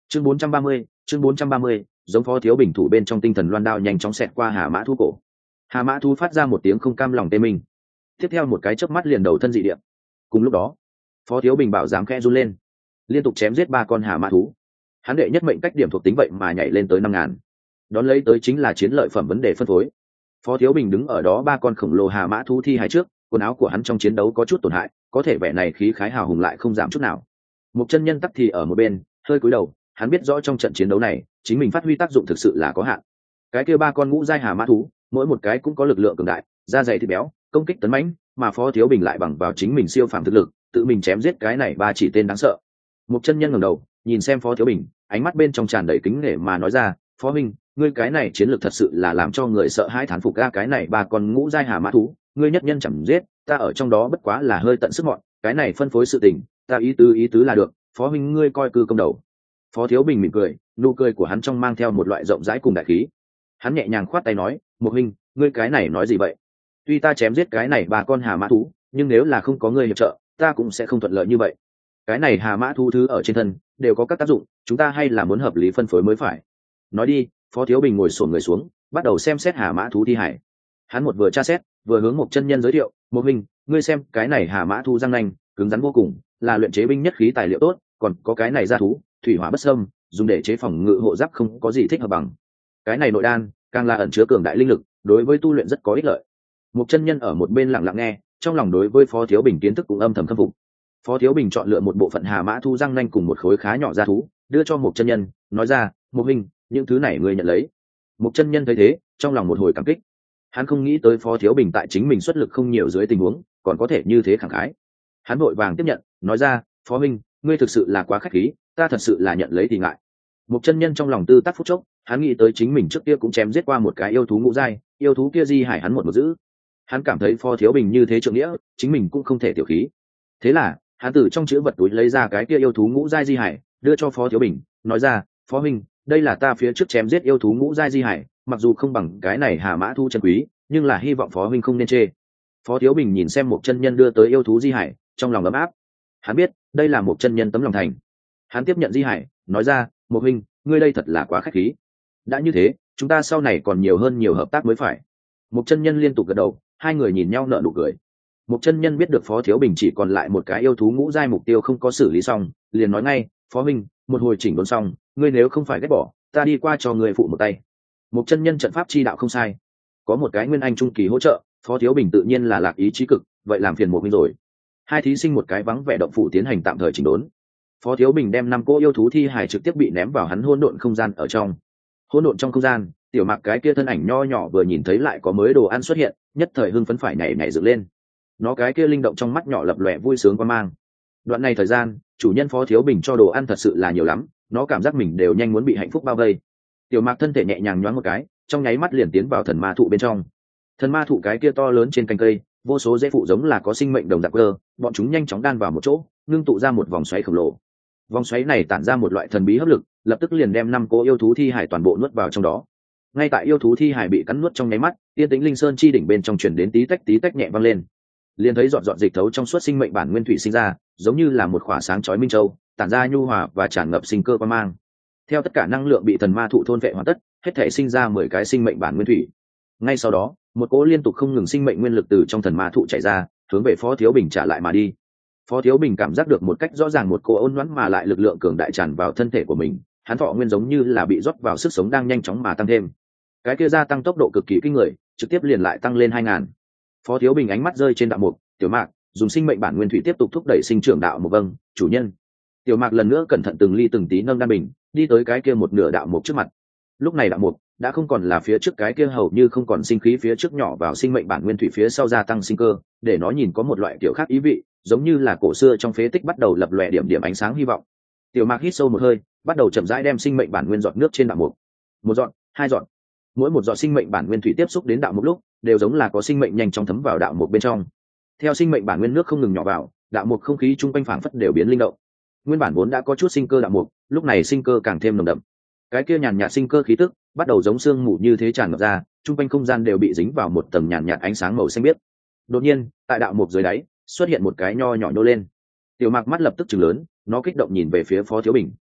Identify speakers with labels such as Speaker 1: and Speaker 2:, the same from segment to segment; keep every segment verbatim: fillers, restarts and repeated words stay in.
Speaker 1: chương bốn trăm ba mươi, chương bốn trăm ba mươi, giống Phó Thiếu Bình thủ bên trong tinh thần loan đao nhanh chóng xẹt qua hà mã thú cổ. Hà mã thú phát ra một tiếng không cam lòng tê mình, tiếp theo một cái chớp mắt liền đầu thân dị địa. Cùng lúc đó, Phó Thiếu Bình bảo dám khẽ run lên, liên tục chém giết ba con hà mã thú. Hắn đệ nhất mệnh cách điểm thuộc tính vậy mà nhảy lên tới năm ngàn. Đón lấy tới chính là chiến lợi phẩm vấn đề phân phối. Phó Thiếu Bình đứng ở đó ba con khổng lồ hà mã thú thi hài trước, quần áo của hắn trong chiến đấu có chút tổn hại, có thể vẻ này khí khái hào hùng lại không giảm chút nào. Một chân nhân tắc thì ở một bên, hơi cúi đầu, hắn biết rõ trong trận chiến đấu này, chính mình phát huy tác dụng thực sự là có hạn. Cái kia ba con ngũ giai hà mã thú, mỗi một cái cũng có lực lượng cường đại, da dày thịt béo, công kích tấn mãnh, mà Phó Thiếu Bình lại bằng vào chính mình siêu phàm thực lực, tự mình chém giết cái này ba chỉ tên đáng sợ. Một chân nhân ngẩng đầu, nhìn xem Phó Thiếu Bình, ánh mắt bên trong tràn đầy kính nể mà nói ra, "Phó huynh, ngươi cái này chiến lược thật sự là làm cho người sợ hãi thán phục ga cái này ba con ngũ giai hà mã thú, ngươi nhất nhân chẳng giết, ta ở trong đó bất quá là hơi tận sức mọn, cái này phân phối sự tình, ta ý tứ ý tứ là được, Phó huynh ngươi coi cư công đầu." Phó Thiếu Bình mỉm cười, nụ cười của hắn trong mang theo một loại rộng rãi cùng đại khí. Hắn nhẹ nhàng khoát tay nói, "Một huynh, ngươi cái này nói gì vậy? Tuy ta chém giết cái này ba con hà mã thú, nhưng nếu là không có ngươi hiệp trợ, ta cũng sẽ không thuận lợi như vậy. Cái này hà mã thú thứ ở trên thân đều có các tác dụng, chúng ta hay là muốn hợp lý phân phối mới phải." Nói đi, Phó Thiếu Bình ngồi xổm người xuống, bắt đầu xem xét hà mã thú thi hải. Hắn một vừa tra xét, vừa hướng một chân nhân giới thiệu, "Một huynh, ngươi xem, cái này hà mã thú răng nanh cứng rắn vô cùng, là luyện chế binh nhất khí tài liệu tốt, còn có cái này da thú, thủy hỏa bất xâm, dùng để chế phòng ngự hộ giáp không có gì thích hợp bằng. Cái này nội đan, càng là ẩn chứa cường đại linh lực, đối với tu luyện rất có ích lợi." Một chân nhân ở một bên lặng lặng nghe, trong lòng đối với Phó Thiếu Bình kiến thức cũng âm thầm khâm phục. Phó Thiếu Bình chọn lựa một bộ phận hà mã thú răng nanh cùng một khối khá nhỏ da thú, đưa cho một chân nhân, nói ra, "Một huynh, những thứ này ngươi nhận lấy." Một chân nhân thấy thế, trong lòng một hồi cảm kích. Hắn không nghĩ tới Phó Thiếu Bình tại chính mình xuất lực không nhiều dưới tình huống, còn có thể như thế khẳng khái. Hắn vội vàng tiếp nhận, nói ra, "Phó huynh, ngươi thực sự là quá khách khí, ta thật sự là nhận lấy thì ngại." Một chân nhân trong lòng tư tác phút chốc, hắn nghĩ tới chính mình trước kia cũng chém giết qua một cái yêu thú ngũ giai, yêu thú kia di hải hắn một một giữ. Hắn cảm thấy Phó Thiếu Bình như thế trượng nghĩa, chính mình cũng không thể tiểu khí. Thế là, hắn từ trong chữ vật túi lấy ra cái kia yêu thú ngũ giai di hải, đưa cho Phó Thiếu Bình, nói ra, "Phó huynh, đây là ta phía trước chém giết yêu thú ngũ giai di hải, mặc dù không bằng cái này hà mã thu chân quý, nhưng là hy vọng Phó huynh không nên chê." Phó Thiếu Bình nhìn xem một chân nhân đưa tới yêu thú di hải, trong lòng ấm áp. Hắn biết, đây là một chân nhân tấm lòng thành. Hắn tiếp nhận di hải, nói ra, "Một huynh, ngươi đây thật là quá khách khí. Đã như thế, chúng ta sau này còn nhiều hơn nhiều hợp tác mới phải." Một chân nhân liên tục gật đầu, hai người nhìn nhau nở nụ cười. Một chân nhân biết được Phó Thiếu Bình chỉ còn lại một cái yêu thú ngũ giai mục tiêu không có xử lý xong, liền nói ngay, "Phó huynh, một hồi chỉnh đốn xong, ngươi nếu không phải ghét bỏ, ta đi qua cho ngươi phụ một tay." Một chân nhân trận pháp chi đạo không sai, có một cái nguyên anh trung kỳ hỗ trợ, Phó Thiếu Bình tự nhiên là lạc ý chí cực, vậy làm phiền một huynh rồi. Hai thí sinh một cái vắng vẻ động phủ tiến hành tạm thời chỉnh đốn. Phó Thiếu Bình đem năm cỗ yêu thú thi hài trực tiếp bị ném vào hắn hỗn độn không gian ở trong. Hỗn độn trong không gian, tiểu Mạc cái kia thân ảnh nho nhỏ vừa nhìn thấy lại có mới đồ ăn xuất hiện, nhất thời hưng phấn phải nhảy nhảy dựng lên. Nó cái kia linh động trong mắt nhỏ lập lòe vui sướng quan mang. Đoạn này thời gian, chủ nhân Phó Thiếu Bình cho đồ ăn thật sự là nhiều lắm, nó cảm giác mình đều nhanh muốn bị hạnh phúc bao vây. Tiểu Mạc thân thể nhẹ nhàng nhoáng một cái, trong nháy mắt liền tiến vào thần ma thụ bên trong. Thần ma thụ cái kia to lớn trên cành cây, vô số rễ phụ giống là có sinh mệnh đồng dạng cơ, bọn chúng nhanh chóng đan vào một chỗ, ngưng tụ ra một vòng xoáy khổng lồ. Vòng xoáy này tản ra một loại thần bí hấp lực, lập tức liền đem năm cô yêu thú thi hải toàn bộ nuốt vào trong đó. Ngay tại yêu thú thi hải bị cắn nuốt trong nháy mắt, tiên tĩnh linh sơn chi đỉnh bên trong truyền đến tí tách tí tách nhẹ vang lên. Liền thấy dọn dọn dịch thấu trong suốt sinh mệnh bản nguyên thủy sinh ra, giống như là một khỏa sáng chói minh châu, tản ra nhu hòa và tràn ngập sinh cơ quan mang. Theo tất cả năng lượng bị thần ma thụ thôn vệ hoàn tất, hết thể sinh ra mười cái sinh mệnh bản nguyên thủy. Ngay sau đó, một cỗ liên tục không ngừng sinh mệnh nguyên lực từ trong thần ma thụ chạy ra, hướng về Phó Thiếu Bình trả lại mà đi. Phó Thiếu Bình cảm giác được một cách rõ ràng một cỗ ôn nhuận mà lại lực lượng cường đại tràn vào thân thể của mình, hắn thọ nguyên giống như là bị rót vào sức sống đang nhanh chóng mà tăng thêm. Cái kia gia tăng tốc độ cực kỳ kinh người, trực tiếp liền lại tăng lên hai ngàn. Phó Thiếu Bình ánh mắt rơi trên đạo mục, Tiểu Mạc, dùng sinh mệnh bản nguyên thủy tiếp tục thúc đẩy sinh trưởng đạo mục. Vâng, chủ nhân. Tiểu Mạc lần nữa cẩn thận từng ly từng tí nâng đan bình, đi tới cái kia một nửa đạo mục trước mặt. Lúc này đạo mục đã không còn là phía trước cái kia hầu như không còn sinh khí phía trước nhỏ vào sinh mệnh bản nguyên thủy phía sau gia tăng sinh cơ, để nó nhìn có một loại kiểu khác ý vị, giống như là cổ xưa trong phế tích bắt đầu lập lòe điểm điểm ánh sáng hy vọng. Tiểu Mạc hít sâu một hơi, bắt đầu chậm rãi đem sinh mệnh bản nguyên giọt nước trên đạo mục. Một giọt, hai giọt. Mỗi một giọt sinh mệnh bản nguyên thủy tiếp xúc đến đạo mục lúc, đều giống là có sinh mệnh nhanh chóng thấm vào đạo mục bên trong. Theo sinh mệnh bản nguyên nước không ngừng nhỏ vào, đạo mục không khí chung quanh phảng phất đều biến linh động. Nguyên bản vốn đã có chút sinh cơ đạo mục, lúc này sinh cơ càng thêm nồng đậm. Cái kia nhàn nhạt sinh cơ khí tức bắt đầu giống sương mù như thế tràn ngập ra, chung quanh không gian đều bị dính vào một tầng nhàn nhạt ánh sáng màu xanh biếc. Đột nhiên, tại đạo mục dưới đáy xuất hiện một cái nho nhỏ nhô lên. Tiểu Mạc mắt lập tức trừng lớn, nó kích động nhìn về phía Phó Thiếu Bình.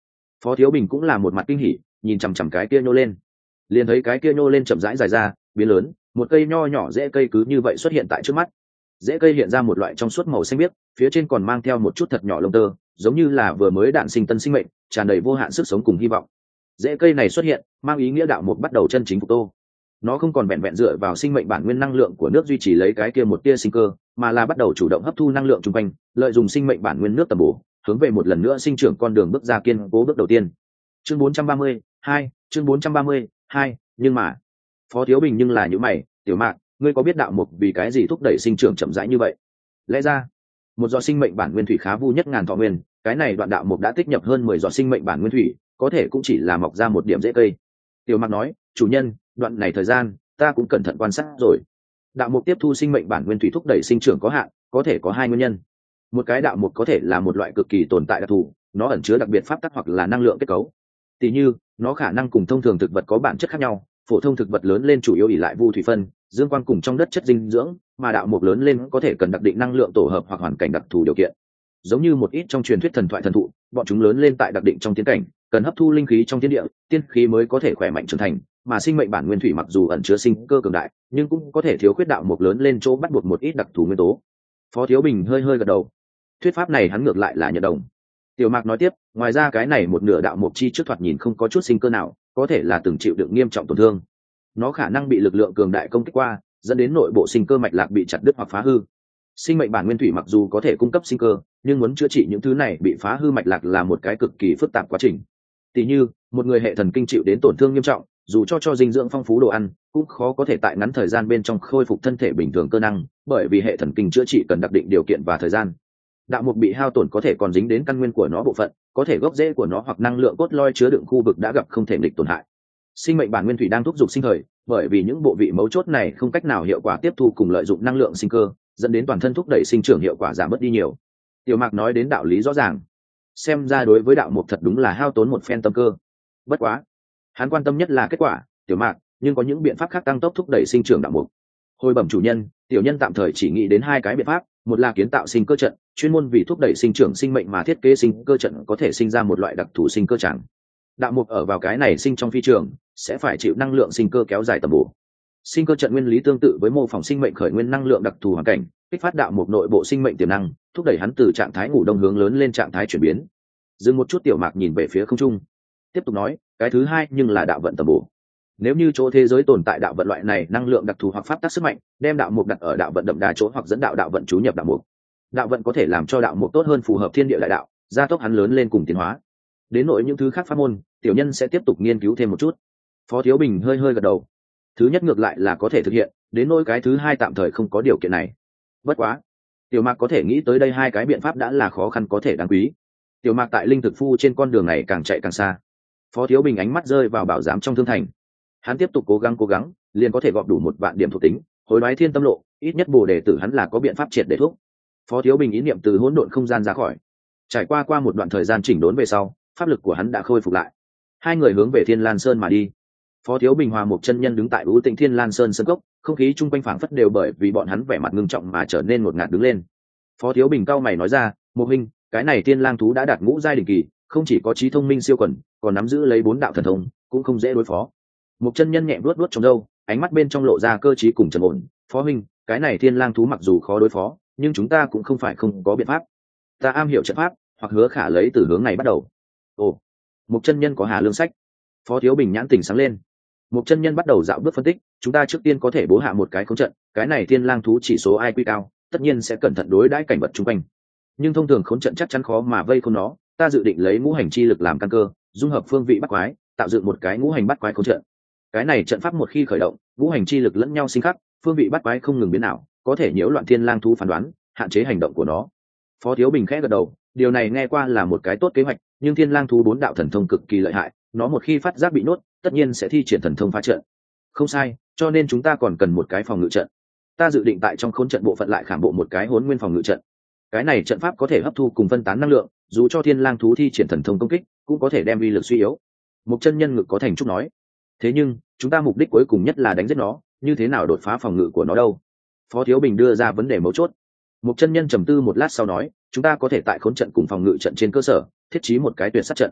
Speaker 1: Phó Thiếu Bình cũng là một mặt kinh hỉ, nhìn chằm chằm cái kia nhô lên, liền thấy cái kia nhô lên chậm rãi dài ra, biến lớn, một cây nho nhỏ rễ cây cứ như vậy xuất hiện tại trước mắt. Rễ cây hiện ra một loại trong suốt màu xanh biếc, phía trên còn mang theo một chút thật nhỏ lông tơ, giống như là vừa mới đản sinh tân sinh mệnh, tràn đầy vô hạn sức sống cùng hy vọng. Rễ cây này xuất hiện, mang ý nghĩa đạo mục bắt đầu chân chính phục tô. Nó không còn vẹn vẹn dựa vào sinh mệnh bản nguyên năng lượng của nước duy trì lấy cái kia một tia sinh cơ, mà là bắt đầu chủ động hấp thu năng lượng xung quanh, lợi dụng sinh mệnh bản nguyên nước tầm bổ, hướng về một lần nữa sinh trưởng con đường bước ra kiên cố bước đầu tiên. Chương bốn trăm ba mươi hai, chương bốn trăm ba mươi hai, nhưng mà, Phó Thiếu Bình nhưng là những mày, Tiểu Mạc, ngươi có biết đạo mục vì cái gì thúc đẩy sinh trưởng chậm rãi như vậy? Lẽ ra, một giọt sinh mệnh bản nguyên thủy khá vu nhất ngàn thọ nguyên, cái này đoạn đạo mục đã tích nhập hơn mười giọt sinh mệnh bản nguyên thủy, có thể cũng chỉ là mọc ra một điểm rễ cây. Tiểu Mạc nói, chủ nhân, đoạn này thời gian, ta cũng cẩn thận quan sát rồi. Đạo mục tiếp thu sinh mệnh bản nguyên thủy thúc đẩy sinh trưởng có hạn, có thể có hai nguyên nhân. Một cái đạo mục có thể là một loại cực kỳ tồn tại đặc thù, nó ẩn chứa đặc biệt pháp tắc hoặc là năng lượng kết cấu. Tỷ như, nó khả năng cùng thông thường thực vật có bản chất khác nhau, phổ thông thực vật lớn lên chủ yếu ỷ lại vu thủy phân, dương quang cùng trong đất chất dinh dưỡng, mà đạo mục lớn lên có thể cần đặc định năng lượng tổ hợp hoặc hoàn cảnh đặc thù điều kiện. Giống như một ít trong truyền thuyết thần thoại thần thụ, bọn chúng lớn lên tại đặc định trong tiến cảnh, cần hấp thu linh khí trong thiên địa, tiên khí mới có thể khỏe mạnh trưởng thành, mà sinh mệnh bản nguyên thủy mặc dù ẩn chứa sinh cơ cường đại, nhưng cũng có thể thiếu khuyết đạo mục lớn lên chỗ bắt buộc một ít đặc thù nguyên tố. Phó Thiếu Bình hơi hơi gật đầu. Thuyết pháp này hắn ngược lại là nhận đồng. Tiểu Mạc nói tiếp, ngoài ra cái này một nửa đạo mục chi trước thoạt nhìn không có chút sinh cơ nào, có thể là từng chịu đựng nghiêm trọng tổn thương. Nó khả năng bị lực lượng cường đại công kích qua, dẫn đến nội bộ sinh cơ mạch lạc bị chặt đứt hoặc phá hư. Sinh mệnh bản nguyên thủy mặc dù có thể cung cấp sinh cơ, nhưng muốn chữa trị những thứ này bị phá hư mạch lạc là một cái cực kỳ phức tạp quá trình. Tỷ như, một người hệ thần kinh chịu đến tổn thương nghiêm trọng, dù cho cho dinh dưỡng phong phú đồ ăn, cũng khó có thể tại ngắn thời gian bên trong khôi phục thân thể bình thường cơ năng, bởi vì hệ thần kinh chữa trị cần đặc định điều kiện và thời gian. Đạo mục bị hao tổn có thể còn dính đến căn nguyên của nó bộ phận, có thể gốc rễ của nó hoặc năng lượng cốt lõi chứa đựng khu vực đã gặp không thể nghịch tổn hại. Sinh mệnh bản nguyên thủy đang thúc giục sinh thời, bởi vì những bộ vị mấu chốt này không cách nào hiệu quả tiếp thu cùng lợi dụng năng lượng sinh cơ, dẫn đến toàn thân thúc đẩy sinh trưởng hiệu quả giảm mất đi nhiều. Tiểu Mạc nói đến đạo lý rõ ràng, xem ra đối với đạo mục thật đúng là hao tốn một phen tâm cơ. Bất quá, hắn quan tâm nhất là kết quả. Tiểu Mạc, nhưng có những biện pháp khác tăng tốc thúc đẩy sinh trưởng đạo mục. Hồi bẩm chủ nhân, tiểu nhân tạm thời chỉ nghĩ đến hai cái biện pháp, một là kiến tạo sinh cơ trận, chuyên môn vì thúc đẩy sinh trưởng sinh mệnh mà thiết kế sinh cơ trận có thể sinh ra một loại đặc thù sinh cơ chẳng. Đạo mục ở vào cái này sinh trong phi trường, sẽ phải chịu năng lượng sinh cơ kéo dài tầm bổ. Sinh cơ trận nguyên lý tương tự với mô phỏng sinh mệnh khởi nguyên năng lượng đặc thù hoàn cảnh, kích phát đạo mục nội bộ sinh mệnh tiềm năng, thúc đẩy hắn từ trạng thái ngủ đông hướng lớn lên trạng thái chuyển biến. Dừng một chút, Tiểu Mạc nhìn về phía không trung, tiếp tục nói, cái thứ hai nhưng là đạo vận tầm bổ. Nếu như chỗ thế giới tồn tại đạo vận loại này năng lượng đặc thù hoặc pháp tắc sức mạnh, đem đạo mục đặt ở đạo vận đậm đà chỗ hoặc dẫn đạo đạo vận chú nhập đạo mục. Đạo vận có thể làm cho đạo mục tốt hơn phù hợp thiên địa đại đạo, gia tốc hắn lớn lên cùng tiến hóa. Đến nội những thứ khác pháp môn, tiểu nhân sẽ tiếp tục nghiên cứu thêm một chút. Phó Thiếu Bình hơi hơi gật đầu. Thứ nhất ngược lại là có thể thực hiện, đến nỗi cái thứ hai tạm thời không có điều kiện này. Bất quá, Tiểu Mạc có thể nghĩ tới đây hai cái biện pháp đã là khó khăn có thể đáng quý. Tiểu Mạc tại linh thực phu trên con đường này càng chạy càng xa. Phó Thiếu Bình ánh mắt rơi vào bảo giám trong thương thành. Hắn tiếp tục cố gắng cố gắng, liền có thể gọp đủ một vạn điểm thuộc tính, hối đoái thiên tâm lộ, ít nhất bồ đề tử hắn là có biện pháp triệt để thúc. Phó Thiếu Bình ý niệm từ hỗn độn không gian ra khỏi. Trải qua qua một đoạn thời gian chỉnh đốn về sau, pháp lực của hắn đã khôi phục lại. Hai người hướng về Thiên Lan Sơn mà đi. Phó Thiếu Bình hòa một chân nhân đứng tại ưu tĩnh Thiên Lan Sơn sân cốc, không khí chung quanh phảng phất đều bởi vì bọn hắn vẻ mặt ngưng trọng mà trở nên ngột ngạt đứng lên. Phó Thiếu Bình cau mày nói ra, "Mộ huynh, cái này Thiên Lang thú đã đạt ngũ giai đỉnh kỳ, không chỉ có trí thông minh siêu quần, còn nắm giữ lấy bốn đạo thần thông, cũng không dễ đối phó." Một chân nhân nhẹ vuốt vuốt trong râu, ánh mắt bên trong lộ ra cơ trí cùng trầm ổn, "Phó huynh, cái này Thiên Lang thú mặc dù khó đối phó, nhưng chúng ta cũng không phải không có biện pháp. Ta am hiểu trận pháp, hoặc hứa khả lấy từ hướng này bắt đầu." Ồ, một chân nhân có Hà Lương sách. Phó Thiếu Bình nhãn tỉnh sáng lên. Một chân nhân bắt đầu dạo bước phân tích, chúng ta trước tiên có thể bố hạ một cái khống trận, cái này Thiên Lang thú chỉ số i quy cao, tất nhiên sẽ cẩn thận đối đãi cảnh vật xung quanh. Nhưng thông thường khống trận chắc chắn khó mà vây khốn nó, ta dự định lấy ngũ hành chi lực làm căn cơ, dung hợp phương vị bắt quái, tạo dựng một cái ngũ hành bắt quái khống trận. Cái này trận pháp một khi khởi động, ngũ hành chi lực lẫn nhau sinh khắc, phương vị bắt quái không ngừng biến ảo, có thể nhiễu loạn Thiên Lang thú phán đoán, hạn chế hành động của nó. Phó Thiếu Bình khẽ gật đầu, điều này nghe qua là một cái tốt kế hoạch, nhưng Thiên Lang thú bốn đạo thần thông cực kỳ lợi hại, nó một khi phát giác bị nuốt, tất nhiên sẽ thi triển thần thông phá trận. Không sai, cho nên chúng ta còn cần một cái phòng ngự trận. Ta dự định tại trong khốn trận bộ phận lại khảm bộ một cái hỗn nguyên phòng ngự trận. Cái này trận pháp có thể hấp thu cùng phân tán năng lượng, dù cho Thiên Lang thú thi triển thần thông công kích, cũng có thể đem uy lực suy yếu. Một chân nhân ngực có thành trúc nói, thế nhưng chúng ta mục đích cuối cùng nhất là đánh giết nó, như thế nào đột phá phòng ngự của nó đâu? Phó Thiếu Bình đưa ra vấn đề mấu chốt. Một chân nhân trầm tư một lát sau nói, chúng ta có thể tại khốn trận cùng phòng ngự trận trên cơ sở thiết trí một cái tuyệt sát trận.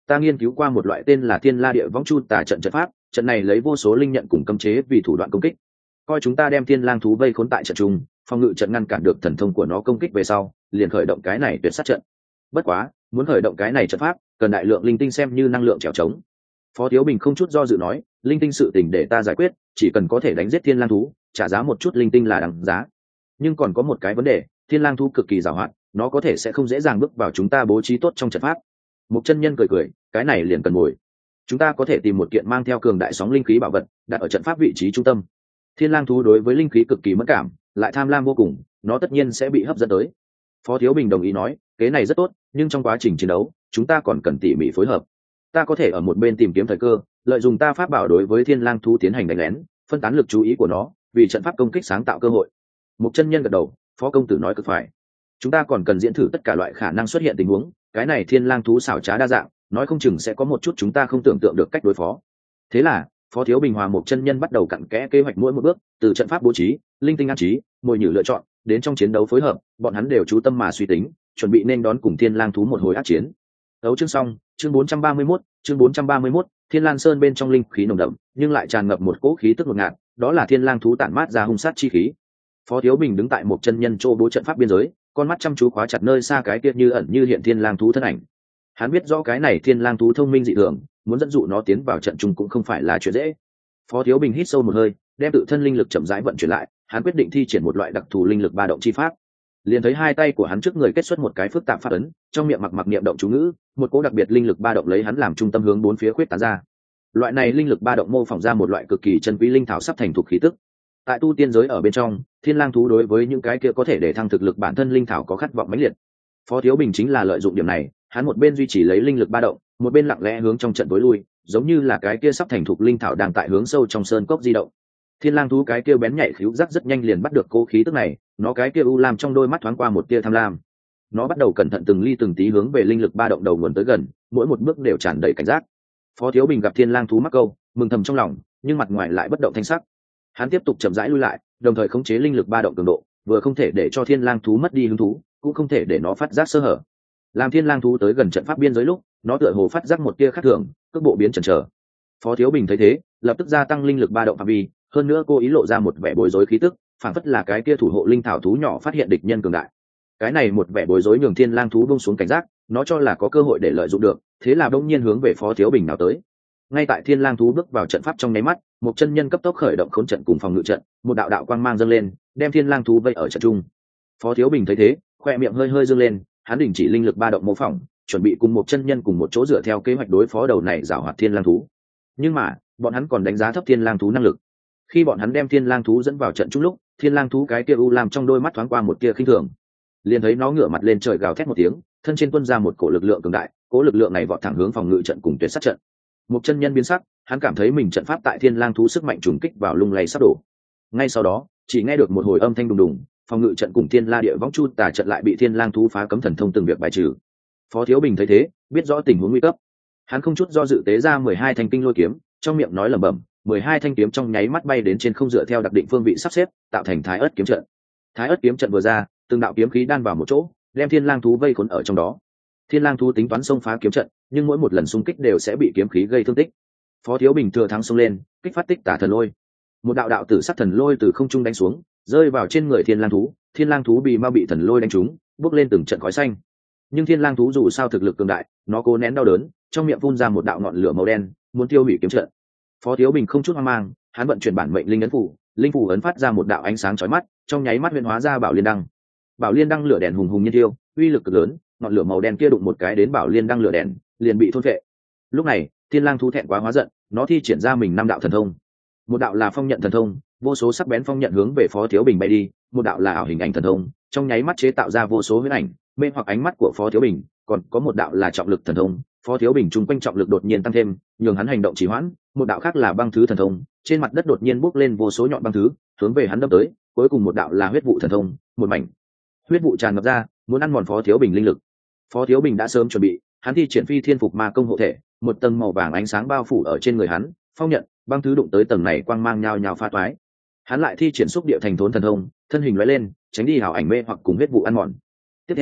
Speaker 1: ta nghiên cứu qua một loại tên là thiên la địa võng chu tà trận trận pháp, trận này lấy vô số linh nhận cùng cấm chế vì thủ đoạn công kích. Coi chúng ta đem thiên lang thú vây khốn tại trận trung, phòng ngự trận ngăn cản được thần thông của nó công kích về sau, liền khởi động cái này tuyệt sát trận. Bất quá, muốn khởi động cái này trận pháp, cần đại lượng linh tinh xem như năng lượng trèo trống. Phó Thiếu Bình không chút do dự nói, linh tinh sự tình để ta giải quyết, chỉ cần có thể đánh giết thiên lang thú, trả giá một chút linh tinh là đáng giá. Nhưng còn có một cái vấn đề, thiên lang thú cực kỳ giàu hoạt, nó có thể sẽ không dễ dàng bước vào chúng ta bố trí tốt trong trận pháp. Mục chân nhân cười cười, cái này liền cần ngồi. Chúng ta có thể tìm một kiện mang theo cường đại sóng linh khí bảo vật, đặt ở trận pháp vị trí trung tâm. Thiên lang thú đối với linh khí cực kỳ mất cảm, lại tham lam vô cùng, nó tất nhiên sẽ bị hấp dẫn tới. Phó Thiếu Bình đồng ý nói, kế này rất tốt, nhưng trong quá trình chiến đấu, chúng ta còn cần tỉ mỉ phối hợp. Ta có thể ở một bên tìm kiếm thời cơ, lợi dụng ta pháp bảo đối với thiên lang thú tiến hành đánh lén, phân tán lực chú ý của nó, vì trận pháp công kích sáng tạo cơ hội. Mục chân nhân gật đầu, Phó công tử nói cực phải. Chúng ta còn cần diễn thử tất cả loại khả năng xuất hiện tình huống, cái này thiên lang thú xảo trá đa dạng, nói không chừng sẽ có một chút chúng ta không tưởng tượng được cách đối phó. Thế là, Phó Thiếu Bình hòa Mục chân nhân bắt đầu cặn kẽ kế hoạch mỗi một bước, từ trận pháp bố trí, linh tinh an trí, mồi nhử lựa chọn, đến trong chiến đấu phối hợp, bọn hắn đều chú tâm mà suy tính, chuẩn bị nên đón cùng thiên lang thú một hồi ác chiến. Đấu chương xong, chương bốn trăm ba mươi mốt, chương bốn trăm ba mươi mốt, Thiên Lan Sơn bên trong linh khí nồng đậm, nhưng lại tràn ngập một cỗ khí tức ngột ngạt, đó là thiên lang thú tản mát ra hung sát chi khí. Phó Thiếu Bình đứng tại một chân nhân chỗ bố trận pháp biên giới, con mắt chăm chú khóa chặt nơi xa cái kia như ẩn như hiện thiên lang thú thân ảnh. Hắn biết rõ cái này thiên lang thú thông minh dị thường, muốn dẫn dụ nó tiến vào trận chung cũng không phải là chuyện dễ. Phó Thiếu Bình hít sâu một hơi, đem tự thân linh lực chậm rãi vận chuyển lại, hắn quyết định thi triển một loại đặc thù linh lực ba động chi pháp. Liền thấy hai tay của hắn trước người kết xuất một cái phức tạp pháp ấn, trong miệng mặc mặc niệm động chú ngữ, một cỗ đặc biệt linh lực ba động lấy hắn làm trung tâm hướng bốn phía khuyết tán ra. Loại này linh lực ba động mô phỏng ra một loại cực kỳ chân quý linh thảo sắp thành thục khí tức. Tại tu tiên giới ở bên trong, thiên lang thú đối với những cái kia có thể để thăng thực lực bản thân linh thảo có khát vọng mãnh liệt. Phó Thiếu Bình chính là lợi dụng điểm này, hắn một bên duy trì lấy linh lực ba động, một bên lặng lẽ hướng trong trận tối lui, giống như là cái kia sắp thành thục linh thảo đang tại hướng sâu trong sơn cốc di động. Thiên lang thú cái kia bén nhạy khứu giác rất nhanh liền bắt được cố khí tức này, nó cái kia u lam trong đôi mắt thoáng qua một tia tham lam. Nó bắt đầu cẩn thận từng ly từng tí hướng về linh lực ba động đầu nguồn tới gần, mỗi một bước đều tràn đầy cảnh giác. Phó Thiếu Bình gặp thiên lang thú mắc câu, mừng thầm trong lòng, nhưng mặt ngoài lại bất động thanh sắc. Hắn tiếp tục chậm rãi lui lại, đồng thời khống chế linh lực ba động cường độ, vừa không thể để cho thiên lang thú mất đi hứng thú, cũng không thể để nó phát giác sơ hở. Làm thiên lang thú tới gần trận pháp biên giới lúc, nó tựa hồ phát giác một tia khác thường, cước bộ biến chần chờ. Phó Thiếu Bình thấy thế, lập tức gia tăng linh lực ba động phạm vi, hơn nữa cô ý lộ ra một vẻ bối rối khí tức, phảng phất là cái kia thủ hộ linh thảo thú nhỏ phát hiện địch nhân cường đại. Cái này một vẻ bối rối nhường thiên lang thú buông xuống cảnh giác, nó cho là có cơ hội để lợi dụng được, thế là bỗng nhiên hướng về Phó Thiếu Bình nào tới. Ngay tại thiên lang thú bước vào trận pháp trong nháy mắt, một chân nhân cấp tốc khởi động khốn trận cùng phòng ngự trận, một đạo đạo quang mang dâng lên, đem thiên lang thú vây ở trận trung. Phó Thiếu Bình thấy thế, khoe miệng hơi hơi dương lên, hắn đình chỉ linh lực ba động mô phỏng, chuẩn bị cùng một chân nhân cùng một chỗ dựa theo kế hoạch đối phó đầu này giảo hoạt thiên lang thú. Nhưng mà, bọn hắn còn đánh giá thấp thiên lang thú năng lực. Khi bọn hắn đem thiên lang thú dẫn vào trận chung lúc, thiên lang thú cái kia u lam trong đôi mắt thoáng qua một tia khinh thường, liền thấy nó ngửa mặt lên trời gào thét một tiếng, thân trên tuôn ra một cổ lực lượng cường đại, cỗ lực lượng này vọt thẳng hướng phòng ngự trận cùng tuyệt sát trận. Một chân nhân biến sắc, hắn cảm thấy mình trận pháp tại thiên lang thú sức mạnh trùng kích vào lung lay sắp đổ. Ngay sau đó, chỉ nghe được một hồi âm thanh đùng đùng, phòng ngự trận cùng thiên la địa võng chu tà trận lại bị thiên lang thú phá cấm thần thông từng việc bài trừ. Phó Thiếu Bình thấy thế, biết rõ tình huống nguy cấp, hắn không chút do dự tế ra mười hai thanh kinh lôi kiếm, trong miệng nói lẩm bẩm, mười hai thanh kiếm trong nháy mắt bay đến trên không dựa theo đặc định phương vị sắp xếp, tạo thành Thái Ức kiếm trận. Thái Ức kiếm trận vừa ra, từng đạo kiếm khí đan vào một chỗ, đem thiên lang thú vây khốn ở trong đó. Thiên lang thú tính toán xông phá kiếm trận, nhưng mỗi một lần xung kích đều sẽ bị kiếm khí gây thương tích. Phó Thiếu Bình thừa thắng xông lên, kích phát tích tả thần lôi. Một đạo đạo tử sắc thần lôi từ không trung đánh xuống, rơi vào trên người thiên lang thú. Thiên lang thú bị ma bị thần lôi đánh trúng, bước lên từng trận khói xanh. Nhưng thiên lang thú dù sao thực lực cường đại, nó cố nén đau đớn, trong miệng phun ra một đạo ngọn lửa màu đen, muốn tiêu hủy kiếm trận. Phó Thiếu Bình không chút hoang mang, hắn vận chuyển bản mệnh linh ấn phủ, linh phủ ấn phát ra một đạo ánh sáng chói mắt, trong nháy mắt huyễn hóa ra bảo liên đăng. Bảo liên đăng lửa đèn hùng hùng nhiên thiêu, uy lực cực lớn, ngọn lửa màu đen kia đụng một cái đến bảo liên đăng lửa đèn, liền bị thôn phệ. Lúc này, thiên lang thú thẹn quá hóa giận, nó thi triển ra mình năm đạo thần thông. Một đạo là phong nhận thần thông, vô số sắc bén phong nhận hướng về Phó Thiếu Bình bay đi, một đạo là ảo hình ảnh thần thông, trong nháy mắt chế tạo ra vô số huyễn ảnh, mê hoặc ánh mắt của Phó Thiếu Bình, còn có một đạo là trọng lực thần thông. Phó Thiếu Bình trung quanh trọng lực đột nhiên tăng thêm, nhường hắn hành động trì hoãn. Một đạo khác là băng thứ thần thông, trên mặt đất đột nhiên bốc lên vô số nhọn băng thứ, hướng về hắn đâm tới. Cuối cùng một đạo là huyết vụ thần thông, một mảnh huyết vụ tràn ngập ra, muốn ăn mòn Phó Thiếu Bình linh lực. Phó Thiếu Bình đã sớm chuẩn bị, hắn thi triển phi thiên phục ma công hộ thể, một tầng màu vàng ánh sáng bao phủ ở trên người hắn, phong nhận, băng thứ đụng tới tầng này quang mang nhao nhao pha toái. Hắn lại thi triển xúc địa thành thốn thần thông, thân hình lóe lên, tránh đi hào ảnh mê hoặc cùng huyết vụ ăn mòn. Tiếp theo,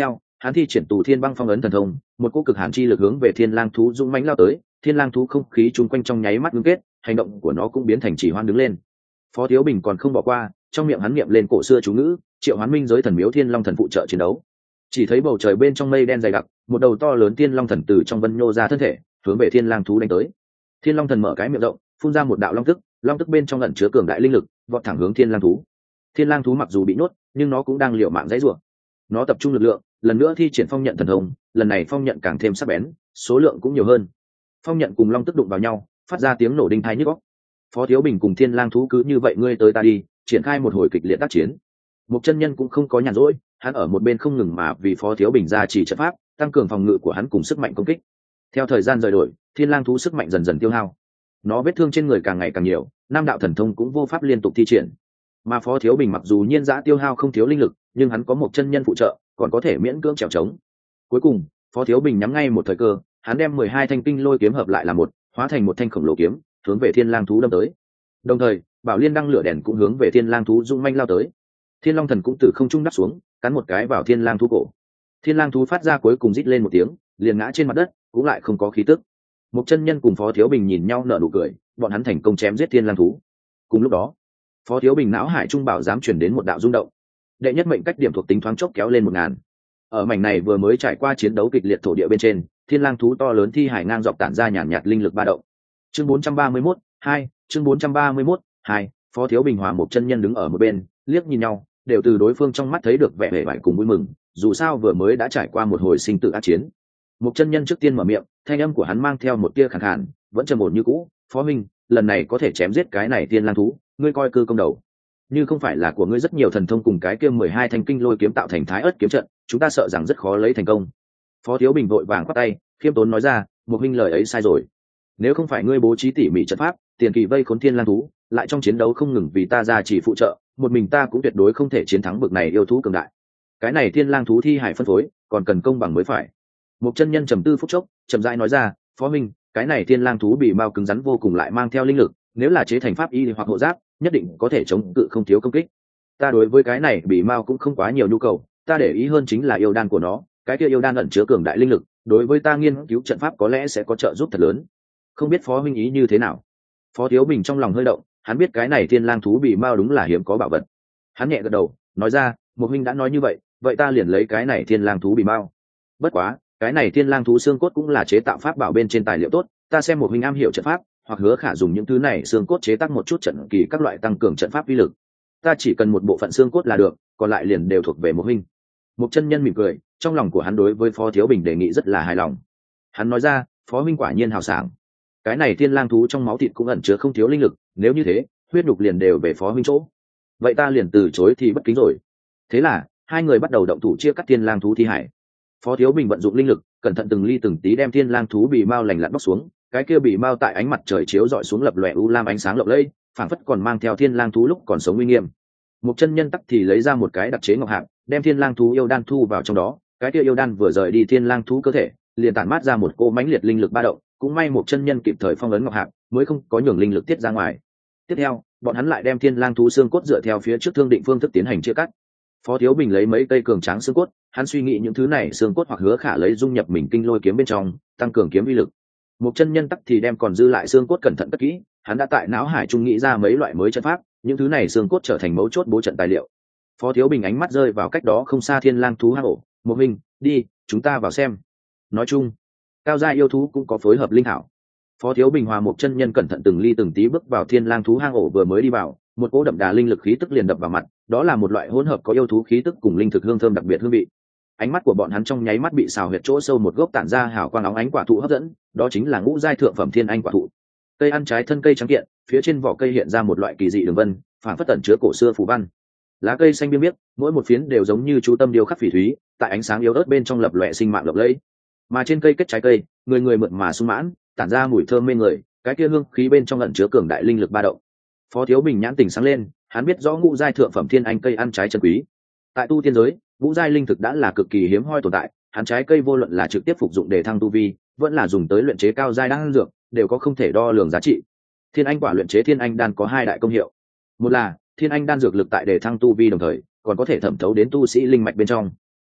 Speaker 1: hắn thi triển tù thiên băng phong ấn thần thông, một cỗ cực hàn chi lực hướng về thiên lang thú dũng mãnh lao tới. Thiên lang thú không khí chung quanh trong nháy mắt ngưng kết, hành động của nó cũng biến thành chỉ hoan đứng lên. Phó Thiếu Bình còn không bỏ qua, trong miệng hắn niệm lên cổ xưa chú ngữ, triệu hoán minh giới thần miếu thiên long thần phụ trợ chiến đấu. Chỉ thấy bầu trời bên trong mây đen dày đặc, một đầu to lớn thiên long thần từ trong vân nhô ra thân thể, hướng về thiên lang thú đánh tới. Thiên long thần mở cái miệng rộng, phun ra một đạo long tức, long tức bên trong ẩn chứa cường đại linh lực, vọt thẳng hướng thiên lang thú. Thiên lang thú mặc dù bị nhốt, nhưng nó cũng đang liều mạng dãy rủa. Nó tập trung lực lượng, lần nữa thi triển phong nhận thần thông, lần này phong nhận càng thêm sắc bén, số lượng cũng nhiều hơn. Phong nhận cùng long tức đụng vào nhau, phát ra tiếng nổ đinh tai nhức óc. Phó Thiếu Bình cùng thiên lang thú cứ như vậy ngươi tới ta đi, triển khai một hồi kịch liệt tác chiến. Một chân nhân cũng không có nhàn rỗi, hắn ở một bên không ngừng mà vì Phó Thiếu Bình ra chỉ trận pháp, tăng cường phòng ngự của hắn cùng sức mạnh công kích. Theo thời gian rời đổi, thiên lang thú sức mạnh dần dần tiêu hao, nó vết thương trên người càng ngày càng nhiều, nam đạo thần thông cũng vô pháp liên tục thi triển. Mà Phó Thiếu Bình mặc dù nhiên dã tiêu hao không thiếu linh lực, nhưng hắn có một chân nhân phụ trợ, còn có thể miễn cưỡng trèo trống. Cuối cùng, Phó Thiếu Bình nhắm ngay một thời cơ, hắn đem mười hai thanh kinh lôi kiếm hợp lại là một, hóa thành một thanh khổng lồ kiếm, hướng về thiên lang thú đâm tới. Đồng thời, bảo liên đăng lửa đèn cũng hướng về thiên lang thú dung manh lao tới. Thiên long thần cũng từ không trung đáp xuống, cắn một cái vào thiên lang thú cổ. Thiên lang thú phát ra cuối cùng rít lên một tiếng, liền ngã trên mặt đất, cũng lại không có khí tức. Một chân nhân cùng Phó Thiếu Bình nhìn nhau nở nụ cười, bọn hắn thành công chém giết thiên lang thú. Cùng lúc đó, Phó Thiếu Bình não hải trung bảo dám truyền đến một đạo rung động. Đệ nhất mệnh cách điểm thuộc tính thoáng chốc kéo lên một ngàn. Ở mảnh này vừa mới trải qua chiến đấu kịch liệt thổ địa bên trên, thiên lang thú to lớn thi hải ngang dọc tản ra nhàn nhạt, nhạt linh lực ba động. Chương bốn trăm ba mươi mốt, hai, chương bốn trăm ba mươi mốt, hai, Phó Thiếu Bình hòa một chân nhân đứng ở một bên, liếc nhìn nhau, đều từ đối phương trong mắt thấy được vẻ vẻ vải cùng vui mừng, dù sao vừa mới đã trải qua một hồi sinh tử ác chiến. Một chân nhân trước tiên mở miệng, thanh âm của hắn mang theo một tia khàn khàn, vẫn trầm ổn như cũ, "Phó huynh, lần này có thể chém giết cái này thiên lang thú, ngươi coi cư công đầu. Như không phải là của ngươi rất nhiều thần thông cùng cái kia mười hai thanh kinh lôi kiếm tạo thành thái ớt kiếm trận, chúng ta sợ rằng rất khó lấy thành công." Phó Thiếu Bình vội vàng quát tay, khiêm tốn nói ra, "Một huynh lời ấy sai rồi. Nếu không phải ngươi bố trí tỉ mỉ trận pháp, tiền kỳ vây khốn thiên lang thú, lại trong chiến đấu không ngừng vì ta ra chỉ phụ trợ, một mình ta cũng tuyệt đối không thể chiến thắng bực này yêu thú cường đại. Cái này thiên lang thú thi hải phân phối, còn cần công bằng mới phải." Một chân nhân trầm tư phút chốc, chậm rãi nói ra, "Phó huynh, cái này thiên lang thú bị mao cứng rắn vô cùng lại mang theo linh lực, nếu là chế thành pháp y hoặc hộ giáp, nhất định có thể chống cự không thiếu công kích. Ta đối với cái này bị mao cũng không quá nhiều nhu cầu, ta để ý hơn chính là yêu đan của nó, cái kia yêu đan ẩn chứa cường đại linh lực, đối với ta nghiên cứu trận pháp có lẽ sẽ có trợ giúp thật lớn. Không biết Phó huynh ý như thế nào?" Phó Thiếu Bình trong lòng hơi động, hắn biết cái này thiên lang thú bị mao đúng là hiếm có bảo vật. Hắn nhẹ gật đầu, nói ra, "Một huynh đã nói như vậy, vậy ta liền lấy cái này thiên lang thú bị mao. Bất quá, cái này thiên lang thú xương cốt cũng là chế tạo pháp bảo bên trên tài liệu tốt, ta xem một huynh am hiểu trận pháp, hoặc hứa khả dùng những thứ này xương cốt chế tác một chút trận kỳ các loại tăng cường trận pháp uy lực. Ta chỉ cần một bộ phận xương cốt là được, còn lại liền đều thuộc về một huynh." Một chân nhân mỉm cười, trong lòng của hắn đối với Phó Thiếu Bình đề nghị rất là hài lòng. Hắn nói ra, "Phó huynh quả nhiên hào sảng. Cái này thiên lang thú trong máu thịt cũng ẩn chứa không thiếu linh lực, nếu như thế, huyết đục liền đều về Phó huynh chỗ. Vậy ta liền từ chối thì bất kính rồi." Thế là, hai người bắt đầu động thủ chia cắt thiên lang thú thi hải. Phó Thiếu Bình vận dụng linh lực, cẩn thận từng ly từng tí đem thiên lang thú bị mao lành lặn bóc xuống, cái kia bị mao tại ánh mặt trời chiếu rọi xuống lập lòe u lam ánh sáng lộng lẫy, phảng phất còn mang theo thiên lang thú lúc còn sống uy nghiêm. Một chân nhân tắc thì lấy ra một cái đặc chế ngọc hạng, đem thiên lang thú yêu đan thu vào trong đó, cái kia yêu đan vừa rời đi thiên lang thú cơ thể, liền tản mát ra một cô mãnh liệt linh lực ba động, cũng may một chân nhân kịp thời phong ấn ngọc hạng, mới không có nhường linh lực tiết ra ngoài. Tiếp theo, bọn hắn lại đem thiên lang thú xương cốt dựa theo phía trước thương định phương thức tiến hành chia cắt. Phó Thiếu Bình lấy mấy cây cường tráng xương cốt, hắn suy nghĩ những thứ này xương cốt hoặc hứa khả lấy dung nhập mình kinh lôi kiếm bên trong, tăng cường kiếm uy lực. Một chân nhân tắc thì đem còn dư lại xương cốt cẩn thận cất kỹ, hắn đã tại não hải trung nghĩ ra mấy loại mới trận pháp, những thứ này xương cốt trở thành mấu chốt bố trận tài liệu. Phó Thiếu Bình ánh mắt rơi vào cách đó không xa thiên lang thú hang ổ, "Một mình, đi, chúng ta vào xem." Nói chung, cao gia yêu thú cũng có phối hợp linh hảo. Phó Thiếu Bình hòa một chân nhân cẩn thận từng ly từng tí bước vào thiên lang thú hang ổ vừa mới đi vào, một cỗ đậm đà linh lực khí tức liền đập vào mặt, đó là một loại hỗn hợp có yêu thú khí tức cùng linh thực hương thơm đặc biệt hương vị. Ánh mắt của bọn hắn trong nháy mắt bị xào huyệt chỗ sâu một gốc tản ra hào quang óng ánh quả thụ hấp dẫn, đó chính là ngũ giai thượng phẩm thiên anh quả thụ. Cây ăn trái thân cây trắng kiện, phía trên vỏ cây hiện ra một loại kỳ dị đường vân, phảng phất tẩn chứa cổ xưa phù văn. Lá cây xanh biếc biếc, mỗi một phiến đều giống như chú tâm điêu khắc phỉ thúy, tại ánh sáng yếu ớt bên trong lập lòe sinh mạng lộng lẫy. Mà trên cây kết trái cây, người người mượt mà sung mãn, tản ra mùi thơm mê người, cái kia hương khí bên trong ẩn chứa cường đại linh lực ba động. Phó Thiếu Bình nhãn tình sáng lên, hắn biết rõ ngũ giai thượng phẩm thiên anh cây ăn trái chân quý. Tại tu tiên giới, ngũ giai linh thực đã là cực kỳ hiếm hoi tồn tại, hắn trái cây vô luận là trực tiếp phục dụng để thăng tu vi, vẫn là dùng tới luyện chế cao giai đan dược, đều có không thể đo lường giá trị. Thiên anh quả luyện chế thiên anh đan có hai đại công hiệu. Một là thiên anh đan dược lực tại để thăng tu vi đồng thời, còn có thể thẩm thấu đến tu sĩ linh mạch bên trong.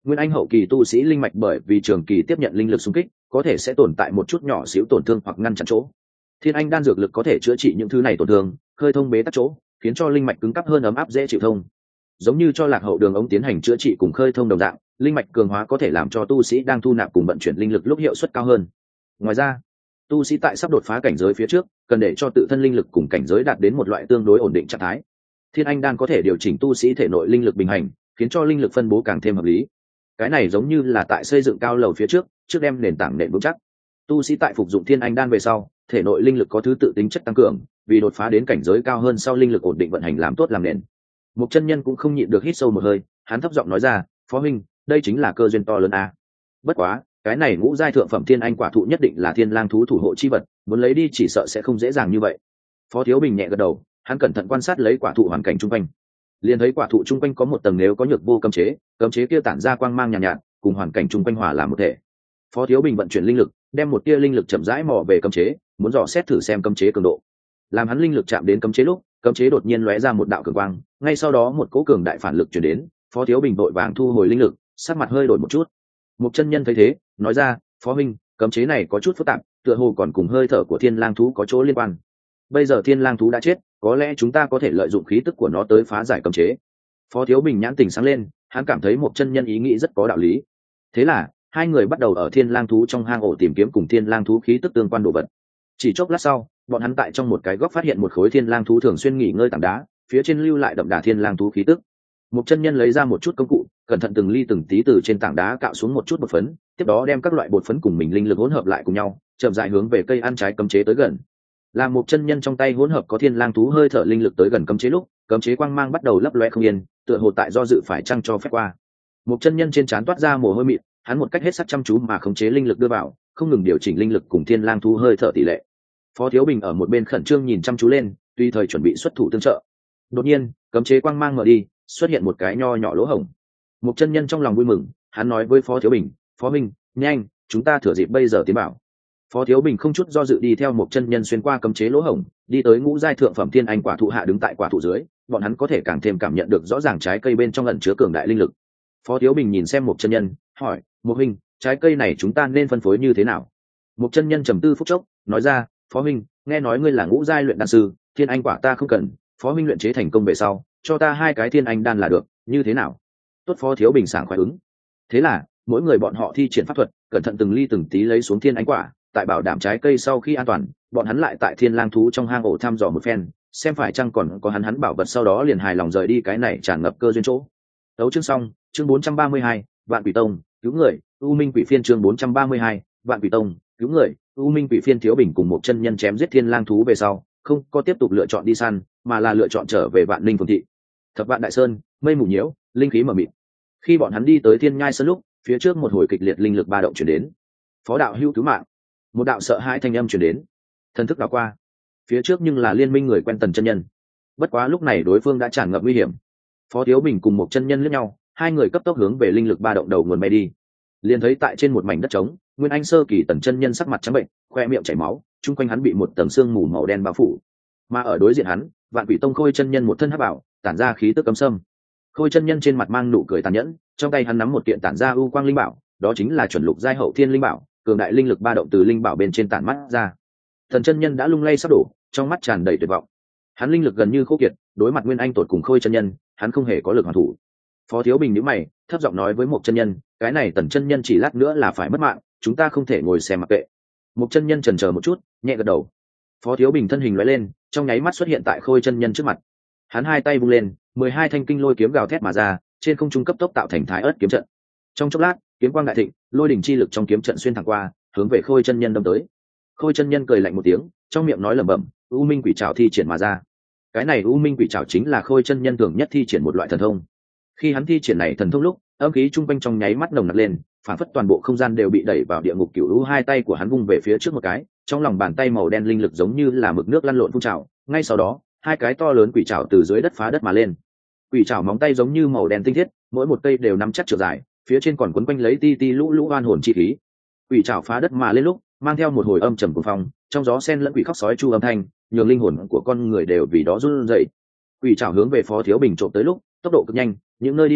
Speaker 1: nguyên anh hậu kỳ tu sĩ linh mạch bởi vì trường kỳ tiếp nhận linh lực xung kích có thể sẽ tồn tại một chút nhỏ xíu tổn thương hoặc ngăn chặn chỗ. Thiên anh đan dược lực có thể chữa trị những thứ này tổn thương, khơi thông bế tắc chỗ, khiến cho linh mạch cứng cáp hơn, ấm áp dễ chịu thông. Giống như cho lạc hậu đường ống tiến hành chữa trị cùng khơi thông đồng dạng, linh mạch cường hóa có thể làm cho tu sĩ đang thu nạp cùng vận chuyển linh lực lúc hiệu suất cao hơn. Ngoài ra, tu sĩ tại sắp đột phá cảnh giới phía trước cần để cho tự thân linh lực cùng cảnh giới đạt đến một loại tương đối ổn định trạng thái. Thiên anh đan có thể điều chỉnh tu sĩ thể nội linh lực bình hành, khiến cho linh lực phân bố càng thêm hợp lý. Cái này giống như là tại xây dựng cao lầu phía trước trước đem nền tảng nền vững chắc. Tu sĩ tại phục dụng thiên anh đan về sau, thể nội linh lực có thứ tự tính chất tăng cường, vì đột phá đến cảnh giới cao hơn sau linh lực ổn định vận hành làm tốt làm nền. Một chân nhân cũng không nhịn được hít sâu một hơi, hắn thấp giọng nói ra, phó huynh, đây chính là cơ duyên to lớn a. Bất quá cái này ngũ giai thượng phẩm thiên anh quả thụ nhất định là thiên lang thú thủ hộ chi vật, muốn lấy đi chỉ sợ sẽ không dễ dàng như vậy. Phó Thiếu Bình nhẹ gật đầu, hắn cẩn thận quan sát lấy quả thụ hoàn cảnh chung quanh, liền thấy quả thụ chung quanh có một tầng nếu có nhược vô cấm chế, cấm chế kia tản ra quang mang nhàn nhạt, nhạt cùng hoàn cảnh chung quanh hòa làm một thể. Phó Thiếu Bình vận chuyển linh lực, đem một tia linh lực chậm rãi mò về cấm chế, muốn dò xét thử xem cấm chế cường độ. Làm hắn linh lực chạm đến cấm chế lúc, cấm chế đột nhiên lóe ra một đạo cường quang, ngay sau đó một cỗ cường đại phản lực truyền đến, Phó Thiếu Bình vội vàng thu hồi linh lực, sắc mặt hơi đổi một chút. Một chân nhân thấy thế, nói ra, phó huynh, cấm chế này có chút phức tạp, tựa hồ còn cùng hơi thở của thiên lang thú có chỗ liên quan. Bây giờ thiên lang thú đã chết, có lẽ chúng ta có thể lợi dụng khí tức của nó tới phá giải cấm chế. Phó Thiếu Bình nhãn tình sáng lên, hắn cảm thấy một chân nhân ý nghĩ rất có đạo lý. Thế là hai người bắt đầu ở thiên lang thú trong hang ổ tìm kiếm cùng thiên lang thú khí tức tương quan đồ vật. Chỉ chốc lát sau, bọn hắn tại trong một cái góc phát hiện một khối thiên lang thú thường xuyên nghỉ ngơi tảng đá, phía trên lưu lại đậm đà thiên lang thú khí tức. Một chân nhân lấy ra một chút công cụ, cẩn thận từng ly từng tí từ trên tảng đá cạo xuống một chút bột phấn, tiếp đó đem các loại bột phấn cùng mình linh lực hỗn hợp lại cùng nhau, chậm rãi hướng về cây ăn trái cấm chế tới gần. Làm một chân nhân trong tay hỗn hợp có thiên lang thú hơi thở linh lực tới gần cấm chế lúc, cấm chế quang mang bắt đầu lấp loé không yên, tựa hồ tại do dự phải chăng cho phép qua. Một chân nhân trên trán toát ra mồ hôi mịn, hắn một cách hết sức chăm chú mà khống chế linh lực đưa vào, không ngừng điều chỉnh linh lực cùng thiên lang thú hơi thở tỷ lệ. Phó Thiếu Bình ở một bên khẩn trương nhìn chăm chú lên, tùy thời chuẩn bị xuất thủ tương trợ. Đột nhiên, cấm chế quang mang mở đi, xuất hiện một cái nho nhỏ lỗ hổng. Một chân nhân trong lòng vui mừng, hắn nói với Phó Thiếu Bình, phó minh, nhanh, chúng ta thừa dịp bây giờ tiến bảo. Phó Thiếu Bình không chút do dự đi theo một chân nhân xuyên qua cấm chế lỗ hổng, đi tới ngũ giai thượng phẩm thiên anh quả thụ hạ, đứng tại quả thụ dưới, bọn hắn có thể càng thêm cảm nhận được rõ ràng trái cây bên trong ẩn chứa cường đại linh lực. Phó Thiếu Bình nhìn xem một chân nhân, hỏi, một huynh, trái cây này chúng ta nên phân phối như thế nào? Một chân nhân trầm tư phút chốc, nói ra, phó huynh, nghe nói ngươi là ngũ giai luyện đan sư, thiên anh quả ta không cần, phó huynh luyện chế thành công về sau, cho ta hai cái thiên anh đan là được, như thế nào? Tốt. Phó Thiếu Bình sảng khoái ứng. Thế là mỗi người bọn họ thi triển pháp thuật, cẩn thận từng ly từng tí lấy xuống thiên anh quả, tại bảo đảm trái cây sau khi an toàn, bọn hắn lại tại thiên lang thú trong hang ổ thăm dò một phen, xem phải chăng còn có hắn hắn bảo vật, sau đó liền hài lòng rời đi cái này tràn ngập cơ duyên chỗ. Đấu chương xong, chương bốn trăm ba mươi hai, Vạn Quỷ Tông cứu người, U Minh Quỷ Phiên chương bốn trăm ba mươi hai, Vạn Quỷ Tông cứu người, U Minh Quỷ Phiên. Thiếu Bình cùng một chân nhân chém giết thiên lang thú về sau, không có tiếp tục lựa chọn đi săn, mà là lựa chọn trở về Vạn Linh Phường thị. Thập Vạn Đại Sơn, mây mù nhiễu, linh khí mờ mịt. Khi bọn hắn đi tới Thiên Nhai Sơn lúc, phía trước một hồi kịch liệt linh lực ba động chuyển đến. Phó đạo hữu cứu mạng. Một đạo sợ hãi thanh âm chuyển đến. Thần thức đảo qua, phía trước nhưng là liên minh người quen Tần chân nhân. Bất quá lúc này đối phương đã tràn ngập nguy hiểm. Phó Thiếu Bình cùng một chân nhân liếc nhau, hai người cấp tốc hướng về linh lực ba động đầu nguồn bay đi. Liền thấy tại trên một mảnh đất trống, Nguyên Anh sơ kỳ Tần chân nhân sắc mặt trắng bệnh, khoe miệng chảy máu, chung quanh hắn bị một tầng sương mù màu đen bao phủ. Mà ở đối diện hắn, Vạn Quỷ Tông Khôi chân nhân một thân hắc bảo, tản ra khí tức cấm sâm. Khôi chân nhân trên mặt mang nụ cười tàn nhẫn, trong tay hắn nắm một kiện tản ra u quang linh bảo, đó chính là chuẩn lục giai hậu thiên linh bảo, cường đại linh lực ba động từ linh bảo bên trên tản mắt ra. Thần chân nhân đã lung lay sắp đổ, trong mắt tràn đầy tuyệt vọng. Hắn linh lực gần như khô kiệt, đối mặt Nguyên Anh tột cùng Khôi chân nhân, hắn không hề có lực hoàn thủ. Phó Thiếu Bình nhíu mày, thấp giọng nói với một chân nhân, cái này Tần chân nhân chỉ lát nữa là phải mất mạng, chúng ta không thể ngồi xem mặc kệ. Một chân nhân chần chờ một chút, nhẹ gật đầu. Phó Thiếu Bình thân hình lóe lên, trong nháy mắt xuất hiện tại Khôi chân nhân trước mặt. Hắn hai tay vung lên, mười hai thanh kinh lôi kiếm gào thét mà ra, trên không trung cấp tốc tạo thành thái ớt kiếm trận. Trong chốc lát, kiếm quang đại thịnh, lôi đỉnh chi lực trong kiếm trận xuyên thẳng qua, hướng về Khôi chân nhân đâm tới. Khôi chân nhân cười lạnh một tiếng, trong miệng nói lẩm bẩm, U Minh Quỷ Trảo thi triển mà ra. Cái này U Minh Quỷ Trảo chính là Khôi chân nhân thường nhất thi triển một loại thần thông. Khi hắn thi triển này thần thông lúc, âm khí trung quanh trong nháy mắt nồng nặc lên, phản phất toàn bộ không gian đều bị đẩy vào địa ngục cửu u. Hai tay của hắn vung về phía trước một cái, trong lòng bàn tay màu đen linh lực giống như là mực nước lăn lộn phun trào, ngay sau đó, hai cái to lớn quỷ trảo từ dưới đất phá đất mà lên. Quỷ trảo móng tay giống như màu đen tinh thiết, mỗi một cây đều nắm chắc chiều dài, phía trên còn quấn quanh lấy ti ti lũ lũ oan hồn chi khí. Quỷ trảo phá đất mà lên lúc, mang theo một hồi âm trầm cuồng phong, trong gió sen lẫn quỷ khóc sói chu âm thanh, nhường linh hồn của con người đều vì đó run rẩy. Quỷ trảo hướng về Phó Thiếu Bình trộm tới lúc, tốc độ cực nhanh, những nơi đi qua,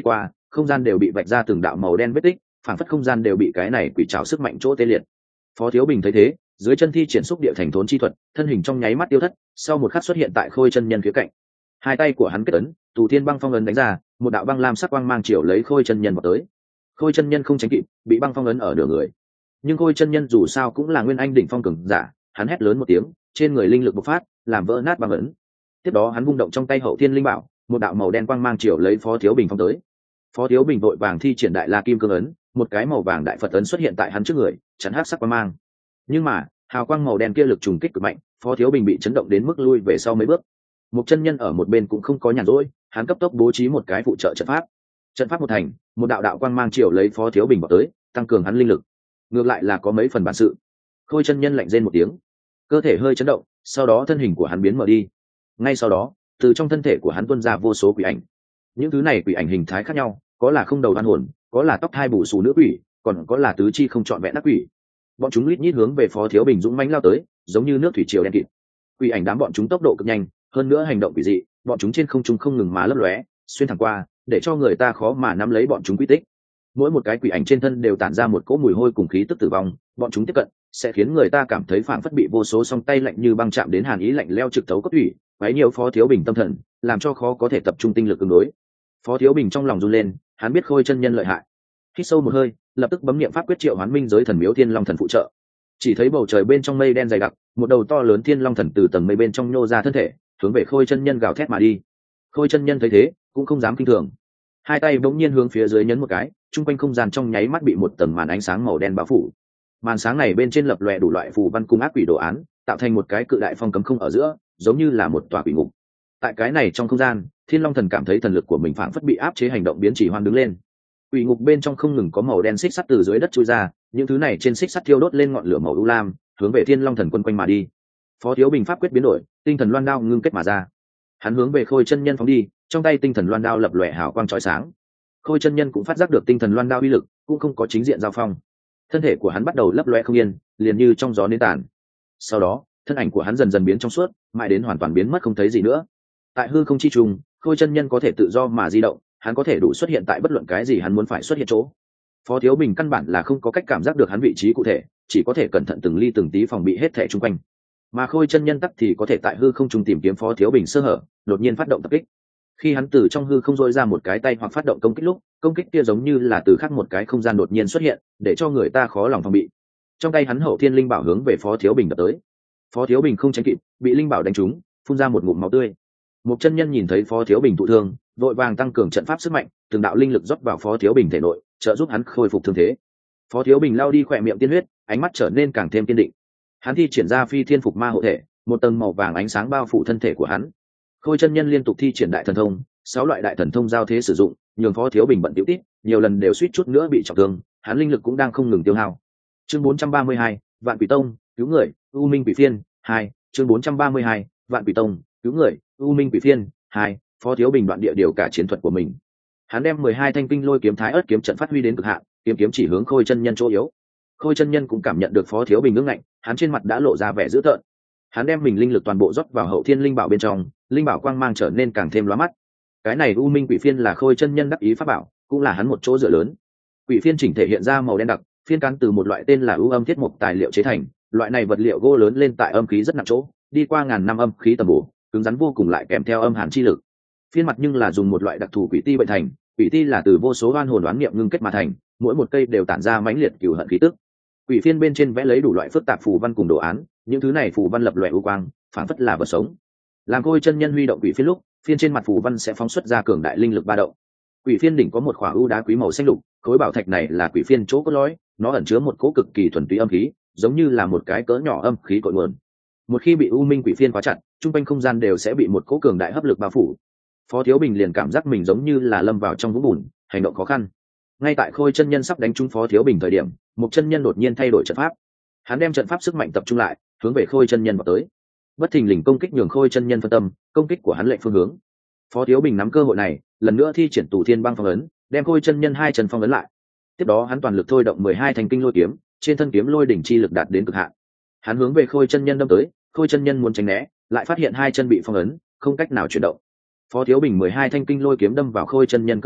Speaker 1: không gian đều bị vạch ra từng đạo màu đen vết tích, phản phất không gian đều bị cái này quỷ trảo sức mạnh chỗ tê liệt. Phó Thiếu Bình thấy thế, dưới chân thi triển xúc địa thành thốn chi thuật, thân hình trong nháy mắt tiêu thất, sau một khắc xuất hiện tại Khôi chân nhân phía cạnh. Hai tay của hắn kết ấn, Tù Thiên băng phong ấn đánh ra, một đạo băng lam sắc quang mang chiều lấy Khôi chân nhân vào tới. Khôi chân nhân không tránh kịp, bị băng phong ấn ở nửa người. Nhưng Khôi chân nhân dù sao cũng là nguyên anh đỉnh phong cường giả, hắn hét lớn một tiếng, trên người linh lực bộc phát, làm vỡ nát băng ấn. Tiếp đó hắn vung động trong tay Hậu Thiên linh bảo, một đạo màu đen quang mang chiều lấy Phó Thiếu Bình phong tới. Phó Thiếu Bình vội vàng thi triển đại La Kim Cương ấn, một cái màu vàng đại Phật ấn xuất hiện tại hắn trước người, chắn hắc sắc quang mang. Nhưng mà hào quang màu đen kia lực trùng kích cực mạnh, Phó Thiếu Bình bị chấn động đến mức lui về sau mấy bước. Một chân nhân ở một bên cũng không có nhàn rỗi, hắn cấp tốc bố trí một cái phụ trợ trận pháp. Trận pháp một thành, một đạo đạo quang mang chiều lấy Phó Thiếu Bình vào tới, tăng cường hắn linh lực. Ngược lại là có mấy phần bản sự. Khôi chân nhân lạnh rên một tiếng, cơ thể hơi chấn động, sau đó thân hình của hắn biến mở đi. Ngay sau đó, từ trong thân thể của hắn tuôn ra vô số quỷ ảnh. Những thứ này quỷ ảnh hình thái khác nhau, có là không đầu oan hồn, có là tóc hai bù xù nữ quỷ, còn có là tứ chi không trọn vẹn ác quỷ. Bọn chúng lít nhít hướng về Phó Thiếu Bình dũng mãnh lao tới, giống như nước thủy triều đen kịt. Quỷ ảnh đám bọn chúng tốc độ cực nhanh, hơn nữa hành động quỷ dị, bọn chúng trên không trung không ngừng mà lấp lóe, xuyên thẳng qua, để cho người ta khó mà nắm lấy bọn chúng quy tích. Mỗi một cái quỷ ảnh trên thân đều tản ra một cỗ mùi hôi cùng khí tức tử vong, bọn chúng tiếp cận sẽ khiến người ta cảm thấy phảng phất bị vô số song tay lạnh như băng chạm đến, hàn ý lạnh leo trực tấu cốt thủy, quấy nhiều Phó Thiếu Bình tâm thần, làm cho khó có thể tập trung tinh lực ứng đối. Phó Thiếu Bình trong lòng run lên, hắn biết Khôi chân nhân lợi hại. Hít sâu một hơi, lập tức bấm niệm pháp quyết triệu hoán minh giới thần miếu thiên long thần phụ trợ. Chỉ thấy bầu trời bên trong mây đen dày đặc, một đầu to lớn thiên long thần từ tầng mây bên trong nhô ra thân thể, hướng về Khôi chân nhân gào thét mà đi. Khôi chân nhân thấy thế, cũng không dám kinh thường, hai tay bỗng nhiên hướng phía dưới nhấn một cái, trung quanh không gian trong nháy mắt bị một tầng màn ánh sáng màu đen bao phủ. Màn sáng này bên trên lập lòe đủ loại phù văn cung ác quỷ đồ án, tạo thành một cái cự đại phong cấm không ở giữa, giống như là một tòa quỷ ngục. Tại cái này trong không gian, Thiên Long Thần cảm thấy thần lực của mình phảng phất bị áp chế, hành động biến chỉ hoan đứng lên. Quỷ ngục bên trong không ngừng có màu đen xích sắt từ dưới đất chui ra, những thứ này trên xích sắt thiêu đốt lên ngọn lửa màu u lam, hướng về Thiên Long Thần quân quanh mà đi. Phó Thiếu Bình pháp quyết biến đổi, tinh thần loan đao ngưng kết mà ra. Hắn hướng về Khôi chân nhân phóng đi, trong tay tinh thần loan đao lập lòe hào quang chói sáng. Khôi chân nhân cũng phát giác được tinh thần loan đao uy lực, cũng không có chính diện giao phong. Thân thể của hắn bắt đầu lấp loe không yên, liền như trong gió nến tàn. Sau đó, thân ảnh của hắn dần dần biến trong suốt, mãi đến hoàn toàn biến mất không thấy gì nữa. Tại hư không chi trùng, Khôi chân nhân có thể tự do mà di động, hắn có thể đủ xuất hiện tại bất luận cái gì hắn muốn phải xuất hiện chỗ. Phó Thiếu Bình căn bản là không có cách cảm giác được hắn vị trí cụ thể, chỉ có thể cẩn thận từng ly từng tí phòng bị hết thảy xung quanh. Mà Khôi chân nhân tắc thì có thể tại hư không trung tìm kiếm Phó Thiếu Bình sơ hở, đột nhiên phát động tập kích. Khi hắn từ trong hư không dội ra một cái tay hoặc phát động công kích lúc, công kích kia giống như là từ khác một cái không gian đột nhiên xuất hiện, để cho người ta khó lòng phòng bị. Trong tay hắn Hậu Thiên linh bảo hướng về Phó Thiếu Bình đập tới. Phó Thiếu Bình không tránh kịp, bị linh bảo đánh trúng, phun ra một ngụm máu tươi. Một chân nhân nhìn thấy Phó Thiếu Bình thụ thương, vội vàng tăng cường trận pháp sức mạnh, từng đạo linh lực rót vào Phó Thiếu Bình thể nội, trợ giúp hắn khôi phục thương thế. Phó Thiếu Bình lao đi khỏe miệng tiên huyết, ánh mắt trở nên càng thêm kiên định. Hắn thi triển ra Phi Thiên Phục Ma hộ thể, một tầng màu vàng ánh sáng bao phủ thân thể của hắn. Khôi chân nhân liên tục thi triển đại thần thông, sáu loại đại thần thông giao thế sử dụng, nhường Phó Thiếu Bình bận tiểu tít, nhiều lần đều suýt chút nữa bị trọng thương, hắn linh lực cũng đang không ngừng tiêu hao. Chương bốn trăm ba mươi hai, Vạn Quỷ Tông, cứu người, U Minh Quỷ Phiên, hai, chương bốn trăm ba mươi hai, Vạn Quỷ Tông, cứu người, U Minh Quỷ Phiên, hai, Phó Thiếu Bình đoạn địa điều cả chiến thuật của mình. Hắn đem mười hai thanh kinh lôi kiếm thái ớt kiếm trận phát huy đến cực hạn, kiếm kiếm chỉ hướng Khôi chân nhân chỗ yếu. Khôi chân nhân cũng cảm nhận được Phó Thiếu Bình ngưng ngạnh, hắn trên mặt đã lộ ra vẻ dữ tợn. Hắn đem mình linh lực toàn bộ rót vào Hậu Thiên linh bảo bên trong, linh bảo quang mang trở nên càng thêm lóa mắt. Cái này U Minh Quỷ Phiên là Khôi chân nhân đắc ý pháp bảo, cũng là hắn một chỗ dựa lớn. Quỷ phiên chỉnh thể hiện ra màu đen đặc, phiên cán từ một loại tên là ưu âm thiết mục tài liệu chế thành, loại này vật liệu gỗ lớn lên tại âm khí rất nặng chỗ, đi qua ngàn năm âm khí tầm bổ, cứng rắn vô cùng, lại kèm theo âm hàn chi lực. Phiên mặt nhưng là dùng một loại đặc thù quỷ ti bệnh thành, quỷ ti là từ vô số oan hồn đoán niệm ngưng kết mà thành, mỗi một cây đều tản ra mãnh liệt cừu hận khí tức. Quỷ phiên bên trên vẽ lấy đủ loại phức tạp phù văn cùng đồ án, những thứ này phù văn lập lòe u quang, phảng phất là vật sống. Làm Khôi chân nhân huy động quỷ phiên lúc, phiên trên mặt phù văn sẽ phóng xuất ra cường đại linh lực ba động. Quỷ phiên đỉnh có một khỏa ưu đá quý màu xanh lục, khối bảo thạch này là quỷ phiên chỗ cốt lõi, nó ẩn chứa một cỗ cực kỳ thuần túy âm khí, giống như là một cái cỡ nhỏ âm khí cội nguồn. Một khi bị u minh quỷ phiên khóa chặt, trung quanh không gian đều sẽ bị một cỗ cường đại hấp lực bao phủ. Phó Thiếu Bình liền cảm giác mình giống như là lâm vào trong vũng bùn, hành động khó khăn. Ngay tại Khôi chân nhân sắp đánh trúng Phó Thiếu Bình thời điểm, một chân nhân đột nhiên thay đổi trận pháp. Hắn đem trận pháp sức mạnh tập trung lại, hướng về Khôi chân nhân vào tới. Bất thình lình công kích nhường Khôi chân nhân phân tâm, công kích của hắn lệch phương hướng. Phó Thiếu Bình nắm cơ hội này, lần nữa thi triển Tù Thiên Băng phong ấn, đem Khôi chân nhân hai chân phong ấn lại. Tiếp đó hắn toàn lực thôi động mười hai thanh kinh lôi kiếm, trên thân kiếm lôi đỉnh chi lực đạt đến cực hạn. Hắn hướng về Khôi chân nhân đâm tới, Khôi chân nhân muốn tránh né, lại phát hiện hai chân bị phong ấn, không cách nào chuyển động. Phó Thiếu Bình mười hai thanh kinh lôi kiếm đâm vào Khôi chân nhân cơ thể,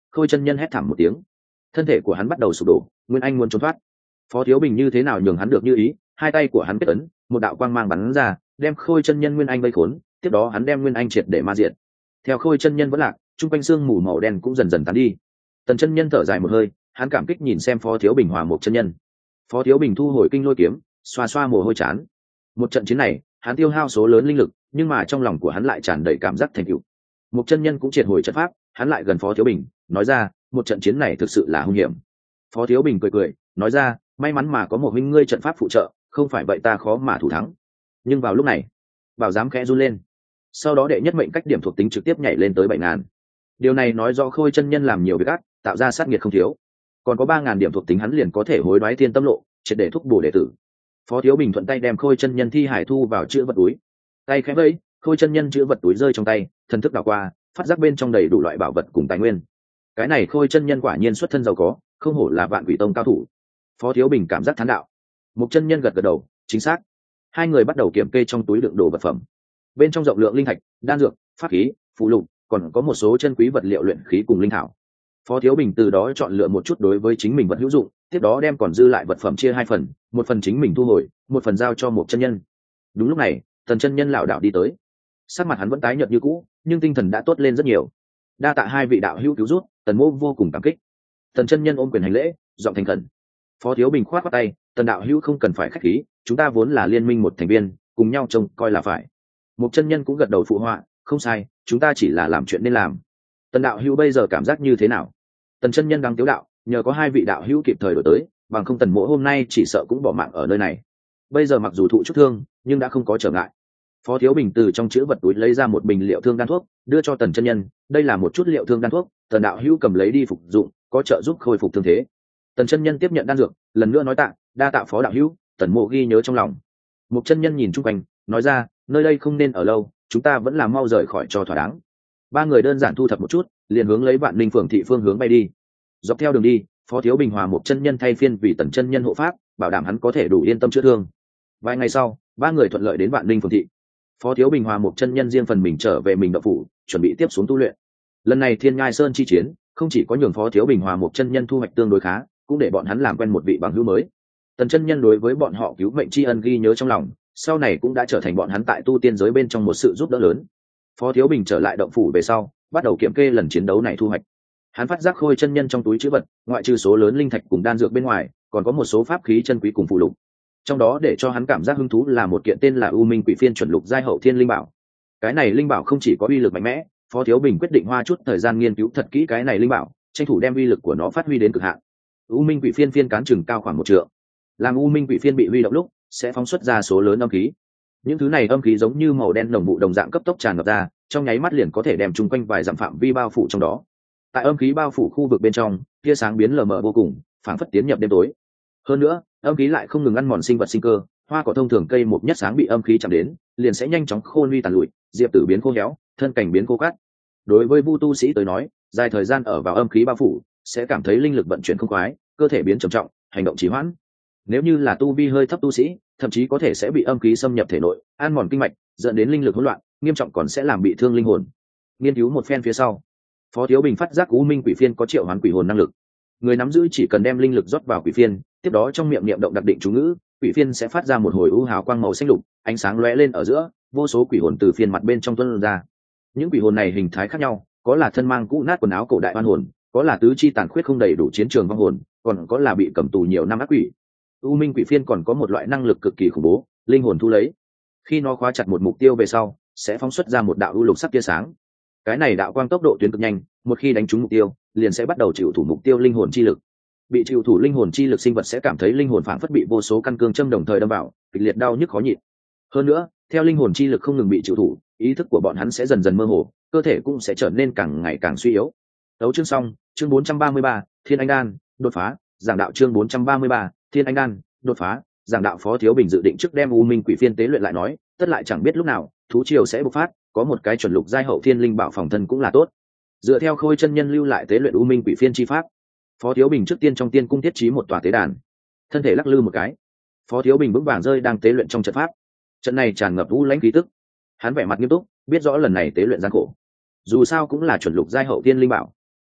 Speaker 1: Khôi chân nhân hét thảm một tiếng, thân thể của hắn bắt đầu sụp đổ. Nguyên Anh muốn trốn thoát, Phó Thiếu Bình như thế nào nhường hắn được như ý, hai tay của hắn kết ấn, một đạo quang mang bắn ra, đem Khôi chân nhân Nguyên Anh vây khốn, tiếp đó hắn đem Nguyên Anh triệt để ma diệt. Theo Khôi chân nhân vẫn lạc, trung quanh xương mù màu đen cũng dần dần tán đi. Tần chân nhân thở dài một hơi, hắn cảm kích nhìn xem Phó Thiếu Bình hòa một chân nhân. Phó Thiếu Bình thu hồi kinh lôi kiếm, xoa xoa mồ hôi chán. Một trận chiến này, hắn tiêu hao số lớn linh lực, nhưng mà trong lòng của hắn lại tràn đầy cảm giác thành tựu. Một chân nhân cũng triệt hồi trận pháp, hắn lại gần Phó Thiếu Bình, nói ra, một trận chiến này thực sự là hung hiểm. Phó Thiếu Bình cười cười, nói ra, may mắn mà có một huynh ngươi trận pháp phụ trợ, không phải vậy ta khó mà thủ thắng. Nhưng vào lúc này, bảo giám khẽ run lên, sau đó đệ nhất mệnh cách điểm thuộc tính trực tiếp nhảy lên tới bảy ngàn. Điều này nói do Khôi chân nhân làm nhiều việc ác, tạo ra sát nghiệt không thiếu, còn có ba ngàn điểm thuộc tính hắn liền có thể hối đoái thiên tâm lộ, triệt để thúc bổ đệ tử. Phó Thiếu Bình thuận tay đem Khôi chân nhân thi hải thu vào chữ vật túi, tay khẽ vẫy, Khôi chân nhân chữ vật túi rơi trong tay, thần thức đảo qua, phát giác bên trong đầy đủ loại bảo vật cùng tài nguyên. Cái này Khôi chân nhân quả nhiên xuất thân giàu có, không hổ là Vạn Quỷ Tông cao thủ. Phó Thiếu Bình cảm giác thán đạo. Một chân nhân gật gật đầu, chính xác. Hai người bắt đầu kiểm kê trong túi đựng đồ vật phẩm. Bên trong rộng lượng linh thạch, đan dược, pháp khí, phụ lục, còn có một số chân quý vật liệu luyện khí cùng linh thảo. Phó Thiếu Bình từ đó chọn lựa một chút đối với chính mình vật hữu dụng, tiếp đó đem còn dư lại vật phẩm chia hai phần, một phần chính mình thu hồi, một phần giao cho một chân nhân. Đúng lúc này, Tần chân nhân lảo đảo đi tới. Sắc mặt hắn vẫn tái nhợt như cũ, nhưng tinh thần đã tốt lên rất nhiều. Đa tạ hai vị đạo hữu cứu giúp, Tần mô vô cùng cảm kích. Tần chân nhân ôm quyền hành lễ, giọng thành khẩn. Phó Thiếu Bình khoát khoát tay, Tần đạo hữu không cần phải khách khí, chúng ta vốn là liên minh một thành viên, cùng nhau trông coi là phải. Một chân nhân cũng gật đầu phụ họa, không sai, chúng ta chỉ là làm chuyện nên làm. Tần đạo hữu bây giờ cảm giác như thế nào? Tần chân nhân đang tiếu đạo, nhờ có hai vị đạo hữu kịp thời đổi tới, bằng không Tần mỗ hôm nay chỉ sợ cũng bỏ mạng ở nơi này. Bây giờ mặc dù thụ chút thương, nhưng đã không có trở ngại. Phó Thiếu Bình từ trong chữ vật túi lấy ra một bình liệu thương đan thuốc, đưa cho Tần chân nhân, đây là một chút liệu thương đan thuốc, Tần đạo hữu cầm lấy đi phục dụng, có trợ giúp khôi phục thương thế. Tần chân nhân tiếp nhận đan dược, lần nữa nói tạ, đa tạ Phó đạo hữu, Tần mộ ghi nhớ trong lòng. Một chân nhân nhìn chung quanh, nói ra, nơi đây không nên ở lâu, chúng ta vẫn là mau rời khỏi cho thỏa đáng. Ba người đơn giản thu thập một chút, liền hướng lấy Vạn Linh Phường thị phương hướng bay đi. Dọc theo đường đi, Phó Thiếu Bình hòa một chân nhân thay phiên vì Tần chân nhân hộ pháp, bảo đảm hắn có thể đủ yên tâm chữa thương. Vài ngày sau, ba người thuận lợi đến Vạn Linh Phường thị. Phó Thiếu Bình hòa một chân nhân riêng phần mình trở về mình đậu phủ, chuẩn bị tiếp xuống tu luyện. Lần này Thiên Nhai Sơn chi chiến, không chỉ có nhường Phó Thiếu Bình hòa một chân nhân thu hoạch tương đối khá, cũng để bọn hắn làm quen một vị bằng hữu mới. Tần chân nhân đối với bọn họ cứu mệnh tri ân ghi nhớ trong lòng, sau này cũng đã trở thành bọn hắn tại tu tiên giới bên trong một sự giúp đỡ lớn. Phó Thiếu Bình trở lại động phủ về sau, bắt đầu kiểm kê lần chiến đấu này thu hoạch. Hắn phát giác Khôi chân nhân trong túi trữ vật, ngoại trừ số lớn linh thạch cùng đan dược bên ngoài, còn có một số pháp khí chân quý cùng phụ lục. Trong đó để cho hắn cảm giác hứng thú là một kiện tên là U Minh Quỷ Phiên chuẩn lục giai hậu thiên linh bảo. Cái này linh bảo không chỉ có uy lực mạnh mẽ, Phó Thiếu Bình quyết định hoa chút thời gian nghiên cứu thật kỹ cái này linh bảo, tranh thủ đem uy lực của nó phát huy đến cực hạn. U Minh Quỷ Phiên phiên cán chừng cao khoảng một trượng. Làm U Minh Quỷ Phiên bị huy động lúc, sẽ phóng xuất ra số lớn âm khí. Những thứ này âm khí giống như màu đen nồng vụ đồng dạng cấp tốc tràn ngập ra, trong nháy mắt liền có thể đem chung quanh vài dặm phạm vi bao phủ trong đó. Tại âm khí bao phủ khu vực bên trong, tia sáng biến lờ mờ vô cùng, phảng phất tiến nhập đêm tối. Hơn nữa, âm khí lại không ngừng ăn mòn sinh vật sinh cơ, hoa cỏ thông thường cây một nhất sáng bị âm khí chạm đến, liền sẽ nhanh chóng khô nuôi tàn lụi, diệp tử biến khô héo, thân cảnh biến khô cát. Đối với vu tu sĩ tới nói, dài thời gian ở vào âm khí bao phủ, sẽ cảm thấy linh lực vận chuyển không khoái, cơ thể biến trầm trọng, hành động trì hoãn. Nếu như là tu vi hơi thấp tu sĩ, thậm chí có thể sẽ bị âm khí xâm nhập thể nội, ăn mòn kinh mạch, dẫn đến linh lực hỗn loạn, nghiêm trọng còn sẽ làm bị thương linh hồn. Nghiên cứu một phen phía sau, Phó Thiếu Bình phát giác U Minh Quỷ Phiên có triệu hoán quỷ hồn năng lực. Người nắm giữ chỉ cần đem linh lực rót vào quỷ phiên, tiếp đó trong miệng niệm động đặc định chú ngữ, quỷ phiên sẽ phát ra một hồi u hào quang màu xanh lục, ánh sáng lóe lên ở giữa, vô số quỷ hồn từ phiên mặt bên trong tuôn ra. Những quỷ hồn này hình thái khác nhau, có là thân mang cũ nát quần áo cổ đại oan hồn, có là tứ chi tàn khuyết không đầy đủ chiến trường vong hồn, còn có là bị cầm tù nhiều năm ác quỷ. U Minh Quỷ Phiên còn có một loại năng lực cực kỳ khủng bố, linh hồn thu lấy. Khi nó khóa chặt một mục tiêu về sau, sẽ phóng xuất ra một đạo u lục sắc tia sáng. Cái này đạo quang tốc độ tuyến cực nhanh, một khi đánh trúng mục tiêu, liền sẽ bắt đầu chịu thủ mục tiêu linh hồn chi lực. Bị chịu thủ linh hồn chi lực sinh vật sẽ cảm thấy linh hồn phảng phất bị vô số căn cương châm đồng thời đâm vào, kịch liệt đau nhức khó nhịn. Hơn nữa, theo linh hồn chi lực không ngừng bị chịu thủ, ý thức của bọn hắn sẽ dần dần mơ hồ, cơ thể cũng sẽ trở nên càng ngày càng suy yếu. Đấu chương xong, chương bốn trăm ba mươi ba, Thiên Anh Đan, đột phá, giảng đạo chương bốn trăm ba mươi ba, Thiên Anh Đan, đột phá, giảng đạo. Phó Thiếu Bình dự định trước đem U Minh Quỷ Phiên tế luyện lại nói, tất lại chẳng biết lúc nào, thú triều sẽ bộc phát, có một cái chuẩn lục giai hậu thiên linh bảo phòng thân cũng là tốt. Dựa theo Khôi chân nhân lưu lại tế luyện U Minh Quỷ Phiên chi pháp, Phó Thiếu Bình trước tiên trong tiên cung thiết trí một tòa tế đàn, thân thể lắc lư một cái, Phó Thiếu Bình vững vàng rơi đang tế luyện trong trận pháp. Trận này tràn ngập u lãnh khí tức, hắn vẻ mặt nghiêm túc, biết rõ lần này tế luyện gian khổ, dù sao cũng là chuẩn lục giai hậu thiên linh bảo,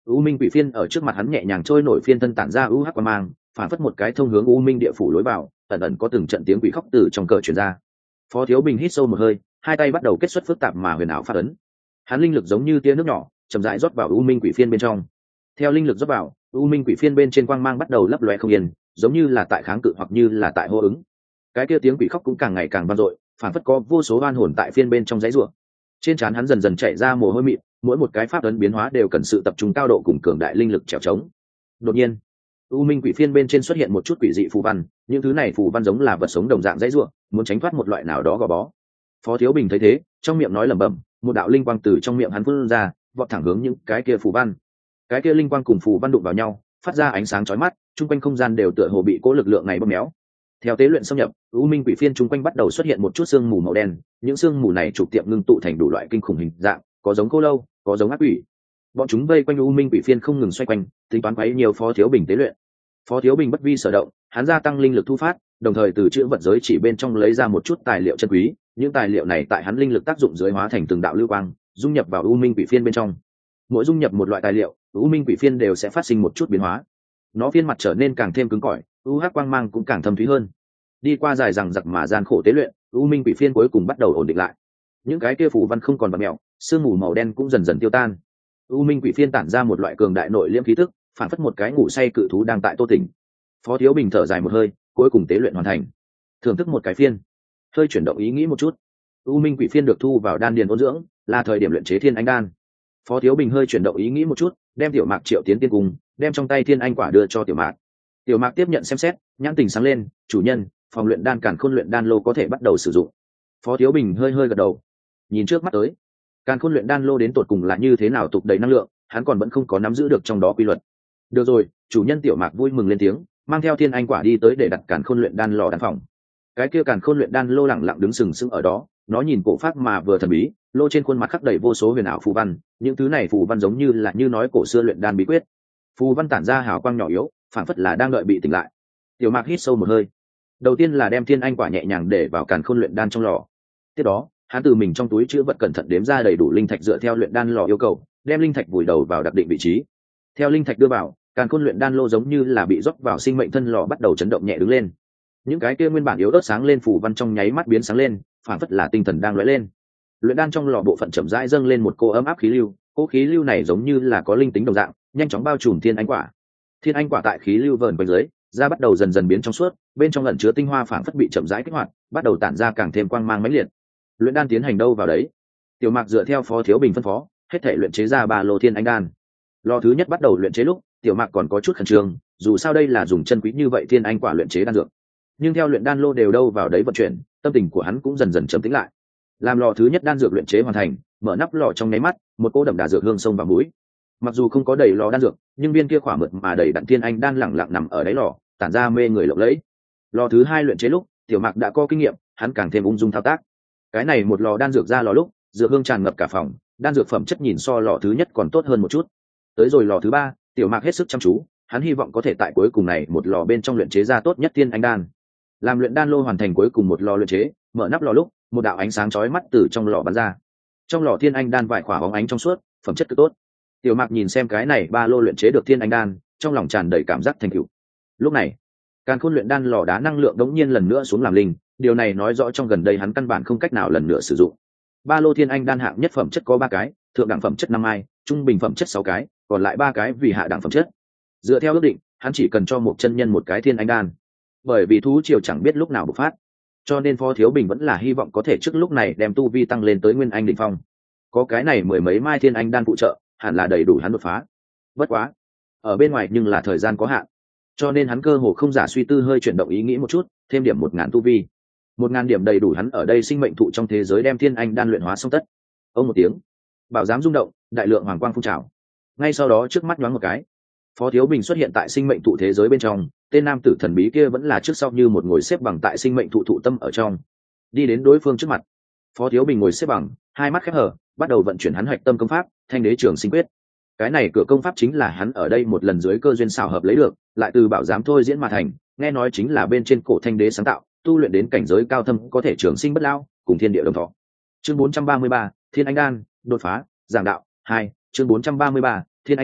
Speaker 1: u minh quỷ phiên ở trước mặt hắn nhẹ nhàng trôi nổi, phiên thân tản ra u hắc quang mang, phản phất một cái thông hướng u minh địa phủ lối vào, ẩn ẩn có từng trận tiếng quỷ khóc từ trong cờ truyền ra. Phó Thiếu Bình hít sâu một hơi, hai tay bắt đầu kết xuất phức tạp mà huyền ảo phát ấn. Hắn linh lực giống như tia nước nhỏ chậm rãi rót vào u minh quỷ phiên bên trong. Theo linh lực rót vào, u minh quỷ phiên bên trên quang mang bắt đầu lấp lóe không yên, giống như là tại kháng cự hoặc như là tại hô ứng. Cái kia tiếng quỷ khóc cũng càng ngày càng vang dội, phản phất có vô số oan hồn tại phiên bên trong giấy rủa. Trên trán hắn dần dần chạy ra mồ hôi mịn, mỗi một cái pháp ấn biến hóa đều cần sự tập trung cao độ cùng cường đại linh lực trèo trống. Đột nhiên, u minh quỷ phiên bên trên xuất hiện một chút quỷ dị phù văn, những thứ này phù văn giống là vật sống đồng dạng dãy rủa, muốn tránh thoát một loại nào đó gò bó. Phó Thiếu Bình thấy thế, trong miệng nói lẩm bẩm, một đạo linh quang từ trong miệng hắn phun ra, vọt thẳng hướng những cái kia phù văn. Cái kia linh quang cùng phù văn đụng vào nhau, phát ra ánh sáng chói mắt, chung quanh không gian đều tựa hồ bị cố lực lượng này bóp méo. Theo tế luyện xâm nhập, u minh quỷ phiên chung quanh bắt đầu xuất hiện một chút sương mù màu đen, những sương mù này trục tiệm ngưng tụ thành đủ loại kinh khủng hình dạng, có giống cô lâu, có giống ác quỷ. Bọn chúng vây quanh u minh quỷ phiên không ngừng xoay quanh, tính toán quấy nhiều Phó Thiếu Bình tế luyện. Phó Thiếu Bình bất vi sở động, hắn gia tăng linh lực thu phát, đồng thời từ chữ vật giới chỉ bên trong lấy ra một chút tài liệu chân quý, những tài liệu này tại hắn linh lực tác dụng dưới hóa thành từng đạo lưu quang, dung nhập vào u minh quỷ phiên bên trong. Mỗi dung nhập một loại tài liệu, u minh quỷ phiên đều sẽ phát sinh một chút biến hóa. Nó phiên mặt trở nên càng thêm cứng cỏi, u hắc quang mang cũng càng thâm thúy hơn. Đi qua dài dằng dặc mà gian khổ tế luyện, u minh quỷ phiên cuối cùng bắt đầu ổn định lại. Những cái kia phù văn không còn bặm mèo, sương mù màu đen cũng dần dần tiêu tan. U minh quỷ phiên tản ra một loại cường đại nội liễm khí tức, phản phất một cái ngủ say cự thú đang tại tô tỉnh. Phó Thiếu Bình thở dài một hơi, cuối cùng tế luyện hoàn thành. Thưởng thức một cái phiên, hơi chuyển động ý nghĩ một chút. U minh quỷ phiên được thu vào đan điền ôn dưỡng, là thời điểm luyện chế thiên anh đan. Phó Thiếu Bình hơi chuyển động ý nghĩ một chút, đem Tiểu Mạc triệu tiến tiên cung, đem trong tay thiên anh quả đưa cho Tiểu Mạc. Tiểu Mạc tiếp nhận xem xét, nhãn tình sáng lên, chủ nhân, phòng luyện đan Càn Khôn luyện đan lô có thể bắt đầu sử dụng. Phó Thiếu Bình hơi hơi gật đầu, nhìn trước mắt tới, Càn Khôn luyện đan lô đến tột cùng là như thế nào tục đầy năng lượng, hắn còn vẫn không có nắm giữ được trong đó quy luật. Được rồi, chủ nhân. Tiểu Mạc vui mừng lên tiếng, mang theo thiên anh quả đi tới để đặt Càn Khôn luyện đan lò đan phòng. Cái kia Càn Khôn luyện đan lô lẳng lặng đứng sừng sững ở đó, nó nhìn cổ pháp mà vừa thần bí, lô trên khuôn mặt khắc đầy vô số huyền ảo phù văn, những thứ này phù văn giống như là như nói cổ xưa luyện đan bí quyết. Phù văn tản ra hào quang nhỏ yếu, phản phất là đang đợi bị tỉnh lại. Tiểu Mạc hít sâu một hơi, đầu tiên là đem thiên anh quả nhẹ nhàng để vào Càn Khôn luyện đan trong lò. Tiếp đó, hắn từ mình trong túi chứa vật cẩn thận đếm ra đầy đủ linh thạch dựa theo luyện đan lò yêu cầu, đem linh thạch vùi đầu vào đặc định vị trí. Theo linh thạch đưa vào, Càn Khôn luyện đan lô giống như là bị rót vào sinh mệnh thân lò bắt đầu chấn động nhẹ đứng lên. Những cái kia nguyên bản yếu ớt sáng lên phù văn trong nháy mắt biến sáng lên, phản phất là tinh thần đang lóe lên. Luyện đan trong lò bộ phận chậm rãi dâng lên một cô ấm áp khí lưu, cô khí lưu này giống như là có linh tính đồng dạng, nhanh chóng bao trùm thiên anh quả. Thiên anh quả tại khí lưu vờn quanh dưới, da bắt đầu dần dần biến trong suốt, bên trong ẩn chứa tinh hoa phản phất bị chậm rãi kích hoạt, bắt đầu tản ra càng thêm quang mang mãnh liệt. Luyện đan tiến hành đâu vào đấy. Tiểu Mạc dựa theo Phó Thiếu Bình phân phó, hết thể luyện chế ra ba lô thiên anh đan. Lò thứ nhất bắt đầu luyện chế lúc, Tiểu Mạc còn có chút khẩn trương, dù sao đây là dùng chân quý như vậy thiên anh quả luyện chế đan dược. Nhưng theo luyện đan lô đều đâu vào đấy vận chuyển, tâm tình của hắn cũng dần dần trầm tĩnh lại. Làm lò thứ nhất đan dược luyện chế hoàn thành, mở nắp lò trong nháy mắt, một cô đậm đà dược hương sông vào mũi. Mặc dù không có đầy lò đan dược, nhưng viên kia khỏa mượt mà đầy đặn thiên anh đan lẳng lặng nằm ở đáy lò, tản ra mê người lộng lẫy. Lò thứ hai luyện chế lúc, Tiểu Mạc đã có kinh nghiệm, hắn càng thêm ung dung thao tác. Cái này một lò đan dược ra lò lúc, dược hương tràn ngập cả phòng, đan dược phẩm chất nhìn so lò thứ nhất còn tốt hơn một chút. Tới rồi lò thứ ba, Tiểu Mạc hết sức chăm chú, hắn hy vọng có thể tại cuối cùng này một lò bên trong luyện chế ra tốt nhất thiên anh đan. Làm luyện đan lô hoàn thành cuối cùng một lò luyện chế, mở nắp lò lúc, một đạo ánh sáng chói mắt từ trong lò bắn ra. Trong lò thiên anh đan vài khỏa bóng ánh trong suốt, phẩm chất cực tốt. Tiểu Mạc nhìn xem cái này ba lô luyện chế được thiên anh đan, trong lòng tràn đầy cảm giác thành tựu. Lúc này, Càn Khôn luyện đan lò đá năng lượng đống nhiên lần nữa xuống làm linh, điều này nói rõ trong gần đây hắn căn bản không cách nào lần nữa sử dụng. Ba lô thiên anh đan hạng nhất phẩm chất có ba cái, thượng đẳng phẩm chất năm ai, trung bình phẩm chất sáu cái, còn lại ba cái vì hạ đẳng phẩm chất. Dựa theo ước định, hắn chỉ cần cho một chân nhân một cái thiên anh đan. Bởi vì thú triều chẳng biết lúc nào bộc phát, cho nên Phó Thiếu Bình vẫn là hy vọng có thể trước lúc này đem tu vi tăng lên tới nguyên anh đỉnh phong. Có cái này mười mấy mai thiên anh đan phụ trợ, hẳn là đầy đủ hắn đột phá. Bất quá, ở bên ngoài nhưng là thời gian có hạn, cho nên hắn cơ hồ không giả suy tư hơi chuyển động ý nghĩ một chút, thêm điểm một ngàn tu vi. Một ngàn điểm đầy đủ hắn ở đây sinh mệnh thụ trong thế giới đem thiên anh đan luyện hóa xong tất. Ông một tiếng, bảo giám rung động, đại lượng hoàng quang phun trào. Ngay sau đó trước mắt nhoáng một cái, Phó Thiếu Bình xuất hiện tại sinh mệnh thụ thế giới bên trong, tên nam tử thần bí kia vẫn là trước sau như một ngồi xếp bằng tại sinh mệnh thụ thụ tâm ở trong. Đi đến đối phương trước mặt, Phó Thiếu Bình ngồi xếp bằng, hai mắt khép hờ, bắt đầu vận chuyển hắn hạch tâm công pháp, Thanh Đế Trường Sinh Quyết. Cái này cửa công pháp chính là hắn ở đây một lần dưới cơ duyên xảo hợp lấy được, lại từ bảo giám thôi diễn mà thành, nghe nói chính là bên trên cổ Thanh Đế sáng tạo, tu luyện đến cảnh giới cao thâm có thể trường sinh bất lao, cùng thiên địa đồng thọ. Chương bốn trăm ba mươi ba, Thiên Anh Đan, đột phá, giảng đạo hai. Chương bốn trăm ba mươi ba, Thiên Anh Đan,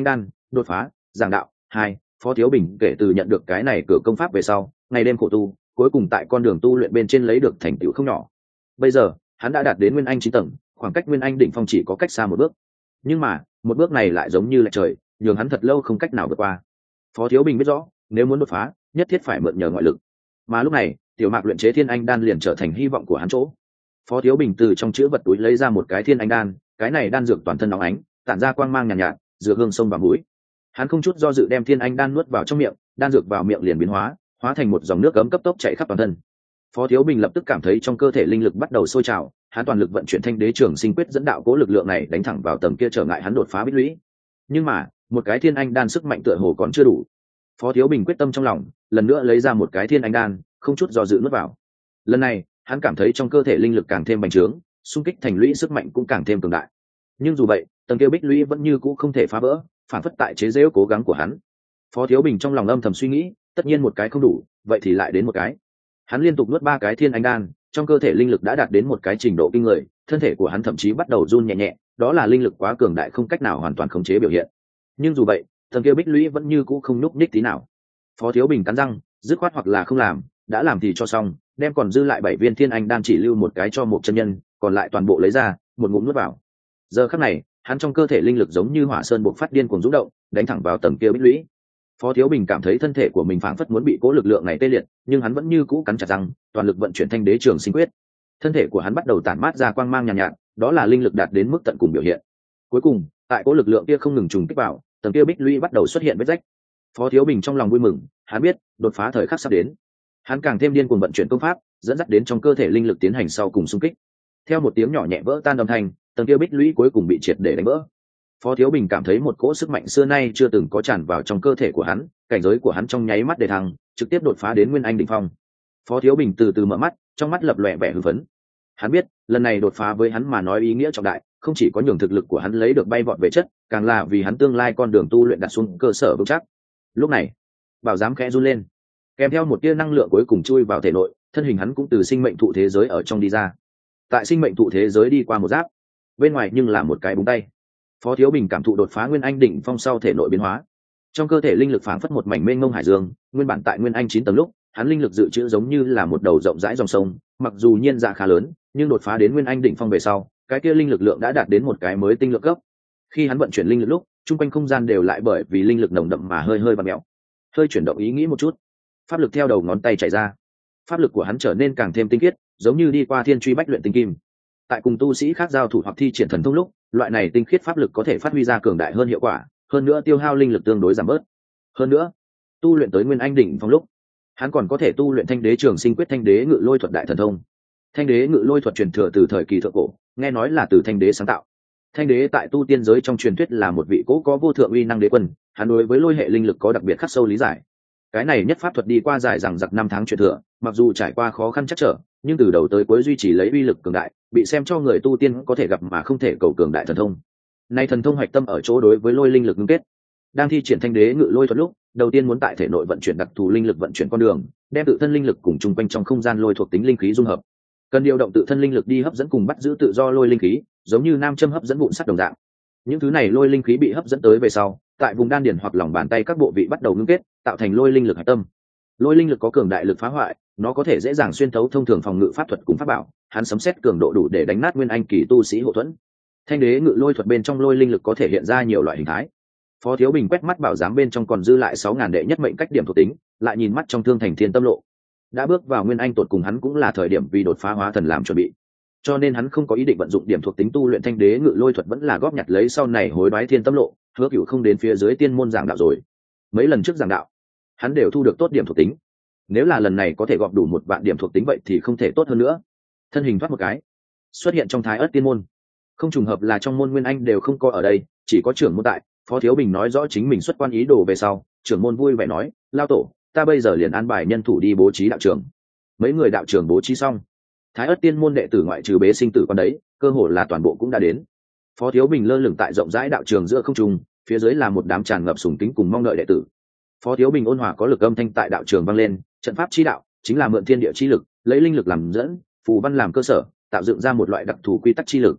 Speaker 1: đột phá giảng đạo hai. Phó Thiếu Bình kể từ nhận được cái này cửa công pháp về sau, ngày đêm khổ tu, cuối cùng tại con đường tu luyện bên trên lấy được thành tựu không nhỏ. Bây giờ hắn đã đạt đến nguyên anh chín tầng, khoảng cách nguyên anh đỉnh phong chỉ có cách xa một bước, nhưng mà một bước này lại giống như là trời, nhường hắn thật lâu không cách nào vượt qua. Phó Thiếu Bình biết rõ, nếu muốn đột phá nhất thiết phải mượn nhờ ngoại lực, mà lúc này tiểu mạc luyện chế thiên anh đan liền trở thành hy vọng của hắn chỗ. Phó Thiếu Bình từ trong chữ vật túi lấy ra một cái thiên anh đan, cái này đan dược toàn thân nóng ánh, tản ra quang mang nhàn nhạt, nhạt dựa hương sông vào mũi. Hắn không chút do dự đem thiên anh đan nuốt vào trong miệng, đan dược vào miệng liền biến hóa, hóa thành một dòng nước ấm cấp tốc chảy khắp toàn thân. Phó Thiếu Bình lập tức cảm thấy trong cơ thể linh lực bắt đầu sôi trào, hắn toàn lực vận chuyển thanh đế trường sinh quyết dẫn đạo cố lực lượng này đánh thẳng vào tầng kia trở ngại hắn đột phá bích lũy. Nhưng mà một cái thiên anh đan sức mạnh tựa hồ còn chưa đủ. Phó Thiếu Bình quyết tâm trong lòng, lần nữa lấy ra một cái thiên anh đan, không chút do dự nuốt vào. Lần này hắn cảm thấy trong cơ thể linh lực càng thêm bành trướng, xung kích thành lũy sức mạnh cũng càng thêm cường đại. Nhưng dù vậy tầng kia bích lũy vẫn như cũ không thể phá vỡ, phản phất tại chế giễu cố gắng của hắn. Phó Thiếu Bình trong lòng âm thầm suy nghĩ, tất nhiên một cái không đủ, vậy thì lại đến một cái. Hắn liên tục nuốt ba cái thiên anh đan, trong cơ thể linh lực đã đạt đến một cái trình độ kinh người, thân thể của hắn thậm chí bắt đầu run nhẹ nhẹ, đó là linh lực quá cường đại không cách nào hoàn toàn khống chế biểu hiện. Nhưng dù vậy tầng kia bích lũy vẫn như cũ không nhúc nhích tí nào. Phó Thiếu Bình cắn răng, dứt khoát hoặc là không làm, đã làm thì cho xong, đem còn dư lại bảy viên thiên anh đan chỉ lưu một cái cho một chân nhân, còn lại toàn bộ lấy ra, một ngụm nuốt vào. Giờ khắc này hắn trong cơ thể linh lực giống như hỏa sơn bộc phát điên cuồng rung động, đánh thẳng vào tầng kia bích lũy. Phó Thiếu Bình cảm thấy thân thể của mình phảng phất muốn bị cố lực lượng này tê liệt, nhưng hắn vẫn như cũ cắn chặt răng, toàn lực vận chuyển thanh đế trường sinh quyết. Thân thể của hắn bắt đầu tản mát ra quang mang nhàn nhạt, nhạt, đó là linh lực đạt đến mức tận cùng biểu hiện. Cuối cùng, tại cố lực lượng kia không ngừng trùng kích vào, tầng kia bích lũy bắt đầu xuất hiện vết rách. Phó Thiếu Bình trong lòng vui mừng, hắn biết đột phá thời khắc sắp đến. Hắn càng thêm điên cuồng vận chuyển công pháp, dẫn dắt đến trong cơ thể linh lực tiến hành sau cùng xung kích. Theo một tiếng nhỏ nhẹ vỡ tan âm thanh, tầng kia bích lũy cuối cùng bị triệt để đánh vỡ. Phó Thiếu Bình cảm thấy một cỗ sức mạnh xưa nay chưa từng có tràn vào trong cơ thể của hắn, cảnh giới của hắn trong nháy mắt đề thăng, trực tiếp đột phá đến nguyên anh đỉnh phong. Phó Thiếu Bình từ từ mở mắt, trong mắt lập lòe vẻ hưng phấn. Hắn biết, lần này đột phá với hắn mà nói ý nghĩa trọng đại, không chỉ có nhường thực lực của hắn lấy được bay vọt về chất, càng là vì hắn tương lai con đường tu luyện đặt xuống cơ sở vững chắc. Lúc này, bảo giám khẽ run lên, kèm theo một tia năng lượng cuối cùng chui vào thể nội, thân hình hắn cũng từ sinh mệnh thụ thế giới ở trong đi ra. Tại sinh mệnh thụ thế giới đi qua một giáp, bên ngoài nhưng là một cái búng tay. Phó Thiếu Bình cảm thụ đột phá nguyên anh đỉnh phong sau thể nội biến hóa, trong cơ thể linh lực phảng phất một mảnh mênh mông hải dương. Nguyên bản tại nguyên anh chín tầng lúc, hắn linh lực dự trữ giống như là một đầu rộng rãi dòng sông, mặc dù nhiên dạ khá lớn, nhưng đột phá đến nguyên anh đỉnh phong về sau, cái kia linh lực lượng đã đạt đến một cái mới tinh lượng cấp. Khi hắn vận chuyển linh lực lúc, trung quanh không gian đều lại bởi vì linh lực nồng đậm mà hơi hơi vặn mèo. Hơi chuyển động ý nghĩ một chút, pháp lực theo đầu ngón tay chảy ra. Pháp lực của hắn trở nên càng thêm tinh khiết, giống như đi qua thiên truy bách luyện tinh kim. Tại cùng tu sĩ khác giao thủ hoặc thi triển thần thông lúc, loại này tinh khiết pháp lực có thể phát huy ra cường đại hơn hiệu quả, hơn nữa tiêu hao linh lực tương đối giảm bớt. Hơn nữa, tu luyện tới nguyên anh đỉnh phong lúc, hắn còn có thể tu luyện thanh đế trường sinh quyết thanh đế ngự lôi thuật đại thần thông. Thanh đế ngự lôi thuật truyền thừa từ thời kỳ thượng cổ, nghe nói là từ thanh đế sáng tạo. Thanh đế tại tu tiên giới trong truyền thuyết là một vị cố có vô thượng uy năng đế quân, hắn đối với lôi hệ linh lực có đặc biệt khắc sâu lý giải. Cái này nhất pháp thuật đi qua dài rằng giặc năm tháng truyền thừa, mặc dù trải qua khó khăn chắc trở, nhưng từ đầu tới cuối duy trì lấy uy lực cường đại, bị xem cho người tu tiên có thể gặp mà không thể cầu cường đại thần thông. Nay thần thông hoạch tâm ở chỗ đối với lôi linh lực ngưng kết. Đang thi triển thanh đế ngự lôi thuật lúc, đầu tiên muốn tại thể nội vận chuyển đặc thù linh lực vận chuyển con đường, đem tự thân linh lực cùng chung quanh trong không gian lôi thuộc tính linh khí dung hợp. Cần điều động tự thân linh lực đi hấp dẫn cùng bắt giữ tự do lôi linh khí, giống như nam châm hấp dẫn vụn sắt đồng dạng. Những thứ này lôi linh khí bị hấp dẫn tới về sau, tại vùng đan điền hoặc lòng bàn tay các bộ vị bắt đầu ngưng kết, tạo thành lôi linh lực hạch tâm. Lôi linh lực có cường đại lực phá hoại, nó có thể dễ dàng xuyên thấu thông thường phòng ngự pháp thuật cùng pháp bảo, hắn sấm xét cường độ đủ để đánh nát nguyên anh kỳ tu sĩ hộ thuẫn. Thanh đế ngự lôi thuật bên trong lôi linh lực có thể hiện ra nhiều loại hình thái. Phó Thiếu Bình quét mắt bảo giám bên trong còn dư lại sáu ngàn đệ nhất mệnh cách điểm thuộc tính, lại nhìn mắt trong thương thành thiên tâm lộ. Đã bước vào nguyên anh tột cùng hắn cũng là thời điểm vì đột phá hóa thần làm chuẩn bị. Cho nên hắn không có ý định vận dụng điểm thuộc tính tu luyện thanh đế ngự lôi thuật, vẫn là góp nhặt lấy sau này hối đoái thiên tâm lộ, hứa cửu không đến phía dưới tiên môn giảng đạo rồi. Mấy lần trước giảng đạo, hắn đều thu được tốt điểm thuộc tính. Nếu là lần này có thể gọp đủ một vạn điểm thuộc tính vậy thì không thể tốt hơn nữa. Thân hình thoát một cái, xuất hiện trong Thái Ức tiên môn. Không trùng hợp là trong môn nguyên anh đều không có ở đây, chỉ có trưởng môn tại. Phó Thiếu Bình nói rõ chính mình xuất quan ý đồ về sau, trưởng môn vui vẻ nói, lao tổ, ta bây giờ liền an bài nhân thủ đi bố trí đạo trường. Mấy người đạo trường bố trí xong, Thái Ức tiên môn đệ tử ngoại trừ bế sinh tử con đấy, cơ hồ là toàn bộ cũng đã đến. Phó Thiếu Bình lơ lửng tại rộng rãi đạo trường giữa không trung, phía dưới là một đám tràn ngập sùng kính cùng mong đợi đệ tử. Phó Thiếu Bình ôn hòa có lực âm thanh tại đạo trường vang lên, trận pháp chi đạo chính là mượn thiên địa chi lực, lấy linh lực làm dẫn, phù văn làm cơ sở, tạo dựng ra một loại đặc thù quy tắc chi lực.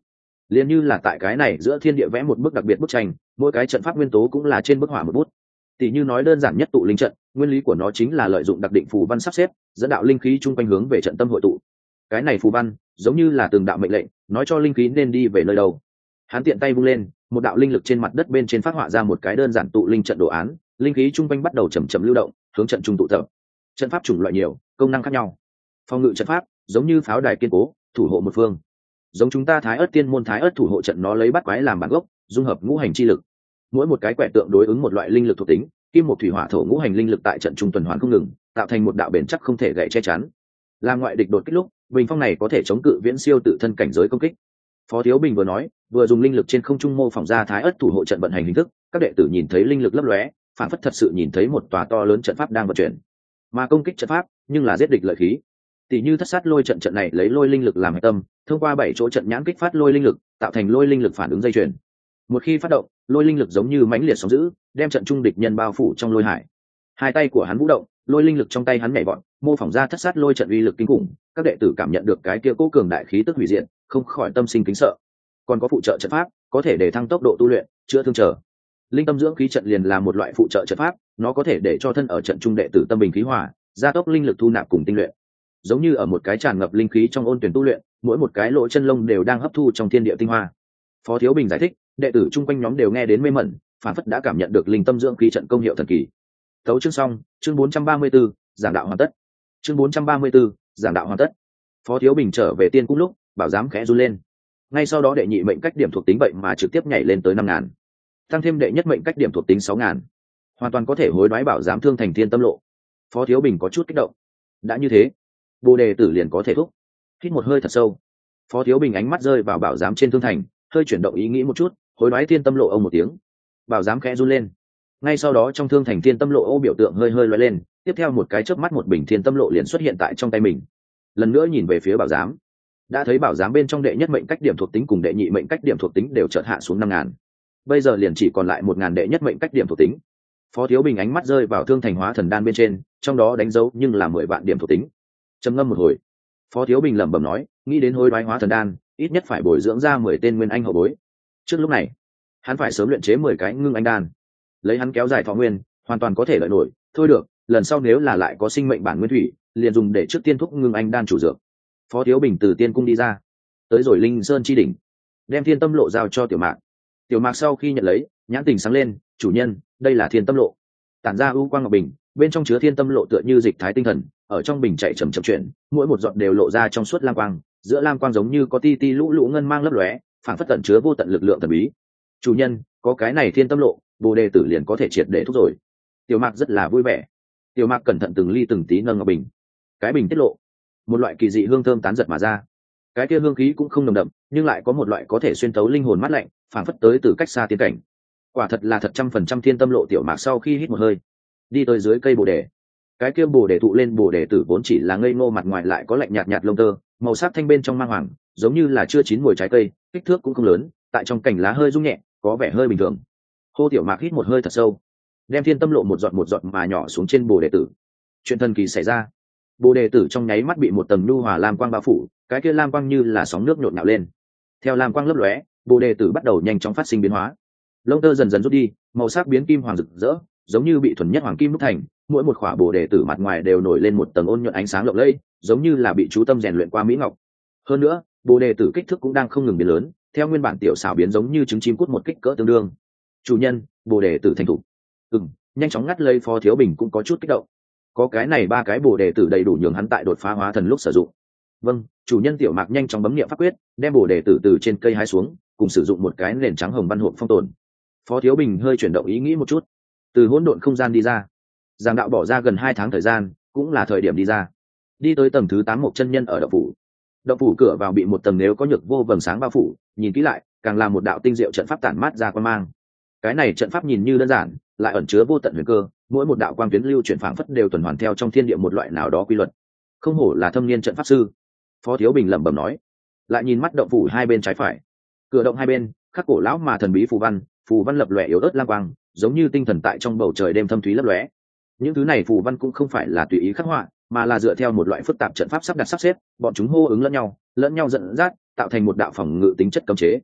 Speaker 1: liền như là tại cái này giữa thiên địa vẽ một bức đặc biệt bức tranh, mỗi cái trận pháp nguyên tố cũng là trên bức họa một bút. Tỷ như nói đơn giản nhất tụ linh trận, nguyên lý của nó chính là lợi dụng đặc định phù văn sắp xếp, dẫn đạo linh khí chung quanh hướng về trận tâm hội tụ. Cái này phù văn giống như là từng đạo mệnh lệnh, nói cho linh khí nên đi về nơi đâu. Hắn tiện tay vung lên, một đạo linh lực trên mặt đất bên trên phát họa ra một cái đơn giản tụ linh trận đồ án, linh khí chung quanh bắt đầu chậm chậm lưu động, hướng trận trung tụ tập. Trận pháp chủng loại nhiều, công năng khác nhau. Phòng ngự trận pháp giống như pháo đài kiên cố, thủ hộ một phương. Giống chúng ta Thái Ức Tiên môn Thái Ức thủ hộ trận nó lấy bắt quái làm bản gốc, dung hợp ngũ hành chi lực. Mỗi một cái quẻ tượng đối ứng một loại linh lực thuộc tính, kim một thủy hỏa thổ ngũ hành linh lực tại trận trung tuần hoàn không ngừng, tạo thành một đạo bền chắc không thể gãy che chắn. Làm ngoại địch đột kích lúc, bình phong này có thể chống cự viễn siêu tự thân cảnh giới công kích. Phó Thiếu Bình vừa nói, vừa dùng linh lực trên không trung mô phỏng ra Thái Ức thủ hộ trận vận hành hình thức, các đệ tử nhìn thấy linh lực lấp lóe, phản phất thật sự nhìn thấy một tòa to lớn trận pháp đang vận chuyển. Mà công kích trận pháp, nhưng là giết địch lợi khí. Tỷ như thất sát lôi trận trận này lấy lôi linh lực làm hệ tâm, thông qua bảy chỗ trận nhãn kích phát lôi linh lực, tạo thành lôi linh lực phản ứng dây chuyền. Một khi phát động, lôi linh lực giống như mãnh liệt sóng dữ, đem trận trung địch nhân bao phủ trong lôi hải. Hai tay của hắn vũ động, lôi linh lực trong tay hắn nhảy vọt, mô phỏng ra thất sát lôi trận uy lực kinh khủng. Các đệ tử cảm nhận được cái kia cố cường đại khí tức hủy diệt, không khỏi tâm sinh kính sợ. Còn có phụ trợ trận pháp, có thể để thăng tốc độ tu luyện, chữa thương trở. Linh tâm dưỡng khí trận liền là một loại phụ trợ trận pháp, nó có thể để cho thân ở trận trung đệ tử tâm bình khí hòa, gia tốc linh lực thu nạp cùng tinh luyện. Giống như ở một cái tràn ngập linh khí trong ôn tuyển tu luyện, mỗi một cái lỗ chân lông đều đang hấp thu trong thiên địa tinh hoa. Phó Thiếu Bình giải thích, đệ tử chung quanh nhóm đều nghe đến mê mẩn, phản phất đã cảm nhận được linh tâm dưỡng khí trận công hiệu thần kỳ. Tấu chương xong, chương bốn trăm ba mươi 4, giảng đạo hoàn tất. Chương bốn trăm ba mươi 4, giảng đạo hoàn tất. Phó Thiếu Bình trở về tiên cung lúc, bảo giám khẽ run lên. Ngay sau đó đệ nhị mệnh cách điểm thuộc tính vậy mà trực tiếp nhảy lên tới năm ngàn, tăng thêm đệ nhất mệnh cách điểm thuộc tính sáu ngàn, hoàn toàn có thể hối đoái bảo giám thương thành thiên tâm lộ. Phó Thiếu Bình có chút kích động. Đã như thế, Bồ đề tử liền có thể thúc. Hít một hơi thật sâu, Phó Thiếu Bình ánh mắt rơi vào bảo giám trên thương thành, hơi chuyển động ý nghĩ một chút, hối đoái thiên tâm lộ ông một tiếng. Bảo giám khẽ run lên. Ngay sau đó trong thương thành thiên tâm lộ ô biểu tượng hơi hơi lóe lên, tiếp theo một cái chớp mắt một bình thiên tâm lộ liền xuất hiện tại trong tay mình. Lần nữa nhìn về phía bảo giám, đã thấy bảo giám bên trong đệ nhất mệnh cách điểm thuộc tính cùng đệ nhị mệnh cách điểm thuộc tính đều chợt hạ xuống năm ngàn. Bây giờ liền chỉ còn lại một ngàn đệ nhất mệnh cách điểm thuộc tính. Phó Thiếu Bình ánh mắt rơi vào thương thành hóa thần đan bên trên, trong đó đánh dấu nhưng là mười vạn điểm thuộc tính. Trầm ngâm một hồi, Phó Thiếu Bình lẩm bẩm nói, nghĩ đến hối đoái hóa thần đan, ít nhất phải bồi dưỡng ra mười tên nguyên anh hậu bối. Trước lúc này, hắn phải sớm luyện chế mười cái ngưng anh đan, lấy hắn kéo dài thọ nguyên, hoàn toàn có thể lợi nổi. Thôi được, lần sau nếu là lại có sinh mệnh bản nguyên thủy, liền dùng để trước tiên thúc ngưng anh đan chủ dược. Phó Thiếu Bình từ tiên cung đi ra, tới rồi Linh Sơn chi đỉnh, đem thiên tâm lộ giao cho Tiểu Mạc. Tiểu Mạc sau khi nhận lấy, nhãn tình sáng lên, chủ nhân, đây là thiên tâm lộ. Tản ra ưu quang ngọc bình, bên trong chứa thiên tâm lộ tựa như dịch thái tinh thần, ở trong bình chạy chậm chậm chuyển, mỗi một giọt đều lộ ra trong suốt lam quang, giữa lam quang giống như có ti ti lũ lũ ngân mang lấp lóe, phảng phất tận chứa vô tận lực lượng thần bí. Chủ nhân, có cái này thiên tâm lộ, Bồ đề tử liền có thể triệt để thúc rồi. Tiểu Mạc rất là vui vẻ. Tiểu Mạc cẩn thận từng ly từng tí nâng ngọc bình. Cái bình tiết lộ một loại kỳ dị hương thơm tán giật mà ra. Cái kia hương khí cũng không nồng đậm, nhưng lại có một loại có thể xuyên tấu linh hồn mát lạnh, phảng phất tới từ cách xa tiến cảnh. Quả thật là thật trăm phần trăm thiên tâm lộ. Tiểu Mạc sau khi hít một hơi, đi tới dưới cây bồ đề. Cái kia bồ đề thụ lên bồ đề tử vốn chỉ là ngây ngô, mặt ngoài lại có lạnh nhạt nhạt lông tơ, màu sắc thanh bên trong mang hoàng, giống như là chưa chín mùi trái cây, kích thước cũng không lớn, tại trong cành lá hơi rung nhẹ, có vẻ hơi bình thường. Hô. Tiểu Mạc hít một hơi thật sâu, đem thiên tâm lộ một giọt một giọt mà nhỏ xuống trên bồ đề tử. Chuyện thần kỳ xảy ra, bồ đề tử trong nháy mắt bị một tầng nhu hòa lam quang bao phủ, cái kia lam quang như là sóng nước nhộn nhạo lên. Theo lam quang lấp lóe, bồ đề tử bắt đầu nhanh chóng phát sinh biến hóa, lông tơ dần dần rút đi, màu sắc biến kim hoàng rực rỡ, giống như bị thuần nhất hoàng kim đúc thành. Mỗi một khỏa bồ đề tử mặt ngoài đều nổi lên một tầng ôn nhuận ánh sáng lộng lẫy, giống như là bị chú tâm rèn luyện qua mỹ ngọc. Hơn nữa, bồ đề tử kích thước cũng đang không ngừng biến lớn, theo nguyên bản tiểu xảo biến giống như trứng chim cút một kích cỡ tương đương. Chủ nhân, bồ đề tử thành thủ. Ừm, nhanh chóng ngắt lấy. Phó Thiếu Bình cũng có chút kích động. Có cái này ba cái bồ đề tử đầy đủ nhường hắn tại đột phá hóa thần lúc sử dụng. Vâng, chủ nhân. Tiểu Mạc nhanh chóng bấm niệm pháp quyết, đem bồ đề tử từ trên cây hái xuống, cùng sử dụng một cái nền trắng hồng văn hộp phong tồn. Phó Thiếu Bình hơi chuyển động ý nghĩ một chút, từ hỗn độn không gian đi ra. Giảng đạo bỏ ra gần hai tháng thời gian, cũng là thời điểm đi ra. Đi tới tầng thứ tám một chân nhân ở động phủ. Động phủ cửa vào bị một tầng nếu có nhược vô vầng sáng bao phủ, nhìn kỹ lại, càng là một đạo tinh diệu trận pháp tản mát ra quan mang. Cái này trận pháp nhìn như đơn giản, lại ẩn chứa vô tận huyền cơ, mỗi một đạo quang tuyến lưu chuyển phảng phất đều tuần hoàn theo trong thiên địa một loại nào đó quy luật. Không hổ là thâm niên trận pháp sư. Phó Thiếu Bình lẩm bẩm nói. Lại nhìn mắt động phủ hai bên trái phải, cửa động hai bên khắc cổ lão mà thần bí phù văn, phù văn lập lòe yếu ớt lam quang, giống như tinh thần tại trong bầu trời đêm thâm thúy lấp lóe. Những thứ này phù văn cũng không phải là tùy ý khắc họa, mà là dựa theo một loại phức tạp trận pháp sắp đặt sắp xếp, bọn chúng hô ứng lẫn nhau, lẫn nhau dẫn dắt, tạo thành một đạo phòng ngự tính chất cấm chế.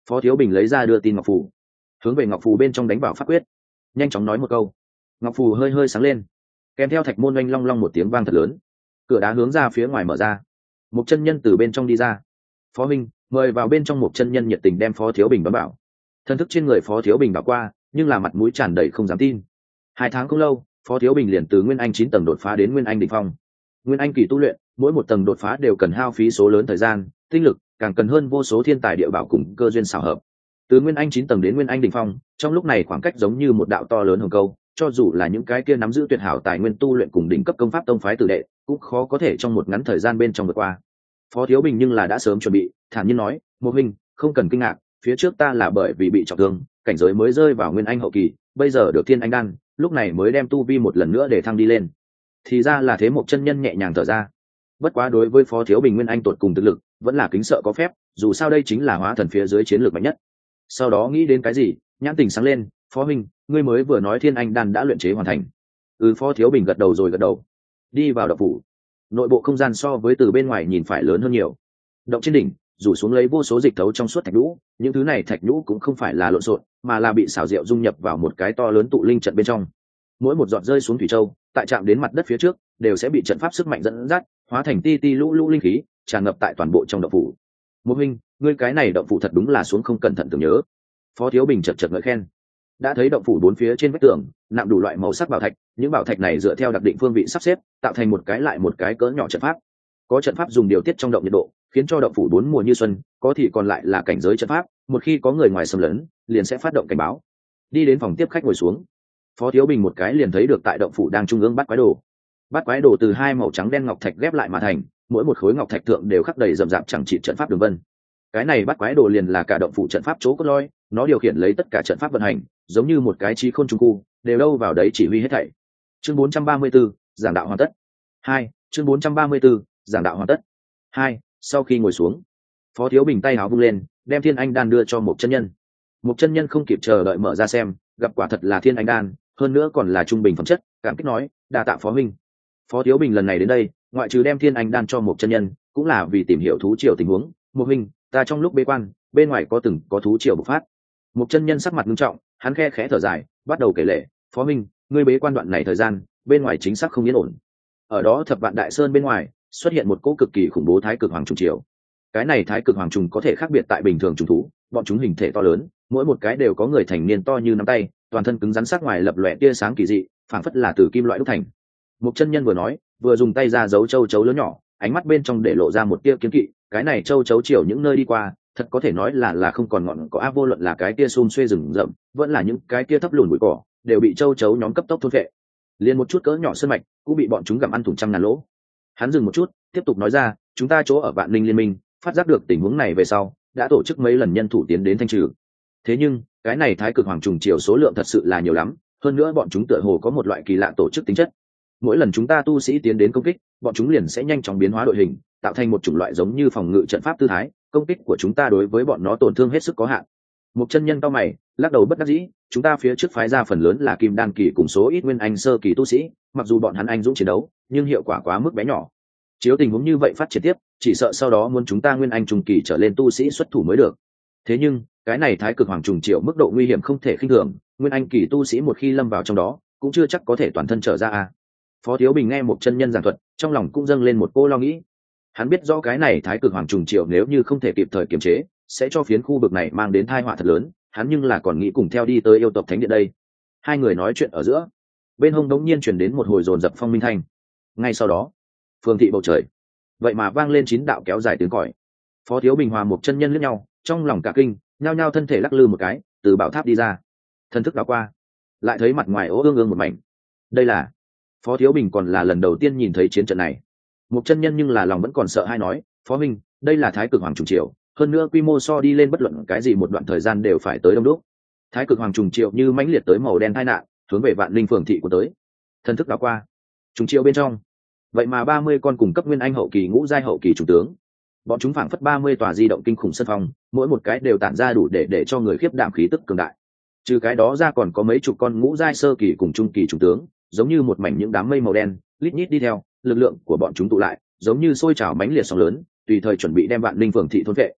Speaker 1: Phó Thiếu Bình lấy ra đưa tin ngọc phù, hướng về ngọc phù bên trong đánh vào pháp quyết, nhanh chóng nói một câu. Ngọc phù hơi hơi sáng lên, kèm theo thạch môn oanh long long một tiếng vang thật lớn, cửa đá hướng ra phía ngoài mở ra, một chân nhân từ bên trong đi ra. Phó Minh, mời vào bên trong. Một chân nhân nhiệt tình đem Phó Thiếu Bình bấm bảo. Thân thức trên người Phó Thiếu Bình bảo qua, nhưng là mặt mũi tràn đầy không dám tin. Hai tháng không lâu, Phó Thiếu Bình liền từ nguyên anh chín tầng đột phá đến nguyên anh đỉnh phong. Nguyên anh kỳ tu luyện, mỗi một tầng đột phá đều cần hao phí số lớn thời gian, tinh lực, càng cần hơn vô số thiên tài địa bảo cùng cơ duyên xảo hợp. Từ nguyên anh chín tầng đến nguyên anh đỉnh phong, trong lúc này khoảng cách giống như một đạo to lớn hồng câu, cho dù là những cái kia nắm giữ tuyệt hảo tài nguyên tu luyện cùng đỉnh cấp công pháp tông phái tử đệ, cũng khó có thể trong một ngắn thời gian bên trong vượt qua. Phó Thiếu Bình nhưng là đã sớm chuẩn bị, thản nhiên nói, "Mộ huynh, không cần kinh ngạc, phía trước ta là bởi vì bị trọng thương, cảnh giới mới rơi vào nguyên anh hậu kỳ, bây giờ được thiên anh đan, lúc này mới đem tu vi một lần nữa để thăng đi lên." Thì ra là thế. Một chân nhân nhẹ nhàng thở ra. Bất quá đối với Phó Thiếu Bình nguyên anh tột cùng thực lực, vẫn là kính sợ có phép, dù sao đây chính là hóa thần phía dưới chiến lược mạnh nhất. Sau đó nghĩ đến cái gì, nhãn tình sáng lên, "Phó huynh, ngươi mới vừa nói thiên anh đan đã luyện chế hoàn thành?" Ừ. Phó Thiếu Bình gật đầu rồi gật đầu. Đi vào động phủ. Nội bộ không gian so với từ bên ngoài nhìn phải lớn hơn nhiều. Động trên đỉnh rủ xuống lấy vô số dịch thấu trong suốt thạch nhũ, những thứ này thạch nhũ cũng không phải là lộn xộn, mà là bị xảo diệu dung nhập vào một cái to lớn tụ linh trận bên trong. Mỗi một giọt rơi xuống thủy châu, tại chạm đến mặt đất phía trước, đều sẽ bị trận pháp sức mạnh dẫn dắt, hóa thành ti ti lũ lũ linh khí, tràn ngập tại toàn bộ trong động phủ. "Một huynh, ngươi cái này động phủ thật đúng là xuống không cẩn thận tưởng nhớ." Phó Thiếu Bình chật chật ngợi khen. Đã thấy động phủ bốn phía trên vách tường nạm đủ loại màu sắc bảo thạch, những bảo thạch này dựa theo đặc định phương vị sắp xếp, tạo thành một cái lại một cái cỡ nhỏ trận pháp. Có trận pháp dùng điều tiết trong động nhiệt độ, khiến cho động phủ bốn mùa như xuân, có thì còn lại là cảnh giới trận pháp, một khi có người ngoài xâm lấn, liền sẽ phát động cảnh báo. Đi đến phòng tiếp khách ngồi xuống. Phó Thiếu Bình một cái liền thấy được tại động phủ đang trung ương bát quái đồ. Bát quái đồ từ hai màu trắng đen ngọc thạch ghép lại mà thành, mỗi một khối ngọc thạch thượng đều khắc đầy rậm rạp chẳng chịt trận pháp đường vân. Cái này bát quái đồ liền là cả động phủ trận pháp chỗ cốt lõi, nó điều khiển lấy tất cả trận pháp vận hành, giống như một cái trí khôn trung khu, đều đâu vào đấy chỉ huy hết thảy. Chương bốn trăm ba mươi 4, giảng đạo hoàn tất. Hai, chương bốn trăm ba mươi 4, giảng đạo hoàn tất. Hai, sau khi ngồi xuống, Phó Thiếu Bình tay áo vung lên, đem thiên anh đan đưa cho một chân nhân. Một chân nhân không kịp chờ đợi mở ra xem, gặp quả thật là thiên anh đan, hơn nữa còn là trung bình phẩm chất, cảm kích nói, "Đa tạ Phó huynh." Phó Thiếu Bình lần này đến đây, ngoại trừ đem thiên anh đan cho một chân nhân, cũng là vì tìm hiểu thú triều tình huống. "Một huynh, ta trong lúc bế quan, bên ngoài có từng có thú triều bộc phát." Một chân nhân sắc mặt nghiêm trọng, hắn khe khẽ thở dài, bắt đầu kể lể, "Phó huynh, ngươi bế quan đoạn này thời gian, bên ngoài chính xác không yên ổn. Ở đó Thập Vạn Đại Sơn bên ngoài, xuất hiện một cỗ cực kỳ khủng bố thái cực hoàng trùng triều. Cái này thái cực hoàng trùng có thể khác biệt tại bình thường trùng thú, bọn chúng hình thể to lớn, mỗi một cái đều có người thành niên to như nắm tay, toàn thân cứng rắn sắc ngoài lập lòe tia sáng kỳ dị, phảng phất là từ kim loại đúc thành." Một chân nhân vừa nói, vừa dùng tay ra giấu châu chấu lớn nhỏ, ánh mắt bên trong để lộ ra một tia kiến kỵ, cái này châu chấu triều những nơi đi qua, thật có thể nói là là không còn ngọn có áp, vô luận là cái kia xum xuê rừng rậm, vẫn là những cái kia thấp lùn bụi cỏ, đều bị châu chấu nhóm cấp tốc thôn vệ. Liên một chút cỡ nhỏ sơn mạch cũng bị bọn chúng gặm ăn thủng trăm ngàn lỗ. Hắn dừng một chút, tiếp tục nói ra, "Chúng ta chỗ ở Vạn Linh Liên Minh, phát giác được tình huống này về sau, đã tổ chức mấy lần nhân thủ tiến đến thanh trừ. Thế nhưng, cái này thái cực hoàng trùng triều số lượng thật sự là nhiều lắm, hơn nữa bọn chúng tựa hồ có một loại kỳ lạ tổ chức tính chất. Mỗi lần chúng ta tu sĩ tiến đến công kích, bọn chúng liền sẽ nhanh chóng biến hóa đội hình, tạo thành một chủng loại giống như phòng ngự trận pháp tư thái, công kích của chúng ta đối với bọn nó tổn thương hết sức có hạn." Một chân nhân cao mày, lắc đầu bất đắc dĩ, "Chúng ta phía trước phái ra phần lớn là kim đan kỳ cùng số ít nguyên anh sơ kỳ tu sĩ, mặc dù bọn hắn anh dũng chiến đấu, nhưng hiệu quả quá mức bé nhỏ. Chiếu tình huống như vậy phát triển tiếp, chỉ sợ sau đó muốn chúng ta nguyên anh trung kỳ trở lên tu sĩ xuất thủ mới được. Thế nhưng, cái này thái cực hoàng trùng triều mức độ nguy hiểm không thể khinh thường, nguyên anh kỳ tu sĩ một khi lâm vào trong đó, cũng chưa chắc có thể toàn thân trở ra à." Phó Thiếu Bình nghe một chân nhân giảng thuật, trong lòng cũng dâng lên một cô lo nghĩ. Hắn biết rõ cái này thái cực hoàng trùng triều nếu như không thể kịp thời kiềm chế, sẽ cho phiến khu vực này mang đến tai họa thật lớn, hắn nhưng là còn nghĩ cùng theo đi tới yêu tộc thánh địa đây. Hai người nói chuyện ở giữa, bên hông đống nhiên truyền đến một hồi dồn dập phong minh thanh. Ngay sau đó, phương thị bầu trời vậy mà vang lên chín đạo kéo dài tiếng còi. Phó Thiếu Bình hòa một chân nhân liếc nhau, trong lòng cả kinh, nhao nhao thân thể lắc lư một cái, từ bảo tháp đi ra. Thân thức đảo qua, lại thấy mặt ngoài ố ương ương một mảnh. Đây là Phó Thiếu Bình còn là lần đầu tiên nhìn thấy chiến trận này. Một chân nhân nhưng là lòng vẫn còn sợ hay nói, "Phó huynh, đây là thái cực hoàng trùng triều, hơn nữa quy mô so đi lên bất luận cái gì một đoạn thời gian đều phải tới đông đúc. Thái cực hoàng trùng triều như mãnh liệt tới màu đen tai nạn, hướng về Vạn Linh phường thị của tới." Thân thức đảo qua, trùng triều bên trong, vậy mà ba mươi con cùng cấp nguyên anh hậu kỳ ngũ giai hậu kỳ trùng tướng. Bọn chúng phảng phất ba mươi tòa di động kinh khủng sân phong, mỗi một cái đều tản ra đủ để để cho người khiếp đảm khí tức cường đại. Trừ cái đó ra còn có mấy chục con ngũ giai sơ kỳ cùng trung kỳ trùng tướng, giống như một mảnh những đám mây màu đen, lít nhít đi theo, lực lượng của bọn chúng tụ lại, giống như sôi trào mãnh liệt sóng lớn, tùy thời chuẩn bị đem Vạn Linh phường thị thôn vệ.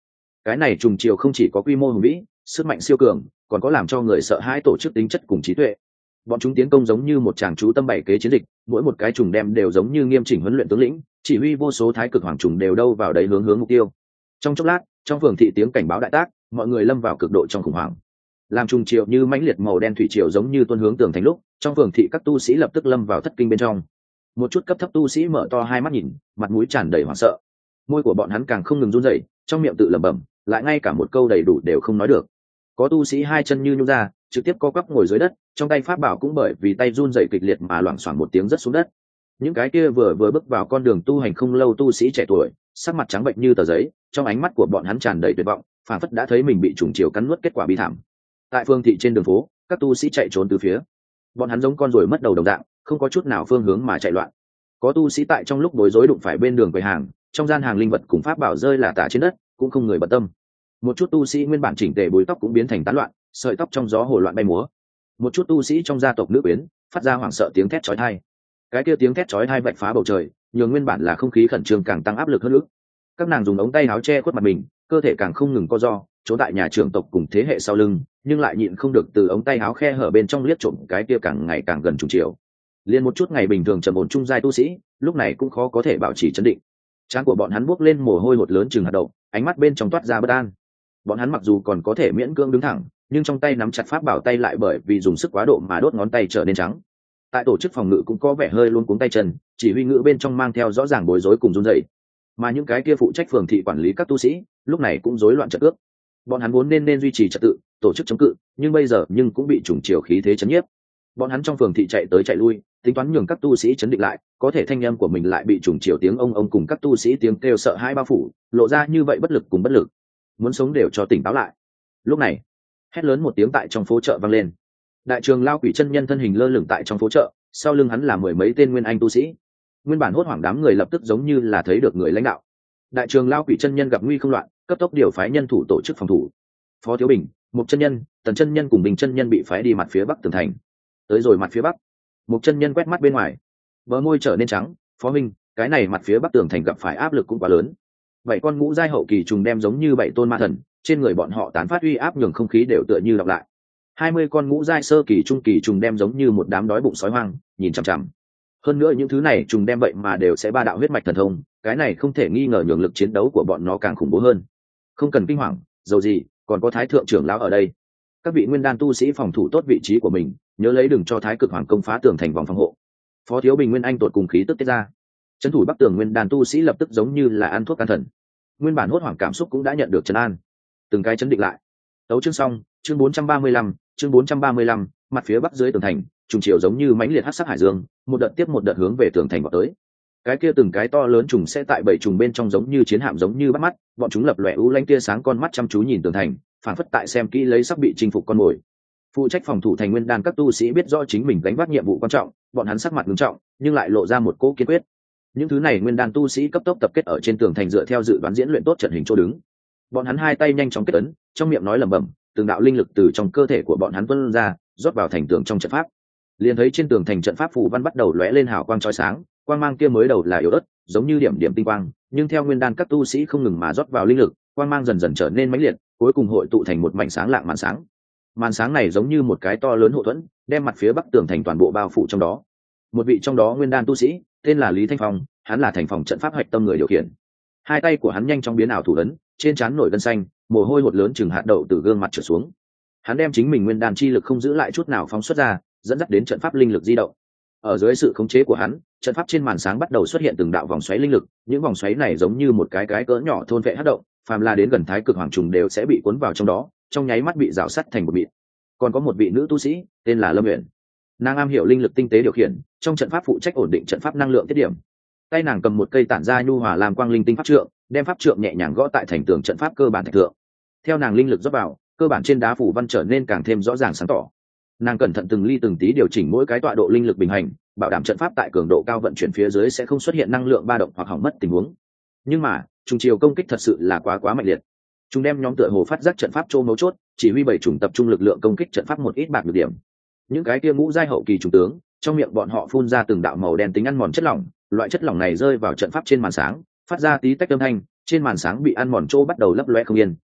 Speaker 1: Cái này trùng chiều không chỉ có quy mô hùng vĩ, sức mạnh siêu cường, còn có làm cho người sợ hãi tổ chức tính chất cùng trí tuệ. Bọn chúng tiến công giống như một tràng chú tâm bảy kế chiến dịch, mỗi một cái trùng đem đều giống như nghiêm chỉnh huấn luyện tướng lĩnh, chỉ huy vô số thái cực hoàng trùng đều đâu vào đấy hướng hướng mục tiêu. Trong chốc lát, trong phường thị tiếng cảnh báo đại tác, mọi người lâm vào cực độ trong khủng hoảng. Làm trùng chiều như mãnh liệt màu đen thủy triều giống như tuôn hướng tường thành lúc, trong phường thị các tu sĩ lập tức lâm vào thất kinh bên trong. Một chút cấp thấp tu sĩ mở to hai mắt nhìn, mặt mũi tràn đầy hoảng sợ. Môi của bọn hắn càng không ngừng run rẩy, trong miệng tự lẩm bẩm, lại ngay cả một câu đầy đủ đều không nói được. Có tu sĩ hai chân như nhũn ra, trực tiếp co quắp ngồi dưới đất, trong tay pháp bảo cũng bởi vì tay run rẩy kịch liệt mà loảng xoảng một tiếng rất xuống đất. Những cái kia vừa vừa bước vào con đường tu hành không lâu tu sĩ trẻ tuổi, sắc mặt trắng bệnh như tờ giấy, trong ánh mắt của bọn hắn tràn đầy tuyệt vọng, phảng phất đã thấy mình bị trùng chiều cắn nuốt kết quả bi thảm. Tại phương thị trên đường phố, các tu sĩ chạy trốn từ phía, bọn hắn giống con ruồi mất đầu đồng dạng, không có chút nào phương hướng mà chạy loạn. Có tu sĩ tại trong lúc bối rối đụng phải bên đường quầy hàng, trong gian hàng linh vật cùng pháp bảo rơi lả tả trên đất, cũng không người bận tâm. Một chút tu sĩ nguyên bản chỉnh tề búi tóc cũng biến thành tán loạn, sợi tóc trong gió hồ loạn bay múa. Một chút tu sĩ trong gia tộc nữ quyến phát ra hoảng sợ tiếng thét chói tai. Cái kia tiếng thét chói tai vạch phá bầu trời, nhường nguyên bản là không khí khẩn trương càng tăng áp lực hơn nữa. Các nàng dùng ống tay áo che khuất mặt mình, cơ thể càng không ngừng co ro, trốn tại nhà trưởng tộc cùng thế hệ sau lưng, nhưng lại nhịn không được từ ống tay áo khe hở bên trong liếc trộm cái kia càng ngày càng gần trùng chiều. Liên một chút ngày bình thường trầm ổn trung giai tu sĩ, lúc này cũng khó có thể bảo trì trấn định. Trán của bọn hắn buốc lên mồ hôi hột lớn chừng hạt đậu, ánh mắt bên trong toát ra bất an. Bọn hắn mặc dù còn có thể miễn cưỡng đứng thẳng, nhưng trong tay nắm chặt pháp bảo tay lại bởi vì dùng sức quá độ mà đốt ngón tay trở nên trắng. Tại tổ chức phòng ngự cũng có vẻ hơi luống cuống tay chân, chỉ huy ngữ bên trong mang theo rõ ràng bối rối cùng run rẩy. Mà những cái kia phụ trách phường thị quản lý các tu sĩ, lúc này cũng rối loạn trật ước. Bọn hắn vốn nên nên duy trì trật tự, tổ chức chống cự, nhưng bây giờ nhưng cũng bị trùng chiều khí thế chấn nhiếp. Bọn hắn trong phường thị chạy tới chạy lui, tính toán nhường các tu sĩ chấn định lại, có thể thanh âm của mình lại bị trùng chiều tiếng ông ông cùng các tu sĩ tiếng kêu sợ hãi bao phủ, lộ ra như vậy bất lực cùng bất lực. Muốn sống đều cho tỉnh táo lại. Lúc này, hét lớn một tiếng tại trong phố chợ vang lên. Đại trường lao quỷ chân nhân thân hình lơ lửng tại trong phố chợ, sau lưng hắn là mười mấy tên nguyên anh tu sĩ. Nguyên bản hốt hoảng đám người lập tức giống như là thấy được người lãnh đạo. Đại trường lao quỷ chân nhân gặp nguy không loạn, cấp tốc điều phái nhân thủ tổ chức phòng thủ. Phó Thiếu Bình, Mục chân nhân, Tần chân nhân cùng Bình chân nhân bị phái đi mặt phía bắc tường thành. Tới rồi mặt phía bắc, Mục chân nhân quét mắt bên ngoài, bờ môi trở nên trắng. Phó Minh, cái này mặt phía bắc tường thành gặp phải áp lực cũng quá lớn. Bảy con ngũ giai hậu kỳ trùng đem giống như bảy tôn ma thần, trên người bọn họ tán phát uy áp nhường không khí đều tựa như đọc lại. Hai mươi con ngũ giai sơ kỳ trung kỳ trùng đem giống như một đám đói bụng sói hoang, nhìn chằm chằm. Hơn nữa những thứ này trùng đem vậy mà đều sẽ ba đạo huyết mạch thần thông, cái này không thể nghi ngờ nhường lực chiến đấu của bọn nó càng khủng bố hơn. Không cần kinh hoàng, dầu gì, còn có Thái thượng trưởng lão ở đây. Các vị nguyên đan tu sĩ phòng thủ tốt vị trí của mình, nhớ lấy đừng cho Thái cực hoàng công phá tường thành vòng phòng hộ. Phó Thiếu Bình nguyên anh tột cùng khí tức tiết ra. Trấn thủ bắc tường nguyên đan tu sĩ lập tức giống như là ăn thuốc can thần. Nguyên bản hốt hoảng cảm xúc cũng đã nhận được trấn an, từng cái chấn định lại. Tấu chương xong, chương bốn trăm ba mươi lăm, chương bốn trăm ba mươi lăm, mặt phía bắc dưới tường thành, trùng chiều giống như mãnh liệt hắc sắc hải dương, một đợt tiếp một đợt hướng về tường thành vọt tới. Cái kia từng cái to lớn trùng sẽ tại bảy trùng bên trong giống như chiến hạm giống như bắt mắt, bọn chúng lập lòe u lanh tia sáng con mắt chăm chú nhìn tường thành, phản phất tại xem kỹ lấy sắp bị chinh phục con mồi. Phụ trách phòng thủ thành nguyên đan các tu sĩ biết rõ chính mình gánh vác nhiệm vụ quan trọng, bọn hắn sắc mặt nghiêm trọng, nhưng lại lộ ra một cỗ kiên quyết. Những thứ này nguyên đan tu sĩ cấp tốc tập kết ở trên tường thành dựa theo dự đoán diễn luyện tốt trận hình chỗ đứng. Bọn hắn hai tay nhanh chóng kết ấn, trong miệng nói lẩm bẩm, từng đạo linh lực từ trong cơ thể của bọn hắn tuôn ra, rót vào thành tường trong trận pháp. Liền thấy trên tường thành trận pháp phù văn bắt đầu lóe lên hào quang chói sáng, quang mang kia mới đầu là yếu ớt, giống như điểm điểm tinh quang, nhưng theo nguyên đan các tu sĩ không ngừng mà rót vào linh lực, quang mang dần dần trở nên mãnh liệt, cuối cùng hội tụ thành một mảnh sáng lạng màn sáng. Màn sáng này giống như một cái to lớn hộ thuẫn, đem mặt phía bắc tường thành toàn bộ bao phủ trong đó. Một vị trong đó nguyên đan tu sĩ, tên là Lý Thanh Phong, hắn là thành phòng trận pháp hạch tâm người điều khiển. Hai tay của hắn nhanh chóng biến ảo thủ ấn, trên trán nổi gân xanh, mồ hôi hột lớn chừng hạt đậu từ gương mặt trượt xuống. Hắn đem chính mình nguyên đan chi lực không giữ lại chút nào phóng xuất ra, dẫn dắt đến trận pháp linh lực di động. Ở dưới sự khống chế của hắn, trận pháp trên màn sáng bắt đầu xuất hiện từng đạo vòng xoáy linh lực, những vòng xoáy này giống như một cái cái cỡ nhỏ thôn vệ hắc động, phàm là đến gần thái cực hoàng trùng đều sẽ bị cuốn vào trong đó, trong nháy mắt bị rào sắt thành một mịn. Còn có một vị nữ tu sĩ, tên là Lâm Uyển. Nàng am hiểu linh lực tinh tế điều khiển, trong trận pháp phụ trách ổn định trận pháp năng lượng tiết điểm. Tay nàng cầm một cây tản ra nhu hòa làm quang linh tinh pháp trượng, đem pháp trượng nhẹ nhàng gõ tại thành tường trận pháp cơ bản thạch thượng. Theo nàng linh lực rót vào, cơ bản trên đá phủ văn trở nên càng thêm rõ ràng sáng tỏ. Nàng cẩn thận từng ly từng tí điều chỉnh mỗi cái tọa độ linh lực bình hành, bảo đảm trận pháp tại cường độ cao vận chuyển phía dưới sẽ không xuất hiện năng lượng ba động hoặc hỏng mất tình huống. Nhưng mà, trùng chiều công kích thật sự là quá quá mạnh liệt. Chúng đem nhóm tựa hồ phát giác trận pháp chỗ mấu chốt, chỉ huy bảy chủng tập trung lực lượng công kích trận pháp một ít bạc nhược điểm. Những cái kia ngũ giai hậu kỳ trùng tướng, trong miệng bọn họ phun ra từng đạo màu đen tính ăn mòn chất lỏng, loại chất lỏng này rơi vào trận pháp trên màn sáng, phát ra tí tách âm thanh, trên màn sáng bị ăn mòn chỗ bắt đầu lấp loé không yên,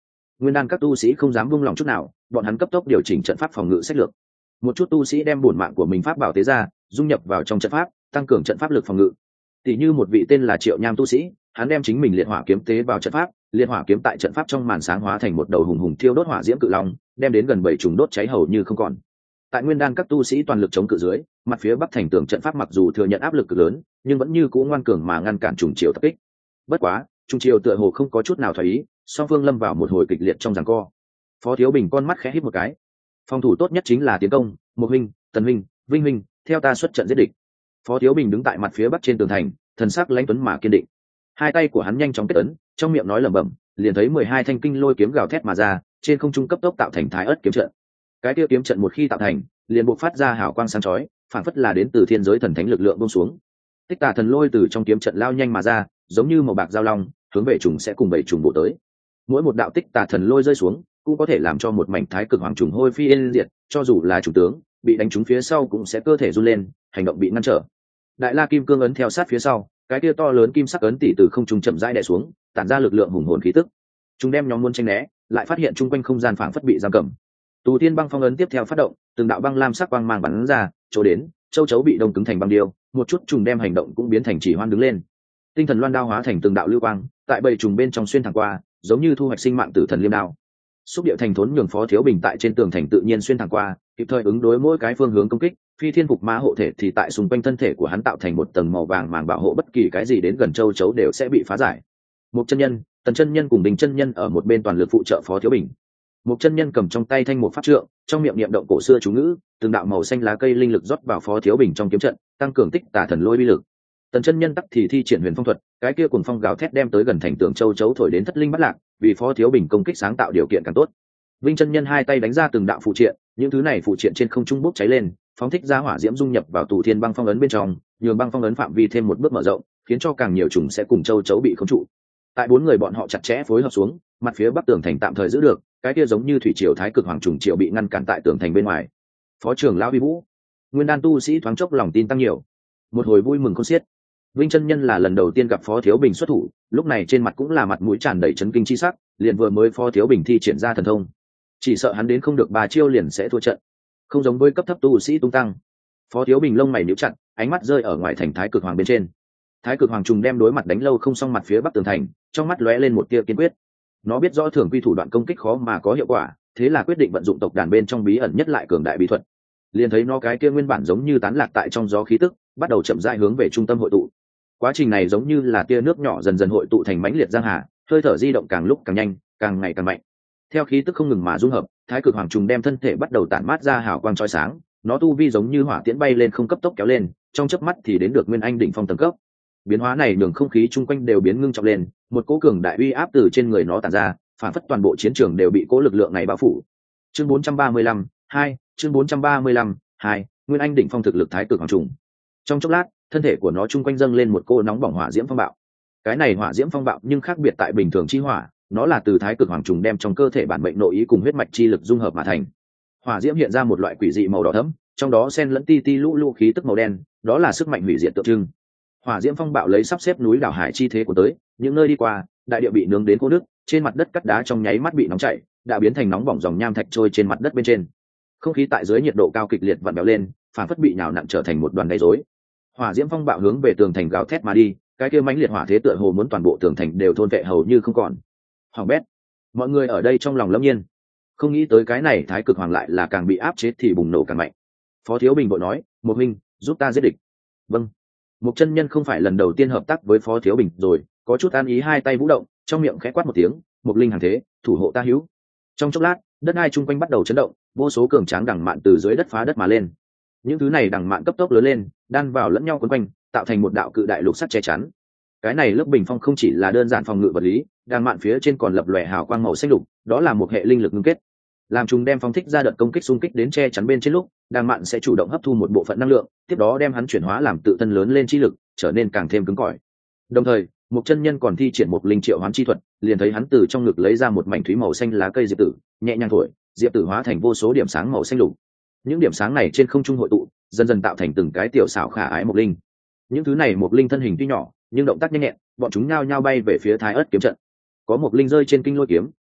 Speaker 1: nguyên đan các tu sĩ không dám buông lòng chút nào, bọn hắn cấp tốc điều chỉnh trận pháp phòng ngự sách lược. Một chút tu sĩ đem bổn mạng của mình pháp bảo tế ra, dung nhập vào trong trận pháp, tăng cường trận pháp lực phòng ngự. Tỷ như một vị tên là Triệu Nham tu sĩ, hắn đem chính mình liệt hỏa kiếm tế vào trận pháp, liệt hỏa kiếm tại trận pháp trong màn sáng hóa thành một đầu hùng hùng thiêu đốt hỏa diễm cự long, đem đến gần bảy trùng đốt cháy hầu như không còn. Tại nguyên đan các tu sĩ toàn lực chống cự dưới, mặt phía bắc thành tường trận pháp mặc dù thừa nhận áp lực cực lớn, nhưng vẫn như cũ ngoan cường mà ngăn cản trùng triều tập kích. Bất quá, trùng triều tựa hồ không có chút nào thoái ý, song phương lâm vào một hồi kịch liệt trong giằng co. Phó Thiếu Bình con mắt khẽ híp một cái. Phòng thủ tốt nhất chính là tiến công, Một huynh, Tần huynh, Vinh huynh, theo ta xuất trận giết địch. Phó Thiếu Bình đứng tại mặt phía bắc trên tường thành, thần sắc lãnh tuấn mà kiên định. Hai tay của hắn nhanh chóng kết ấn, trong miệng nói lẩm bẩm, liền thấy mười hai thanh kinh lôi kiếm gào thét mà ra, trên không trung cấp tốc tạo thành thái ớt kiếm trận. Cái tiêu kiếm trận một khi tạo thành, liền bộc phát ra hào quang sáng chói, phản phất là đến từ thiên giới thần thánh lực lượng buông xuống. Tích Tà thần lôi từ trong kiếm trận lao nhanh mà ra, giống như màu bạc giao long, hướng về trùng sẽ cùng bảy trùng bộ tới. Mỗi một đạo Tích Tà thần lôi rơi xuống, cũng có thể làm cho một mảnh thái cực hoàng trùng hôi phi yên diệt, cho dù là chủ tướng bị đánh trúng phía sau cũng sẽ cơ thể run lên, hành động bị ngăn trở. Đại La Kim Cương ấn theo sát phía sau, cái kia to lớn kim sắc ấn tỷ từ không trung chậm rãi đè xuống, tản ra lực lượng hùng hồn khí tức. Chúng đem nhóm muốn tranh né, lại phát hiện chung quanh không gian phảng phất bị giam cầm. Tù Thiên Băng Phong ấn tiếp theo phát động, từng đạo băng lam sắc quang mang bắn ra, chỗ đến, châu chấu bị đông cứng thành băng điêu, một chút trùng đem hành động cũng biến thành chỉ hoan đứng lên. Tinh thần loan đao hóa thành từng đạo lưu quang, tại bầy trùng bên trong xuyên thẳng qua, giống như thu hoạch sinh mạng tử thần liêm đao. Xúc điệu thành thốn nhường Phó Thiếu Bình tại trên tường thành tự nhiên xuyên thẳng qua, kịp thời ứng đối mỗi cái phương hướng công kích. Phi Thiên Phục Ma hộ thể thì tại xung quanh thân thể của hắn tạo thành một tầng màu vàng màng bảo hộ, bất kỳ cái gì đến gần châu chấu đều sẽ bị phá giải. Một chân nhân, Tần chân nhân cùng Bình chân nhân ở một bên toàn lực phụ trợ Phó Thiếu Bình. Một chân nhân cầm trong tay thanh một pháp trượng, trong miệng niệm động cổ xưa chú ngữ, từng đạo màu xanh lá cây linh lực rót vào Phó Thiếu Bình trong kiếm trận, tăng cường Tích Tà thần lôi uy lực. Tần chân nhân tắc thì thi triển huyền phong thuật, cái kia cuồng phong gào thét đem tới gần thành tường châu chấu thổi đến thất linh bất lạc, vì Phó Thiếu Bình công kích sáng tạo điều kiện càng tốt. Vinh chân nhân hai tay đánh ra từng đạo phụ triện, những thứ này phụ triện trên không trung bốc cháy lên, phóng thích ra hỏa diễm dung nhập vào Tù Thiên Băng Phong ấn bên trong, nhường băng phong ấn phạm vi thêm một bước mở rộng, khiến cho càng nhiều trùng sẽ cùng châu chấu bị khống trụ. Tại bốn người bọn họ chặt chẽ phối hợp xuống, mặt phía bắc tường thành tạm thời giữ được, cái kia giống như thủy triều thái cực hoàng trùng triều bị ngăn cản tại tường thành bên ngoài. Phó trưởng lão Vi Vũ, nguyên đan tu sĩ thoáng chốc lòng tin tăng nhiều, một hồi vui mừng khôn xiết. Vinh chân nhân là lần đầu tiên gặp Phó Thiếu Bình xuất thủ, lúc này trên mặt cũng là mặt mũi tràn đầy chấn kinh chi sắc, liền vừa mới Phó Thiếu Bình thi triển ra thần thông, chỉ sợ hắn đến không được ba chiêu liền sẽ thua trận, không giống với cấp thấp tu sĩ tung tăng. Phó Thiếu Bình lông mày níu chặt, ánh mắt rơi ở ngoài thành thái cực hoàng bên trên. Thái cực hoàng trùng đem đối mặt đánh lâu không xong mặt phía bắc tường thành, trong mắt lóe lên một tia kiên quyết. Nó biết rõ thường quy thủ đoạn công kích khó mà có hiệu quả, thế là quyết định vận dụng tộc đàn bên trong bí ẩn nhất lại cường đại bí thuật. Liền thấy nó cái kia nguyên bản giống như tán lạc tại trong gió khí tức, bắt đầu chậm rãi hướng về trung tâm hội tụ. Quá trình này giống như là tia nước nhỏ dần dần hội tụ thành mãnh liệt giang hà, hơi thở di động càng lúc càng nhanh, càng ngày càng mạnh. Theo khí tức không ngừng mà dung hợp, thái cực hoàng trùng đem thân thể bắt đầu tản mát ra hào quang chói sáng, nó tu vi giống như hỏa tiễn bay lên không cấp tốc kéo lên, trong chớp mắt thì đến được nguyên anh đỉnh phong tầng cấp. Biến hóa này nhường không khí chung quanh đều biến ngưng trọng lên, một cỗ cường đại uy áp từ trên người nó tản ra, phản phất toàn bộ chiến trường đều bị cỗ lực lượng này bao phủ. Chương bốn trăm ba mươi lăm, hai, chương bốn trăm ba mươi lăm, hai, nguyên anh đỉnh phong thực lực thái cực hoàng trùng. Trong chốc lát, thân thể của nó chung quanh dâng lên một cô nóng bỏng hỏa diễm phong bạo. Cái này hỏa diễm phong bạo nhưng khác biệt tại bình thường chi hỏa, nó là từ thái cực hoàng trùng đem trong cơ thể bản mệnh nội ý cùng huyết mạch chi lực dung hợp mà thành. Hỏa diễm hiện ra một loại quỷ dị màu đỏ thẫm, trong đó xen lẫn ti ti lũ lũ khí tức màu đen, đó là sức mạnh hủy diệt tượng trưng. Hỏa diễm phong bạo lấy sắp xếp núi đảo hải chi thế của tới, những nơi đi qua, đại địa bị nướng đến khô nước, trên mặt đất cắt đá trong nháy mắt bị nóng chảy, đã biến thành nóng bỏng dòng nham thạch trôi trên mặt đất bên trên. Không khí tại dưới nhiệt độ cao kịch liệt vặn vẹo lên, phản phất bị nhào nặn trở thành một đoàn gây rối. Hỏa diễm phong bạo hướng về tường thành gào thét mà đi, cái kia mãnh liệt hỏa thế tựa hồ muốn toàn bộ tường thành đều thôn vệ hầu như không còn. Hoàng bét, mọi người ở đây trong lòng lâm nhiên, không nghĩ tới cái này thái cực hoàng lại là càng bị áp chế thì bùng nổ càng mạnh. Phó Thiếu Bình vội nói, một huynh, giúp ta giết địch. Vâng. Một chân nhân không phải lần đầu tiên hợp tác với Phó Thiếu Bình rồi, có chút an ý, hai tay vũ động, trong miệng khẽ quát một tiếng, một linh hàng thế, thủ hộ ta hữu. Trong chốc lát, đất đai chung quanh bắt đầu chấn động, vô số cường tráng đằng mạn từ dưới đất phá đất mà lên. Những thứ này đằng mạn cấp tốc lớn lên, đan vào lẫn nhau quấn quanh, tạo thành một đạo cự đại lục sắt che chắn. Cái này lớp bình phong không chỉ là đơn giản phòng ngự vật lý, đằng mạn phía trên còn lập lòe hào quang màu xanh lục, đó là một hệ linh lực ngưng kết. Làm chúng đem phóng thích ra đợt công kích xung kích đến che chắn bên trên lúc, đằng mạn sẽ chủ động hấp thu một bộ phận năng lượng, tiếp đó đem hắn chuyển hóa làm tự thân lớn lên chi lực, trở nên càng thêm cứng cỏi. Đồng thời, một chân nhân còn thi triển một linh triệu hoán chi thuật, liền thấy hắn từ trong ngực lấy ra một mảnh thúy màu xanh lá cây diệp tử, nhẹ nhàng thổi, diệp tử hóa thành vô số điểm sáng màu xanh lục. Những điểm sáng này trên không trung hội tụ, dần dần tạo thành từng cái tiểu xảo khả ái một linh. Những thứ này một linh thân hình tuy nhỏ, nhưng động tác nhanh nhẹn, bọn chúng nhao nhao bay về phía thái ớt kiếm trận. Có một linh rơi trên kinh lôi kiếm,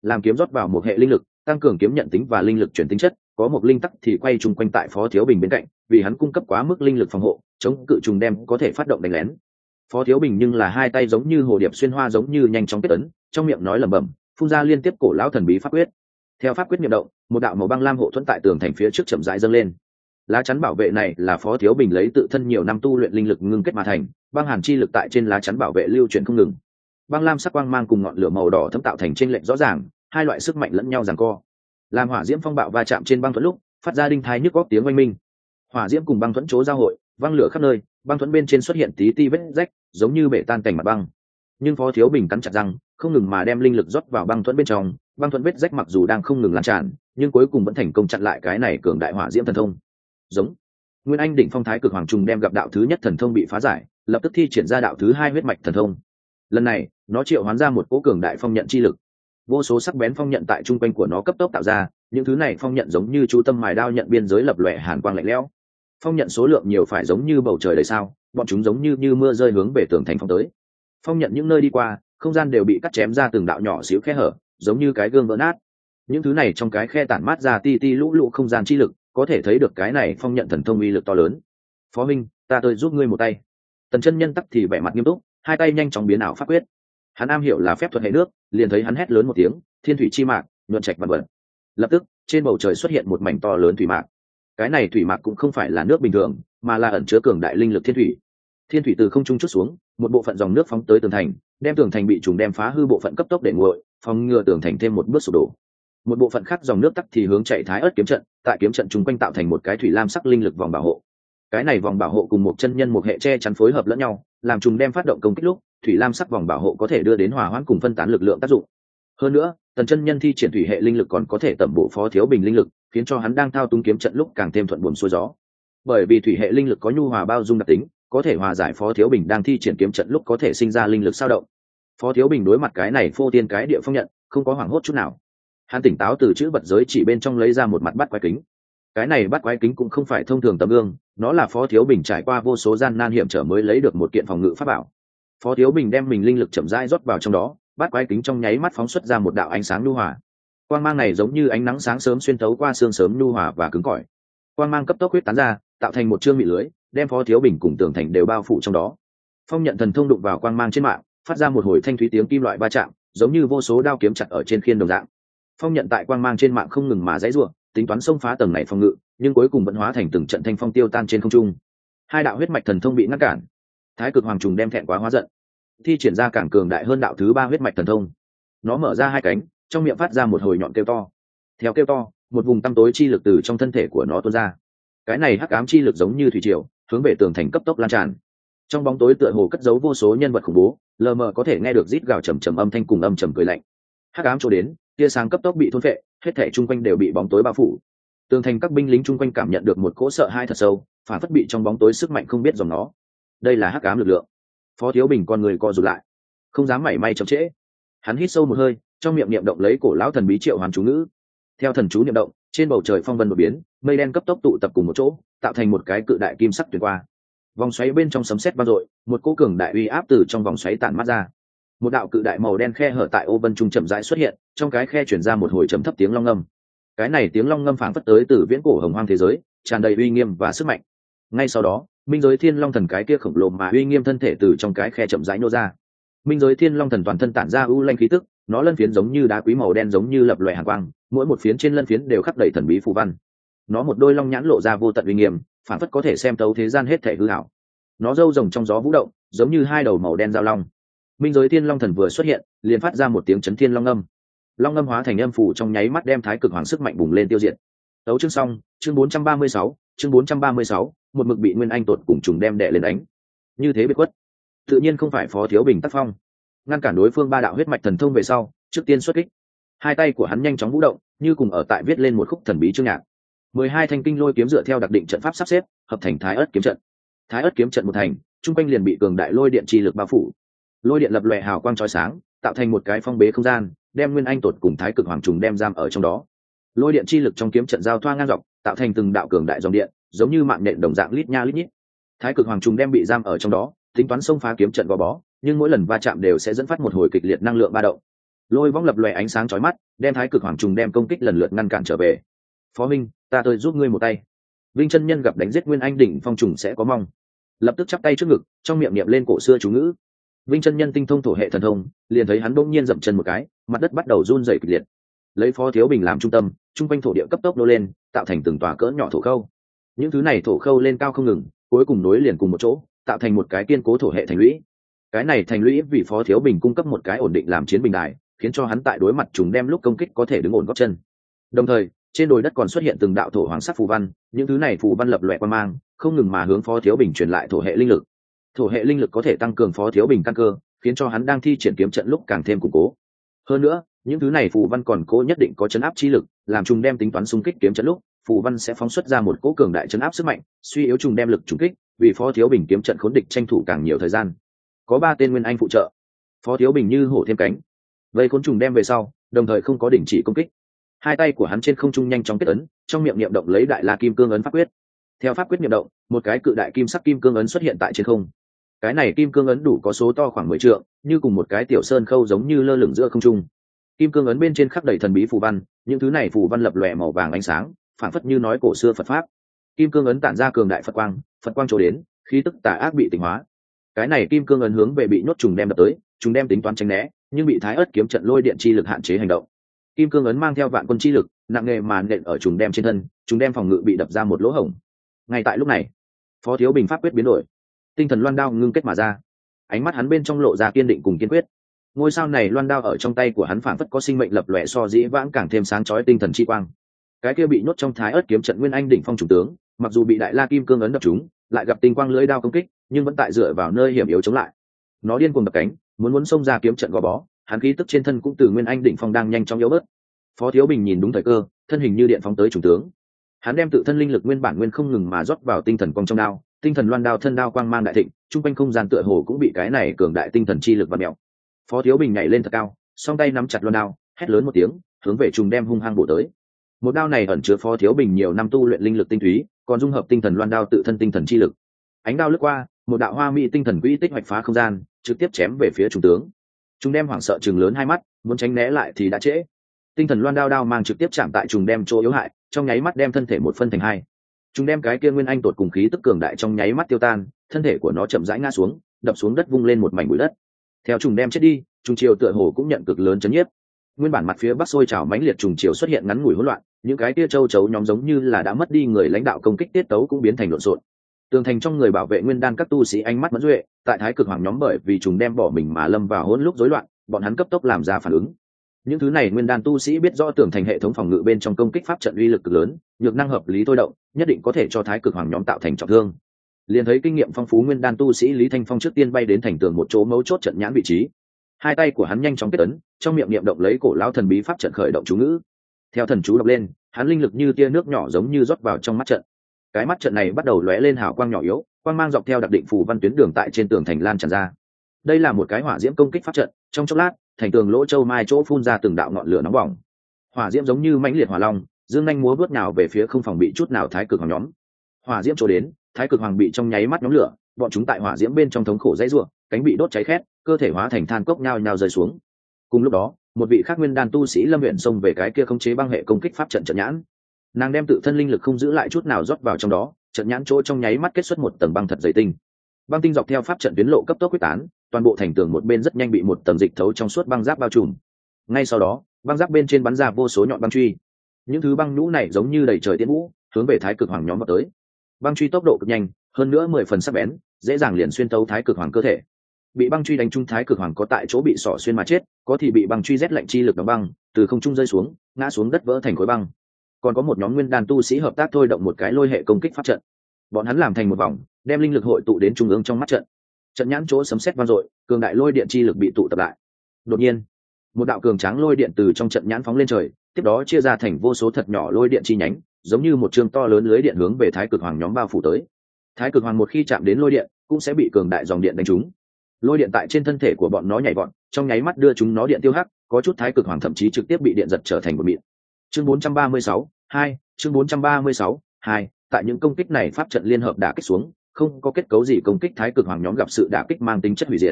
Speaker 1: làm kiếm rót vào một hệ linh lực, tăng cường kiếm nhận tính và linh lực chuyển tính chất, có một linh tắc thì quay chung quanh tại Phó Thiếu Bình bên cạnh, vì hắn cung cấp quá mức linh lực phòng hộ, chống cự trùng đem có thể phát động đánh lén. Phó Thiếu Bình nhưng là hai tay giống như hồ điệp xuyên hoa giống như nhanh chóng kết ấn, trong miệng nói lẩm bẩm, phun ra liên tiếp cổ lão thần bí pháp quyết. Theo pháp quyết niệm động, một đạo màu băng lam hộ thuẫn tại tường thành phía trước chậm rãi dâng lên. Lá chắn bảo vệ này là Phó Thiếu Bình lấy tự thân nhiều năm tu luyện linh lực ngưng kết mà thành, băng hàn chi lực tại trên lá chắn bảo vệ lưu chuyển không ngừng. Băng lam sắc quang mang cùng ngọn lửa màu đỏ thấm tạo thành trên lệnh rõ ràng, hai loại sức mạnh lẫn nhau giằng co. Làm hỏa diễm phong bạo va chạm trên băng thuẫn lúc, phát ra đinh thai nhức góc tiếng oanh minh. Hỏa diễm cùng băng thuẫn chố giao hội, văng lửa khắp nơi, băng thuẫn bên trên xuất hiện tí ti vết rách, giống như bể tan cảnh mặt băng. Nhưng Phó Thiếu Bình cắn chặt răng, không ngừng mà đem linh lực rót vào băng thuẫn bên trong, băng thuẫn vết rách mặc dù đang không ngừng lan tràn, nhưng cuối cùng vẫn thành công chặn lại cái này cường đại hỏa diễm thần thông. Giống Nguyên Anh đỉnh phong thái cực hoàng trùng đem gặp đạo thứ nhất thần thông bị phá giải, lập tức thi triển ra đạo thứ hai huyết mạch thần thông. Lần này, nó triệu hoán ra một cỗ cường đại phong nhận chi lực. Vô số sắc bén phong nhận tại trung quanh của nó cấp tốc tạo ra, những thứ này phong nhận giống như chú tâm mài đao nhận biên giới lập lòe hàn quang lạnh lẽo. Phong nhận số lượng nhiều phải giống như bầu trời đầy sao, bọn chúng giống như như mưa rơi hướng về tường thành phong tới. Phong nhận những nơi đi qua, không gian đều bị cắt chém ra từng đạo nhỏ xíu khe hở, giống như cái gương vỡ nát. Những thứ này trong cái khe tản mát ra ti ti lũ lũ không gian chi lực, có thể thấy được cái này phong nhận thần thông uy lực to lớn. Phó Minh, ta tới giúp ngươi một tay. Tần chân nhân tắc thì vẻ mặt nghiêm túc, hai tay nhanh chóng biến ảo pháp quyết. Hắn am hiểu là phép thuật hệ nước, liền thấy hắn hét lớn một tiếng, thiên thủy chi mạc, nhuận trạch vạn vật. Lập tức, trên bầu trời xuất hiện một mảnh to lớn thủy mạc. Cái này thủy mạc cũng không phải là nước bình thường, mà là ẩn chứa cường đại linh lực thiên thủy. Thiên thủy từ không trung chút xuống, một bộ phận dòng nước phóng tới tường thành, đem tường thành bị trùng đem phá hư bộ phận cấp tốc để nguội, phòng ngừa tường thành thêm một bước sụp đổ. Một bộ phận khác dòng nước tắc thì hướng chạy thái ớt kiếm trận, tại kiếm trận chúng quanh tạo thành một cái thủy lam sắc linh lực vòng bảo hộ. Cái này vòng bảo hộ cùng một chân nhân một hệ che chắn phối hợp lẫn nhau, làm trùng đem phát động công kích lúc, thủy lam sắc vòng bảo hộ có thể đưa đến hòa hoãn cùng phân tán lực lượng tác dụng. Hơn nữa, tần chân nhân thi triển thủy hệ linh lực còn có thể tẩm bổ Phó Thiếu Bình linh lực, khiến cho hắn đang thao túng kiếm trận lúc càng thêm thuận buồm xuôi gió. Bởi vì thủy hệ linh lực có nhu hòa bao dung đặc tính, có thể hòa giải Phó Thiếu Bình đang thi triển kiếm trận lúc có thể sinh ra linh lực dao động. Phó Thiếu Bình đối mặt cái này phô tiên cái địa phong nhận, không có hoảng hốt chút nào. Hắn tỉnh táo từ chữ vật giới chỉ bên trong lấy ra một mặt bát quái kính. Cái này bát quái kính cũng không phải thông thường tấm gương, nó là Phó Thiếu Bình trải qua vô số gian nan hiểm trở mới lấy được một kiện phòng ngự pháp bảo. Phó Thiếu Bình đem mình linh lực chậm rãi rót vào trong đó, bát quái kính trong nháy mắt phóng xuất ra một đạo ánh sáng nhu hòa. Quang mang này giống như ánh nắng sáng sớm xuyên thấu qua xương sớm nhu hòa và cứng cỏi. Quang mang cấp tốc huyết tán ra, tạo thành một chương mị lưới, đem Phó Thiếu Bình cùng tường thành đều bao phủ trong đó. Phong nhận thần thông đụng vào quang mang trên mạng, phát ra một hồi thanh thúy tiếng kim loại va chạm, giống như vô số đao kiếm chặt ở trên khiên đồng dạng. Phong nhận tại quang mang trên mạng không ngừng mà giãy giụa, tính toán xông phá tầng này phòng ngự, nhưng cuối cùng vẫn hóa thành từng trận thanh phong tiêu tan trên không trung. Hai đạo huyết mạch thần thông bị ngăn cản. Thái cực hoàng trùng đem thẹn quá hóa giận, thi triển ra càng cường đại hơn đạo thứ ba huyết mạch thần thông. Nó mở ra hai cánh, trong miệng phát ra một hồi nhọn kêu to. Theo kêu to, một vùng tăm tối chi lực từ trong thân thể của nó tuôn ra. Cái này hắc ám chi lực giống như thủy triều, hướng về tường thành cấp tốc lan tràn. Trong bóng tối tựa hồ cất giấu vô số nhân vật khủng bố, lờ mờ có thể nghe được rít gào trầm trầm âm thanh cùng âm trầm cười lạnh. Hắc ám chỗ đến, tia sáng cấp tốc bị thôn phệ, hết thảy chung quanh đều bị bóng tối bao phủ. Tường thành các binh lính chung quanh cảm nhận được một cỗ sợ hãi thật sâu, phản phất bị trong bóng tối sức mạnh không biết dòng nó. Đây là hắc ám lực lượng. Phó Thiếu Bình con người co rụt lại, không dám mảy may chậm trễ. Hắn hít sâu một hơi, trong miệng niệm động lấy cổ lão thần bí triệu hoán chú ngữ. Theo thần chú niệm động, trên bầu trời phong vân đột biến, mây đen cấp tốc tụ tập cùng một chỗ, tạo thành một cái cự đại kim sắc tuyệt qua. Vòng xoáy bên trong sấm sét vang dội, một cỗ cường đại uy áp từ trong vòng xoáy tản mát ra. Một đạo cự đại màu đen khe hở tại ô vân trung chậm rãi xuất hiện, trong cái khe truyền ra một hồi trầm thấp tiếng long ngâm. Cái này tiếng long ngâm phảng phất tới từ viễn cổ hồng hoang thế giới, tràn đầy uy nghiêm và sức mạnh. Ngay sau đó, minh giới thiên long thần cái kia khổng lồ mà uy nghiêm thân thể từ trong cái khe chậm rãi nô ra. Minh giới thiên long thần toàn thân tản ra u lanh khí tức, nó lân phiến giống như đá quý màu đen giống như lập loè hàn quang, mỗi một phiến trên lân phiến đều khắc đầy thần bí phù văn. Nó một đôi long nhãn lộ ra vô tận uy nghiêm, phảng phất có thể xem tấu thế gian hết thảy hư ảo. Nó râu rồng trong gió vũ động, giống như hai đầu màu đen giao long. Minh giới thiên long thần vừa xuất hiện, liền phát ra một tiếng chấn thiên long âm. Long âm hóa thành âm phủ trong nháy mắt đem thái cực hoàng sức mạnh bùng lên tiêu diệt. Tấu chương xong, chương bốn trăm ba mươi sáu, chương bốn trăm ba mươi sáu, một mực bị Nguyên Anh tột cùng trùng đem đè lên đánh. Như thế biệt quất, tự nhiên không phải Phó Thiếu Bình tác phong. Ngăn cản đối phương ba đạo huyết mạch thần thông về sau, trước tiên xuất kích. Hai tay của hắn nhanh chóng vũ động, như cùng ở tại viết lên một khúc thần bí chương nhạc. Mười hai thanh kinh lôi kiếm dựa theo đặc định trận pháp sắp xếp, hợp thành Thái Ức kiếm trận. Thái Ức kiếm trận một thành, trung quanh liền bị cường đại lôi điện chi lực bao phủ. Lôi điện lập lòe hào quang chói sáng, tạo thành một cái phong bế không gian, đem Nguyên Anh tột cùng Thái Cực Hoàng trùng đem giam ở trong đó. Lôi điện chi lực trong kiếm trận giao thoa ngang dọc, tạo thành từng đạo cường đại dòng điện, giống như mạng nện đồng dạng lít nha lít nhít. Thái Cực Hoàng trùng đem bị giam ở trong đó, tính toán xông phá kiếm trận gò bó, nhưng mỗi lần va chạm đều sẽ dẫn phát một hồi kịch liệt năng lượng ba động. lôi võng lập lòe ánh sáng chói mắt, đem thái cực hoàng trùng đem công kích lần lượt ngăn cản trở về. Phó minh, ta tới giúp ngươi một tay. Vinh chân nhân gặp đánh giết nguyên anh đỉnh phong trùng sẽ có mong, lập tức chắp tay trước ngực, trong miệng niệm lên cổ xưa chú ngữ. Vinh chân nhân tinh thông thổ hệ thần thông, liền thấy hắn bỗng nhiên dậm chân một cái, mặt đất bắt đầu run rẩy kịch liệt. Lấy Phó Thiếu Bình làm trung tâm, trung quanh thổ địa cấp tốc nô lên, tạo thành từng tòa cỡ nhỏ thổ khâu. Những thứ này thổ khâu lên cao không ngừng, cuối cùng nối liền cùng một chỗ, tạo thành một cái kiên cố thổ hệ thành lũy. Cái này thành lũy vì Phó Thiếu Bình cung cấp một cái ổn định làm chiến bình đài, khiến cho hắn tại đối mặt trùng đem lúc công kích có thể đứng ổn gót chân. Đồng thời, trên đồi đất còn xuất hiện từng đạo thổ hoàng sắc phù văn, những thứ này phù văn lập loè qua mang, không ngừng mà hướng Phó Thiếu Bình truyền lại thổ hệ linh lực. Thổ hệ linh lực có thể tăng cường Phó Thiếu Bình căn cơ, khiến cho hắn đang thi triển kiếm trận lúc càng thêm củng cố. Hơn nữa, những thứ này phù văn còn cố nhất định có chấn áp chi lực, làm trùng đem tính toán xung kích kiếm trận lúc, phù văn sẽ phóng xuất ra một cỗ cường đại chấn áp sức mạnh, suy yếu trùng đem lực trùng kích, vì Phó Thiếu Bình kiếm trận khốn địch tranh thủ càng nhiều thời gian. Có ba tên nguyên anh phụ trợ, Phó Thiếu Bình như hổ thêm cánh, vây khốn trùng đem về sau, đồng thời không có đình chỉ công kích. Hai tay của hắn trên không trung nhanh chóng kết ấn, trong miệng niệm động lấy đại la kim cương ấn pháp quyết. Theo pháp quyết niệm động, một cái cự đại kim sắc kim cương ấn xuất hiện tại trên không. Cái này kim cương ấn đủ có số to khoảng mười trượng, như cùng một cái tiểu sơn khâu giống như lơ lửng giữa không trung. Kim cương ấn bên trên khắc đầy thần bí phù văn, những thứ này phù văn lập lòe màu vàng ánh sáng, phản phất như nói cổ xưa Phật pháp. Kim cương ấn tản ra cường đại Phật quang, Phật quang trổ đến, khí tức tà ác bị tỉnh hóa. Cái này kim cương ấn hướng về bị nhốt trùng đem đập tới, trùng đem tính toán tránh né, nhưng bị Thái Ức kiếm trận lôi điện chi lực hạn chế hành động. Kim cương ấn mang theo vạn quân chi lực, nặng nề mà nện ở trùng đem trên thân, trùng đem phòng ngự bị đập ra một lỗ hổng. Ngay tại lúc này, Phó Thiếu Bình pháp quyết biến đổi, tinh thần loan đao ngưng kết mà ra, ánh mắt hắn bên trong lộ ra kiên định cùng kiên quyết. Ngôi sao này loan đao ở trong tay của hắn phảng phất có sinh mệnh lập lòe so dĩ vãng càng thêm sáng chói tinh thần chi quang. Cái kia bị nhốt trong Thái Ức kiếm trận nguyên anh đỉnh phong chủ tướng, mặc dù bị đại la kim cương ấn đập trúng, lại gặp tinh quang lưỡi đao công kích, nhưng vẫn tại dựa vào nơi hiểm yếu chống lại. Nó điên cuồng đập cánh, muốn muốn xông ra kiếm trận gò bó, hắn khí tức trên thân cũng từ nguyên anh đỉnh phong đang nhanh chóng yếu bớt. Phó Thiếu Bình nhìn đúng thời cơ, thân hình như điện phóng tới chủ tướng. Hắn đem tự thân linh lực nguyên bản nguyên không ngừng mà rót vào tinh thần quang trong đao, tinh thần loan đao thân đao quang mang đại thịnh, trung quanh không gian tựa hồ cũng bị cái này cường đại tinh thần chi lực vặn mèo. Phó Thiếu Bình nhảy lên thật cao, song tay nắm chặt loan đao, hét lớn một tiếng, hướng về trùng đem hung hăng bổ tới. Một đao này ẩn chứa Phó Thiếu Bình nhiều năm tu luyện linh lực tinh túy, còn dung hợp tinh thần loan đao tự thân tinh thần chi lực. Ánh đao lướt qua, một đạo hoa mỹ tinh thần quỹ tích hoạch phá không gian, trực tiếp chém về phía trung tướng. Trùng đem hoảng sợ trừng lớn hai mắt, muốn tránh né lại thì đã trễ. Tinh thần loan đao đao mang trực tiếp chạm tại trùng đem chỗ yếu hại, trong nháy mắt đem thân thể một phân thành hai. Trùng đem cái kia nguyên anh tột cùng khí tức cường đại trong nháy mắt tiêu tan, thân thể của nó chậm rãi ngã xuống, đập xuống đất vung lên một mảnh bụi đất. Theo trùng đem chết đi, trùng triều tựa hồ cũng nhận cực lớn chấn nhiếp. Nguyên bản mặt phía bắc sôi trào mãnh liệt trùng triều xuất hiện ngắn ngủi hỗn loạn, những cái kia châu chấu nhóm giống như là đã mất đi người lãnh đạo công kích tiết tấu cũng biến thành lộn xộn. Tường thành trong người bảo vệ nguyên đan các tu sĩ ánh mắt mẫn duệ, tại Thái Cực Hoàng nhóm bởi vì trùng đem bỏ mình mà lâm vào hỗn lúc rối loạn, bọn hắn cấp tốc làm ra phản ứng. Những thứ này nguyên đan tu sĩ biết rõ tường thành hệ thống phòng ngự bên trong công kích pháp trận uy lực cực lớn, nhược năng hợp lý thôi động, nhất định có thể cho Thái Cực Hoàng nhóm tạo thành trọng thương. Liền thấy kinh nghiệm phong phú nguyên đan tu sĩ Lý Thanh Phong trước tiên bay đến thành tường một chỗ mấu chốt trận nhãn vị trí. Hai tay của hắn nhanh chóng kết ấn, trong miệng niệm động lấy cổ lão thần bí pháp trận khởi động chú ngữ. Theo thần chú đọc lên, hắn linh lực như tia nước nhỏ giống như rót vào trong mắt trận. Cái mắt trận này bắt đầu lóe lên hào quang nhỏ yếu, quang mang dọc theo đặc định phù văn tuyến đường tại trên tường thành lan tràn ra. Đây là một cái hỏa diễm công kích pháp trận, trong chốc lát, thành tường lỗ châu mai chỗ phun ra từng đạo ngọn lửa nóng bỏng. Hỏa diễm giống như mãnh liệt hỏa long, dương nhanh múa vút nào về phía không phòng bị chút nào Thái Cực Hoàng nhóm. Hỏa diễm chỗ đến, Thái Cực Hoàng bị trong nháy mắt nhóm lửa, bọn chúng tại hỏa diễm bên trong thống khổ dãy rủa, cánh bị đốt cháy khét, cơ thể hóa thành than cốc nhao nhao rơi xuống. Cùng lúc đó, một vị khác nguyên đan tu sĩ Lâm Uyển xông về cái kia khống chế băng hệ công kích pháp trận trận nhãn. Nàng đem tự thân linh lực không giữ lại chút nào rót vào trong đó, trận nhãn chỗ trong nháy mắt kết xuất một tầng băng thật dày tinh. Băng tinh dọc theo pháp trận tuyến lộ cấp tốc quyết tán, toàn bộ thành tường một bên rất nhanh bị một tầng dịch thấu trong suốt băng giáp bao trùm. Ngay sau đó, băng giáp bên trên bắn ra vô số nhọn băng truy. Những thứ băng nhũ này giống như đầy trời tiễn vũ, hướng về Thái Cực Hoàng nhóm vào tới. Băng truy tốc độ cực nhanh, hơn nữa mười phần sắc bén, dễ dàng liền xuyên tấu Thái Cực Hoàng cơ thể. Bị băng truy đánh trúng Thái Cực Hoàng có tại chỗ bị sỏ xuyên mà chết, có thì bị băng truy rét lạnh chi lực đóng băng, từ không trung rơi xuống, ngã xuống đất vỡ thành khối băng. Còn có một nhóm nguyên đan tu sĩ hợp tác thôi động một cái lôi hệ công kích pháp trận. Bọn hắn làm thành một vòng, đem linh lực hội tụ đến trung ương trong mắt trận. Trận nhãn chỗ sấm sét vang dội, cường đại lôi điện chi lực bị tụ tập lại. Đột nhiên, một đạo cường tráng lôi điện từ trong trận nhãn phóng lên trời, tiếp đó chia ra thành vô số thật nhỏ lôi điện chi nhánh, giống như một trường to lớn lưới điện hướng về Thái Cực Hoàng nhóm bao phủ tới. Thái Cực Hoàng một khi chạm đến lôi điện, cũng sẽ bị cường đại dòng điện đánh trúng. Lôi điện tại trên thân thể của bọn nó nhảy vọt, trong nháy mắt đưa chúng nó điện tiêu hắc, có chút Thái Cực Hoàng thậm chí trực tiếp bị điện giật trở thành một mịn. Chương bốn trăm ba mươi sáu, hai, chương bốn trăm ba mươi sáu, hai, tại những công kích này pháp trận liên hợp đả kích xuống, không có kết cấu gì công kích Thái Cực Hoàng nhóm gặp sự đả kích mang tính chất hủy diệt.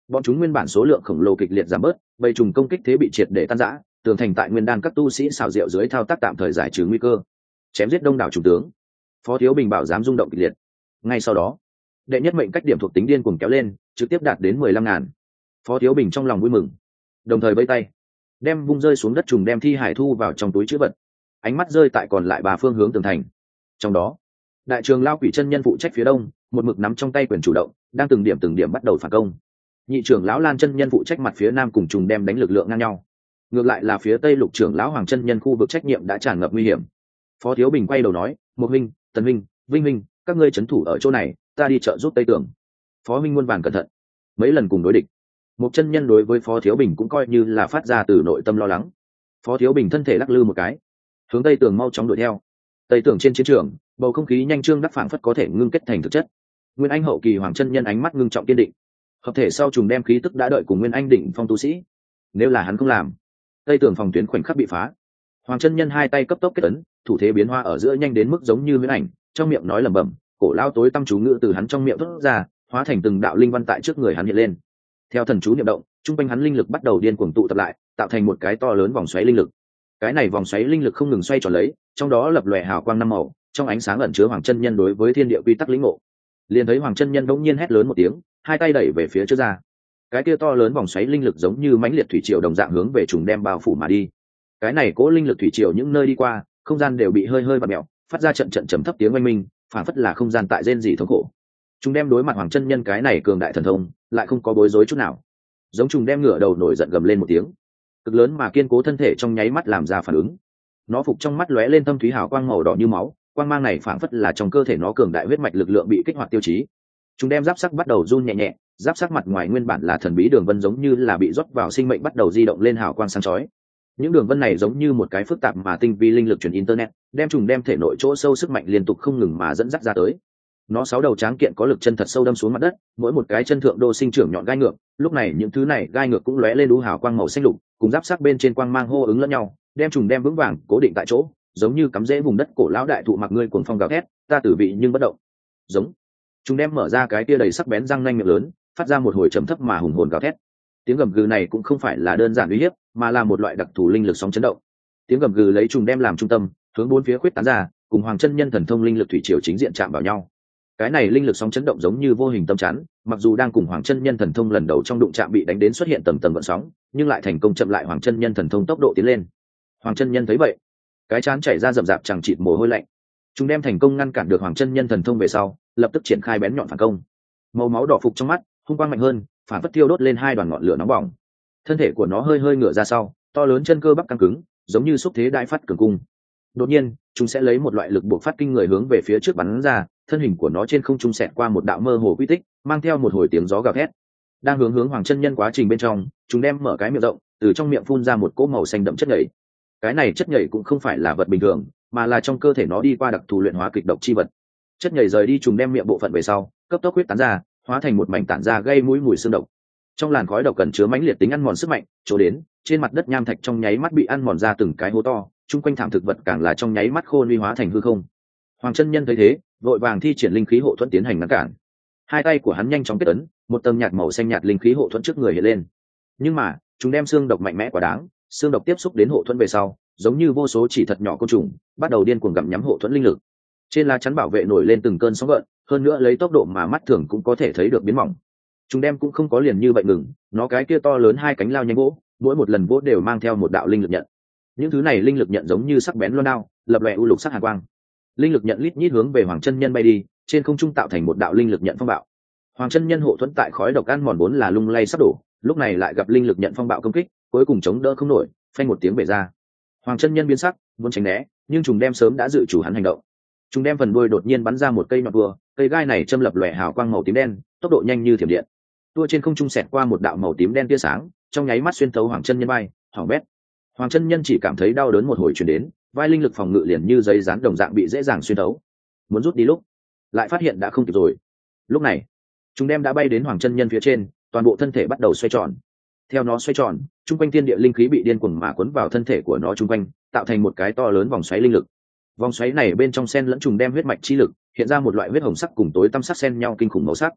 Speaker 1: bọn chúng nguyên bản số lượng khổng lồ kịch liệt giảm bớt, bầy trùng công kích thế bị triệt để tan rã, tường thành tại nguyên đan các tu sĩ xào rượu dưới thao tác tạm thời giải trừ nguy cơ, chém giết đông đảo trùng tướng. Phó Thiếu Bình bảo dám rung động kịch liệt. Ngay sau đó, đệ nhất mệnh cách điểm thuộc tính điên cuồng kéo lên, trực tiếp đạt đến mười lăm ngàn. Phó Thiếu Bình trong lòng vui mừng, đồng thời vẫy tay, đem vung rơi xuống đất trùng đem thi hải thu vào trong túi trữ vật. Ánh mắt rơi tại còn lại ba phương hướng tường thành. Trong đó, đại trường lao quỷ chân nhân phụ trách phía đông, một mực nắm trong tay quyền chủ động, đang từng điểm từng điểm bắt đầu phản công. Nhị trưởng lão Lan chân nhân phụ trách mặt phía nam cùng trùng đem đánh lực lượng ngang nhau. Ngược lại là phía tây lục trưởng lão Hoàng chân nhân khu vực trách nhiệm đã tràn ngập nguy hiểm. Phó Thiếu Bình quay đầu nói, một huynh, Tần huynh, Vinh huynh, các ngươi trấn thủ ở chỗ này, ta đi trợ giúp tây tường. Phó huynh muôn vàn cẩn thận. Mấy lần cùng đối địch, một chân nhân đối với Phó Thiếu Bình cũng coi như là phát ra từ nội tâm lo lắng. Phó Thiếu Bình thân thể lắc lư một cái, hướng tây tường mau chóng đuổi theo. Tây tường trên chiến trường, bầu không khí nhanh trương đắc phảng phất có thể ngưng kết thành thực chất. Nguyên Anh hậu kỳ Hoàng chân nhân ánh mắt ngưng trọng kiên định, hợp thể sau trùng đem khí tức đã đợi cùng Nguyên Anh đỉnh phong tu sĩ. Nếu là hắn không làm, tây tường phòng tuyến khoảnh khắc bị phá. Hoàng chân nhân hai tay cấp tốc kết ấn, thủ thế biến hoa ở giữa nhanh đến mức giống như Nguyên Ảnh, trong miệng nói lẩm bẩm, cổ lao tối tâm chú ngữ từ hắn trong miệng thoát ra, hóa thành từng đạo linh văn tại trước người hắn hiện lên. Theo thần chú niệm động, trung quanh hắn linh lực bắt đầu điên cuồng tụ tập lại, tạo thành một cái to lớn vòng xoáy linh lực. Cái này vòng xoáy linh lực không ngừng xoay tròn lấy, trong đó lập lòe hào quang năm màu, trong ánh sáng ẩn chứa Hoàng chân nhân đối với thiên địa quy tắc lĩnh ngộ. Liền thấy Hoàng chân nhân bỗng nhiên hét lớn một tiếng, hai tay đẩy về phía trước ra. Cái kia to lớn vòng xoáy linh lực giống như mãnh liệt thủy triều đồng dạng hướng về trùng đem bao phủ mà đi. Cái này cố linh lực thủy triều những nơi đi qua, không gian đều bị hơi hơi bạt mèo, phát ra trận trận trầm thấp tiếng oanh minh, phản phất là không gian tại rên rỉ thống khổ. Trùng đem đối mặt Hoàng chân nhân cái này cường đại thần thông, lại không có bối rối chút nào. Giống trùng đem ngửa đầu nổi giận gầm lên một tiếng, cực lớn mà kiên cố thân thể trong nháy mắt làm ra phản ứng. Nó phục trong mắt lóe lên thâm thúy hào quang màu đỏ như máu, quang mang này phản phất là trong cơ thể nó cường đại huyết mạch lực lượng bị kích hoạt tiêu chí. Chúng đem giáp sắc bắt đầu run nhẹ nhẹ, giáp sắc mặt ngoài nguyên bản là thần bí đường vân giống như là bị rót vào sinh mệnh bắt đầu di động lên hào quang sáng chói. Những đường vân này giống như một cái phức tạp mà tinh vi linh lực truyền internet, đem trùng đem thể nội chỗ sâu sức mạnh liên tục không ngừng mà dẫn dắt ra tới. Nó sáu đầu tráng kiện có lực chân thật sâu đâm xuống mặt đất, mỗi một cái chân thượng đô sinh trưởng nhọn gai ngược, lúc này những thứ này gai ngược cũng lóe lên đú hào quang màu xanh lục, cùng giáp sắc bên trên quang mang hô ứng lẫn nhau, đem trùng đem vững vàng cố định tại chỗ, giống như cắm rễ vùng đất cổ lão đại thụ mặc ngươi cuồng phong gào thét, ta tử vị nhưng bất động. Giống. Trùng đem mở ra cái tia đầy sắc bén răng nanh miệng lớn, phát ra một hồi trầm thấp mà hùng hồn gào thét. Tiếng gầm gừ này cũng không phải là đơn giản uy hiếp, mà là một loại đặc thù linh lực sóng chấn động. Tiếng gầm gừ lấy trùng đem làm trung tâm, hướng bốn phía khuyết tán ra, cùng Hoàng chân nhân thần thông linh lực thủy triều chính diện chạm vào nhau. Cái này linh lực sóng chấn động giống như vô hình tâm chắn, mặc dù đang cùng Hoàng chân nhân thần thông lần đầu trong đụng chạm bị đánh đến xuất hiện tầng tầng gợn sóng, nhưng lại thành công chậm lại Hoàng chân nhân thần thông tốc độ tiến lên. Hoàng chân nhân thấy vậy, cái chán chảy ra rậm rạp chẳng chịt mồ hôi lạnh. Chúng đem thành công ngăn cản được Hoàng chân nhân thần thông về sau, lập tức triển khai bén nhọn phản công. Màu máu đỏ phục trong mắt, hung quang mạnh hơn, phản phất tiêu đốt lên hai đoàn ngọn lửa nóng bỏng. Thân thể của nó hơi hơi ngửa ra sau, to lớn chân cơ bắp căng cứng, giống như xúc thế đại phát cường cung. Đột nhiên, chúng sẽ lấy một loại lực buộc phát kinh người hướng về phía trước bắn ra, thân hình của nó trên không trung xẹt qua một đạo mơ hồ quy tích, mang theo một hồi tiếng gió gào thét. Đang hướng hướng Hoàng chân nhân quá trình bên trong, chúng đem mở cái miệng rộng, từ trong miệng phun ra một cỗ màu xanh đậm chất nhảy. Cái này chất nhảy cũng không phải là vật bình thường, mà là trong cơ thể nó đi qua đặc thù luyện hóa kịch độc chi vật. Chất nhảy rời đi trùng đem miệng bộ phận về sau, cấp tốc huyết tán ra, hóa thành một mảnh tản ra gây mũi mùi xương độc. Trong làn khói độc cần chứa mãnh liệt tính ăn mòn sức mạnh, chỗ đến, trên mặt đất nham thạch trong nháy mắt bị ăn mòn ra từng cái hố to, chung quanh thảm thực vật càng là trong nháy mắt khô nuôi hóa thành hư không. Hoàng chân nhân thấy thế, vội vàng thi triển linh khí hộ thuẫn tiến hành ngăn cản. Hai tay của hắn nhanh chóng kết ấn, một tầng nhạt màu xanh nhạt linh khí hộ thuẫn trước người hiện lên. Nhưng mà, chúng đem xương độc mạnh mẽ quá đáng, xương độc tiếp xúc đến hộ thuẫn về sau, giống như vô số chỉ thật nhỏ côn trùng, bắt đầu điên cuồng gặm nhắm hộ thuẫn linh lực. Trên lá chắn bảo vệ nổi lên từng cơn sóng gợn, hơn nữa lấy tốc độ mà mắt thường cũng có thể thấy được biến mỏng. Chúng đem cũng không có liền như vậy ngừng, nó cái kia to lớn hai cánh lao nhanh vỗ, mỗi một lần vỗ đều mang theo một đạo linh lực nhận. Những thứ này linh lực nhận giống như sắc bén loan đao, lập lòe u lục sắc hàn quang. Linh lực nhận lít nhít hướng về Hoàng chân nhân bay đi, trên không trung tạo thành một đạo linh lực nhận phong bạo. Hoàng chân nhân hộ thuẫn tại khói độc ăn mòn vốn là lung lay sắp đổ, lúc này lại gặp linh lực nhận phong bạo công kích, cuối cùng chống đỡ không nổi, phanh một tiếng bể ra. Hoàng chân nhân biến sắc, muốn tránh né, nhưng trùng đem sớm đã dự chủ hắn hành động. Trùng đem phần đuôi đột nhiên bắn ra một cây nhọn tua, cây gai này châm lập lòe hào quang màu tím đen, tốc độ nhanh như thiểm điện. Tua trên không trung xẹt qua một đạo màu tím đen tia sáng, trong nháy mắt xuyên thấu Hoàng chân nhân vai, hỏng bét. Hoàng chân nhân chỉ cảm thấy đau đớn một hồi truyền đến, vai linh lực phòng ngự liền như giấy dán đồng dạng bị dễ dàng xuyên thấu. Muốn rút đi lúc, lại phát hiện đã không kịp rồi. Lúc này, chúng đem đã bay đến Hoàng chân nhân phía trên, toàn bộ thân thể bắt đầu xoay tròn. Theo nó xoay tròn, trung quanh thiên địa linh khí bị điên cuồng mà cuốn vào thân thể của nó trung quanh, tạo thành một cái to lớn vòng xoáy linh lực. Vòng xoáy này bên trong xen lẫn trùng đem huyết mạch chi lực, hiện ra một loại huyết hồng sắc cùng tối tăm sắc xen nhau kinh khủng màu sắc.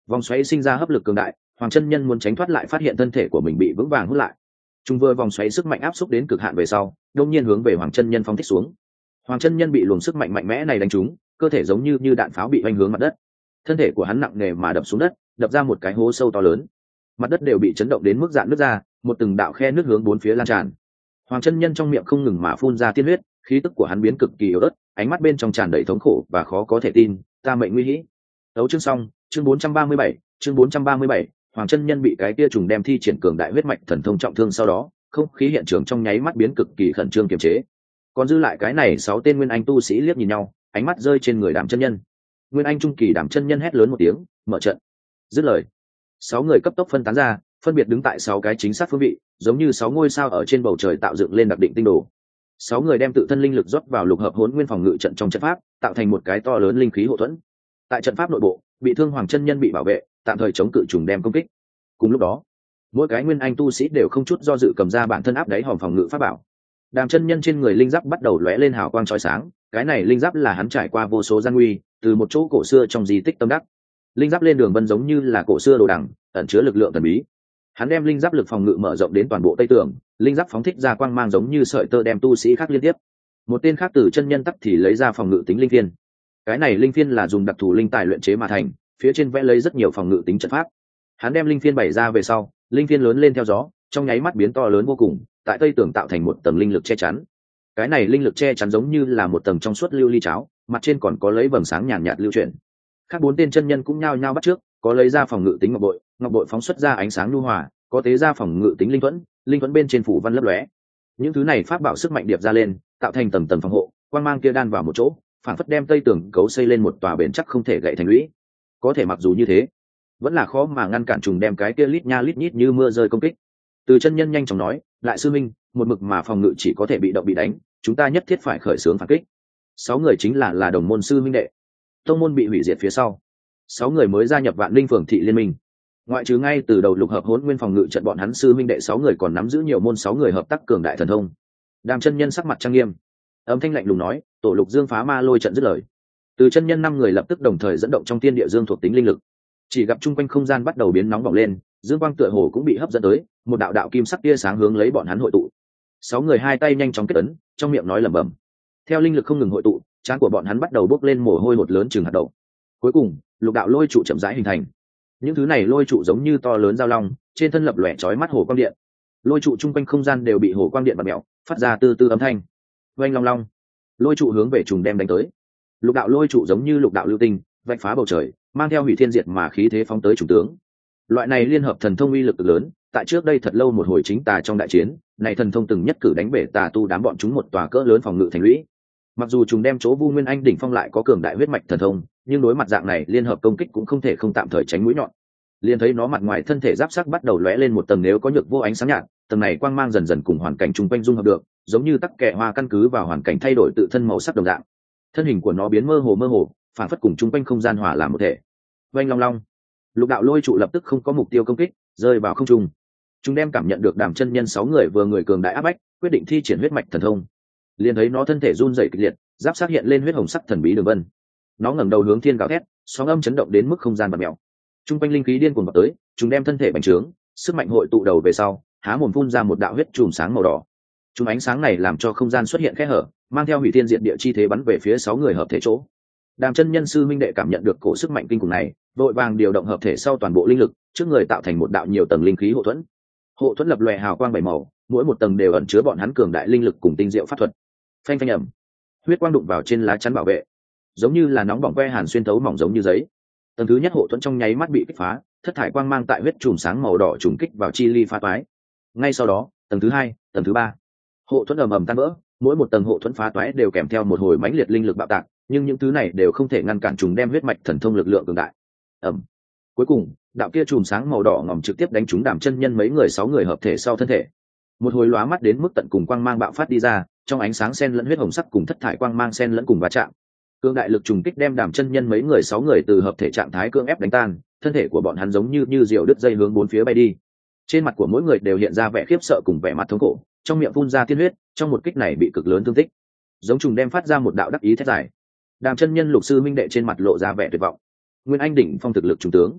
Speaker 1: Vòng xoáy sinh ra hấp lực cường đại, Hoàng chân nhân muốn tránh thoát lại phát hiện thân thể của mình bị vững vàng hút lại. Trung vừa vòng xoáy sức mạnh áp xúc đến cực hạn về sau, đột nhiên hướng về Hoàng chân nhân phóng thích xuống. Hoàng chân nhân bị luồng sức mạnh mạnh mẽ này đánh trúng, cơ thể giống như như đạn pháo bị hoành hướng mặt đất. Thân thể của hắn nặng nề mà đập xuống đất, đập ra một cái hố sâu to lớn. Mặt đất đều bị chấn động đến mức rạn nứt ra, một từng đạo khe nước hướng bốn phía lan tràn. Hoàng chân nhân trong miệng không ngừng mà phun ra tiên huyết, khí tức của hắn biến cực kỳ yếu ớt, ánh mắt bên trong tràn đầy thống khổ và khó có thể tin. Ta mệnh nguy hĩ. Đấu chương xong, chương bốn trăm ba mươi bảy, chương bốn trăm ba mươi bảy, Hoàng chân nhân bị cái kia trùng đem thi triển cường đại huyết mạch thần thông trọng thương sau đó, không khí hiện trường trong nháy mắt biến cực kỳ khẩn trương kiềm chế. Còn dư lại cái này sáu tên nguyên anh tu sĩ liếc nhìn nhau, ánh mắt rơi trên người Đàm chân nhân. Nguyên anh trung kỳ Đàm chân nhân hét lớn một tiếng, mở trận. Dứt lời, sáu người cấp tốc phân tán ra, phân biệt đứng tại sáu cái chính xác phương vị, giống như sáu ngôi sao ở trên bầu trời tạo dựng lên đặc định tinh đồ. Sáu người đem tự thân linh lực rót vào lục hợp hỗn nguyên phòng ngự trận trong trận pháp, tạo thành một cái to lớn linh khí hộ thuẫn. Tại trận pháp nội bộ, bị thương Hoàng chân nhân bị bảo vệ, tạm thời chống cự trùng đem công kích. Cùng lúc đó, mỗi cái nguyên anh tu sĩ đều không chút do dự cầm ra bản thân áp đáy hòm phòng ngự pháp bảo. Đàm chân nhân trên người linh giáp bắt đầu lóe lên hào quang chói sáng, cái này linh giáp là hắn trải qua vô số gian nguy, từ một chỗ cổ xưa trong di tích tâm đắc. Linh giáp lên đường vân giống như là cổ xưa đồ đằng, ẩn chứa lực lượng thần bí. Hắn đem linh giáp lực phòng ngự mở rộng đến toàn bộ tây tường, linh giáp phóng thích ra quang mang giống như sợi tơ đem tu sĩ khác liên tiếp. Một tên khác từ chân nhân tắc thì lấy ra phòng ngự tính linh phiên. Cái này linh phiên là dùng đặc thù linh tài luyện chế mà thành, phía trên vẽ lấy rất nhiều phòng ngự tính trận pháp. Hắn đem linh phiên bày ra về sau, linh phiên lớn lên theo gió, trong nháy mắt biến to lớn vô cùng, tại tây tường tạo thành một tầng linh lực che chắn. Cái này linh lực che chắn giống như là một tầng trong suốt lưu ly cháo, mặt trên còn có lấy vầng sáng nhàn nhạt lưu chuyển. Các bốn tên chân nhân cũng nhao nhao bắt trước, có lấy ra phòng ngự tính ngọc bội, ngọc bội phóng xuất ra ánh sáng nhu hòa, có tế ra phòng ngự tính linh thuẫn, linh thuẫn bên trên phủ văn lấp lóe. Những thứ này pháp bảo sức mạnh điệp ra lên, tạo thành tầng tầng phòng hộ, quang mang kia đan vào một chỗ, phản phất đem tây tường cấu xây lên một tòa bền chắc không thể gãy thành lũy. Có thể mặc dù như thế, vẫn là khó mà ngăn cản trùng đem cái kia lít nha lít nhít như mưa rơi công kích. Từ chân nhân nhanh chóng nói, lại sư minh, một mực mà phòng ngự chỉ có thể bị động bị đánh, chúng ta nhất thiết phải khởi xướng phản kích. Sáu người chính là là đồng môn sư minh đệ. Tông môn bị hủy diệt phía sau, sáu người mới gia nhập Vạn Linh Phường thị liên minh. Ngoại trừ ngay từ đầu lục hợp hỗn nguyên phòng ngự trận bọn hắn sư minh đệ sáu người còn nắm giữ nhiều môn sáu người hợp tác cường đại thần thông. Đàm chân nhân sắc mặt trang nghiêm, âm thanh lạnh lùng nói, tổ lục dương phá ma lôi trận dứt lời. Từ chân nhân năm người lập tức đồng thời dẫn động trong tiên địa dương thuộc tính linh lực. Chỉ gặp chung quanh không gian bắt đầu biến nóng bỏng lên, dương quang tựa hồ cũng bị hấp dẫn tới, một đạo đạo kim sắc tia sáng hướng lấy bọn hắn hội tụ. Sáu người hai tay nhanh chóng kết ấn, trong miệng nói lẩm bẩm. Theo linh lực không ngừng hội tụ, trán của bọn hắn bắt đầu bốc lên mồ hôi hột lớn chừng hạt đậu. Cuối cùng, lục đạo lôi trụ chậm rãi hình thành. Những thứ này lôi trụ giống như to lớn dao long, trên thân lập lòe chói mắt hồ quang điện. Lôi trụ chung quanh không gian đều bị hồ quang điện bật mèo, phát ra từ từ âm thanh. Oanh long long, lôi trụ hướng về trùng đem đánh tới. Lục đạo lôi trụ giống như lục đạo lưu tinh, vạch phá bầu trời, mang theo hủy thiên diệt mà khí thế phóng tới trùng tướng. Loại này liên hợp thần thông uy lực lớn, tại trước đây thật lâu một hồi chính tà trong đại chiến, này thần thông từng nhất cử đánh bể tà tu đám bọn chúng một tòa cỡ lớn phòng ngự thành lũy. Mặc dù trùng đem chỗ Vu Nguyên Anh đỉnh phong lại có cường đại huyết mạch thần thông, nhưng đối mặt dạng này liên hợp công kích cũng không thể không tạm thời tránh mũi nhọn. Liền thấy nó mặt ngoài thân thể giáp sắc bắt đầu lóe lên một tầng nếu có nhược vô ánh sáng nhạt, tầng này quang mang dần dần cùng hoàn cảnh chung quanh dung hợp được, giống như tắc kè hoa căn cứ vào hoàn cảnh thay đổi tự thân màu sắc đồng dạng. Thân hình của nó biến mơ hồ mơ hồ, phản phất cùng chung quanh không gian hòa làm một thể. Oanh long long, lục đạo lôi trụ lập tức không có mục tiêu công kích, rơi vào không trung. Chúng đem cảm nhận được Đàm chân nhân sáu người vừa người cường đại áp bách, quyết định thi triển huyết mạch thần thông. Liền thấy nó thân thể run rẩy kịch liệt, giáp sắc hiện lên huyết hồng sắc thần bí đường vân. Nó ngẩng đầu hướng thiên gào thét, sóng âm chấn động đến mức không gian bật mèo. Trung quanh linh khí điên cuồng vào tới, chúng đem thân thể bành trướng, sức mạnh hội tụ đầu về sau, há mồm phun ra một đạo huyết chùm sáng màu đỏ. Chúng ánh sáng này làm cho không gian xuất hiện kẽ hở, mang theo hủy thiên diệt địa chi thế bắn về phía sáu người hợp thể chỗ. Đàm chân nhân sư minh đệ cảm nhận được cổ sức mạnh kinh khủng này, vội vàng điều động hợp thể sau toàn bộ linh lực, trước người tạo thành một đạo nhiều tầng linh khí hộ thuẫn. Hộ thuẫn lập lòe hào quang bảy màu, mỗi một tầng đều ẩn chứa bọn hắn cường đại linh lực cùng tinh diệu pháp thuật. Phanh phanh ầm, huyết quang đụng vào trên lá chắn bảo vệ, giống như là nóng bỏng que hàn xuyên thấu mỏng giống như giấy. Tầng thứ nhất hộ thuẫn trong nháy mắt bị kích phá, thất thải quang mang tại huyết chùm sáng màu đỏ trùng kích vào chi ly phá toái. Ngay sau đó, tầng thứ hai, tầng thứ ba, hộ thuẫn ầm ầm tan vỡ, mỗi một tầng hộ thuẫn phá toái đều kèm theo một hồi mãnh liệt linh lực bạo tạc, nhưng những thứ này đều không thể ngăn cản trùng đem huyết mạch thần thông lực lượng cường đại. Ầm. Cuối cùng, đạo kia chùm sáng màu đỏ ngòm trực tiếp đánh trúng Đàm chân nhân mấy người sáu người hợp thể sau thân thể. Một hồi lóa mắt đến mức tận cùng quang mang bạo phát đi ra, trong ánh sáng xen lẫn huyết hồng sắc cùng thất thải quang mang xen lẫn cùng va chạm. Cương đại lực trùng kích đem Đàm chân nhân mấy người sáu người từ hợp thể trạng thái cưỡng ép đánh tan, thân thể của bọn hắn giống như như diều đứt dây hướng bốn phía bay đi. Trên mặt của mỗi người đều hiện ra vẻ khiếp sợ cùng vẻ mặt thống khổ, trong miệng phun ra tiên huyết, trong một kích này bị cực lớn thương tích. Giống trùng đem phát ra một đạo đắc ý thét dài. Đàm chân nhân lục sư minh đệ trên mặt lộ ra vẻ tuyệt vọng. Nguyên Anh đỉnh phong thực lực trung tướng,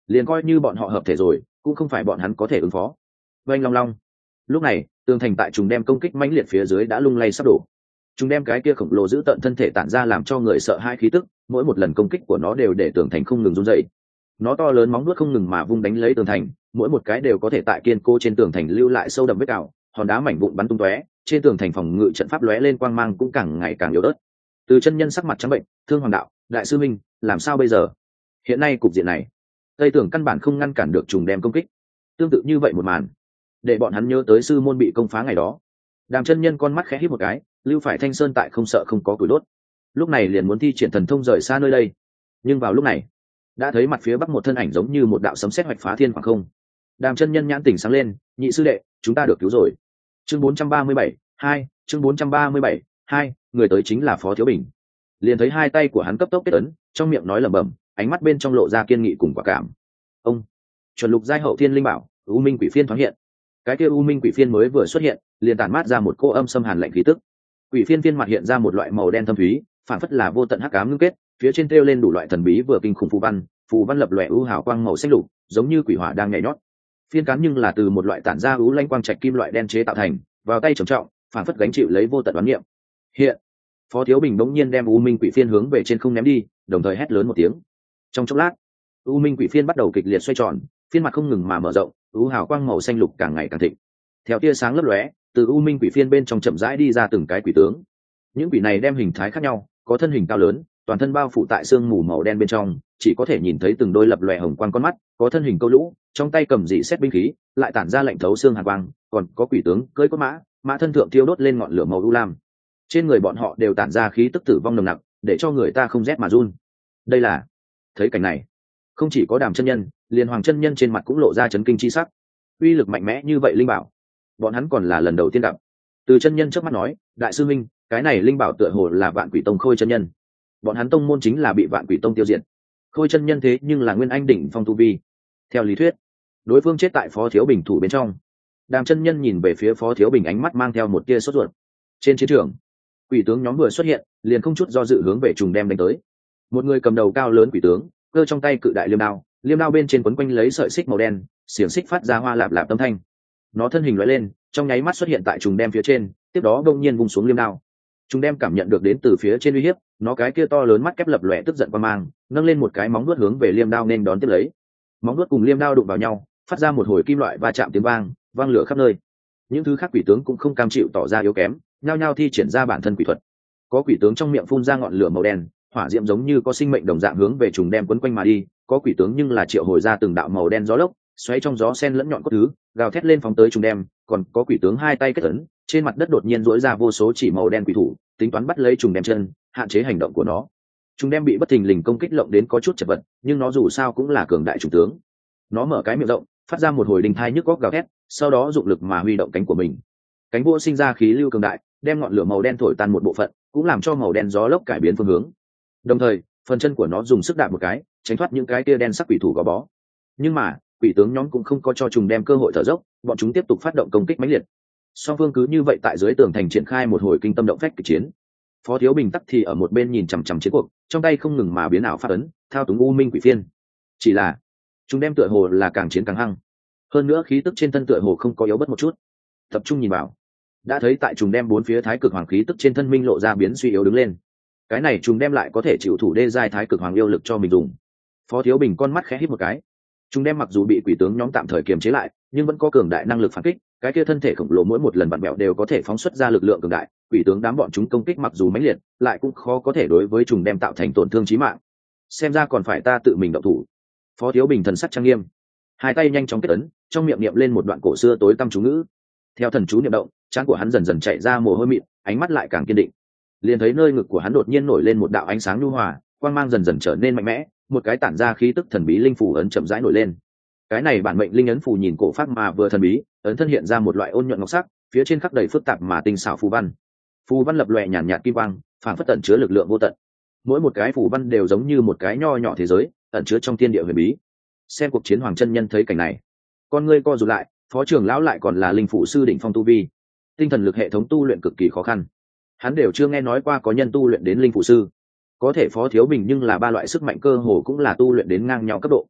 Speaker 1: liền coi như bọn họ hợp thể rồi cũng không phải bọn hắn có thể ứng phó. Oanh long long. Lúc này tường thành tại trùng đem công kích mãnh liệt phía dưới đã lung lay sắp đổ. Trùng đem cái kia khổng lồ giữ tận thân thể tản ra làm cho người sợ hai khí tức, mỗi một lần công kích của nó đều để tường thành không ngừng run dậy. Nó to lớn móng vuốt không ngừng mà vung đánh lấy tường thành, mỗi một cái đều có thể tại kiên cố trên tường thành lưu lại sâu đậm vết cào, hòn đá mảnh vụn bắn tung tóe, trên tường thành phòng ngự trận pháp lóe lên quang mang cũng càng ngày càng yếu ớt. Từ chân nhân sắc mặt trắng bệnh, Thương Hoàng đạo, đại sư minh, làm sao bây giờ? Hiện nay cục diện này, tây tường căn bản không ngăn cản được trùng đem công kích. Tương tự như vậy một màn, để bọn hắn nhớ tới sư môn bị công phá ngày đó. Đàm chân nhân con mắt khẽ híp một cái, lưu phải thanh sơn tại không sợ không có củi đốt, lúc này liền muốn thi triển thần thông rời xa nơi đây. Nhưng vào lúc này, đã thấy mặt phía bắc một thân ảnh giống như một đạo sấm sét hoạch phá thiên khoảng không. Đàm chân nhân nhãn tỉnh sáng lên, nhị sư đệ, chúng ta được cứu rồi. Chương bốn trăm ba mươi bảy, hai, chương bốn trăm ba mươi bảy, hai, người tới chính là Phó Thiếu Bình. Liền thấy hai tay của hắn cấp tốc kết ấn, trong miệng nói lẩm bẩm, ánh mắt bên trong lộ ra kiên nghị cùng quả cảm. Ông, chuẩn lục giai hậu thiên linh bảo, U Minh Quỷ Phiên thoáng hiện. Cái kia U Minh Quỷ Phiên mới vừa xuất hiện, liền tản mát ra một cô âm xâm hàn lạnh khí tức. Quỷ Phiên phiên mặt hiện ra một loại màu đen thâm thúy, phản phất là vô tận hắc ám ngưng kết, phía trên treo lên đủ loại thần bí vừa kinh khủng phù văn, phù văn lập lòe u hào quang màu xanh lục, giống như quỷ hỏa đang nhảy nhót. Phiên cán nhưng là từ một loại tản ra u lanh quang trạch kim loại đen chế tạo thành, vào tay trầm trọng, phản phất gánh chịu lấy vô tận oán niệm. Hiện, Phó Thiếu Bình bỗng nhiên đem U Minh Quỷ Phiên hướng về trên không ném đi, đồng thời hét lớn một tiếng. Trong chốc lát, U Minh Quỷ Phiên bắt đầu kịch liệt xoay tròn, phiên mặt không ngừng mà mở rộng, u hào quang màu xanh lục càng ngày càng thịnh. Theo tia sáng lấp lóe, từ U Minh Quỷ Phiên bên trong chậm rãi đi ra từng cái quỷ tướng. Những quỷ này đem hình thái khác nhau, có thân hình cao lớn, toàn thân bao phủ tại sương mù màu đen bên trong, chỉ có thể nhìn thấy từng đôi lập lòe hồng quang con mắt, có thân hình câu lũ, trong tay cầm dị xét binh khí, lại tản ra lạnh thấu xương hàn quang, còn có quỷ tướng cưỡi cốt mã, mã thân thượng thiêu đốt lên ngọn lửa màu u lam. Trên người bọn họ đều tản ra khí tức tử vong nồng nặc, để cho người ta không rét mà run. Đây là, thấy cảnh này, không chỉ có Đàm chân nhân, liền Hoàng chân nhân trên mặt cũng lộ ra chấn kinh chi sắc. Uy lực mạnh mẽ như vậy linh bảo, bọn hắn còn là lần đầu tiên gặp. Từ chân nhân trước mắt nói, đại sư minh, cái này linh bảo tựa hồ là Vạn Quỷ Tông Khôi chân nhân. Bọn hắn tông môn chính là bị Vạn Quỷ Tông tiêu diệt. Khôi chân nhân thế nhưng là nguyên anh đỉnh phong tu vi. Theo lý thuyết, đối phương chết tại Phó Thiếu Bình thủ bên trong. Đàm chân nhân nhìn về phía Phó Thiếu Bình, ánh mắt mang theo một tia sốt ruột. Trên chiến trường, quỷ tướng nhóm vừa xuất hiện, liền không chút do dự hướng về trùng đem đánh tới. Một người cầm đầu cao lớn quỷ tướng, cơ trong tay cự đại liêm đao, liêm đao bên trên quấn quanh lấy sợi xích màu đen, xiềng xích phát ra hoa lạp lạp âm thanh. Nó thân hình lóe lên, trong nháy mắt xuất hiện tại trùng đem phía trên, tiếp đó đột nhiên vung xuống liêm đao. Trùng đem cảm nhận được đến từ phía trên uy hiếp, nó cái kia to lớn mắt kép lập lòe tức giận qua mang, nâng lên một cái móng vuốt hướng về liêm đao nên đón tiếp lấy. Móng vuốt cùng liêm đao đụng vào nhau, phát ra một hồi kim loại va chạm tiếng vang, vang lửa khắp nơi. Những thứ khác quỷ tướng cũng không cam chịu tỏ ra yếu kém, nhao nhao thi triển ra bản thân quỷ thuật. Có quỷ tướng trong miệng phun ra ngọn lửa màu đen, hỏa diễm giống như có sinh mệnh đồng dạng hướng về trùng đem quấn quanh mà đi, có quỷ tướng nhưng là triệu hồi ra từng đạo màu đen gió lốc, xoáy trong gió sen lẫn nhọn cốt thứ, gào thét lên phóng tới trùng đem, còn có quỷ tướng hai tay kết ấn, trên mặt đất đột nhiên rỗi ra vô số chỉ màu đen quỷ thủ, tính toán bắt lấy trùng đem chân, hạn chế hành động của nó. Trùng đem bị bất thình lình công kích lộng đến có chút chật vật, nhưng nó dù sao cũng là cường đại trùng tướng. Nó mở cái miệng rộng, phát ra một hồi đình thai nhức góc gào thét, sau đó dụng lực mà huy động cánh của mình. Cánh vua sinh ra khí lưu cường đại, đem ngọn lửa màu đen thổi tan một bộ phận, cũng làm cho màu đen gió lốc cải biến phương hướng. Đồng thời, phần chân của nó dùng sức đạp một cái, tránh thoát những cái tia đen sắc quỷ thủ gò bó. Nhưng mà, quỷ tướng nhóm cũng không có cho trùng đem cơ hội thở dốc, bọn chúng tiếp tục phát động công kích mãnh liệt. Song phương cứ như vậy tại dưới tường thành triển khai một hồi kinh tâm động phách kịch chiến. Phó Thiếu Bình tắc thì ở một bên nhìn chằm chằm chiến cuộc, trong tay không ngừng mà biến ảo phát ấn, thao túng U Minh Quỷ Phiên. Chỉ là, chúng đem tựa hồ là càng chiến càng hăng. Hơn nữa khí tức trên thân tựa hồ không có yếu bất một chút. Tập trung nhìn vào, đã thấy tại trùng đem bốn phía thái cực hoàng khí tức trên thân minh lộ ra biến suy yếu đứng lên. Cái này trùng đem lại có thể chịu thủ đê giai thái cực hoàng yêu lực cho mình dùng. Phó Thiếu Bình con mắt khẽ híp một cái. Trùng đem mặc dù bị quỷ tướng nhóm tạm thời kiềm chế lại, nhưng vẫn có cường đại năng lực phản kích, cái kia thân thể khổng lồ mỗi một lần vặn bẹo đều có thể phóng xuất ra lực lượng cường đại, quỷ tướng đám bọn chúng công kích mặc dù mãnh liệt, lại cũng khó có thể đối với trùng đem tạo thành tổn thương chí mạng. Xem ra còn phải ta tự mình động thủ. Phó Thiếu Bình thần sắc trang nghiêm, hai tay nhanh chóng kết ấn, trong miệng niệm lên một đoạn cổ xưa tối tăm chú ngữ. Theo thần chú niệm động, trán của hắn dần dần chạy ra mồ hôi mịn, ánh mắt lại càng kiên định. Liền thấy nơi ngực của hắn đột nhiên nổi lên một đạo ánh sáng nhu hòa, quang mang dần dần trở nên mạnh mẽ, một cái tản ra khí tức thần bí linh phủ ấn chậm rãi nổi lên. Cái này bản mệnh linh ấn phù nhìn cổ phác mà vừa thần bí, ấn thân hiện ra một loại ôn nhuận ngọc sắc, phía trên khắc đầy phức tạp mà tinh xảo phù văn. Phù văn lập lòe nhàn nhạt kim quang, phản phất tẩn chứa lực lượng vô tận. Mỗi một cái phù văn đều giống như một cái nho nhỏ thế giới, ẩn chứa trong thiên địa huyền bí. Xem cuộc chiến Hoàng chân nhân thấy cảnh này, con ngươi co rụt lại, Phó trưởng lão lại còn là linh phủ sư đỉnh phong tu vi, tinh thần lực hệ thống tu luyện cực kỳ khó khăn, hắn đều chưa nghe nói qua có nhân tu luyện đến linh phủ sư. Có thể Phó Thiếu Bình nhưng là ba loại sức mạnh cơ hồ cũng là tu luyện đến ngang nhau cấp độ.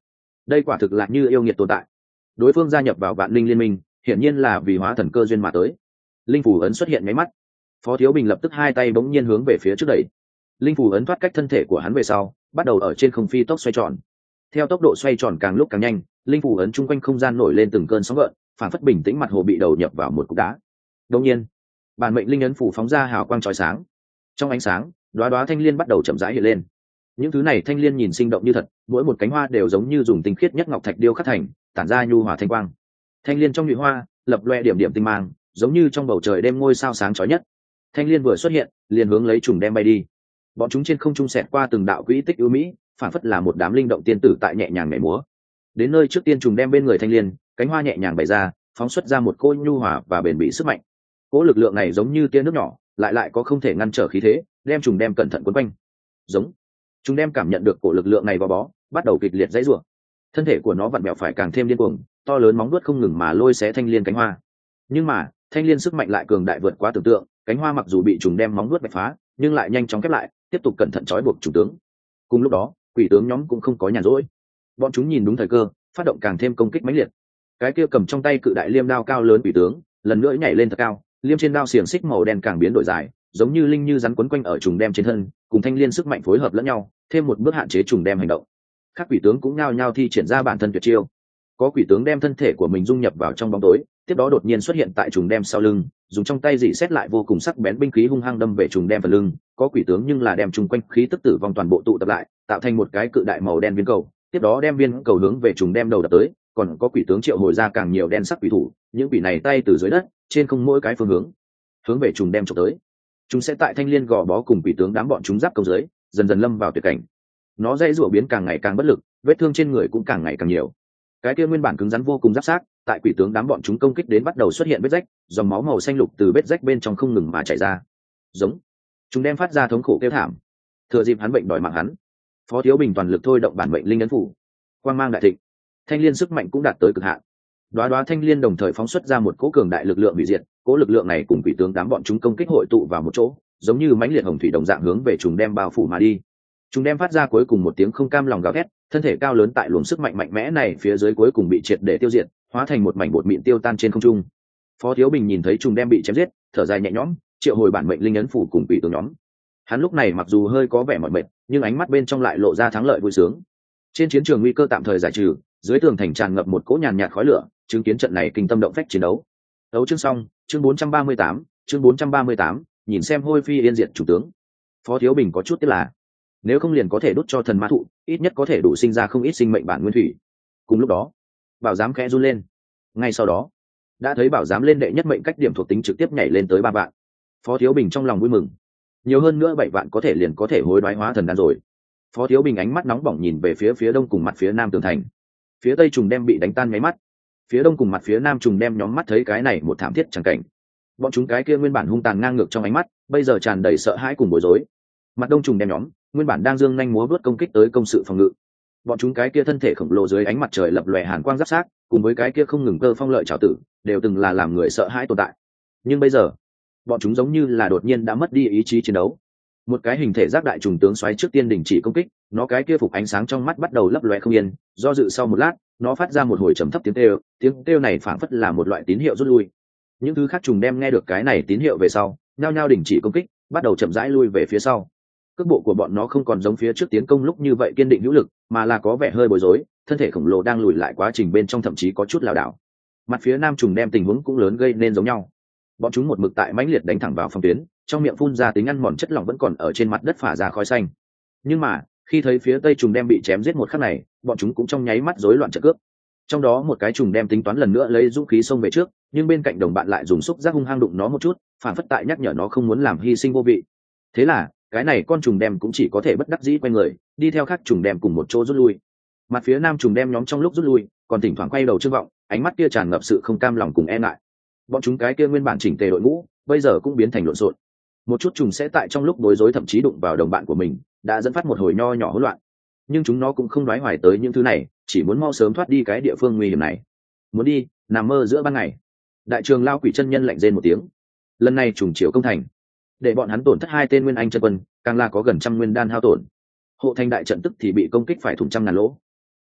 Speaker 1: đây quả thực là như yêu nghiệt tồn tại. Đối phương gia nhập vào vạn linh liên minh hiển nhiên là vì hóa thần cơ duyên mà tới. Linh phủ ấn xuất hiện mấy mắt, Phó Thiếu Bình lập tức hai tay bỗng nhiên hướng về phía trước đẩy. Linh phủ ấn thoát cách thân thể của hắn về sau, bắt đầu ở trên không phi tốc xoay tròn. Theo tốc độ xoay tròn càng lúc càng nhanh, linh phủ ấn chung quanh không gian nổi lên từng cơn sóng gợn, phản phất bình tĩnh mặt hồ bị đầu nhập vào một cục đá. Đột nhiên, bản mệnh linh ấn phủ phóng ra hào quang chói sáng. Trong ánh sáng, đóa đóa thanh liên bắt đầu chậm rãi hiện lên. Những thứ này thanh liên nhìn sinh động như thật, mỗi một cánh hoa đều giống như dùng tinh khiết nhất ngọc thạch điêu khắc thành, tản ra nhu hòa thanh quang. Thanh liên trong nhụy hoa, lập loè điểm điểm tinh mang, giống như trong bầu trời đêm ngôi sao sáng chói nhất. Thanh liên vừa xuất hiện, liền hướng lấy trùng đem bay đi. Bọn chúng trên không trung xẹt qua từng đạo quỹ tích ưu mỹ, phản phất là một đám linh động tiên tử tại nhẹ nhàng nhảy múa. Đến nơi trước tiên trùng đem bên người thanh liên, cánh hoa nhẹ nhàng bày ra, phóng xuất ra một cỗ nhu hòa và bền bỉ sức mạnh. Cỗ lực lượng này giống như tia nước nhỏ, lại lại có không thể ngăn trở khí thế, đem trùng đem cẩn thận quấn quanh. Giống. Trùng đem cảm nhận được cỗ lực lượng này vào bó, bắt đầu kịch liệt giãy giụa. Thân thể của nó vặn vẹo phải càng thêm điên cuồng, to lớn móng vuốt không ngừng mà lôi xé thanh liên cánh hoa. Nhưng mà, thanh liên sức mạnh lại cường đại vượt quá tưởng tượng, cánh hoa mặc dù bị trùng đem móng vuốt bạch phá, nhưng lại nhanh chóng khép lại, tiếp tục cẩn thận trói buộc chủ tướng. Cùng lúc đó, quỷ tướng nhóm cũng không có nhàn rỗi. Bọn chúng nhìn đúng thời cơ, phát động càng thêm công kích mãnh liệt. Cái kia cầm trong tay cự đại liêm đao cao lớn quỷ tướng, lần nữa nhảy lên thật cao, liêm trên đao xiềng xích màu đen càng biến đổi dài, giống như linh như rắn quấn quanh ở trùng đem trên thân, cùng thanh liên sức mạnh phối hợp lẫn nhau, thêm một bước hạn chế trùng đem hành động. Các quỷ tướng cũng nhao nhao thi triển ra bản thân tuyệt chiêu. Có quỷ tướng đem thân thể của mình dung nhập vào trong bóng tối, tiếp đó đột nhiên xuất hiện tại trùng đem sau lưng, dùng trong tay dỉ xét lại vô cùng sắc bén binh khí hung hăng đâm về trùng đem phần lưng. Có quỷ tướng nhưng là đem trùng quanh khí tức tử vong toàn bộ tụ tập lại, tạo thành một cái cự đại màu đen viên cầu, tiếp đó đem viên cầu hướng về trùng đem đầu đập tới. Còn có quỷ tướng triệu hồi ra càng nhiều đen sắc quỷ thủ, những quỷ này tay từ dưới đất trên không mỗi cái phương hướng hướng về trùng đem chụp tới. Chúng sẽ tại thanh liên gò bó cùng quỷ tướng đám bọn chúng giáp công dưới, dần dần lâm vào tuyệt cảnh. Nó dây rủa biến càng ngày càng bất lực, vết thương trên người cũng càng ngày càng nhiều. Cái kia nguyên bản cứng rắn vô cùng giáp xác, tại quỷ tướng đám bọn chúng công kích đến bắt đầu xuất hiện vết rách, dòng máu màu xanh lục từ vết rách bên trong không ngừng mà chảy ra. Giống. Chúng đem phát ra thống khổ kêu thảm. Thừa dịp hắn bệnh đòi mạng hắn, Phó Thiếu Bình toàn lực thôi động bản mệnh linh ấn phủ. Quang mang đại thịnh, thanh liên sức mạnh cũng đạt tới cực hạn. Đóa đóa thanh liên đồng thời phóng xuất ra một cỗ cường đại lực lượng hủy diệt, cỗ lực lượng này cùng quỷ tướng đám bọn chúng công kích hội tụ vào một chỗ, giống như mãnh liệt hồng thủy đồng dạng hướng về trùng đem bao phủ mà đi. Trùng đem phát ra cuối cùng một tiếng không cam lòng gào thét, thân thể cao lớn tại luồng sức mạnh mạnh mẽ này phía dưới cuối cùng bị triệt để tiêu diệt, hóa thành một mảnh bột mịn tiêu tan trên không trung. Phó Thiếu Bình nhìn thấy trùng đem bị chém giết, thở dài nhẹ nhõm, triệu hồi bản mệnh linh ấn phủ cùng quỷ tướng nhóm. Hắn lúc này mặc dù hơi có vẻ mỏi mệt, nhưng ánh mắt bên trong lại lộ ra thắng lợi vui sướng. Trên chiến trường nguy cơ tạm thời giải trừ, dưới tường thành tràn ngập một cỗ nhàn nhạt khói lửa, chứng kiến trận này kinh tâm động phách chiến đấu. Đấu chương xong, chương bốn trăm ba mươi tám, chương bốn trăm ba mươi tám, nhìn xem hôi phi yên diệt chủ tướng. Phó Thiếu Bình có chút tiếc là, nếu không liền có thể đốt cho thần ma thụ, ít nhất có thể đủ sinh ra không ít sinh mệnh bản nguyên thủy. Cùng lúc đó, bảo giám khẽ run lên. Ngay sau đó, đã thấy bảo giám lên đệ nhất mệnh cách điểm thuộc tính trực tiếp nhảy lên tới ba vạn. Phó Thiếu Bình trong lòng vui mừng, nhiều hơn nữa bảy vạn có thể liền có thể hối đoái hóa thần đan rồi. Phó Thiếu Bình ánh mắt nóng bỏng nhìn về phía phía đông cùng mặt phía nam tường thành. Phía tây trùng đem bị đánh tan nháy mắt, phía đông cùng mặt phía nam trùng đem nhóm mắt thấy cái này một thảm thiết chẳng cảnh. Bọn chúng cái kia nguyên bản hung tàn ngang ngược trong ánh mắt, bây giờ tràn đầy sợ hãi cùng bối rối. Mặt đông trùng đem nhóm nguyên bản đang dương nhanh múa vuốt công kích tới công sự phòng ngự. Bọn chúng cái kia thân thể khổng lồ dưới ánh mặt trời lập lòe hàn quang giáp sát, cùng với cái kia không ngừng cơ phong lợi trảo tử, đều từng là làm người sợ hãi tồn tại. Nhưng bây giờ, bọn chúng giống như là đột nhiên đã mất đi ý chí chiến đấu. Một cái hình thể giác đại trùng tướng xoáy trước tiên đình chỉ công kích, nó cái kia phục ánh sáng trong mắt bắt đầu lấp lóe không yên, do dự sau một lát, nó phát ra một hồi trầm thấp tiếng kêu, tiếng kêu này phảng phất là một loại tín hiệu rút lui. Những thứ khác trùng đem nghe được cái này tín hiệu về sau, nhao nhao đình chỉ công kích, bắt đầu chậm rãi lui về phía sau. Cước bộ của bọn nó không còn giống phía trước tiến công lúc như vậy kiên định hữu lực, mà là có vẻ hơi bối rối, thân thể khổng lồ đang lùi lại quá trình bên trong thậm chí có chút lảo đảo. Mặt phía nam trùng đem tình huống cũng lớn gây nên giống nhau. Bọn chúng một mực tại mãnh liệt đánh thẳng vào phòng tuyến, trong miệng phun ra tính ăn mòn chất lỏng vẫn còn ở trên mặt đất phả ra khói xanh. Nhưng mà, khi thấy phía tây trùng đem bị chém giết một khắc này, bọn chúng cũng trong nháy mắt rối loạn trận cướp. Trong đó một cái trùng đem tính toán lần nữa lấy dũng khí xông về trước, nhưng bên cạnh đồng bạn lại dùng xúc giác hung hăng đụng nó một chút, phản phất tại nhắc nhở nó không muốn làm hy sinh vô vị. Thế là, cái này con trùng đem cũng chỉ có thể bất đắc dĩ quay người, đi theo các trùng đem cùng một chỗ rút lui. Mặt phía nam trùng đem nhóm trong lúc rút lui, còn thỉnh thoảng quay đầu trương vọng, ánh mắt kia tràn ngập sự không cam lòng cùng e ngại. Bọn chúng cái kia nguyên bản chỉnh tề đội ngũ, bây giờ cũng biến thành lộn xộn. Một chút trùng sẽ tại trong lúc bối rối thậm chí đụng vào đồng bạn của mình, đã dẫn phát một hồi nho nhỏ hỗn loạn. Nhưng chúng nó cũng không đoái hoài tới những thứ này, chỉ muốn mau sớm thoát đi cái địa phương nguy hiểm này. Muốn đi, nằm mơ giữa ban ngày. Đại trường lao quỷ chân nhân lạnh rên một tiếng. Lần này trùng chiều công thành, để bọn hắn tổn thất hai tên nguyên anh chân quân, càng là có gần trăm nguyên đan hao tổn. Hộ thành đại trận tức thì bị công kích phải thủng trăm ngàn lỗ.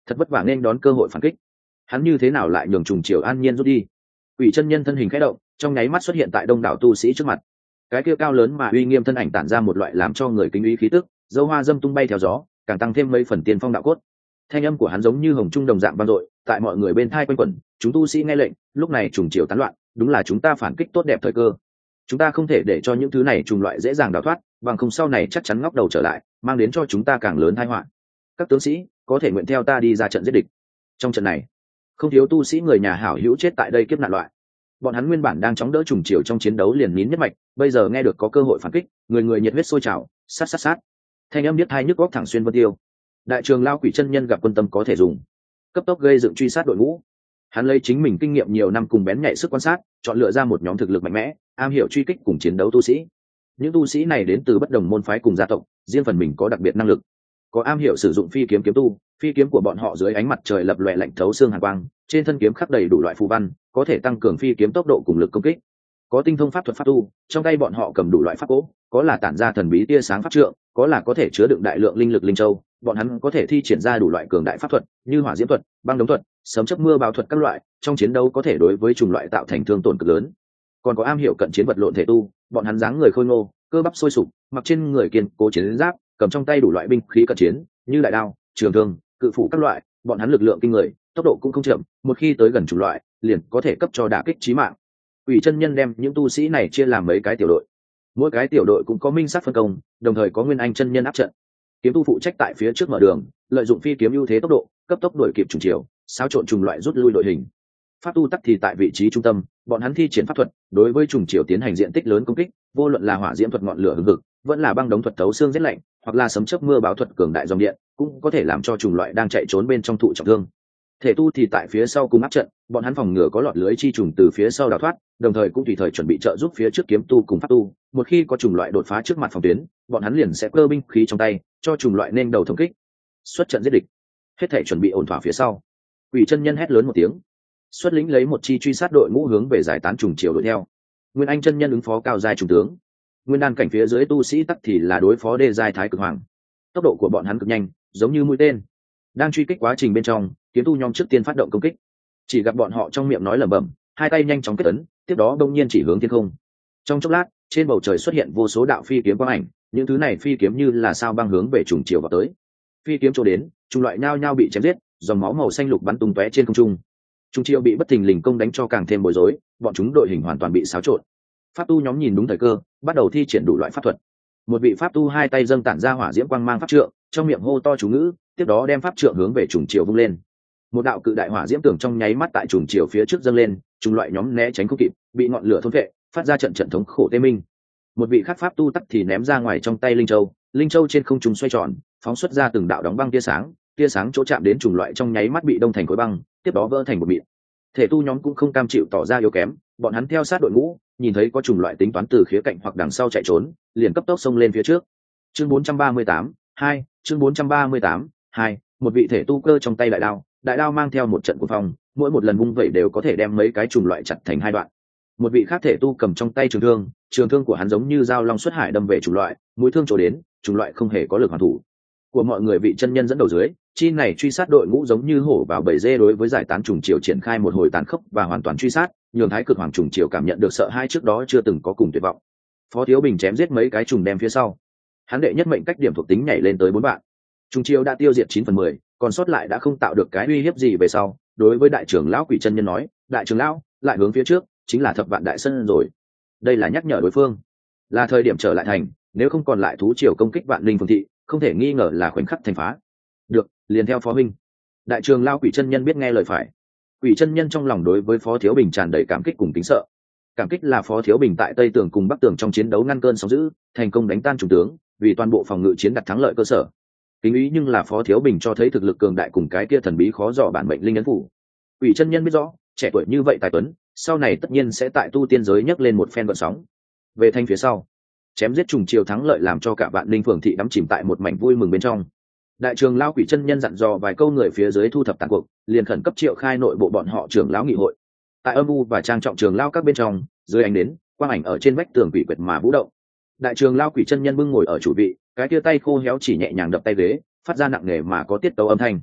Speaker 1: thật vất vả nên đón cơ hội phản kích, hắn như thế nào lại nhường trùng triều an nhiên rút đi. Quỷ chân nhân thân hình khẽ động, trong nháy mắt xuất hiện tại đông đảo tu sĩ trước mặt. Cái kia cao lớn mà uy nghiêm thân ảnh tản ra một loại làm cho người kính ý khí tức, dâu hoa dâm tung bay theo gió, càng tăng thêm mấy phần tiền phong đạo cốt. Thanh âm của hắn giống như hồng trung đồng dạng vang dội, tại mọi người bên thai quanh quẩn. Chúng tu sĩ nghe lệnh, lúc này trùng triều tán loạn, đúng là chúng ta phản kích tốt đẹp thời cơ. Chúng ta không thể để cho những thứ này trùng loại dễ dàng đào thoát, bằng không sau này chắc chắn ngóc đầu trở lại, mang đến cho chúng ta càng lớn tai họa. Các tướng sĩ có thể nguyện theo ta đi ra trận giết địch. Trong trận này, không thiếu tu sĩ người nhà hảo hữu chết tại đây kiếp nạn loại. Bọn hắn nguyên bản đang chống đỡ trùng triều trong chiến đấu liền nín nhất mạch, bây giờ nghe được có cơ hội phản kích, người người nhiệt huyết sôi trào, sát sát sát. Thanh âm biết hai nhức góc thẳng xuyên vân tiêu. Đại trường lao quỷ chân nhân gặp quân tâm có thể dùng, cấp tốc gây dựng truy sát đội ngũ. Hắn lấy chính mình kinh nghiệm nhiều năm cùng bén nhạy sức quan sát, chọn lựa ra một nhóm thực lực mạnh mẽ, am hiểu truy kích cùng chiến đấu tu sĩ. Những tu sĩ này đến từ bất đồng môn phái cùng gia tộc, riêng phần mình có đặc biệt năng lực. Có am hiểu sử dụng phi kiếm kiếm tu, phi kiếm của bọn họ dưới ánh mặt trời lập lòe lạnh thấu xương hàn quang, trên thân kiếm khắc đầy đủ loại phù văn, có thể tăng cường phi kiếm tốc độ cùng lực công kích. Có tinh thông pháp thuật pháp tu, trong tay bọn họ cầm đủ loại pháp cố, có là tản ra thần bí tia sáng pháp trượng, có là có thể chứa đựng đại lượng linh lực linh châu. Bọn hắn có thể thi triển ra đủ loại cường đại pháp thuật, như hỏa diễm thuật, băng đống thuật, sấm chớp mưa bão thuật các loại, trong chiến đấu có thể đối với chủng loại tạo thành thương tổn cực lớn. Còn có am hiểu cận chiến vật lộn thể tu, bọn hắn dáng người khôi ngô, cơ bắp sôi sục, mặc trên người kiên cố chiến giáp, cầm trong tay đủ loại binh khí cận chiến, như đại đao, trường thương, cự phủ các loại. Bọn hắn lực lượng kinh người, tốc độ cũng không chậm, một khi tới gần chủng loại, liền có thể cấp cho đả kích chí mạng. Quỷ chân nhân đem những tu sĩ này chia làm mấy cái tiểu đội, mỗi cái tiểu đội cũng có minh sát phân công, đồng thời có nguyên anh chân nhân áp trận. Kiếm tu phụ trách tại phía trước mở đường, lợi dụng phi kiếm ưu thế tốc độ, cấp tốc đuổi kịp trùng chiều, xáo trộn trùng loại rút lui đội hình. Pháp tu tắc thì tại vị trí trung tâm, bọn hắn thi triển pháp thuật, đối với trùng chiều tiến hành diện tích lớn công kích, vô luận là hỏa diễm thuật ngọn lửa hừng hực, vẫn là băng đống thuật tấu xương rét lạnh, hoặc là sấm chớp mưa báo thuật cường đại dòng điện, cũng có thể làm cho trùng loại đang chạy trốn bên trong thụ trọng thương. Thể tu thì tại phía sau cùng áp trận, bọn hắn phòng ngừa có lọt lưới chi trùng từ phía sau đào thoát, đồng thời cũng tùy thời chuẩn bị trợ giúp phía trước kiếm tu cùng pháp tu. Một khi có trùng loại đột phá trước mặt phòng tuyến, bọn hắn liền sẽ cơ binh khí trong tay, cho trùng loại nên đầu thống kích, xuất trận giết địch. Hết thể chuẩn bị ổn thỏa phía sau, Quỷ chân nhân hét lớn một tiếng, xuất lĩnh lấy một chi truy sát đội ngũ hướng về giải tán trùng chiều đuổi theo. Nguyên anh chân nhân ứng phó cao giai trùng tướng, nguyên đan cảnh phía dưới tu sĩ tắc thì là đối phó đê giai thái cực hoàng. Tốc độ của bọn hắn cực nhanh, giống như mũi tên. Đang truy kích quá trình bên trong, kiếm tu nhóm trước tiên phát động công kích. Chỉ gặp bọn họ trong miệng nói lẩm bẩm, hai tay nhanh chóng kết ấn, tiếp đó đông nhiên chỉ hướng thiên không. Trong chốc lát, trên bầu trời xuất hiện vô số đạo phi kiếm quang ảnh, những thứ này phi kiếm như là sao băng hướng về trùng chiều vào tới. Phi kiếm chỗ đến, trùng loại nhao nhao bị chém giết, dòng máu màu xanh lục bắn tung tóe trên không trung. Trùng chiều bị bất thình lình công đánh cho càng thêm bối rối, bọn chúng đội hình hoàn toàn bị xáo trộn. Pháp tu nhóm nhìn đúng thời cơ, bắt đầu thi triển đủ loại pháp thuật. Một vị pháp tu hai tay dâng tản ra hỏa diễm quang mang pháp trượng, trong miệng hô to chú ngữ, tiếp đó đem pháp trượng hướng về trùng chiều vung lên. Một đạo cự đại hỏa diễm tường trong nháy mắt tại trùng chiều phía trước dâng lên, trùng loại nhóm né tránh không kịp, bị ngọn lửa thôn vệ, phát ra trận trận thống khổ tê minh. Một vị khắc pháp tu tắc thì ném ra ngoài trong tay linh châu, linh châu trên không trung xoay tròn, phóng xuất ra từng đạo đóng băng tia sáng, tia sáng chỗ chạm đến trùng loại trong nháy mắt bị đông thành khối băng, tiếp đó vỡ thành một mịn. Thể tu nhóm cũng không cam chịu tỏ ra yếu kém, bọn hắn theo sát đội ngũ, nhìn thấy có trùng loại tính toán từ khía cạnh hoặc đằng sau chạy trốn, liền cấp tốc xông lên phía trước. Chương bốn trăm ba mươi tám, hai, chương bốn trăm ba mươi tám, hai, một vị thể tu cơ trong tay đại đao, đại đao mang theo một trận cuồng phong, mỗi một lần vung vẩy đều có thể đem mấy cái trùng loại chặt thành hai đoạn. Một vị khác thể tu cầm trong tay trường thương, trường thương của hắn giống như dao long xuất hải đâm về trùng loại, mũi thương chỗ đến, trùng loại không hề có lực hoàn thủ. Của mọi người vị chân nhân dẫn đầu dưới, chi này truy sát đội ngũ giống như hổ vào bầy dê đối với giải tán trùng triều triển khai một hồi tàn khốc và hoàn toàn truy sát, nhường thái cực hoàng trùng triều cảm nhận được sợ hãi trước đó chưa từng có cùng tuyệt vọng. Phó Thiếu Bình chém giết mấy cái trùng đem phía sau, hắn đệ nhất mệnh cách điểm thuộc tính nhảy lên tới bốn bạn. Trùng triều đã tiêu diệt chín phần mười, còn sót lại đã không tạo được cái uy hiếp gì về sau. Đối với đại trưởng lão Quỷ chân nhân nói, đại trưởng lão lại hướng phía trước, chính là thập vạn đại sân rồi. Đây là nhắc nhở đối phương, là thời điểm trở lại thành, nếu không còn lại thú triều công kích vạn linh phường thị, không thể nghi ngờ là khoảnh khắc thành phá. Được, liền theo phó huynh. Đại trưởng lão Quỷ chân nhân biết nghe lời phải. Quỷ chân nhân trong lòng đối với Phó Thiếu Bình tràn đầy cảm kích cùng kính sợ. Cảm kích là Phó Thiếu Bình tại Tây Tường cùng Bắc Tường trong chiến đấu ngăn cơn sóng dữ, thành công đánh tan trùng tướng, vì toàn bộ phòng ngự chiến đặt thắng lợi cơ sở. Kính ý nhưng là Phó Thiếu Bình cho thấy thực lực cường đại cùng cái kia thần bí khó dò bản mệnh linh ấn phủ. Quỷ chân nhân biết rõ, trẻ tuổi như vậy tài tuấn, sau này tất nhiên sẽ tại tu tiên giới nhấc lên một phen gợn sóng. Về thanh phía sau, chém giết trùng chiều thắng lợi làm cho cả vạn linh phường thị đắm chìm tại một mảnh vui mừng bên trong. Đại trường lão Quỷ chân nhân dặn dò vài câu người phía dưới thu thập tàn cuộc, liền khẩn cấp triệu khai nội bộ bọn họ trưởng lão nghị hội. Tại âm u và trang trọng trường lão các bên trong, dưới ánh đến, quang ảnh ở trên vách tường quỷ quyệt mà vũ động. Đại trường lão Quỷ chân nhân bưng ngồi ở chủ vị, cái kia tay khô héo chỉ nhẹ nhàng đập tay ghế, phát ra nặng nề mà có tiết tấu âm thanh.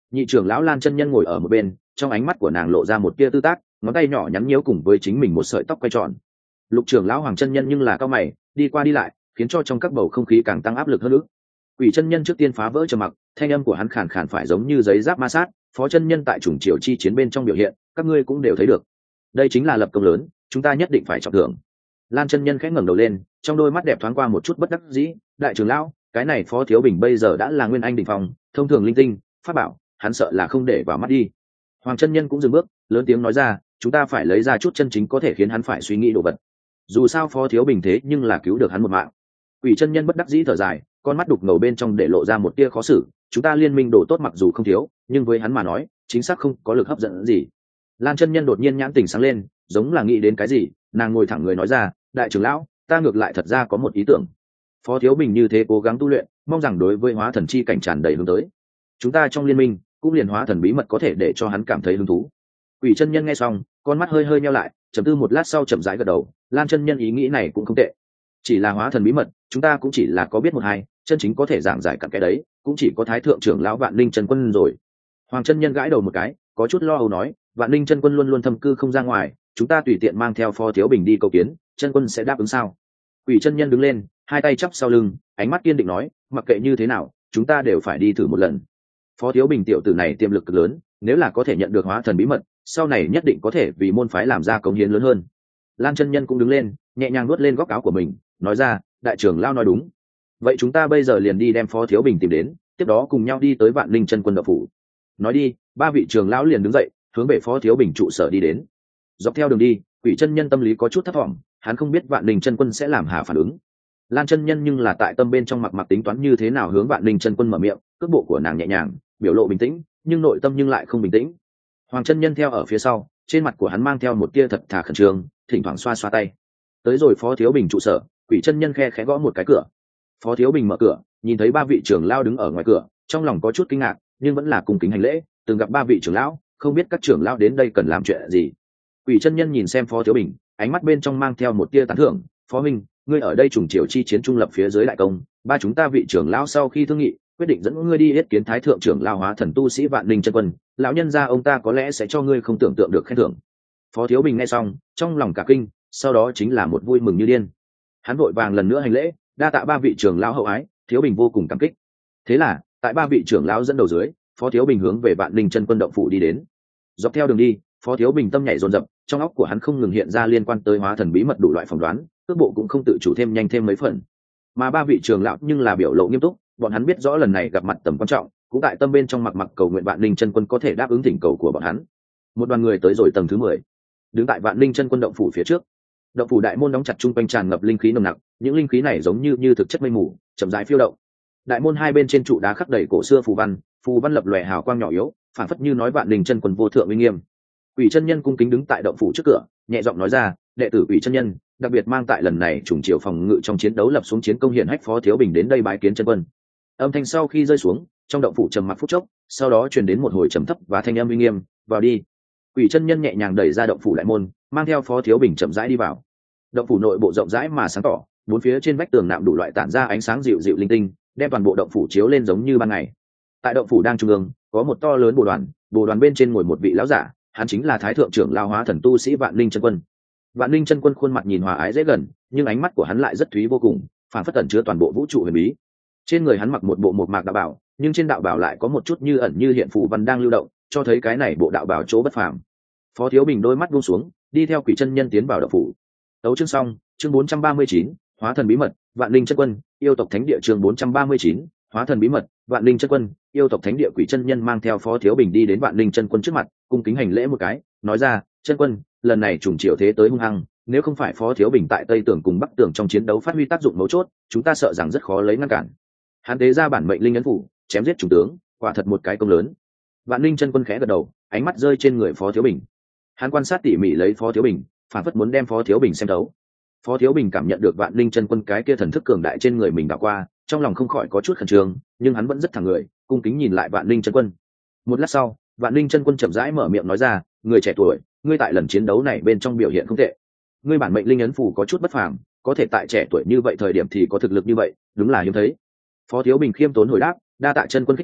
Speaker 1: Nhị trưởng lão Lan chân nhân ngồi ở một bên, trong ánh mắt của nàng lộ ra một tia tư tác, ngón tay nhỏ nhắn nhiễu cùng với chính mình một sợi tóc quay tròn. Lục trưởng lão Hoàng chân nhân nhưng là cao mày, đi qua đi lại, khiến cho trong các bầu không khí càng tăng áp lực hơn nữa. Quỷ chân nhân trước tiên phá vỡ trầm mặc, thanh âm của hắn khàn khàn phải giống như giấy giáp ma sát. Phó chân nhân tại chủng triều chi chiến bên trong biểu hiện, các ngươi cũng đều thấy được. Đây chính là lập công lớn, chúng ta nhất định phải trọng thưởng. Lan chân nhân khẽ ngẩng đầu lên, trong đôi mắt đẹp thoáng qua một chút bất đắc dĩ. Đại trưởng lão, cái này Phó Thiếu Bình bây giờ đã là nguyên anh đỉnh phong, thông thường linh tinh, pháp bảo, hắn sợ là không để vào mắt đi. Hoàng chân nhân cũng dừng bước, lớn tiếng nói ra, chúng ta phải lấy ra chút chân chính có thể khiến hắn phải suy nghĩ đồ vật. Dù sao Phó Thiếu Bình thế nhưng là cứu được hắn một mạng. Quỷ chân nhân bất đắc dĩ thở dài, con mắt đục ngầu bên trong để lộ ra một tia khó xử. Chúng ta liên minh đồ tốt mặc dù không thiếu, nhưng với hắn mà nói, chính xác không có lực hấp dẫn gì. Lan chân nhân đột nhiên nhãn tình sáng lên, giống là nghĩ đến cái gì, nàng ngồi thẳng người nói ra, đại trưởng lão, ta ngược lại thật ra có một ý tưởng. Phó Thiếu Bình như thế cố gắng tu luyện, mong rằng đối với hóa thần chi cảnh tràn đầy hướng tới. Chúng ta trong liên minh cũng liền hóa thần bí mật có thể để cho hắn cảm thấy hứng thú. Quỷ chân nhân nghe xong, con mắt hơi hơi nheo lại, trầm tư một lát sau chậm rãi gật đầu. Lan chân nhân ý nghĩ này cũng không tệ. Chỉ là hóa thần bí mật, chúng ta cũng chỉ là có biết một hai, chân chính có thể giảng giải cặn cái đấy, cũng chỉ có Thái thượng trưởng lão Vạn Linh chân quân rồi. Hoàng chân nhân gãi đầu một cái, có chút lo âu nói, Vạn Linh chân quân luôn luôn thâm cư không ra ngoài, chúng ta tùy tiện mang theo Phó Thiếu Bình đi cầu kiến, chân quân sẽ đáp ứng sao? Quỷ chân nhân đứng lên, hai tay chắp sau lưng, ánh mắt kiên định nói, mặc kệ như thế nào, chúng ta đều phải đi thử một lần. Phó Thiếu Bình tiểu tử này tiềm lực cực lớn, nếu là có thể nhận được hóa thần bí mật, sau này nhất định có thể vì môn phái làm ra cống hiến lớn hơn. Lan chân nhân cũng đứng lên, nhẹ nhàng nuốt lên góc áo của mình, nói ra, đại trưởng lão nói đúng. Vậy chúng ta bây giờ liền đi đem Phó Thiếu Bình tìm đến, tiếp đó cùng nhau đi tới Vạn Linh chân quân đạo phủ. Nói đi, ba vị trưởng lão liền đứng dậy, hướng về Phó Thiếu Bình trụ sở đi đến. Dọc theo đường đi, Quỷ chân nhân tâm lý có chút thấp thỏm, hắn không biết Vạn Linh chân quân sẽ làm hà phản ứng. Lan chân nhân nhưng là tại tâm bên trong mặc mặc tính toán như thế nào hướng Vạn Linh chân quân mở miệng, cước bộ của nàng nhẹ nhàng, biểu lộ bình tĩnh, nhưng nội tâm nhưng lại không bình tĩnh. Hoàng chân nhân theo ở phía sau, trên mặt của hắn mang theo một tia thật thà khẩn trương, thỉnh thoảng xoa xoa tay. Tới rồi Phó Thiếu Bình trụ sở, Quỷ chân nhân khe khẽ gõ một cái cửa. Phó Thiếu Bình mở cửa, nhìn thấy ba vị trưởng lão đứng ở ngoài cửa, trong lòng có chút kinh ngạc, nhưng vẫn là cung kính hành lễ, từng gặp ba vị trưởng lão, không biết các trưởng lão đến đây cần làm chuyện gì. Quỷ chân nhân nhìn xem Phó Thiếu Bình, ánh mắt bên trong mang theo một tia tán thưởng, "Phó huynh, ngươi ở đây trùng triều chi chiến trung lập phía dưới đại công, ba chúng ta vị trưởng lão sau khi thương nghị, quyết định dẫn ngươi đi yết kiến Thái thượng trưởng lão hóa thần tu sĩ Vạn Linh chân quân, lão nhân gia ông ta có lẽ sẽ cho ngươi không tưởng tượng được khen thưởng." Phó Thiếu Bình nghe xong, trong lòng cả kinh, sau đó chính là một vui mừng như điên. Hắn vội vàng lần nữa hành lễ, đa tạ ba vị trưởng lão hậu ái, Thiếu Bình vô cùng cảm kích. Thế là, tại ba vị trưởng lão dẫn đầu dưới, Phó Thiếu Bình hướng về Vạn Linh chân quân động phủ đi đến. Dọc theo đường đi, Phó Thiếu Bình tâm nhảy dồn dập, trong óc của hắn không ngừng hiện ra liên quan tới hóa thần bí mật đủ loại phỏng đoán, cước bộ cũng không tự chủ thêm nhanh thêm mấy phần. Mà ba vị trưởng lão nhưng là biểu lộ nghiêm túc, bọn hắn biết rõ lần này gặp mặt tầm quan trọng, cũng tại tâm bên trong mặc mặc cầu nguyện Vạn Linh chân quân có thể đáp ứng thỉnh cầu của bọn hắn. Một đoàn người tới rồi tầng thứ mười, đứng tại Vạn Linh chân quân động phủ phía trước. Động phủ đại môn đóng chặt, trung quanh tràn ngập linh khí nồng nặc, những linh khí này giống như như thực chất mây mù, chậm rãi phiêu động. Đại môn hai bên trên trụ đá khắc đầy cổ xưa phù văn, phù văn lập lòe hào quang nhỏ yếu, phản phất như nói Vạn Linh chân quân vô thượng uy nghiêm. Quỷ chân nhân cung kính đứng tại động phủ trước cửa, nhẹ giọng nói ra, đệ tử Quỷ chân nhân, đặc biệt mang tại lần này trùng triều phòng ngự trong chiến đấu lập xuống chiến công hiển hách Phó Thiếu Bình đến đây bái kiến chân quân. Âm thanh sau khi rơi xuống, trong động phủ trầm mặc phút chốc, sau đó truyền đến một hồi trầm thấp và thanh âm uy nghiêm, vào đi. Quỷ chân nhân nhẹ nhàng đẩy ra động phủ đại môn, mang theo Phó Thiếu Bình chậm rãi đi vào. Động phủ nội bộ rộng rãi mà sáng tỏ, bốn phía trên vách tường nạm đủ loại tản ra ánh sáng dịu dịu linh tinh, đem toàn bộ động phủ chiếu lên giống như ban ngày. Tại động phủ đang trung ương, có một to lớn bồ đoàn, bồ đoàn bên trên ngồi một vị lão giả, hắn chính là Thái thượng trưởng lão hóa thần tu sĩ Vạn Linh chân quân. Vạn Linh chân quân khuôn mặt nhìn hòa ái dễ gần, nhưng ánh mắt của hắn lại rất thúy vô cùng, phản phất ẩn chứa toàn bộ vũ trụ huyền bí. Trên người hắn mặc một bộ một mạc đạo bảo, nhưng trên đạo bảo lại có một chút như ẩn như hiện phù văn đang lưu động, cho thấy cái này bộ đạo bảo chỗ bất phàm. Phó Thiếu Bình đôi mắt buông xuống, đi theo Quỷ chân nhân tiến vào động phủ. Tấu chương xong, chương bốn trăm ba mươi chín, hóa thần bí mật, Vạn Linh chân quân, yêu tộc thánh địa, chương bốn trăm ba mươi chín, hóa thần bí mật, Vạn Linh chân quân, yêu tộc thánh địa. Quỷ chân nhân mang theo Phó Thiếu Bình đi đến Vạn Linh chân quân trước mặt, cung kính hành lễ một cái, nói ra, chân quân, lần này trùng triều thế tới hung hăng, nếu không phải Phó Thiếu Bình tại Tây Tường cùng Bắc Tường trong chiến đấu phát huy tác dụng mấu chốt, chúng ta sợ rằng rất khó lấy ngăn cản. Hắn tế ra bản mệnh linh ấn phủ, chém giết chủ tướng, quả thật một cái công lớn. Vạn Linh chân quân khẽ gật đầu, ánh mắt rơi trên người Phó Thiếu Bình. Hắn quan sát tỉ mỉ lấy Phó Thiếu Bình, phản phất muốn đem Phó Thiếu Bình xem đấu. Phó Thiếu Bình cảm nhận được Vạn Linh chân quân cái kia thần thức cường đại trên người mình đảo qua, trong lòng không khỏi có chút khẩn trương, nhưng hắn vẫn rất thẳng người, cung kính nhìn lại Vạn Linh chân quân. Một lát sau, Vạn Linh chân quân chậm rãi mở miệng nói ra, người trẻ tuổi, ngươi tại lần chiến đấu này bên trong biểu hiện không tệ. Ngươi bản mệnh linh ấn phù có chút bất phàm, có thể tại trẻ tuổi như vậy thời điểm thì có thực lực như vậy, đúng là hiếm thấy. Phó Thiếu Bình khiêm tốn hồi đáp, đa tạ chân quân khích lệ,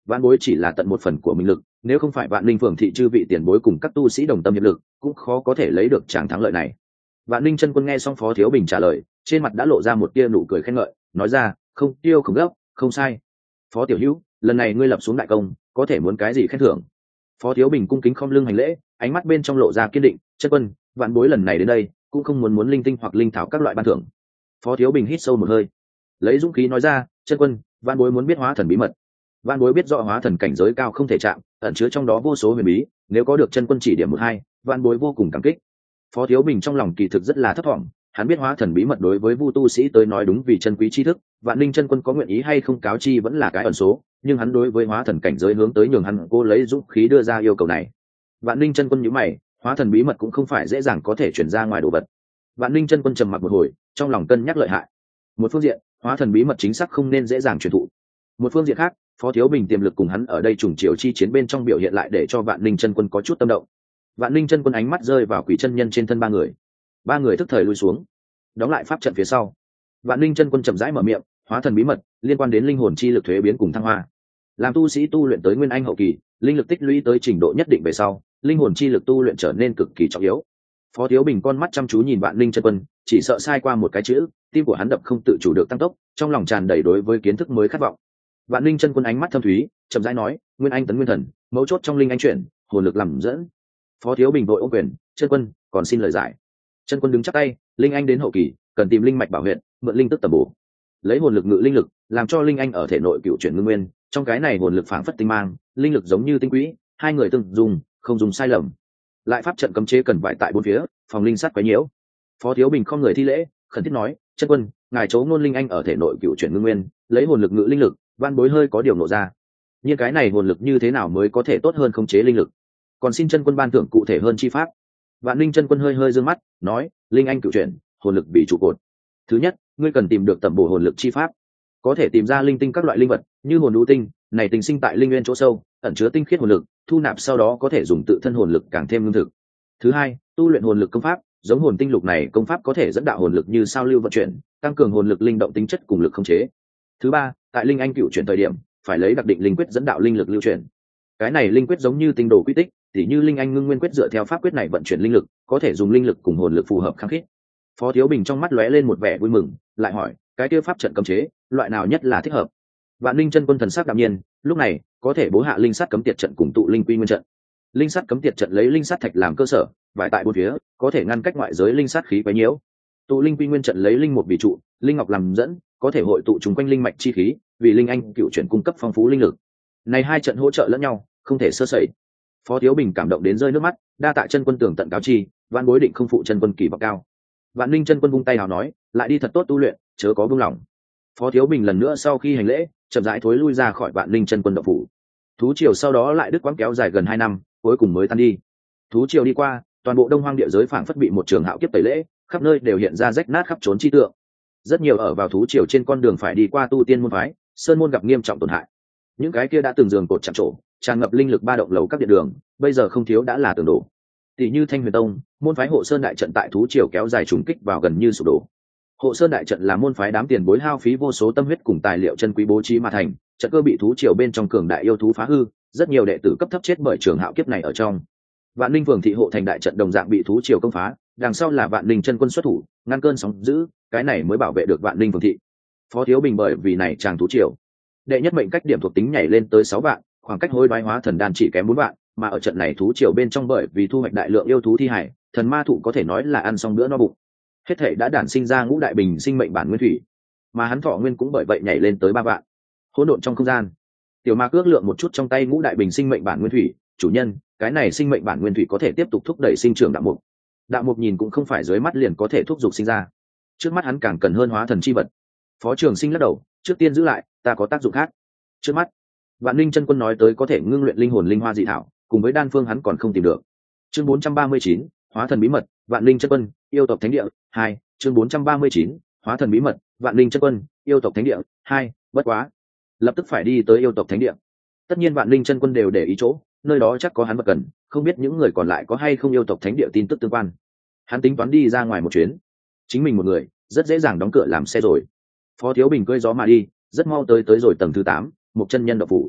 Speaker 1: vạn bối chỉ là tận một phần của mình lực, nếu không phải vạn linh phường thị chư vị tiền bối cùng các tu sĩ đồng tâm hiệp lực, cũng khó có thể lấy được tràng thắng lợi này. Vạn linh chân quân nghe xong Phó Thiếu Bình trả lời, trên mặt đã lộ ra một tia nụ cười khen ngợi, nói ra, không tiêu không gấp, không sai. Phó tiểu hữu, lần này ngươi lập xuống đại công, có thể muốn cái gì khen thưởng? Phó Thiếu Bình cung kính khom lưng hành lễ, ánh mắt bên trong lộ ra kiên định, chân quân, vạn bối lần này đến đây cũng không muốn muốn linh tinh hoặc linh thảo các loại ban thưởng. Phó Thiếu Bình hít sâu một hơi, lấy dũng khí nói ra, chân quân, vạn bối muốn biết hóa thần bí mật. Vạn bối biết rõ hóa thần cảnh giới cao không thể chạm, ẩn chứa trong đó vô số huyền bí, nếu có được chân quân chỉ điểm một hai, vạn bối vô cùng cảm kích. Phó Thiếu Bình trong lòng kỳ thực rất là thấp thỏm, hắn biết hóa thần bí mật đối với vu tu sĩ tới nói đúng vì chân quý tri thức, vạn linh chân quân có nguyện ý hay không cáo chi vẫn là cái ẩn số, nhưng hắn đối với hóa thần cảnh giới hướng tới nhường hắn cô lấy dũng khí đưa ra yêu cầu này. Vạn linh chân quân nhíu mày, hóa thần bí mật cũng không phải dễ dàng có thể chuyển ra ngoài đồ vật. Vạn linh chân quân trầm mặc một hồi, trong lòng cân nhắc lợi hại. Một phương diện, hóa thần bí mật chính xác không nên dễ dàng truyền thụ. Một phương diện khác, Phó Thiếu Bình tiềm lực cùng hắn ở đây trùng chiều chi chiến bên trong biểu hiện lại để cho Vạn linh chân quân có chút tâm động. Vạn linh chân quân ánh mắt rơi vào quỷ chân nhân trên thân ba người, ba người thức thời lui xuống, đóng lại pháp trận phía sau. Vạn linh chân quân chậm rãi mở miệng, hóa thần bí mật liên quan đến linh hồn chi lực thuế biến cùng thăng hoa. Làm tu sĩ tu luyện tới nguyên anh hậu kỳ, linh lực tích lũy tới trình độ nhất định về sau, linh hồn chi lực tu luyện trở nên cực kỳ trọng yếu. Phó Thiếu Bình con mắt chăm chú nhìn Vạn linh chân quân, chỉ sợ sai qua một cái chữ, tim của hắn đập không tự chủ được tăng tốc, trong lòng tràn đầy đối với kiến thức mới khát vọng. Vạn linh chân quân ánh mắt thâm thúy, chậm rãi nói, nguyên anh tấn nguyên thần, mấu chốt trong linh anh chuyển, hồn lực làm dẫn. Phó Thiếu Bình vội ôm quyền, chân quân còn xin lời giải. Chân quân đứng chắp tay, linh anh đến hậu kỳ cần tìm linh mạch bảo huyện, mượn linh tức tầm bổ, lấy hồn lực ngự linh lực, làm cho linh anh ở thể nội cựu chuyển ngưng nguyên, trong cái này hồn lực phảng phất tinh mang, linh lực giống như tinh quỹ, hai người từng dùng không dùng sai lầm. Lại pháp trận cấm chế cần vải tại bốn phía, phòng linh sát quấy nhiễu. Phó Thiếu Bình không người thi lễ, khẩn thiết nói, chân quân ngài chấu ngôn linh anh ở thể nội cựu chuyển ngưng nguyên, lấy hồn lực ngự linh lực, van bối hơi có điều nộ ra. Nhưng cái này hồn lực như thế nào mới có thể tốt hơn khống chế linh lực? Còn xin chân quân ban thưởng cụ thể hơn chi pháp. Vạn linh chân quân hơi hơi dương mắt, nói, linh anh cựu chuyển, hồn lực bị trụ cột. Thứ nhất, ngươi cần tìm được tầm bổ hồn lực chi pháp, có thể tìm ra linh tinh các loại linh vật, như hồn đũ tinh, này tình sinh tại linh nguyên chỗ sâu, ẩn chứa tinh khiết hồn lực, thu nạp sau đó có thể dùng tự thân hồn lực càng thêm lương thực. Thứ hai, tu luyện hồn lực công pháp, giống hồn tinh lục này công pháp có thể dẫn đạo hồn lực như sao lưu vận chuyển, tăng cường hồn lực linh động tính chất cùng lực khống chế. Thứ ba, tại linh anh cựu chuyển thời điểm, phải lấy đặc định linh quyết dẫn đạo linh lực lưu chuyển. Cái này linh quyết giống như tinh đồ quy tích, tỉ như linh anh ngưng nguyên quyết dựa theo pháp quyết này vận chuyển linh lực, có thể dùng linh lực cùng hồn lực phù hợp khăng khít. Phó Thiếu Bình trong mắt lóe lên một vẻ vui mừng, lại hỏi, cái kia pháp trận cấm chế, loại nào nhất là thích hợp? Vạn linh chân quân thần sắc đạm nhiên, lúc này có thể bố hạ linh sát cấm tiệt trận cùng tụ linh quy nguyên trận. Linh sát cấm tiệt trận lấy linh sát thạch làm cơ sở, vải tại bốn phía, có thể ngăn cách ngoại giới linh sát khí quấy nhiễu. Tụ linh quy nguyên trận lấy linh một bị trụ, linh ngọc làm dẫn, có thể hội tụ chúng quanh linh mạch chi khí, vì linh anh cựu chuyển cung cấp phong phú linh lực. Này hai trận hỗ trợ lẫn nhau, không thể sơ sẩy. Phó Thiếu Bình cảm động đến rơi nước mắt, đa tạ chân quân tưởng tận cáo chi, vạn bối định không phụ chân quân kỳ vọng cao. Vạn linh chân quân vung tay hào nói, lại đi thật tốt tu luyện, chớ có buông lỏng. Phó Thiếu Bình lần nữa sau khi hành lễ, chậm rãi thối lui ra khỏi Vạn linh chân quân động phủ. Thú triều sau đó lại đứt quãng kéo dài gần hai năm, cuối cùng mới tan đi. Thú triều đi qua, toàn bộ đông hoang địa giới phảng phất bị một trường hạo kiếp tẩy lễ, khắp nơi đều hiện ra rách nát khắp trốn chi tượng. Rất nhiều ở vào thú triều trên con đường phải đi qua tu tiên môn phái, sơn môn gặp nghiêm trọng tổn hại. Những cái kia đã từng giường cột chạm trổ, tràn ngập linh lực ba động lầu các điện đường, bây giờ không thiếu đã là tường đổ. Tỷ như Thanh Huyền Tông, môn phái Hộ Sơn đại trận tại thú triều kéo dài trùng kích vào gần như sụp đổ. Hộ Sơn đại trận là môn phái đám tiền bối hao phí vô số tâm huyết cùng tài liệu chân quý bố trí mà thành, trận cơ bị thú triều bên trong cường đại yêu thú phá hư, rất nhiều đệ tử cấp thấp chết bởi trường hạo kiếp này ở trong. Vạn Linh Phường thị hộ thành đại trận đồng dạng bị thú triều công phá, đằng sau là Vạn Linh chân quân xuất thủ, ngăn cơn sóng dữ, cái này mới bảo vệ được Vạn Linh Phường thị. Phó Thiếu Bình bởi vì này chàng thú triều, đệ nhất mệnh cách điểm thuộc tính nhảy lên tới sáu vạn, khoảng cách hối đoái hóa thần đan chỉ kém bốn vạn, mà ở trận này thú triều bên trong bởi vì thu hoạch đại lượng yêu thú thi hải, thần ma thụ có thể nói là ăn xong bữa no bụng. Hết thể đã đản sinh ra ngũ đại bình sinh mệnh bản nguyên thủy, mà hắn thọ nguyên cũng bởi vậy nhảy lên tới ba vạn. Hỗn độn trong không gian, tiểu ma cước lượng một chút trong tay ngũ đại bình sinh mệnh bản nguyên thủy, chủ nhân, cái này sinh mệnh bản nguyên thủy có thể tiếp tục thúc đẩy sinh trưởng đạo mục. Đạo mục nhìn cũng không phải dưới mắt liền có thể thúc giục sinh ra, trước mắt hắn càng cần hơn hóa thần chi vật. Phó Trường Sinh lắc đầu, trước tiên giữ lại, ta có tác dụng khác. Trước mắt, Vạn Linh chân quân nói tới có thể ngưng luyện linh hồn linh hoa dị thảo, cùng với đan phương hắn còn không tìm được. Chương bốn trăm ba mươi chín, hóa thần bí mật, Vạn Linh chân quân, yêu tộc thánh địa hai. Chương bốn trăm ba mươi chín, hóa thần bí mật, Vạn Linh chân quân, yêu tộc thánh địa hai. Bất quá, lập tức phải đi tới yêu tộc thánh địa. Tất nhiên Vạn Linh chân quân đều để ý chỗ, nơi đó chắc có hắn vật cần, không biết những người còn lại có hay không yêu tộc thánh địa tin tức tương quan. Hắn tính toán đi ra ngoài một chuyến, chính mình một người, rất dễ dàng đóng cửa làm xe rồi. Phó Thiếu Bình cưỡi gió mà đi, rất mau tới tới rồi tầng thứ tám, một chân nhân động phủ.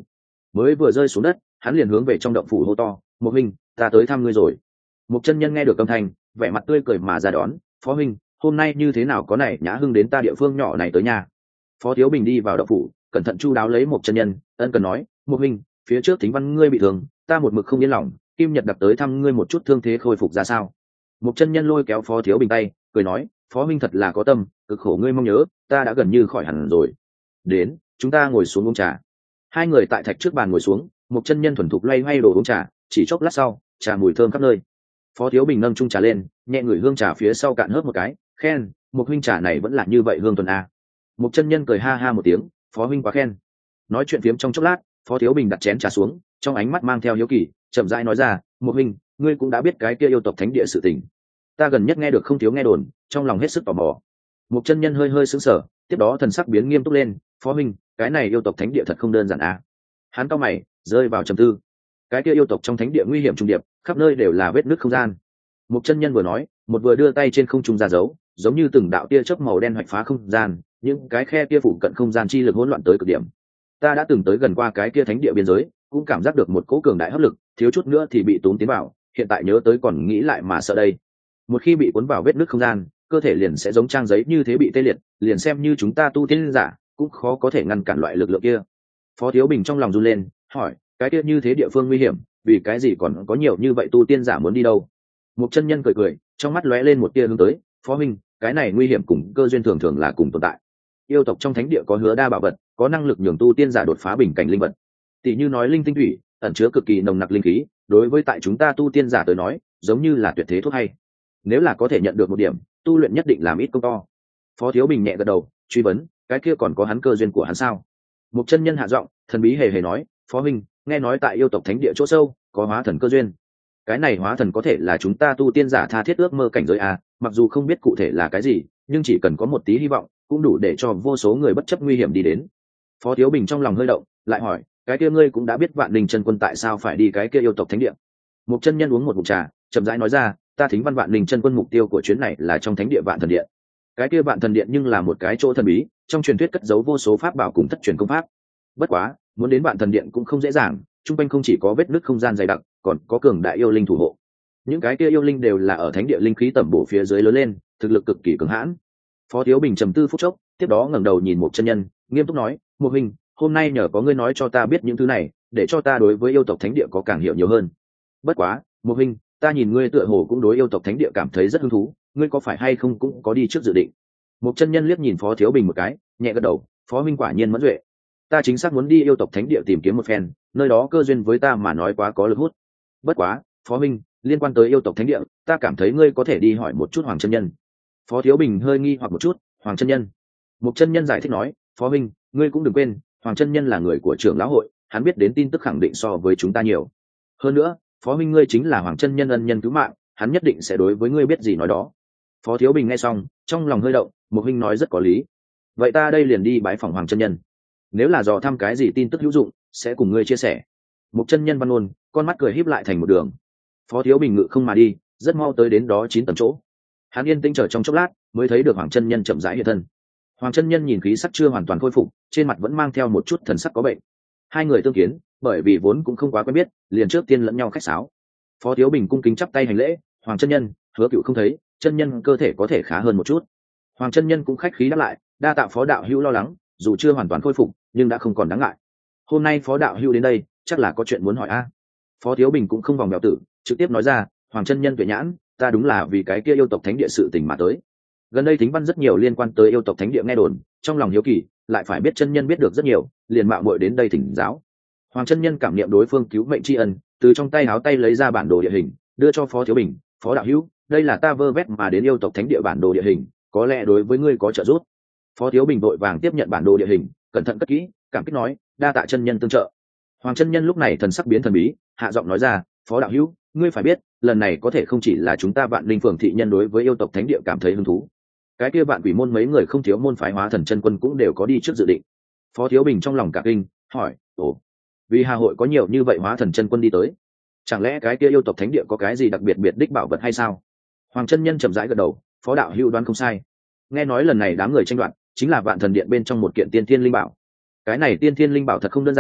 Speaker 1: mới vừa rơi xuống đất hắn liền hướng về trong động phủ hô to: Một huynh, ta tới thăm ngươi rồi. Một chân nhân nghe được âm thanh, vẻ mặt tươi cười mà ra đón: Phó huynh, hôm nay như thế nào có này nhã hưng đến ta địa phương nhỏ này tới nhà. Phó Thiếu Bình đi vào động phủ, cẩn thận chu đáo lấy một chân nhân, ân cần nói: Một huynh, phía trước Thính Văn ngươi bị thương, ta một mực không yên lòng, Kim Nhật đặc tới thăm ngươi một chút thương thế khôi phục ra sao. Một chân nhân lôi kéo Phó Thiếu Bình tay, cười nói: Phó huynh thật là có tâm, cực khổ ngươi mong nhớ, ta đã gần như khỏi hẳn rồi. Đến, chúng ta ngồi xuống uống trà. Hai người tại thạch trước bàn ngồi xuống, một chân nhân thuần thục loay hoay đồ uống trà, chỉ chốc lát sau, trà mùi thơm khắp nơi. Phó Thiếu Bình nâng chung trà lên, nhẹ ngửi hương trà phía sau cạn hớp một cái, khen: Một huynh trà này vẫn là như vậy hương tuần a. Một chân nhân cười ha ha một tiếng: Phó huynh quá khen. Nói chuyện phiếm trong chốc lát, Phó Thiếu Bình đặt chén trà xuống, trong ánh mắt mang theo hiếu kỳ, chậm rãi nói ra: Một huynh, ngươi cũng đã biết cái kia yêu tộc thánh địa sự tình. Ta gần nhất nghe được không thiếu nghe đồn, trong lòng hết sức tò mò. Một chân nhân hơi hơi sững sờ, tiếp đó thần sắc biến nghiêm túc lên: Phó huynh, cái này yêu tộc thánh địa thật không đơn giản a. Hắn cau mày, rơi vào trầm tư. Cái kia yêu tộc trong thánh địa nguy hiểm trùng điệp, khắp nơi đều là vết nứt không gian. Một chân nhân vừa nói, một vừa đưa tay trên không trung ra dấu, giống như từng đạo tia chớp màu đen hoạch phá không gian, những cái khe kia phủ cận không gian chi lực hỗn loạn tới cực điểm. Ta đã từng tới gần qua cái kia thánh địa biên giới, cũng cảm giác được một cỗ cường đại hấp lực, thiếu chút nữa thì bị tốn tiến vào, hiện tại nhớ tới còn nghĩ lại mà sợ đây. Một khi bị cuốn vào vết nứt không gian, cơ thể liền sẽ giống trang giấy như thế bị tê liệt, liền xem như chúng ta tu tiên giả, cũng khó có thể ngăn cản loại lực lượng kia. Phó Thiếu Bình trong lòng run lên, hỏi: cái kia như thế địa phương nguy hiểm, vì cái gì còn có nhiều như vậy tu tiên giả muốn đi đâu? Một chân nhân cười cười, trong mắt lóe lên một tia hướng tới: Phó huynh, cái này nguy hiểm cùng cơ duyên thường thường là cùng tồn tại. Yêu tộc trong thánh địa có hứa đa bảo vật, có năng lực nhường tu tiên giả đột phá bình cảnh linh vật. Tỷ như nói linh tinh thủy, ẩn chứa cực kỳ nồng nặc linh khí, đối với tại chúng ta tu tiên giả tới nói, giống như là tuyệt thế thuốc hay. Nếu là có thể nhận được một điểm, tu luyện nhất định làm ít công to. Phó Thiếu Bình nhẹ gật đầu, truy vấn: cái kia còn có hắn cơ duyên của hắn sao? Một chân nhân hạ giọng, thần bí hề hề nói: Phó huynh, nghe nói tại yêu tộc thánh địa chỗ sâu có hóa thần cơ duyên. Cái này hóa thần có thể là chúng ta tu tiên giả tha thiết ước mơ cảnh giới à, mặc dù không biết cụ thể là cái gì, nhưng chỉ cần có một tí hy vọng, cũng đủ để cho vô số người bất chấp nguy hiểm đi đến. Phó Thiếu Bình trong lòng hơi động, lại hỏi: cái kia ngươi cũng đã biết Vạn Linh chân quân tại sao phải đi cái kia yêu tộc thánh địa? Một chân nhân uống một ngụm trà, chậm rãi nói ra: ta Thính Văn Vạn Linh chân quân mục tiêu của chuyến này là trong thánh địa Vạn Thần Điện. Cái kia Vạn Thần Điện nhưng là một cái chỗ thần bí, trong truyền thuyết cất giấu vô số pháp bảo cùng thất truyền công pháp. Bất quá, muốn đến Vạn Thần Điện cũng không dễ dàng, trung quanh không chỉ có vết nứt không gian dày đặc, còn có cường đại yêu linh thủ hộ. Những cái kia yêu linh đều là ở thánh địa linh khí tẩm bổ phía dưới lớn lên, thực lực cực kỳ cường hãn. Phó Thiếu Bình trầm tư phút chốc, tiếp đó ngẩng đầu nhìn một chân nhân, nghiêm túc nói: Một huynh, hôm nay nhờ có ngươi nói cho ta biết những thứ này, để cho ta đối với yêu tộc thánh địa có càng hiểu nhiều hơn. Bất quá, Một huynh, ta nhìn ngươi tựa hồ cũng đối yêu tộc thánh địa cảm thấy rất hứng thú, ngươi có phải hay không cũng có đi trước dự định? Một chân nhân liếc nhìn Phó Thiếu Bình một cái, nhẹ gật đầu: Phó huynh quả nhiên mẫn duệ. Ta chính xác muốn đi yêu tộc thánh địa tìm kiếm một phen, nơi đó cơ duyên với ta mà nói quá có lực hút. Bất quá, Phó huynh, liên quan tới yêu tộc thánh địa, ta cảm thấy ngươi có thể đi hỏi một chút Hoàng chân nhân. Phó Thiếu Bình hơi nghi hoặc một chút: Hoàng chân nhân? Một chân nhân giải thích nói: Phó huynh, ngươi cũng đừng quên, Hoàng chân nhân là người của trưởng lão hội, hắn biết đến tin tức khẳng định so với chúng ta nhiều. Hơn nữa, Phó huynh ngươi chính là Hoàng chân nhân ân nhân cứu mạng, hắn nhất định sẽ đối với ngươi biết gì nói đó. Phó Thiếu Bình nghe xong, trong lòng hơi động, một huynh nói rất có lý. Vậy ta đây liền đi bái phỏng Hoàng chân nhân. Nếu là dò thăm cái gì tin tức hữu dụng, sẽ cùng ngươi chia sẻ. Một chân nhân văn ôn, con mắt cười híp lại thành một đường. Phó Thiếu Bình ngự không mà đi, rất mau tới đến đó chín tầng chỗ. Hắn yên tĩnh chờ trong chốc lát, mới thấy được Hoàng chân nhân chậm rãi hiện thân. Hoàng chân nhân nhìn khí sắc chưa hoàn toàn khôi phục, trên mặt vẫn mang theo một chút thần sắc có bệnh. Hai người tương kiến, bởi vì vốn cũng không quá quen biết, liền trước tiên lẫn nhau khách sáo. Phó Thiếu Bình cung kính chắp tay hành lễ: Hoàng chân nhân, hứa cựu không thấy, chân nhân cơ thể có thể khá hơn một chút. Hoàng chân nhân cũng khách khí đáp lại: đa tạ Phó đạo hữu lo lắng, dù chưa hoàn toàn khôi phục, nhưng đã không còn đáng ngại. Hôm nay Phó đạo hữu đến đây, chắc là có chuyện muốn hỏi a. Phó Thiếu Bình cũng không vòng vèo tử, trực tiếp nói ra: Hoàng chân nhân tuệ nhãn, ta đúng là vì cái kia yêu tộc thánh địa sự tình mà tới. Gần đây Thính Văn rất nhiều liên quan tới yêu tộc thánh địa nghe đồn, trong lòng hiếu kỳ, lại phải biết chân nhân biết được rất nhiều, liền mạo muội đến đây thỉnh giáo. Hoàng chân nhân cảm niệm đối phương cứu mệnh tri ân, từ trong tay háo tay lấy ra bản đồ địa hình, đưa cho Phó Thiếu Bình: Phó đạo hữu, đây là ta vơ vét mà đến yêu tộc thánh địa bản đồ địa hình, có lẽ đối với ngươi có trợ giúp. Phó Thiếu Bình vội vàng tiếp nhận bản đồ địa hình, cẩn thận cất kỹ, cảm kích nói: đa tạ chân nhân tương trợ. Hoàng chân nhân lúc này thần sắc biến thần bí, hạ giọng nói ra: Phó đạo hữu, ngươi phải biết, lần này có thể không chỉ là chúng ta Vạn Linh phường thị nhân đối với yêu tộc thánh địa cảm thấy hứng thú, cái kia Vạn Quỷ môn mấy người không thiếu môn phái hóa thần chân quân cũng đều có đi trước dự định. Phó Thiếu Bình trong lòng cả kinh, hỏi: ồ, vì hà hội có nhiều như vậy hóa thần chân quân đi tới, chẳng lẽ cái kia yêu tộc thánh địa có cái gì đặc biệt biệt đích bảo vật hay sao? Hoàng chân nhân chậm rãi gật đầu: Phó đạo hữu đoán không sai. Nghe nói lần này đám người tranh đoạt chính là Vạn Thần Điện bên trong một kiện tiên thiên linh bảo. Cái này tiên thiên linh bảo thật không đơn giản,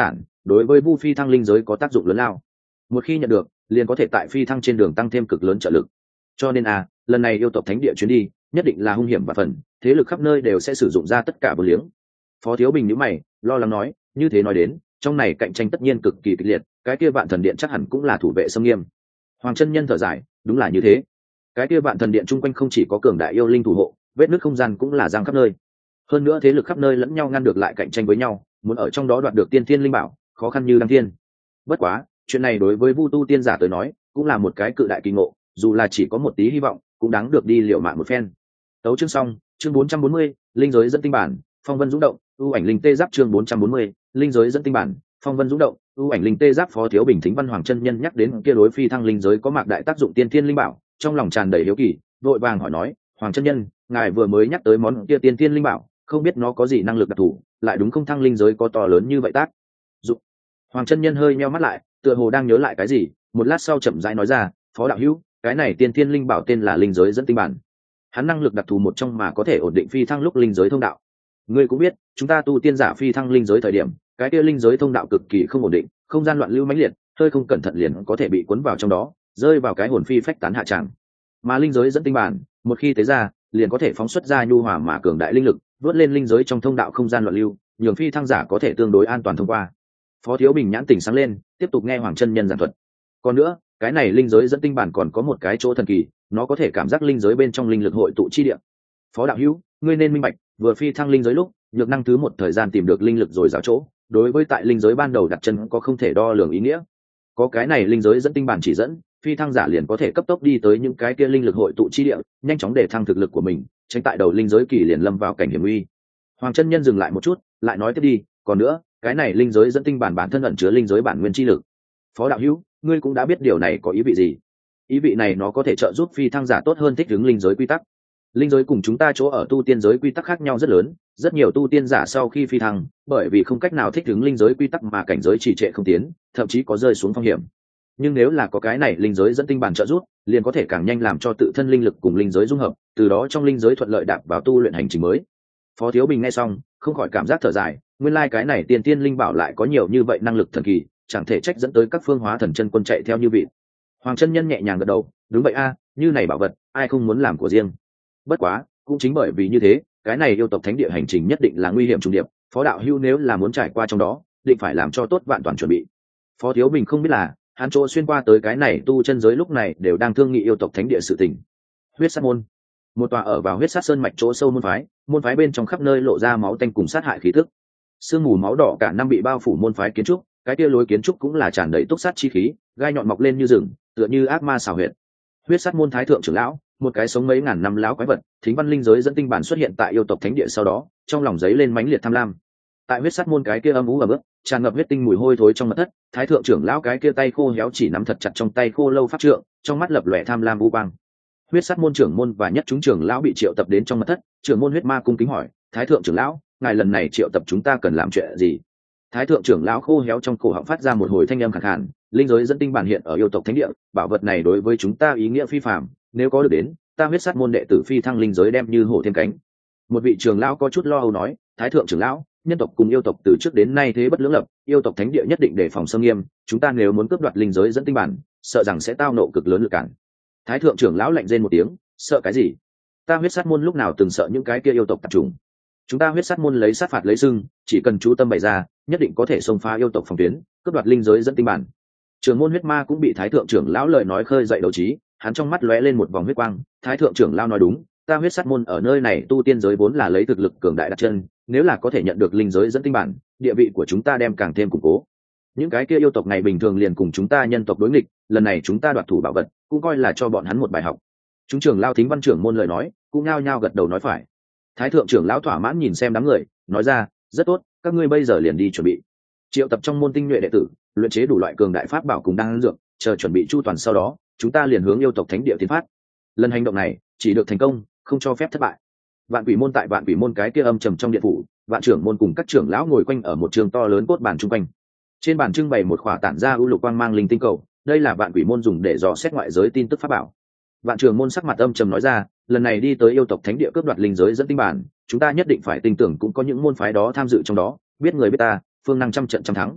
Speaker 1: đối với vu phi thăng linh giới có tác dụng lớn lao. Một khi nhận được, liền có thể tại phi thăng trên đường tăng thêm cực lớn trợ lực. Cho nên a lần này yêu tộc thánh địa chuyến đi nhất định là hung hiểm và phần, thế lực khắp nơi đều sẽ sử dụng ra tất cả bờ liếng. Phó Thiếu Bình nhíu mày, lo lắng nói, như thế nói đến, trong này cạnh tranh tất nhiên cực kỳ kịch liệt, cái kia Vạn Thần Điện chắc hẳn cũng là thủ vệ xâm nghiêm. Hoàng chân nhân thở dài, đúng là như thế. Cái kia Vạn Thần Điện chung quanh không chỉ có cường đại yêu linh thủ hộ, vết nứt không gian cũng là giang khắp nơi. Hơn nữa thế lực khắp nơi lẫn nhau ngăn được lại cạnh tranh với nhau, muốn ở trong đó đoạt được tiên thiên linh bảo, khó khăn như đăng thiên. Bất quá, chuyện này đối với Vu tu tiên giả tới nói, cũng là một cái cự đại kỳ ngộ, dù là chỉ có một tí hy vọng, cũng đáng được đi liều mạng một phen. Tấu chương xong, chương bốn trăm bốn mươi, linh giới dẫn tinh bản, phong vân dũng động, ưu ảnh linh tê giáp chương bốn trăm bốn mươi, linh giới dẫn tinh bản, phong vân dũng động, ưu ảnh linh tê giáp. Phó Thiếu Bình Thính Văn Hoàng chân nhân nhắc đến kia đối phi thăng linh giới có mạc đại tác dụng tiên thiên linh bảo, trong lòng tràn đầy hiếu kỳ, vội vàng hỏi nói, Hoàng chân nhân, ngài vừa mới nhắc tới món kia tiên thiên linh bảo, không biết nó có gì năng lực đặc thù, lại đúng không thăng linh giới có to lớn như vậy tác dụng. Hoàng chân nhân hơi nheo mắt lại, tựa hồ đang nhớ lại cái gì, một lát sau chậm rãi nói ra, Phó đạo hữu, cái này tiên thiên linh bảo tên là linh giới dẫn tinh bản. Hắn năng lực đặc thù một trong mà có thể ổn định phi thăng lúc linh giới thông đạo. Ngươi cũng biết, chúng ta tu tiên giả phi thăng linh giới thời điểm, cái kia linh giới thông đạo cực kỳ không ổn định, không gian loạn lưu mãnh liệt, hơi không cẩn thận liền có thể bị cuốn vào trong đó, rơi vào cái hồn phi phách tán hạ tràng. Mà linh giới dẫn tinh bản, một khi tế ra, liền có thể phóng xuất ra nhu hòa mà cường đại linh lực, vớt lên linh giới trong thông đạo không gian loạn lưu, nhường phi thăng giả có thể tương đối an toàn thông qua. Phó Thiếu Bình nhãn tỉnh sáng lên, tiếp tục nghe Hoàng chân nhân giảng thuật. Còn nữa, cái này linh giới dẫn tinh bản còn có một cái chỗ thần kỳ, nó có thể cảm giác linh giới bên trong linh lực hội tụ chi địa. Phó đạo hữu, ngươi nên minh bạch, vừa phi thăng linh giới lúc, nhược năng thứ một thời gian tìm được linh lực rồi giáo chỗ, đối với tại linh giới ban đầu đặt chân có không thể đo lường ý nghĩa. Có cái này linh giới dẫn tinh bản chỉ dẫn, phi thăng giả liền có thể cấp tốc đi tới những cái kia linh lực hội tụ chi địa, nhanh chóng để thăng thực lực của mình, tránh tại đầu linh giới kỳ liền lâm vào cảnh hiểm nguy. Hoàng chân nhân dừng lại một chút, lại nói tiếp đi, còn nữa, cái này linh giới dẫn tinh bản bản thân ẩn chứa linh giới bản nguyên chi lực. Phó đạo hữu, ngươi cũng đã biết điều này có ý vị gì? Ý vị này nó có thể trợ giúp phi thăng giả tốt hơn thích ứng linh giới quy tắc. Linh giới cùng chúng ta chỗ ở tu tiên giới quy tắc khác nhau rất lớn, rất nhiều tu tiên giả sau khi phi thăng, bởi vì không cách nào thích ứng linh giới quy tắc mà cảnh giới trì trệ không tiến, thậm chí có rơi xuống phong hiểm. Nhưng nếu là có cái này linh giới dẫn tinh bản trợ giúp, liền có thể càng nhanh làm cho tự thân linh lực cùng linh giới dung hợp, từ đó trong linh giới thuận lợi đạp vào tu luyện hành trình mới. Phó Thiếu Bình nghe xong, không khỏi cảm giác thở dài, nguyên lai like cái này tiên tiên linh bảo lại có nhiều như vậy năng lực thần kỳ, chẳng thể trách dẫn tới các phương hóa thần chân quân chạy theo như vị. Hoàng chân nhân nhẹ nhàng gật đầu, đúng vậy a, như này bảo vật, ai không muốn làm của riêng. Bất quá, cũng chính bởi vì như thế, cái này yêu tộc thánh địa hành trình nhất định là nguy hiểm trùng điệp, Phó đạo hữu nếu là muốn trải qua trong đó, định phải làm cho tốt vạn toàn chuẩn bị. Phó Thiếu Bình không biết là, hắn chỗ xuyên qua tới cái này tu chân giới lúc này đều đang thương nghị yêu tộc thánh địa sự tình. Huyết sát môn, một tòa ở vào huyết sát sơn mạch chỗ sâu môn phái, môn phái bên trong khắp nơi lộ ra máu tanh cùng sát hại khí tức. Sương mù máu đỏ cả năm bị bao phủ môn phái kiến trúc, cái kia lối kiến trúc cũng là tràn đầy túc sát chi khí, gai nhọn mọc lên như rừng, tựa như ác ma xảo huyệt. Huyết sát môn thái thượng trưởng lão, một cái sống mấy ngàn năm lão quái vật, thính văn linh giới dẫn tinh bản xuất hiện tại yêu tộc thánh địa sau đó, trong lòng giấy lên mãnh liệt tham lam. Tại huyết sát môn cái kia âm u ẩm ướt, tràn ngập huyết tinh mùi hôi thối trong mật thất, thái thượng trưởng lão cái kia tay khô héo chỉ nắm thật chặt trong tay khô lâu pháp trượng, trong mắt lập lòe tham lam u băng. Huyết sát môn trưởng môn và nhất chúng trưởng lão bị triệu tập đến trong mật thất, trưởng môn huyết ma cung kính hỏi, thái thượng trưởng lão, ngài lần này triệu tập chúng ta cần làm chuyện gì? Thái thượng trưởng lão khô héo trong cổ họng phát ra một hồi thanh âm khàn khàn, linh giới dẫn tinh bản hiện ở yêu tộc thánh địa, bảo vật này đối với chúng ta ý nghĩa phi phàm, nếu có được đến, ta huyết sát môn đệ tử phi thăng linh giới đem như hổ thêm cánh. Một vị trưởng lão có chút lo âu nói, thái thượng trưởng lão, nhân tộc cùng yêu tộc từ trước đến nay thế bất lưỡng lập, yêu tộc thánh địa nhất định đề phòng xâm nghiêm, chúng ta nếu muốn cướp đoạt linh giới dẫn tinh bản, sợ rằng sẽ tao nộ cực lớn lực cản. Thái thượng trưởng lão lạnh rên một tiếng, sợ cái gì? Ta huyết sát môn lúc nào từng sợ những cái kia yêu tộc tạp chủng? Chúng ta huyết sát môn lấy sát phạt lấy sưng, chỉ cần chú tâm bày ra, nhất định có thể xông phá yêu tộc phòng tuyến, cướp đoạt linh giới dẫn tinh bản. Trưởng môn huyết ma cũng bị thái thượng trưởng lão lời nói khơi dậy đấu trí, hắn trong mắt lóe lên một vòng huyết quang. Thái thượng trưởng lão nói đúng, ta huyết sát môn ở nơi này tu tiên giới vốn là lấy thực lực cường đại đặt chân, nếu là có thể nhận được linh giới dẫn tinh bản, địa vị của chúng ta đem càng thêm củng cố. Những cái kia yêu tộc này bình thường liền cùng chúng ta nhân tộc đối nghịch, lần này chúng ta đoạt thủ bảo vật, cũng coi là cho bọn hắn một bài học. Chúng trưởng lão thính văn trưởng môn lời nói, cũng nhao nhao gật đầu nói phải. Thái thượng trưởng lão thỏa mãn nhìn xem đám người, nói ra, rất tốt, các ngươi bây giờ liền đi chuẩn bị triệu tập trong môn tinh nhuệ đệ tử, luyện chế đủ loại cường đại pháp bảo cùng đan dược, chờ chuẩn bị chu toàn sau đó, chúng ta liền hướng yêu tộc thánh địa tiến phát. Lần hành động này chỉ được thành công, không cho phép thất bại. Vạn quỷ môn tại vạn quỷ môn cái kia âm trầm trong điện phủ, vạn trưởng môn cùng các trưởng lão ngồi quanh ở một trường to lớn cốt bàn chung quanh. Trên bàn trưng bày một khỏa tản ra ưu lục quang mang linh tinh cầu, đây là vạn quỷ môn dùng để dò xét ngoại giới tin tức pháp bảo. Vạn trưởng môn sắc mặt âm trầm nói ra, lần này đi tới yêu tộc thánh địa cướp đoạt linh giới dẫn tinh bản, chúng ta nhất định phải tin tưởng cũng có những môn phái đó tham dự trong đó, biết người biết ta, phương năng trăm trận trăm thắng.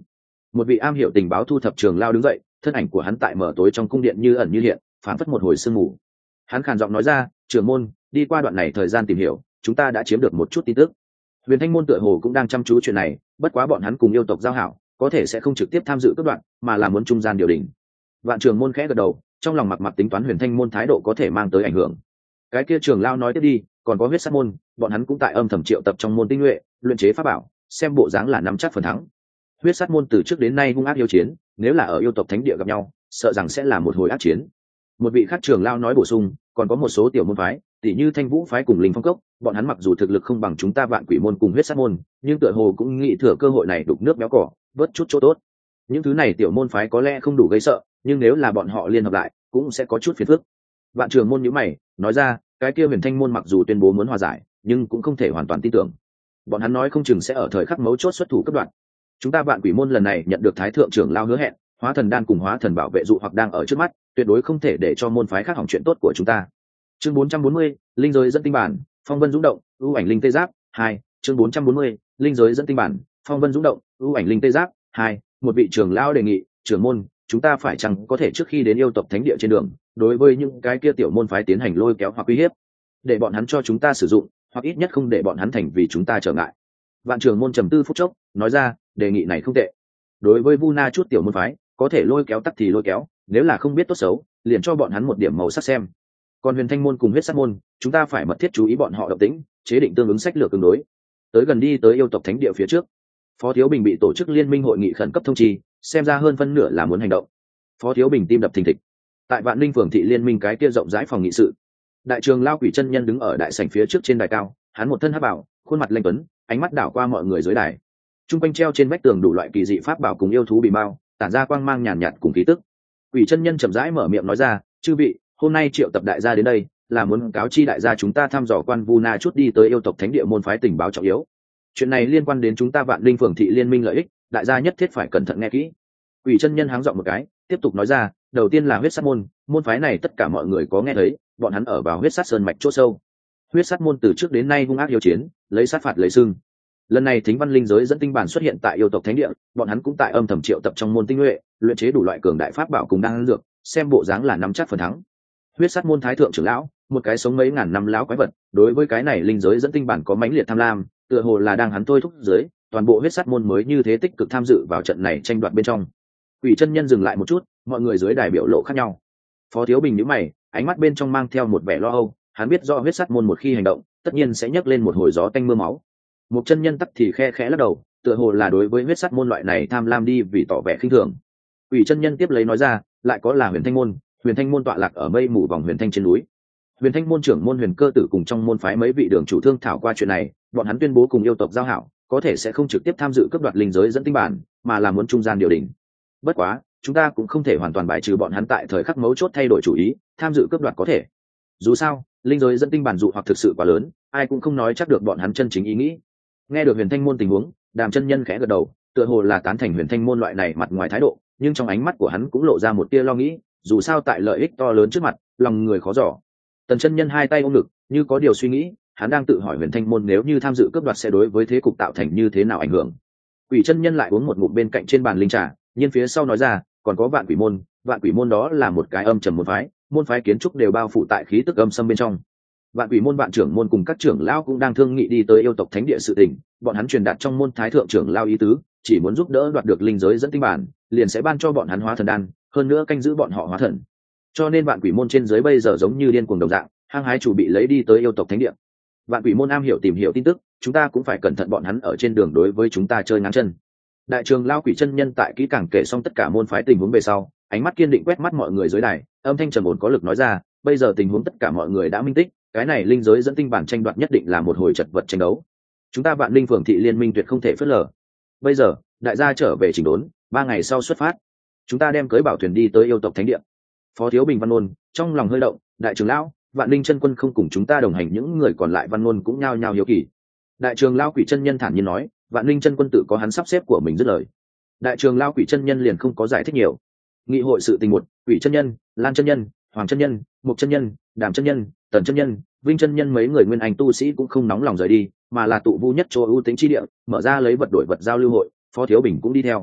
Speaker 1: Một vị am hiểu tình báo thu thập trường lao đứng dậy, thân ảnh của hắn tại mở tối trong cung điện như ẩn như hiện, phản phất một hồi sương mù. Hắn khàn giọng nói ra, trưởng môn, đi qua đoạn này thời gian tìm hiểu, chúng ta đã chiếm được một chút tin tức. Huyền Thanh môn tựa hồ cũng đang chăm chú chuyện này, bất quá bọn hắn cùng yêu tộc giao hảo, có thể sẽ không trực tiếp tham dự các đoạn, mà là muốn trung gian điều đình. Vạn Trường môn khẽ gật đầu, trong lòng mặc mặc tính toán Huyền Thanh môn thái độ có thể mang tới ảnh hưởng. Cái kia trường lao nói tiếp đi, còn có huyết sát môn, bọn hắn cũng tại âm thầm triệu tập trong môn tinh nhuệ, luyện chế pháp bảo, xem bộ dáng là nắm chắc phần thắng. Huyết sát môn từ trước đến nay hung ác yêu chiến, nếu là ở yêu tộc thánh địa gặp nhau, sợ rằng sẽ là một hồi ác chiến. Một vị khác trường lao nói bổ sung, còn có một số tiểu môn phái, tỷ như Thanh Vũ phái cùng Linh Phong cốc, bọn hắn mặc dù thực lực không bằng chúng ta Vạn Quỷ môn cùng huyết sát môn, nhưng tựa hồ cũng nghĩ thừa cơ hội này đục nước béo cỏ, vớt chút chỗ tốt. Những thứ này tiểu môn phái có lẽ không đủ gây sợ, nhưng nếu là bọn họ liên hợp lại, cũng sẽ có chút phiền phức. Vạn Trường môn nhíu mày, nói ra, cái kia Huyền Thanh môn mặc dù tuyên bố muốn hòa giải, nhưng cũng không thể hoàn toàn tin tưởng. Bọn hắn nói không chừng sẽ ở thời khắc mấu chốt xuất thủ cấp đoạn. Chúng ta Vạn Quỷ môn lần này nhận được Thái thượng trưởng lao hứa hẹn, Hóa thần đan cùng Hóa thần bảo vệ dụ hoặc đang ở trước mắt, tuyệt đối không thể để cho môn phái khác hỏng chuyện tốt của chúng ta. Chương bốn trăm bốn mươi, linh giới dẫn tinh bản, phong vân dũng động, ưu ảnh linh tê giáp hai. Chương bốn trăm bốn mươi, linh giới dẫn tinh bản, phong vân dũng động, ưu ảnh linh tê giáp hai. Một vị trưởng lão đề nghị, trưởng môn, chúng ta phải chăng có thể trước khi đến yêu tộc thánh địa trên đường, đối với những cái kia tiểu môn phái tiến hành lôi kéo hoặc uy hiếp, để bọn hắn cho chúng ta sử dụng, hoặc ít nhất không để bọn hắn thành vì chúng ta trở ngại. Vạn Trường môn trầm tư phút chốc, nói ra, đề nghị này không tệ. Đối với vu na chút tiểu môn phái, có thể lôi kéo tắc thì lôi kéo, nếu là không biết tốt xấu, liền cho bọn hắn một điểm màu sắc xem. Còn Huyền Thanh môn cùng huyết sát môn, chúng ta phải mật thiết chú ý bọn họ động tĩnh, chế định tương ứng sách lược tương đối. Tới gần đi tới yêu tộc thánh địa phía trước, Phó Thiếu Bình bị tổ chức liên minh hội nghị khẩn cấp thông trì, xem ra hơn phân nửa là muốn hành động. Phó Thiếu Bình tim đập thình thịch. Tại Vạn Linh phường thị liên minh cái kia rộng rãi phòng nghị sự, đại trường lao quỷ chân nhân đứng ở đại sảnh phía trước trên đài cao, hắn một thân hắc bảo, khuôn mặt lanh tuấn, ánh mắt đảo qua mọi người dưới đài. Trung quanh treo trên vách tường đủ loại kỳ dị pháp bảo cùng yêu thú bì bao, tản ra quang mang nhàn nhạt cùng khí tức. Quỷ chân nhân chậm rãi mở miệng nói ra, chư vị, hôm nay triệu tập đại gia đến đây là muốn cáo chi đại gia chúng ta thăm dò quan vu na chút đi tới yêu tộc thánh địa môn phái tình báo trọng yếu. Chuyện này liên quan đến chúng ta Vạn Linh phường thị liên minh lợi ích, đại gia nhất thiết phải cẩn thận nghe kỹ. Quỷ chân nhân háng giọng một cái, tiếp tục nói ra, đầu tiên là huyết sát môn, môn phái này tất cả mọi người có nghe thấy, bọn hắn ở vào huyết sát sơn mạch chỗ sâu. Huyết sát môn từ trước đến nay hung ác yêu chiến, lấy sát phạt lấy sưng. Lần này thính văn linh giới dẫn tinh bản xuất hiện tại yêu tộc thánh địa, bọn hắn cũng tại âm thầm triệu tập trong môn tinh nhuệ, luyện chế đủ loại cường đại pháp bảo cùng đan dược, xem bộ dáng là nắm chắc phần thắng. Huyết sát môn thái thượng trưởng lão, một cái sống mấy ngàn năm lão quái vật, đối với cái này linh giới dẫn tinh bản có mãnh liệt tham lam, tựa hồ là đang hắn thôi thúc dưới, toàn bộ huyết sát môn mới như thế tích cực tham dự vào trận này tranh đoạt bên trong. Quỷ chân nhân dừng lại một chút, mọi người dưới đài biểu lộ khác nhau. Phó Thiếu Bình nhíu mày, ánh mắt bên trong mang theo một vẻ lo âu, hắn biết do huyết sát môn một khi hành động, tất nhiên sẽ nhấc lên một hồi gió tanh mưa máu. Một chân nhân tắc thì khe khẽ lắc đầu, tựa hồ là đối với huyết sát môn loại này tham lam đi vì tỏ vẻ khinh thường. Quỷ chân nhân tiếp lấy nói ra, lại có là Huyền Thanh môn, Huyền Thanh môn tọa lạc ở mây mù vòng Huyền Thanh trên núi. Huyền Thanh môn trưởng môn Huyền Cơ Tử cùng trong môn phái mấy vị đường chủ thương thảo qua chuyện này, bọn hắn tuyên bố cùng yêu tộc giao hảo, có thể sẽ không trực tiếp tham dự cướp đoạt linh giới dẫn tinh bản, mà là muốn trung gian điều đình. Bất quá, chúng ta cũng không thể hoàn toàn bài trừ bọn hắn tại thời khắc mấu chốt thay đổi chủ ý, tham dự cướp đoạt có thể. Dù sao, linh giới dẫn tinh bản dụ hoặc thực sự quá lớn, ai cũng không nói chắc được bọn hắn chân chính ý nghĩ. Nghe được Huyền Thanh môn tình huống, Đàm chân nhân khẽ gật đầu, tựa hồ là tán thành Huyền Thanh môn loại này mặt ngoài thái độ, nhưng trong ánh mắt của hắn cũng lộ ra một tia lo nghĩ, dù sao tại lợi ích to lớn trước mặt, lòng người khó dò. Tần chân nhân hai tay ôm ngực, như có điều suy nghĩ, hắn đang tự hỏi Huyền Thanh môn nếu như tham dự cướp đoạt sẽ đối với thế cục tạo thành như thế nào ảnh hưởng. Quỷ chân nhân lại uống một ngụm bên cạnh trên bàn linh trà, nhiên phía sau nói ra, còn có Vạn Quỷ môn, Vạn Quỷ môn đó là một cái âm trầm môn phái, môn phái kiến trúc đều bao phủ tại khí tức âm xâm bên trong. Vạn Quỷ môn Vạn trưởng môn cùng các trưởng lão cũng đang thương nghị đi tới yêu tộc thánh địa sự tình, bọn hắn truyền đạt trong môn thái thượng trưởng lão ý tứ, chỉ muốn giúp đỡ đoạt được linh giới dẫn tinh bản, liền sẽ ban cho bọn hắn hóa thần đan, hơn nữa canh giữ bọn họ hóa thần. Cho nên Vạn Quỷ môn trên dưới bây giờ giống như điên cuồng đồng dạng, hăng hái chủ bị lấy đi tới yêu tộc thánh địa. Vạn Quỷ môn am hiểu tìm hiểu tin tức, chúng ta cũng phải cẩn thận bọn hắn ở trên đường đối với chúng ta chơi ngắn chân. Đại trường lão quỷ chân nhân tại kỹ càng kể xong tất cả môn phái tình huống về sau, ánh mắt kiên định quét mắt mọi người dưới đài, âm thanh trầm ổn có lực nói ra, bây giờ tình huống tất cả mọi người đã minh tích, cái này linh giới dẫn tinh bản tranh đoạt nhất định là một hồi chật vật tranh đấu. Chúng ta Vạn Linh phường thị liên minh tuyệt không thể phớt lờ. Bây giờ, đại gia trở về chỉnh đốn, ba ngày sau xuất phát. Chúng ta đem cưới bảo thuyền đi tới yêu tộc thánh địa. Phó Thiếu Bình văn ngôn, trong lòng hơi động, đại trưởng lão, Vạn Linh chân quân không cùng chúng ta đồng hành, những người còn lại văn ngôn cũng nhao nhao hiếu kỳ. Đại trường lão quỷ chân nhân thản nhiên nói, Vạn Linh chân quân tự có hắn sắp xếp của mình dứt lời. Đại trường lão quỷ chân nhân liền không có giải thích nhiều. Nghị hội sự tình một, quỷ chân nhân, Lan chân nhân, Hoàng chân nhân, Mục chân nhân, Đàm chân nhân, Tần chân nhân, Vinh chân nhân mấy người nguyên anh tu sĩ cũng không nóng lòng rời đi, mà là tụ vu nhất chỗ ưu tính chi địa, mở ra lấy vật đổi vật giao lưu hội. Phó Thiếu Bình cũng đi theo.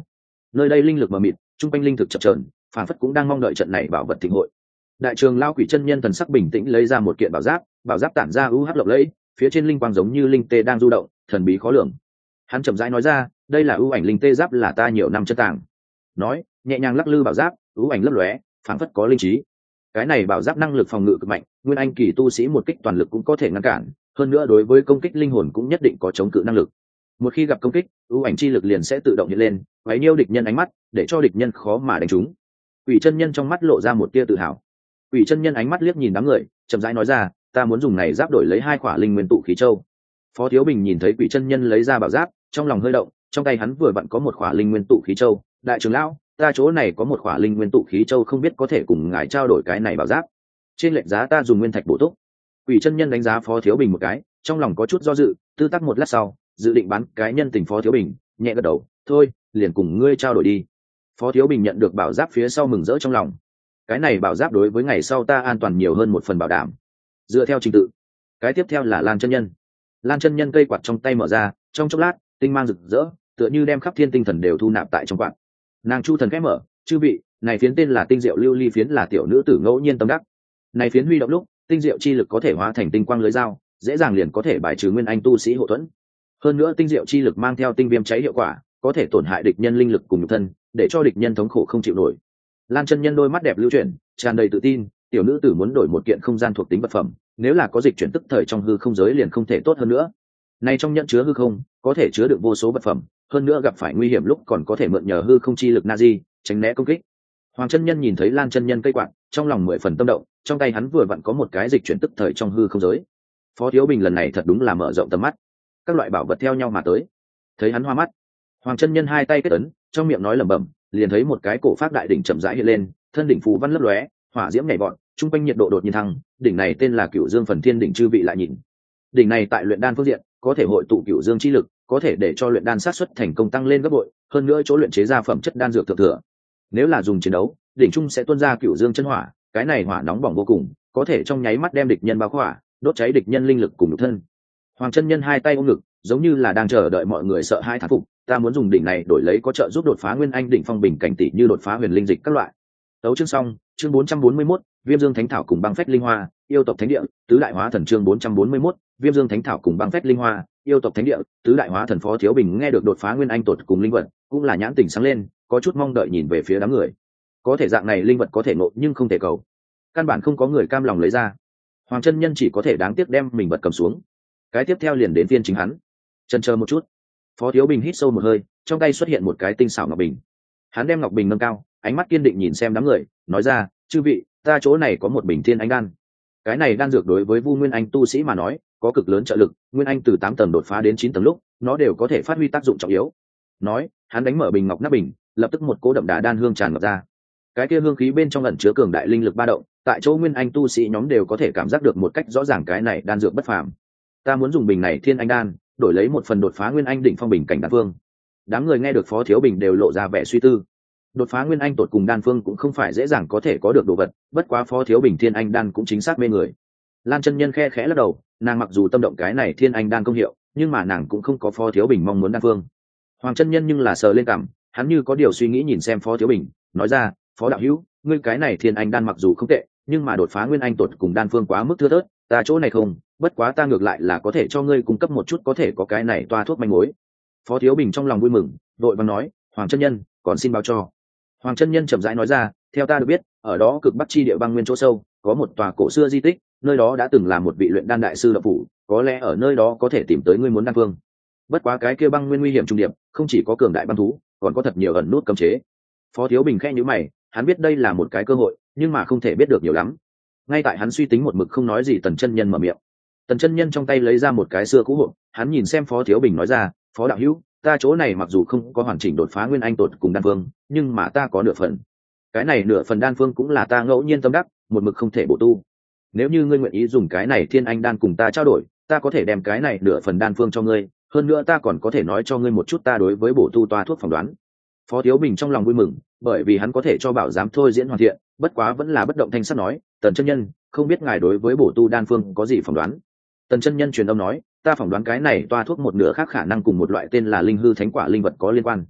Speaker 1: nơi đây linh lực mờ mịt, trung quanh linh thực chập chờn, phản phất cũng đang mong đợi trận này bảo vật thịnh hội. Đại trường lao quỷ chân nhân thần sắc bình tĩnh lấy ra một kiện bảo giáp, bảo giáp tản ra u hắc lộng lẫy, phía trên linh quang giống như linh tê đang du động, thần bí khó lường. Hắn chậm rãi nói ra, đây là ưu ảnh linh tê giáp, là ta nhiều năm chân tàng. Nói, nhẹ nhàng lắc lư bảo giáp, ưu ảnh lấp lóe, phản phất có linh trí. Cái này bảo giáp năng lực phòng ngự cực mạnh, nguyên anh kỳ tu sĩ một kích toàn lực cũng có thể ngăn cản, hơn nữa đối với công kích linh hồn cũng nhất định có chống cự năng lực. Một khi gặp công kích, ưu ảnh chi lực liền sẽ tự động hiện lên, quấy nhiễu địch nhân ánh mắt, để cho địch nhân khó mà đánh trúng. Quỷ chân nhân trong mắt lộ ra một tia tự hào. Quỷ chân nhân ánh mắt liếc nhìn đám người, chậm rãi nói ra, ta muốn dùng này giáp đổi lấy hai quả linh nguyên tụ khí châu. Phó Thiếu Bình nhìn thấy quỷ chân nhân lấy ra bảo giáp, trong lòng hơi động, trong tay hắn vừa vặn có một quả linh nguyên tụ khí châu. Đại trưởng lão, ta chỗ này có một quả linh nguyên tụ khí châu, không biết có thể cùng ngài trao đổi cái này bảo giáp. Trên lệnh giá ta dùng nguyên thạch bổ túc. Quỷ chân nhân đánh giá Phó Thiếu Bình một cái, trong lòng có chút do dự, tư tác một lát sau, dự định bán cái nhân tình Phó Thiếu Bình, nhẹ gật đầu, thôi, liền cùng ngươi trao đổi đi. Phó Thiếu Bình nhận được bảo giáp phía sau mừng rỡ trong lòng. Cái này bảo giáp đối với ngày sau ta an toàn nhiều hơn một phần bảo đảm. Dựa theo trình tự, cái tiếp theo là Lan chân nhân. Lan chân nhân cây quạt trong tay mở ra, trong chốc lát, tinh mang rực rỡ, tựa như đem khắp thiên tinh thần đều thu nạp tại trong quạt. Nàng chu thần khẽ mở, chư vị, này phiến tên là tinh diệu lưu ly phiến, là tiểu nữ tử ngẫu nhiên tâm đắc. Này phiến huy động lúc, tinh diệu chi lực có thể hóa thành tinh quang lưới dao, dễ dàng liền có thể bài trừ nguyên anh tu sĩ hộ thuẫn. Hơn nữa tinh diệu chi lực mang theo tinh viêm cháy hiệu quả, có thể tổn hại địch nhân linh lực cùng nhục thân, để cho địch nhân thống khổ không chịu nổi. Lan chân nhân đôi mắt đẹp lưu chuyển, tràn đầy tự tin, tiểu nữ tử muốn đổi một kiện không gian thuộc tính vật phẩm, nếu là có dịch chuyển tức thời trong hư không giới liền không thể tốt hơn nữa. Này trong nhận chứa hư không, có thể chứa được vô số vật phẩm, hơn nữa gặp phải nguy hiểm lúc còn có thể mượn nhờ hư không chi lực Nazi, tránh né công kích. Hoàng chân nhân nhìn thấy Lan chân nhân cây quạt, trong lòng mười phần tâm động, trong tay hắn vừa vặn có một cái dịch chuyển tức thời trong hư không giới. Phó Thiếu Bình lần này thật đúng là mở rộng tầm mắt, các loại bảo vật theo nhau mà tới. Thấy hắn hoa mắt, Hoàng chân nhân hai tay kết ấn, trong miệng nói lẩm bẩm, liền thấy một cái cổ pháp đại đỉnh chậm rãi hiện lên, thân đỉnh phù văn lấp lóe, hỏa diễm nhảy vọt, trung quanh nhiệt độ đột nhiên thăng, đỉnh này tên là Cửu Dương Phần Thiên đỉnh, chư vị lại nhìn. Đỉnh này tại luyện đan phương diện, có thể hội tụ Cửu Dương chi lực, có thể để cho luyện đan sát suất thành công tăng lên gấp bội, hơn nữa chỗ luyện chế ra phẩm chất đan dược thượng thừa. Nếu là dùng chiến đấu, đỉnh trung sẽ tuôn ra Cửu Dương chân hỏa, cái này hỏa nóng bỏng vô cùng, có thể trong nháy mắt đem địch nhân bao khỏa, đốt cháy địch nhân linh lực cùng nhục thân. Hoàng chân nhân hai tay ôm ngực, giống như là đang chờ đợi mọi người sợ hãi thán phục, ta muốn dùng đỉnh này đổi lấy có trợ giúp đột phá nguyên anh đỉnh phong bình cảnh tỷ như đột phá huyền linh dịch các loại. Tấu chương xong, chương bốn trăm bốn mươi mốt, Viêm Dương Thánh Thảo cùng băng phách linh hoa, yêu tộc thánh địa, tứ đại hóa thần, chương bốn trăm bốn mươi mốt, Viêm Dương Thánh Thảo cùng băng phách linh hoa, yêu tộc thánh địa, tứ đại hóa thần. Phó Thiếu Bình nghe được đột phá nguyên anh tột cùng linh vật, cũng là nhãn tình sáng lên, có chút mong đợi nhìn về phía đám người. Có thể dạng này linh vật có thể ngộ nhưng không thể cầu, căn bản không có người cam lòng lấy ra. Hoàng chân nhân chỉ có thể đáng tiếc đem mình vật cầm xuống. Cái tiếp theo liền đến phiên chính hắn. Chần chờ một chút, Phó Thiếu Bình hít sâu một hơi, trong tay xuất hiện một cái tinh xảo ngọc bình. Hắn đem ngọc bình nâng cao, ánh mắt kiên định nhìn xem đám người, nói ra, chư vị, ta chỗ này có một bình thiên anh đan. Cái này đan dược đối với Vu Nguyên Anh tu sĩ mà nói, có cực lớn trợ lực, Nguyên Anh từ tám tầng đột phá đến chín tầng lúc, nó đều có thể phát huy tác dụng trọng yếu. Nói, hắn đánh mở bình ngọc nắp bình, lập tức một cỗ đậm đà đan hương tràn ngập ra. Cái kia hương khí bên trong ẩn chứa cường đại linh lực ba động, tại chỗ Nguyên Anh tu sĩ nhóm đều có thể cảm giác được một cách rõ ràng cái này đan dược bất phàm. Ta muốn dùng bình này thiên anh đan, đổi lấy một phần đột phá nguyên anh đỉnh phong bình cảnh đan phương. Đám người nghe được Phó Thiếu Bình đều lộ ra vẻ suy tư. Đột phá nguyên anh tột cùng đan phương cũng không phải dễ dàng có thể có được đồ vật, bất quá Phó Thiếu Bình thiên anh đan cũng chính xác mê người. Lan chân nhân khe khẽ lắc đầu, nàng mặc dù tâm động cái này thiên anh đan công hiệu, nhưng mà nàng cũng không có Phó Thiếu Bình mong muốn đan phương. Hoàng chân nhân nhưng là sờ lên cằm, hắn như có điều suy nghĩ nhìn xem Phó Thiếu Bình, nói ra, Phó đạo hữu, ngươi cái này thiên anh đan mặc dù không tệ, nhưng mà đột phá nguyên anh tột cùng đan phương quá mức thưa thớt, ta chỗ này không, bất quá ta ngược lại là có thể cho ngươi cung cấp một chút có thể có cái này toa thuốc manh mối. Phó Thiếu Bình trong lòng vui mừng, đội vàng nói, Hoàng chân nhân, còn xin báo cho. Hoàng chân nhân chậm rãi nói ra, theo ta được biết, ở đó cực bắc chi địa băng nguyên chỗ sâu, có một tòa cổ xưa di tích, nơi đó đã từng là một vị luyện đan đại sư độc phủ, có lẽ ở nơi đó có thể tìm tới ngươi muốn đan phương. Bất quá cái kia băng nguyên nguy hiểm trung điệp, không chỉ có cường đại băng thú, còn có thật nhiều ẩn nút cấm chế. Phó Thiếu Bình khẽ nhíu mày, hắn biết đây là một cái cơ hội, nhưng mà không thể biết được nhiều lắm. Ngay tại hắn suy tính một mực không nói gì, Tần chân nhân mở miệng. Tần chân nhân trong tay lấy ra một cái xưa cũ hộp, hắn nhìn xem Phó Thiếu Bình nói ra, Phó đạo hữu, ta chỗ này mặc dù không có hoàn chỉnh đột phá nguyên anh tột cùng đan phương, nhưng mà ta có nửa phần. Cái này nửa phần đan phương cũng là ta ngẫu nhiên tâm đắc, một mực không thể bổ tu. Nếu như ngươi nguyện ý dùng cái này thiên anh đan cùng ta trao đổi, ta có thể đem cái này nửa phần đan phương cho ngươi, hơn nữa ta còn có thể nói cho ngươi một chút ta đối với bổ tu toa thuốc phỏng đoán. Phó Thiếu Bình trong lòng vui mừng, bởi vì hắn có thể cho bảo giám thôi diễn hoàn thiện, bất quá vẫn là bất động thanh sắc nói, Tần chân nhân, không biết ngài đối với bổ tu đan phương có gì phỏng đoán. Tần chân nhân truyền âm nói, ta phỏng đoán cái này toa thuốc một nửa khác khả năng cùng một loại tên là linh hư thánh quả linh vật có liên quan.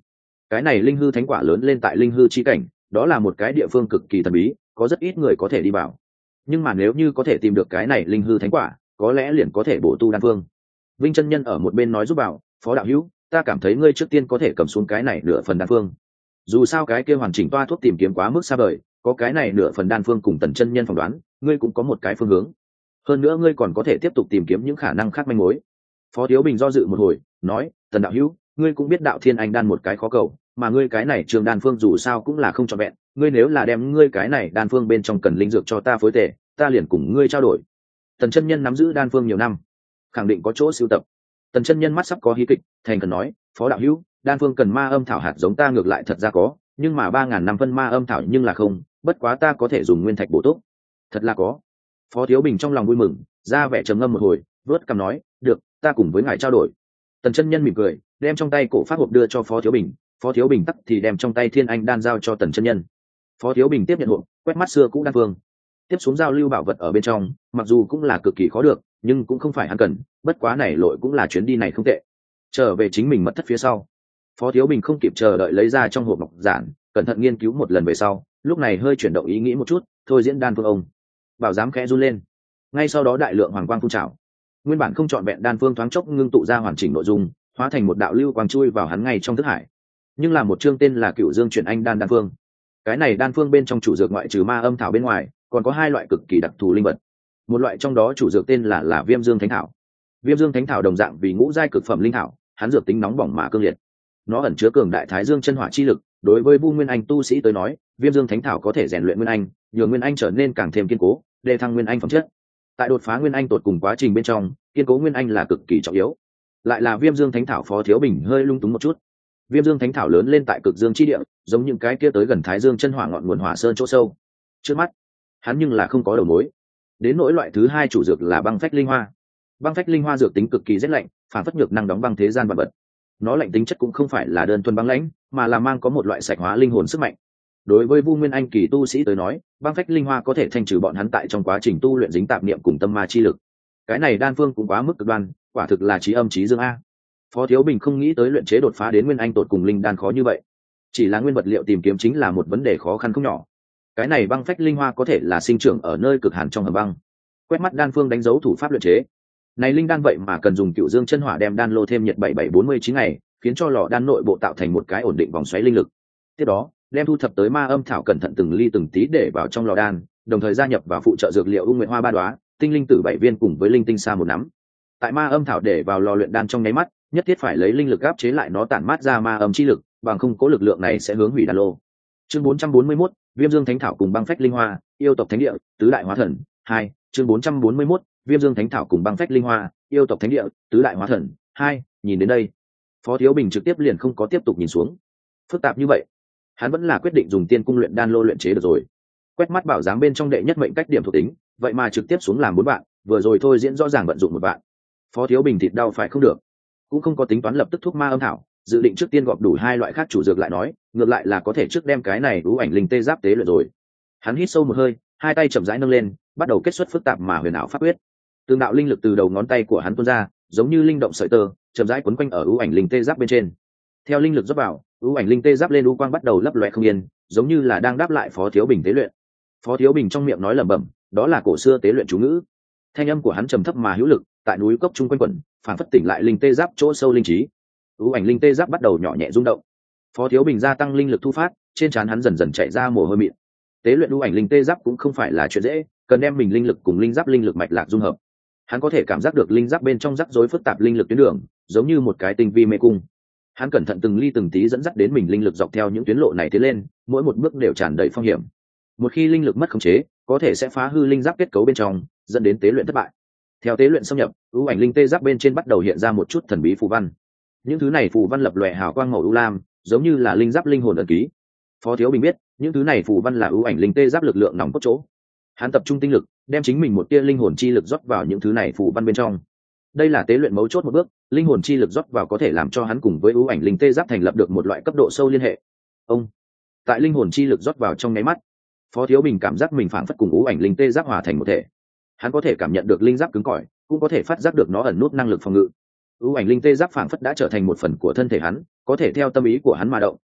Speaker 1: cái này linh hư thánh quả lớn lên tại linh hư chi cảnh, đó là một cái địa phương cực kỳ thần bí, có rất ít người có thể đi vào. Nhưng mà nếu như có thể tìm được cái này linh hư thánh quả, có lẽ liền có thể bổ tu đan phương. Vinh chân nhân ở một bên nói giúp bảo, phó đạo hữu, ta cảm thấy ngươi trước tiên có thể cầm xuống cái này nửa phần đan phương. Dù sao cái kia hoàn chỉnh toa thuốc tìm kiếm quá mức xa vời, có cái này nửa phần đan phương cùng Tần chân nhân phỏng đoán, ngươi cũng có một cái phương hướng. Hơn nữa ngươi còn có thể tiếp tục tìm kiếm những khả năng khác manh mối. Phó Thiếu Bình do dự một hồi, nói, Tần đạo hữu, ngươi cũng biết đạo thiên anh đan một cái khó cầu, mà ngươi cái này trường đan phương dù sao cũng là không trọn vẹn, ngươi nếu là đem ngươi cái này đan phương bên trong cần linh dược cho ta phối tệ, ta liền cùng ngươi trao đổi. Tần chân nhân nắm giữ đan phương nhiều năm, khẳng định có chỗ sưu tập. Tần chân nhân mắt sắp có hí kịch, thành cần nói, Phó đạo hữu, đan phương cần ma âm thảo hạt giống ta ngược lại thật ra có, nhưng mà ba ngàn năm phân ma âm thảo nhưng là không, bất quá ta có thể dùng nguyên thạch bổ túc. Thật là có. Phó Thiếu Bình trong lòng vui mừng, ra vẻ trầm ngâm một hồi, vớt cằm nói, được, ta cùng với ngài trao đổi. Tần chân nhân mỉm cười, đem trong tay cổ pháp hộp đưa cho Phó Thiếu Bình, Phó Thiếu Bình tắt thì đem trong tay thiên anh đan giao cho Tần chân nhân. Phó Thiếu Bình tiếp nhận hộp, quét mắt xưa cũ đan phương, tiếp xuống giao lưu bảo vật ở bên trong, mặc dù cũng là cực kỳ khó được, nhưng cũng không phải hắn cần, bất quá này lội cũng là chuyến đi này không tệ. Trở về chính mình mật thất phía sau, Phó Thiếu Bình không kịp chờ đợi lấy ra trong hộp ngọc giản, cẩn thận nghiên cứu một lần về sau, lúc này hơi chuyển động ý nghĩ một chút, thôi diễn đan phương ông. Bảo giám khẽ run lên, ngay sau đó đại lượng hoàng quang phun trào, nguyên bản không trọn vẹn đan phương thoáng chốc ngưng tụ ra hoàn chỉnh nội dung, hóa thành một đạo lưu quang chui vào hắn ngay trong thức hải. Nhưng là một chương tên là Cửu Dương Chuyển Anh đan đan phương. Cái này đan phương bên trong chủ dược ngoại trừ ma âm thảo bên ngoài, còn có hai loại cực kỳ đặc thù linh vật. Một loại trong đó chủ dược tên là là Viêm Dương Thánh Thảo. Viêm Dương Thánh Thảo đồng dạng vì ngũ giai cực phẩm linh thảo, hắn dược tính nóng bỏng mà cương liệt. Nó ẩn chứa cường đại thái dương chân hỏa chi lực, đối với Vu Nguyên Anh tu sĩ tới nói, Viêm Dương Thánh Thảo có thể rèn luyện Nguyên Anh, nhường Nguyên Anh trở nên càng thêm kiên cố, đề thăng Nguyên Anh phẩm chất. Tại đột phá Nguyên Anh tột cùng quá trình bên trong, kiên cố Nguyên Anh là cực kỳ trọng yếu. Lại là Viêm Dương Thánh Thảo, Phó Thiếu Bình hơi lung túng một chút. Viêm Dương Thánh Thảo lớn lên tại cực dương chi địa, giống những cái kia tới gần thái dương chân hỏa ngọn nguồn hỏa sơn chỗ sâu. Trước mắt, hắn nhưng là không có đầu mối. Đến nỗi loại thứ hai chủ dược là băng phách linh hoa. Băng phách linh hoa dược tính cực kỳ rét lạnh, phản phất nhược năng đóng băng thế gian vật vật. Nó lạnh tính chất cũng không phải là đơn thuần băng lãnh, mà là mang có một loại sạch hóa linh hồn sức mạnh. Đối với Vu Nguyên Anh kỳ tu sĩ tới nói, băng phách linh hoa có thể thanh trừ bọn hắn tại trong quá trình tu luyện dính tạp niệm cùng tâm ma chi lực. Cái này đan phương cũng quá mức cực đoan, quả thực là chí âm chí dương a. Phó Thiếu Bình không nghĩ tới luyện chế đột phá đến Nguyên Anh tột cùng linh đan khó như vậy. Chỉ là nguyên vật liệu tìm kiếm chính là một vấn đề khó khăn không nhỏ. Cái này băng phách linh hoa có thể là sinh trưởng ở nơi cực hàn trong hầm băng. Quét mắt đan phương đánh dấu thủ pháp luyện chế. Này linh đan vậy mà cần dùng Cửu Dương chân hỏa đem đan lô thêm nhiệt bảy bảy bốn mươi chín ngày, khiến cho lò đan nội bộ tạo thành một cái ổn định vòng xoáy linh lực. Tiếp đó, đem thu thập tới ma âm thảo cẩn thận từng ly từng tí để vào trong lò đan, đồng thời gia nhập vào phụ trợ dược liệu U Nguyệt Hoa ba đóa, tinh linh tử bảy viên cùng với linh tinh sa một nắm. Tại ma âm thảo để vào lò luyện đan trong nháy mắt, nhất thiết phải lấy linh lực áp chế lại nó tản mát ra ma âm chi lực, bằng không có lực lượng này sẽ hướng hủy đan lô. Chương bốn trăm bốn mươi mốt, Viêm Dương Thánh Thảo cùng băng phách linh hoa, yêu tộc thánh địa, tứ đại hóa thần. hai, chương bốn trăm bốn mươi mốt, Viêm Dương Thánh Thảo cùng băng phách linh hoa, yêu tộc thánh địa, tứ đại hóa thần. hai, nhìn đến đây, Phó Thiếu Bình trực tiếp liền không có tiếp tục nhìn xuống. Phức tạp như vậy, hắn vẫn là quyết định dùng tiên cung luyện đan lô luyện chế được rồi. Quét mắt bảo giám bên trong đệ nhất mệnh cách điểm thuộc tính, vậy mà trực tiếp xuống làm bốn bạn, vừa rồi thôi diễn rõ ràng vận dụng một bạn. Phó Thiếu Bình thịt đau phải không được, cũng không có tính toán lập tức thuốc ma âm thảo, dự định trước tiên gọp đủ hai loại khác chủ dược lại nói, ngược lại là có thể trước đem cái này ưu ảnh linh tê giáp tế luyện rồi. Hắn hít sâu một hơi, hai tay chậm rãi nâng lên, bắt đầu kết xuất phức tạp mà huyền ảo pháp quyết. Tương đạo linh lực từ đầu ngón tay của hắn tuôn ra, giống như linh động sợi tơ, chậm rãi quấn quanh ở ưu ảnh linh tê giáp bên trên. Theo linh lực dốc vào, ưu ảnh linh tê giáp lên u quang bắt đầu lấp loé không yên, giống như là đang đáp lại Phó Thiếu Bình tế luyện. Phó Thiếu Bình trong miệng nói lẩm bẩm, đó là cổ xưa tế luyện chú ngữ. Thanh âm của hắn trầm thấp mà hữu lực, tại núi cốc trung quanh quẩn, phản phất tỉnh lại linh tê giáp chỗ sâu linh trí. Ưu ảnh linh tê giáp bắt đầu nhỏ nhẹ rung động. Phó Thiếu Bình gia tăng linh lực thu phát, trên trán hắn dần dần chảy ra mồ hôi mịn. Tế luyện ưu ảnh linh tê giáp cũng không phải là chuyện dễ, cần đem mình linh lực cùng linh giáp linh lực mạch lạc dung hợp. Hắn có thể cảm giác được linh giáp bên trong rắc rối phức tạp linh lực tuyến đường, giống như một cái tinh vi mê cung. Hắn cẩn thận từng ly từng tí dẫn dắt đến mình linh lực dọc theo những tuyến lộ này tiến lên, mỗi một bước đều tràn đầy phong hiểm. Một khi linh lực mất khống chế, có thể sẽ phá hư linh giáp kết cấu bên trong, dẫn đến tế luyện thất bại. Theo tế luyện xâm nhập, ưu ảnh linh tê giáp bên trên bắt đầu hiện ra một chút thần bí phù văn. Những thứ này phù văn lập lòe hào quang màu ưu lam, giống như là linh giáp linh hồn ẩn ký. Phó Thiếu Bình biết, những thứ này phù văn là ưu ảnh linh tê giáp lực lượng nòng cốt chỗ. Hắn tập trung tinh lực, đem chính mình một tia linh hồn chi lực rót vào những thứ này phù văn bên trong. Đây là tế luyện mấu chốt một bước, linh hồn chi lực rót vào có thể làm cho hắn cùng với ưu ảnh linh tê giáp thành lập được một loại cấp độ sâu liên hệ. Ông, tại linh hồn chi lực rót vào trong nháy mắt, Phó Thiếu Bình cảm giác mình phảng phất cùng ưu ảnh linh tê giáp hòa thành một thể. Hắn có thể cảm nhận được linh giáp cứng cỏi, cũng có thể phát giác được nó ẩn nút năng lực phòng ngự. Ưu ảnh linh tê giáp phảng phất đã trở thành một phần của thân thể hắn, có thể theo tâm ý của hắn mà động,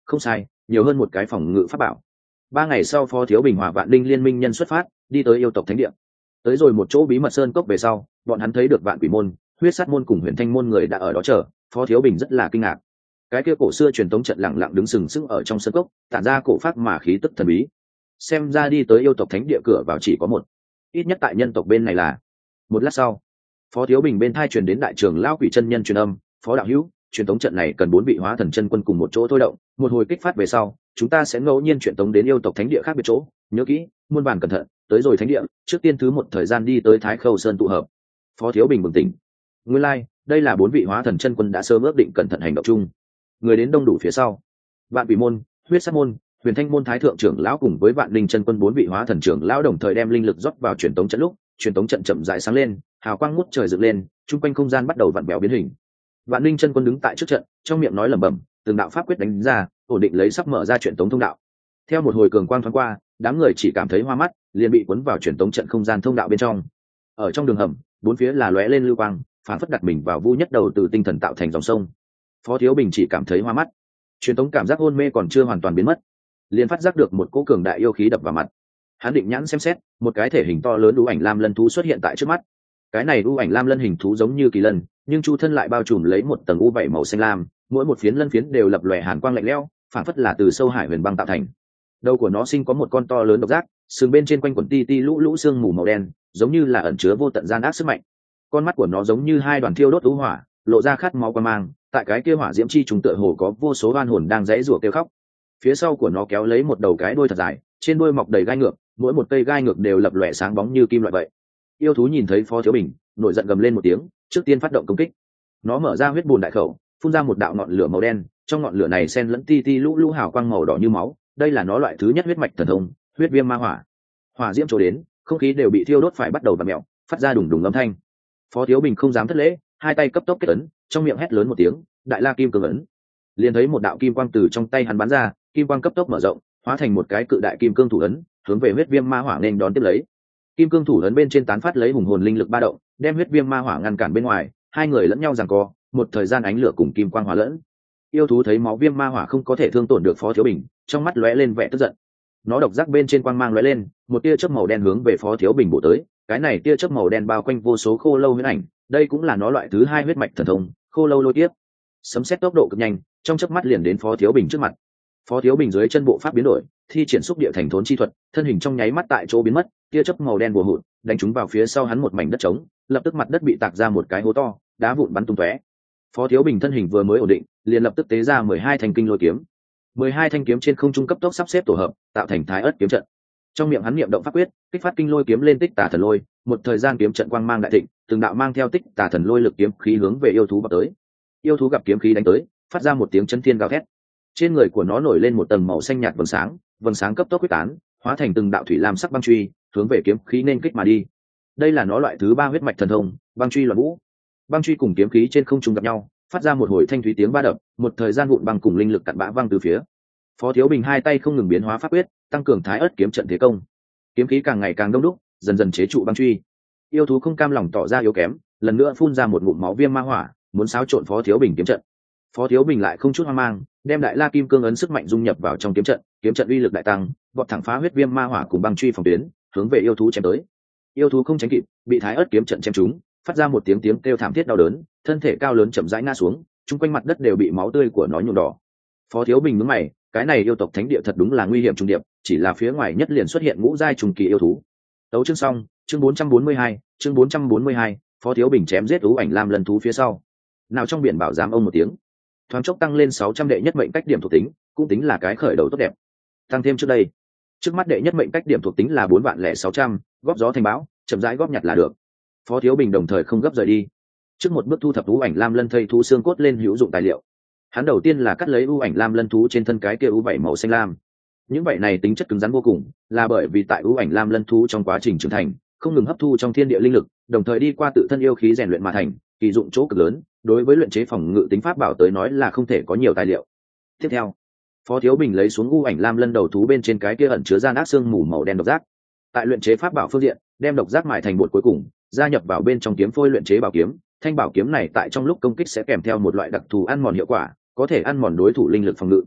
Speaker 1: không sai, nhiều hơn một cái phòng ngự pháp bảo. Ba ngày sau, Phó Thiếu Bình hòa Vạn Linh liên minh nhân xuất phát, đi tới yêu tộc thánh địa. Tới rồi một chỗ bí mật sơn cốc về sau, bọn hắn thấy được Vạn Quỷ môn, Huyết Sát môn cùng Huyền Thanh môn người đã ở đó chờ. Phó Thiếu Bình rất là kinh ngạc. Cái kia cổ xưa truyền thống trận lặng lặng đứng sừng sững ở trong sơn cốc, tản ra cổ phát mà khí tức thần bí. Xem ra đi tới yêu tộc thánh địa cửa vào chỉ có một, ít nhất tại nhân tộc bên này là. Một lát sau, Phó Thiếu Bình bên thai truyền đến đại trưởng lão Quỷ chân nhân truyền âm, Phó đạo hữu, truyền thống trận này cần bốn vị hóa thần chân quân cùng một chỗ thôi động, một hồi kích phát về sau, chúng ta sẽ ngẫu nhiên truyền tống đến yêu tộc thánh địa khác biệt chỗ, nhớ kỹ, muôn bản cẩn thận, tới rồi thánh địa, trước tiên thứ một thời gian đi tới Thái Khâu Sơn tụ hợp. Phó Thiếu Bình bừng tỉnh. Nguyên lai, like, đây là bốn vị hóa thần chân quân đã sớm ước định cẩn thận hành động chung. Người đến đông đủ phía sau, Vạn Quỷ môn, Huyết Sát môn, Huyền Thanh môn thái thượng trưởng lão cùng với Vạn Linh chân quân bốn vị hóa thần trưởng lão đồng thời đem linh lực rót vào truyền tống trận lúc, truyền tống trận chậm rãi sáng lên, hào quang ngút trời dựng lên, trung quanh không gian bắt đầu vặn vẹo biến hình. Vạn Linh chân quân đứng tại trước trận, trong miệng nói lẩm bẩm, từng đạo pháp quyết đánh ra, ổn định lấy sắp mở ra truyền tống thông đạo. Theo một hồi cường quang thoáng qua, đám người chỉ cảm thấy hoa mắt, liền bị cuốn vào truyền tống trận không gian thông đạo bên trong. Ở trong đường hầm, bốn phía là lóe lên lưu quang, phản phất đặt mình vào vu nhất đầu từ tinh thần tạo thành dòng sông. Phó Thiếu Bình chỉ cảm thấy hoa mắt, truyền tống cảm giác hôn mê còn chưa hoàn toàn biến mất, liền phát giác được một cỗ cường đại yêu khí đập vào mặt. Hắn định nhãn xem xét, một cái thể hình to lớn u ảnh lam lân thú xuất hiện tại trước mắt. Cái này u ảnh lam lân hình thú giống như kỳ lân, nhưng chu thân lại bao trùm lấy một tầng u bảy màu xanh lam, mỗi một phiến lân phiến đều lập lòe hàn quang lạnh lẽo, phản phất là từ sâu hải huyền băng tạo thành. Đầu của nó sinh có một con to lớn độc giác, sừng bên trên quanh quẩn ti ti lũ lũ xương mù màu đen, giống như là ẩn chứa vô tận gian ác sức mạnh. Con mắt của nó giống như hai đoàn thiêu đốt u hỏa, lộ ra khát máu quang mang, tại cái kia hỏa diễm chi trùng tựa hồ có vô số oan hồn đang rẽ rủa kêu khóc. Phía sau của nó kéo lấy một đầu cái đuôi thật dài, trên đuôi mọc đầy gai ngược, mỗi một cây gai ngược đều lập lòe sáng bóng như kim loại vậy. Yêu thú nhìn thấy Phó Thiếu Bình, nổi giận gầm lên một tiếng, trước tiên phát động công kích. Nó mở ra huyết bùn đại khẩu, phun ra một đạo ngọn lửa màu đen, trong ngọn lửa này xen lẫn ti ti lũ lũ hào quang màu đỏ như máu, đây là nó loại thứ nhất huyết mạch thần thông, huyết viêm ma hỏa. Hỏa diễm trổ đến, không khí đều bị thiêu đốt phải bắt đầu vặn mèo, phát ra đùng đùng âm thanh. Phó Thiếu Bình không dám thất lễ, hai tay cấp tốc kết ấn, trong miệng hét lớn một tiếng, đại la kim cương ấn. Liền thấy một đạo kim quang từ trong tay hắn bắn ra, kim quang cấp tốc mở rộng, hóa thành một cái cự đại kim cương thủ ấn, hướng về huyết viêm ma hỏa nên đón tiếp lấy. Kim cương thủ ấn bên trên tán phát lấy hùng hồn linh lực ba động, đem huyết viêm ma hỏa ngăn cản bên ngoài, hai người lẫn nhau giằng co, một thời gian ánh lửa cùng kim quang hòa lẫn. Yêu thú thấy máu viêm ma hỏa không có thể thương tổn được Phó Thiếu Bình, trong mắt lóe lên vẻ tức giận. Nó độc giác bên trên quang mang lóe lên, một tia chớp màu đen hướng về Phó Thiếu Bình bổ tới, cái này tia chớp màu đen bao quanh vô số khô lâu huyễn ảnh, đây cũng là nó loại thứ hai huyết mạch thần thông, khô lâu lôi kiếp. Sấm sét tốc độ cực nhanh, trong chớp mắt liền đến Phó Thiếu Bình trước mặt. Phó Thiếu Bình dưới chân bộ pháp biến đổi, thi triển xúc địa thành thốn chi thuật, thân hình trong nháy mắt tại chỗ biến mất, tia chớp màu đen bùa hụt, đánh trúng vào phía sau hắn một mảnh đất trống, lập tức mặt đất bị tạc ra một cái hố to, đá vụn bắn tung tóe. Phó Thiếu Bình thân hình vừa mới ổn định, liền lập tức tế ra mười hai thanh kinh lôi kiếm. mười hai thanh kiếm trên không trung cấp tốc sắp xếp tổ hợp, tạo thành thái ớt kiếm trận. Trong miệng hắn niệm động pháp quyết, kích phát kinh lôi kiếm lên tích tà thần lôi, một thời gian kiếm trận quang mang đại thịnh, từng đạo mang theo tích tà thần lôi lực kiếm khí hướng về yêu thú vọt tới. Yêu thú gặp kiếm khí đánh tới, phát ra một tiếng chấn thiên gào thét. Trên người của nó nổi lên một tầng màu xanh nhạt vầng sáng, vầng sáng cấp tốc quyết tán, hóa thành từng đạo thủy lam sắc băng truy, hướng về kiếm khí nên kích mà đi. Đây là nó loại thứ ba huyết mạch thần thông, băng truy loạn vũ. Băng truy cùng kiếm khí trên không trung gặp nhau, phát ra một hồi thanh thúy tiếng va đập, một thời gian vụn băng cùng linh lực cặn bã văng từ phía. Phó Thiếu Bình hai tay không ngừng biến hóa pháp quyết, tăng cường thái ớt kiếm trận thế công. Kiếm khí càng ngày càng đông đúc, dần dần chế trụ băng truy. Yêu thú không cam lòng tỏ ra yếu kém, lần nữa phun ra một ngụm máu viêm ma hỏa, muốn xáo trộn Phó Thiếu Bình kiếm trận. Phó Thiếu Bình lại không chút hoang mang, đem đại la kim cương ấn sức mạnh dung nhập vào trong kiếm trận, kiếm trận uy lực đại tăng, vọt thẳng phá huyết viêm ma hỏa cùng băng truy phòng tuyến, hướng về yêu thú chém tới. Yêu thú không tránh kịp, bị thái ớt kiếm trận chém trúng, phát ra một tiếng tiếng kêu thảm thiết đau đớn, thân thể cao lớn chậm rãi ngã xuống, chung quanh mặt đất đều bị máu tươi của nó nhuộm đỏ. Phó Thiếu Bình nhướng mày, cái này yêu tộc thánh địa thật đúng là nguy hiểm trùng điệp, chỉ là phía ngoài nhất liền xuất hiện ngũ giai trùng kỳ yêu thú. Tấu chương xong, chương bốn trăm bốn mươi hai, chương bốn trăm bốn mươi hai, Phó Thiếu Bình chém giết ú ảnh lam lần thú phía sau. Nào trong biển bảo giám ông một tiếng, thoáng chốc tăng lên sáu trăm đệ nhất mệnh cách điểm thuộc tính, cũng tính là cái khởi đầu tốt đẹp. Tăng thêm trước đây, trước mắt đệ nhất mệnh cách điểm thuộc tính là bốn vạn lẻ sáu trăm, góp gió thành bão, chậm rãi góp nhặt là được. Phó Thiếu Bình đồng thời không gấp rời đi, trước một bước thu thập ú ảnh lam lân thây thú xương cốt lên hữu dụng tài liệu. Hắn đầu tiên là cắt lấy ú ảnh lam lân thú trên thân cái kia ú vảy màu xanh lam. Những vảy này tính chất cứng rắn vô cùng, là bởi vì tại ú ảnh lam lân thú trong quá trình trưởng thành, không ngừng hấp thu trong thiên địa linh lực, đồng thời đi qua tự thân yêu khí rèn luyện mà thành, kỳ dụng chỗ cực lớn, đối với luyện chế phòng ngự tính pháp bảo tới nói là không thể có nhiều tài liệu. Tiếp theo, Phó Thiếu Bình lấy xuống ú ảnh lam lân đầu thú bên trên cái kia ẩn chứa gian ác xương mù màu đen độc giác. Tại luyện chế pháp bảo phương diện, đem độc giác mài thành bột cuối cùng, gia nhập vào bên trong kiếm phôi luyện chế bảo kiếm. Thanh bảo kiếm này tại trong lúc công kích sẽ kèm theo một loại đặc thù ăn mòn hiệu quả, có thể ăn mòn đối thủ linh lực phòng ngự.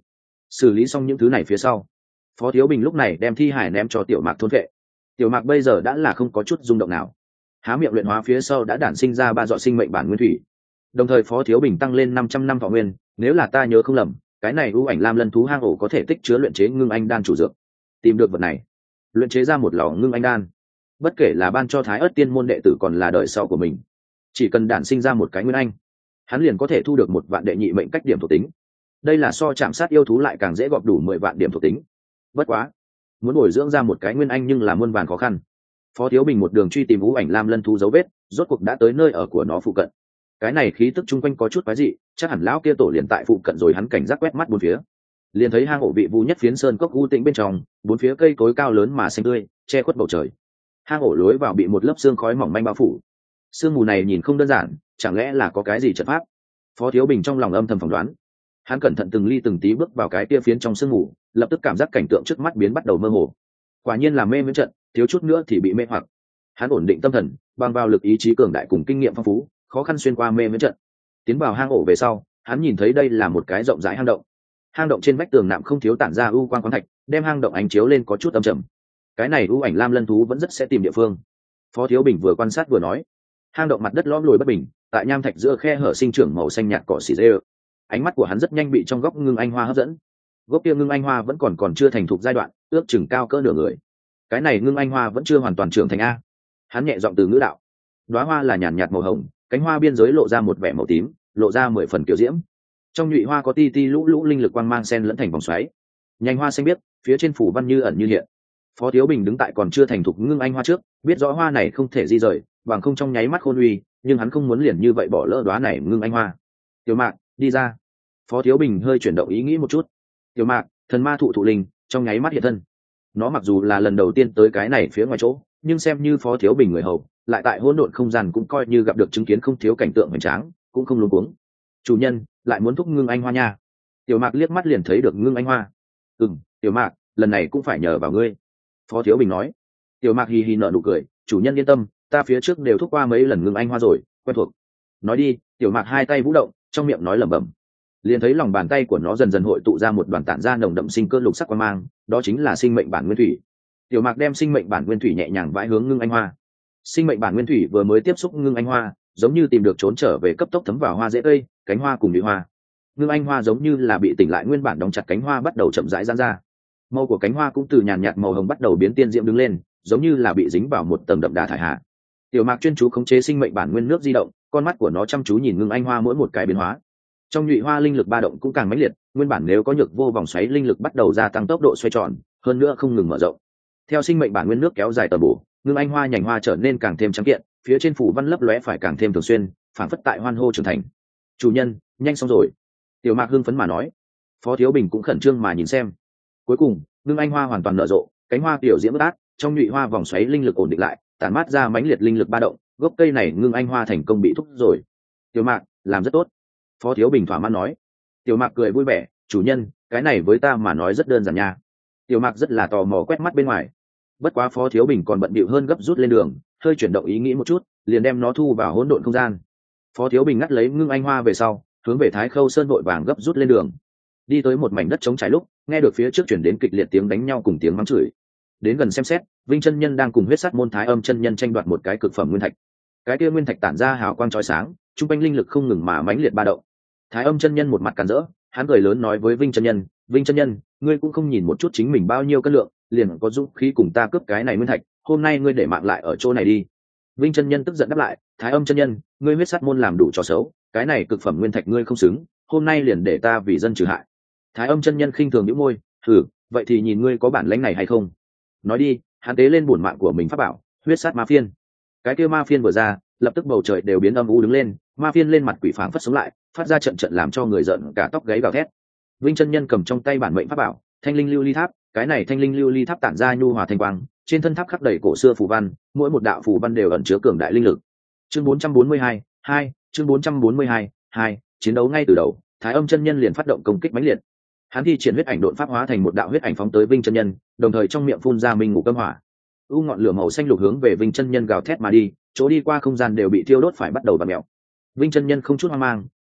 Speaker 1: xử lý xong những thứ này phía sau, Phó Thiếu Bình lúc này đem thi hải ném cho Tiểu Mạc thôn vệ. Tiểu Mạc bây giờ đã là không có chút rung động nào, há miệng luyện hóa phía sau đã đản sinh ra ba dọa sinh mệnh bản nguyên thủy. Đồng thời Phó Thiếu Bình tăng lên năm trăm năm thọ nguyên, nếu là ta nhớ không lầm, cái này ưu ảnh lam lân thú hang ổ có thể tích chứa luyện chế ngưng anh đan chủ dược. Tìm được vật này, luyện chế ra một lò ngưng anh đan, bất kể là ban cho Thái Ức tiên môn đệ tử còn là đời sau của mình, chỉ cần đản sinh ra một cái nguyên anh, hắn liền có thể thu được một vạn đệ nhị mệnh cách điểm thuộc tính. Đây là so chạm sát yêu thú lại càng dễ gọp đủ mười vạn điểm thuộc tính. Bất quá, muốn bồi dưỡng ra một cái nguyên anh nhưng là muôn vàn khó khăn. Phó Thiếu Bình một đường truy tìm ưu ảnh lam lân thú dấu vết, rốt cuộc đã tới nơi ở của nó phụ cận. Cái này khí tức chung quanh có chút quái dị, chắc hẳn lão kia tổ liền tại phụ cận rồi. Hắn cảnh giác quét mắt bốn phía, liền thấy hang ổ vị vu nhất phiến sơn cốc u tĩnh bên trong, bốn phía cây cối cao lớn mà xanh tươi, che khuất bầu trời. Hang ổ lối vào bị một lớp sương khói mỏng manh bao phủ. Sương mù này nhìn không đơn giản, chẳng lẽ là có cái gì trận pháp? Phó Thiếu Bình trong lòng âm thầm phỏng đoán. Hắn cẩn thận từng ly từng tí bước vào cái kia phiến trong sương mù, lập tức cảm giác cảnh tượng trước mắt biến bắt đầu mơ hồ. Quả nhiên là mê miễn trận, thiếu chút nữa thì bị mê hoặc. Hắn ổn định tâm thần, bằng vào lực ý chí cường đại cùng kinh nghiệm phong phú, khó khăn xuyên qua mê miễn trận, tiến vào hang ổ về sau, hắn nhìn thấy đây là một cái rộng rãi hang động. Hang động trên vách tường nạm không thiếu tản ra ưu quang khoáng thạch, đem hang động ánh chiếu lên có chút âm trầm. Cái này ưu ảnh lam lân thú vẫn rất sẽ tìm địa phương. Phó Thiếu Bình vừa quan sát vừa nói. Hang động mặt đất lõm lồi bất bình, tại nham thạch giữa khe hở sinh trưởng màu xanh nhạt cỏ xì dê. Ánh mắt của hắn rất nhanh bị trong góc ngưng anh hoa hấp dẫn. Gốc kia ngưng anh hoa vẫn còn còn chưa thành thục giai đoạn, ước chừng cao cỡ nửa người. Cái này ngưng anh hoa vẫn chưa hoàn toàn trưởng thành a. Hắn nhẹ giọng từ ngữ đạo. Đóa hoa là nhàn nhạt màu hồng, cánh hoa biên giới lộ ra một vẻ màu tím, lộ ra mười phần kiểu diễm. Trong nhụy hoa có ti ti lũ lũ linh lực quang mang xen lẫn thành vòng xoáy. Nhành hoa xanh biếc, phía trên phủ văn như ẩn như hiện. Phó Thiếu Bình đứng tại còn chưa thành thục ngưng anh hoa trước, biết rõ hoa này không thể di rời, bằng không trong nháy mắt khôn uy, nhưng hắn không muốn liền như vậy bỏ lỡ đóa này ngưng anh hoa. Tiểu Mạc, đi ra. Phó Thiếu Bình hơi chuyển động ý nghĩ một chút. Tiểu Mạc, thần ma thụ thụ linh, trong nháy mắt hiện thân. Nó mặc dù là lần đầu tiên tới cái này phía ngoài chỗ, nhưng xem như Phó Thiếu Bình người hầu, lại tại hỗn độn không gian cũng coi như gặp được chứng kiến không thiếu cảnh tượng hoành tráng, cũng không luống cuống. Chủ nhân, lại muốn thúc ngưng anh hoa nha. Tiểu Mạc liếc mắt liền thấy được ngưng anh hoa. Ừm, Tiểu Mạc, lần này cũng phải nhờ vào ngươi. Phó Thiếu Bình nói. Tiểu Mạc hì hì nở nụ cười, chủ nhân yên tâm, ta phía trước đều thúc qua mấy lần ngưng anh hoa rồi, quen thuộc. Nói đi. Tiểu Mạc hai tay vũ động, trong miệng nói lẩm bẩm. Liền thấy lòng bàn tay của nó dần dần hội tụ ra một đoàn tản ra nồng đậm sinh cơ lục sắc quang mang, đó chính là sinh mệnh bản nguyên thủy. Tiểu Mạc đem sinh mệnh bản nguyên thủy nhẹ nhàng vãi hướng ngưng anh hoa. Sinh mệnh bản nguyên thủy vừa mới tiếp xúc ngưng anh hoa, giống như tìm được trốn trở về, cấp tốc thấm vào hoa rễ cây, cánh hoa cùng nhụy hoa. Ngưng anh hoa giống như là bị tỉnh lại, nguyên bản đóng chặt cánh hoa bắt đầu chậm rãi giãn ra. Màu của cánh hoa cũng từ nhàn nhạt màu hồng bắt đầu biến tiên diễm đứng lên, giống như là bị dính vào một tầng đậm đà thải hạ. Tiểu Mạc chuyên chú khống chế sinh mệnh bản nguyên nước di động, con mắt của nó chăm chú nhìn ngưng anh hoa mỗi một cái biến hóa. Trong nhụy hoa linh lực ba động cũng càng mãnh liệt, nguyên bản nếu có nhược vô vòng xoáy linh lực bắt đầu gia tăng tốc độ xoay tròn, hơn nữa không ngừng mở rộng. Theo sinh mệnh bản nguyên nước kéo dài tầm bổ, ngưng anh hoa nhành hoa trở nên càng thêm trắng kiện, phía trên phủ văn lấp lóe phải càng thêm thường xuyên, phản phất tại hoan hô trưởng thành. Chủ nhân, nhanh xong rồi. Tiểu Mạc hưng phấn mà nói. Phó Thiếu Bình cũng khẩn trương mà nhìn xem. Cuối cùng, ngưng anh hoa hoàn toàn nở rộ, cánh hoa tiểu diễm bất át, trong nhụy hoa vòng xoáy linh lực ổn định lại, tản mát ra mãnh liệt linh lực ba động, gốc cây này ngưng anh hoa thành công bị thúc rồi. Tiểu Mạc, làm rất tốt. Phó Thiếu Bình thỏa mãn nói. Tiểu Mạc cười vui vẻ, chủ nhân, cái này với ta mà nói rất đơn giản nha. Tiểu Mạc rất là tò mò quét mắt bên ngoài. Bất quá Phó Thiếu Bình còn bận bịu hơn, gấp rút lên đường, hơi chuyển động ý nghĩ một chút, liền đem nó thu vào hỗn độn không gian. Phó Thiếu Bình ngắt lấy ngưng anh hoa về sau, hướng về Thái Khâu Sơn vội vàng gấp rút lên đường. Đi tới một mảnh đất trống trải lúc, nghe được phía trước chuyển đến kịch liệt tiếng đánh nhau cùng tiếng mắng chửi. Đến gần xem xét, Vinh chân nhân đang cùng huyết sát môn Thái Âm chân nhân tranh đoạt một cái cực phẩm nguyên thạch. Cái kia nguyên thạch tản ra hào quang chói sáng, trung quanh linh lực không ngừng mà mãnh liệt ba động. Thái Âm chân nhân một mặt càn rỡ, hắn cười lớn nói với Vinh chân nhân, Vinh chân nhân, ngươi cũng không nhìn một chút chính mình bao nhiêu cân lượng, liền có dũng khí cùng ta cướp cái này nguyên thạch, hôm nay ngươi để mạng lại ở chỗ này đi. Vinh chân nhân tức giận đáp lại, Thái Âm chân nhân, ngươi huyết sát môn làm đủ trò xấu, cái này cực phẩm nguyên thạch ngươi không xứng, hôm nay liền để ta vì dân trừ hại. Thái Âm chân nhân khinh thường nhíu môi, thử, vậy thì nhìn ngươi có bản lĩnh này hay không. Nói đi, hắn tế lên bổn mạng của mình pháp bảo, huyết sát ma phiên. Cái kia ma phiên vừa ra, lập tức bầu trời đều biến âm u đứng lên, ma phiên lên mặt quỷ phảng phất sống lại, phát ra trận trận làm cho người giận cả tóc gáy gào thét. Vinh chân nhân cầm trong tay bản mệnh pháp bảo, Thanh Linh Lưu Ly Tháp, cái này Thanh Linh Lưu Ly Tháp tản ra nhu hòa thanh quang, trên thân tháp khắc đầy cổ xưa phù văn, mỗi một đạo phù văn đều ẩn chứa cường đại linh lực. Chương bốn trăm bốn mươi hai, hai, chương bốn trăm bốn mươi hai, hai, chiến đấu ngay từ đầu, Thái Âm chân nhân liền phát động công kích mãnh liệt. Hắn thi triển huyết ảnh độn pháp hóa thành một đạo huyết ảnh phóng tới Vinh chân nhân, đồng thời trong miệng phun ra minh ngục cấm hỏa. U ngọn lửa màu xanh lục hướng về Vinh chân nhân gào thét mà đi, chỗ đi qua không gian đều bị thiêu đốt phải bắt đầu bặm mèo. Vinh chân nhân không chút hoang mang,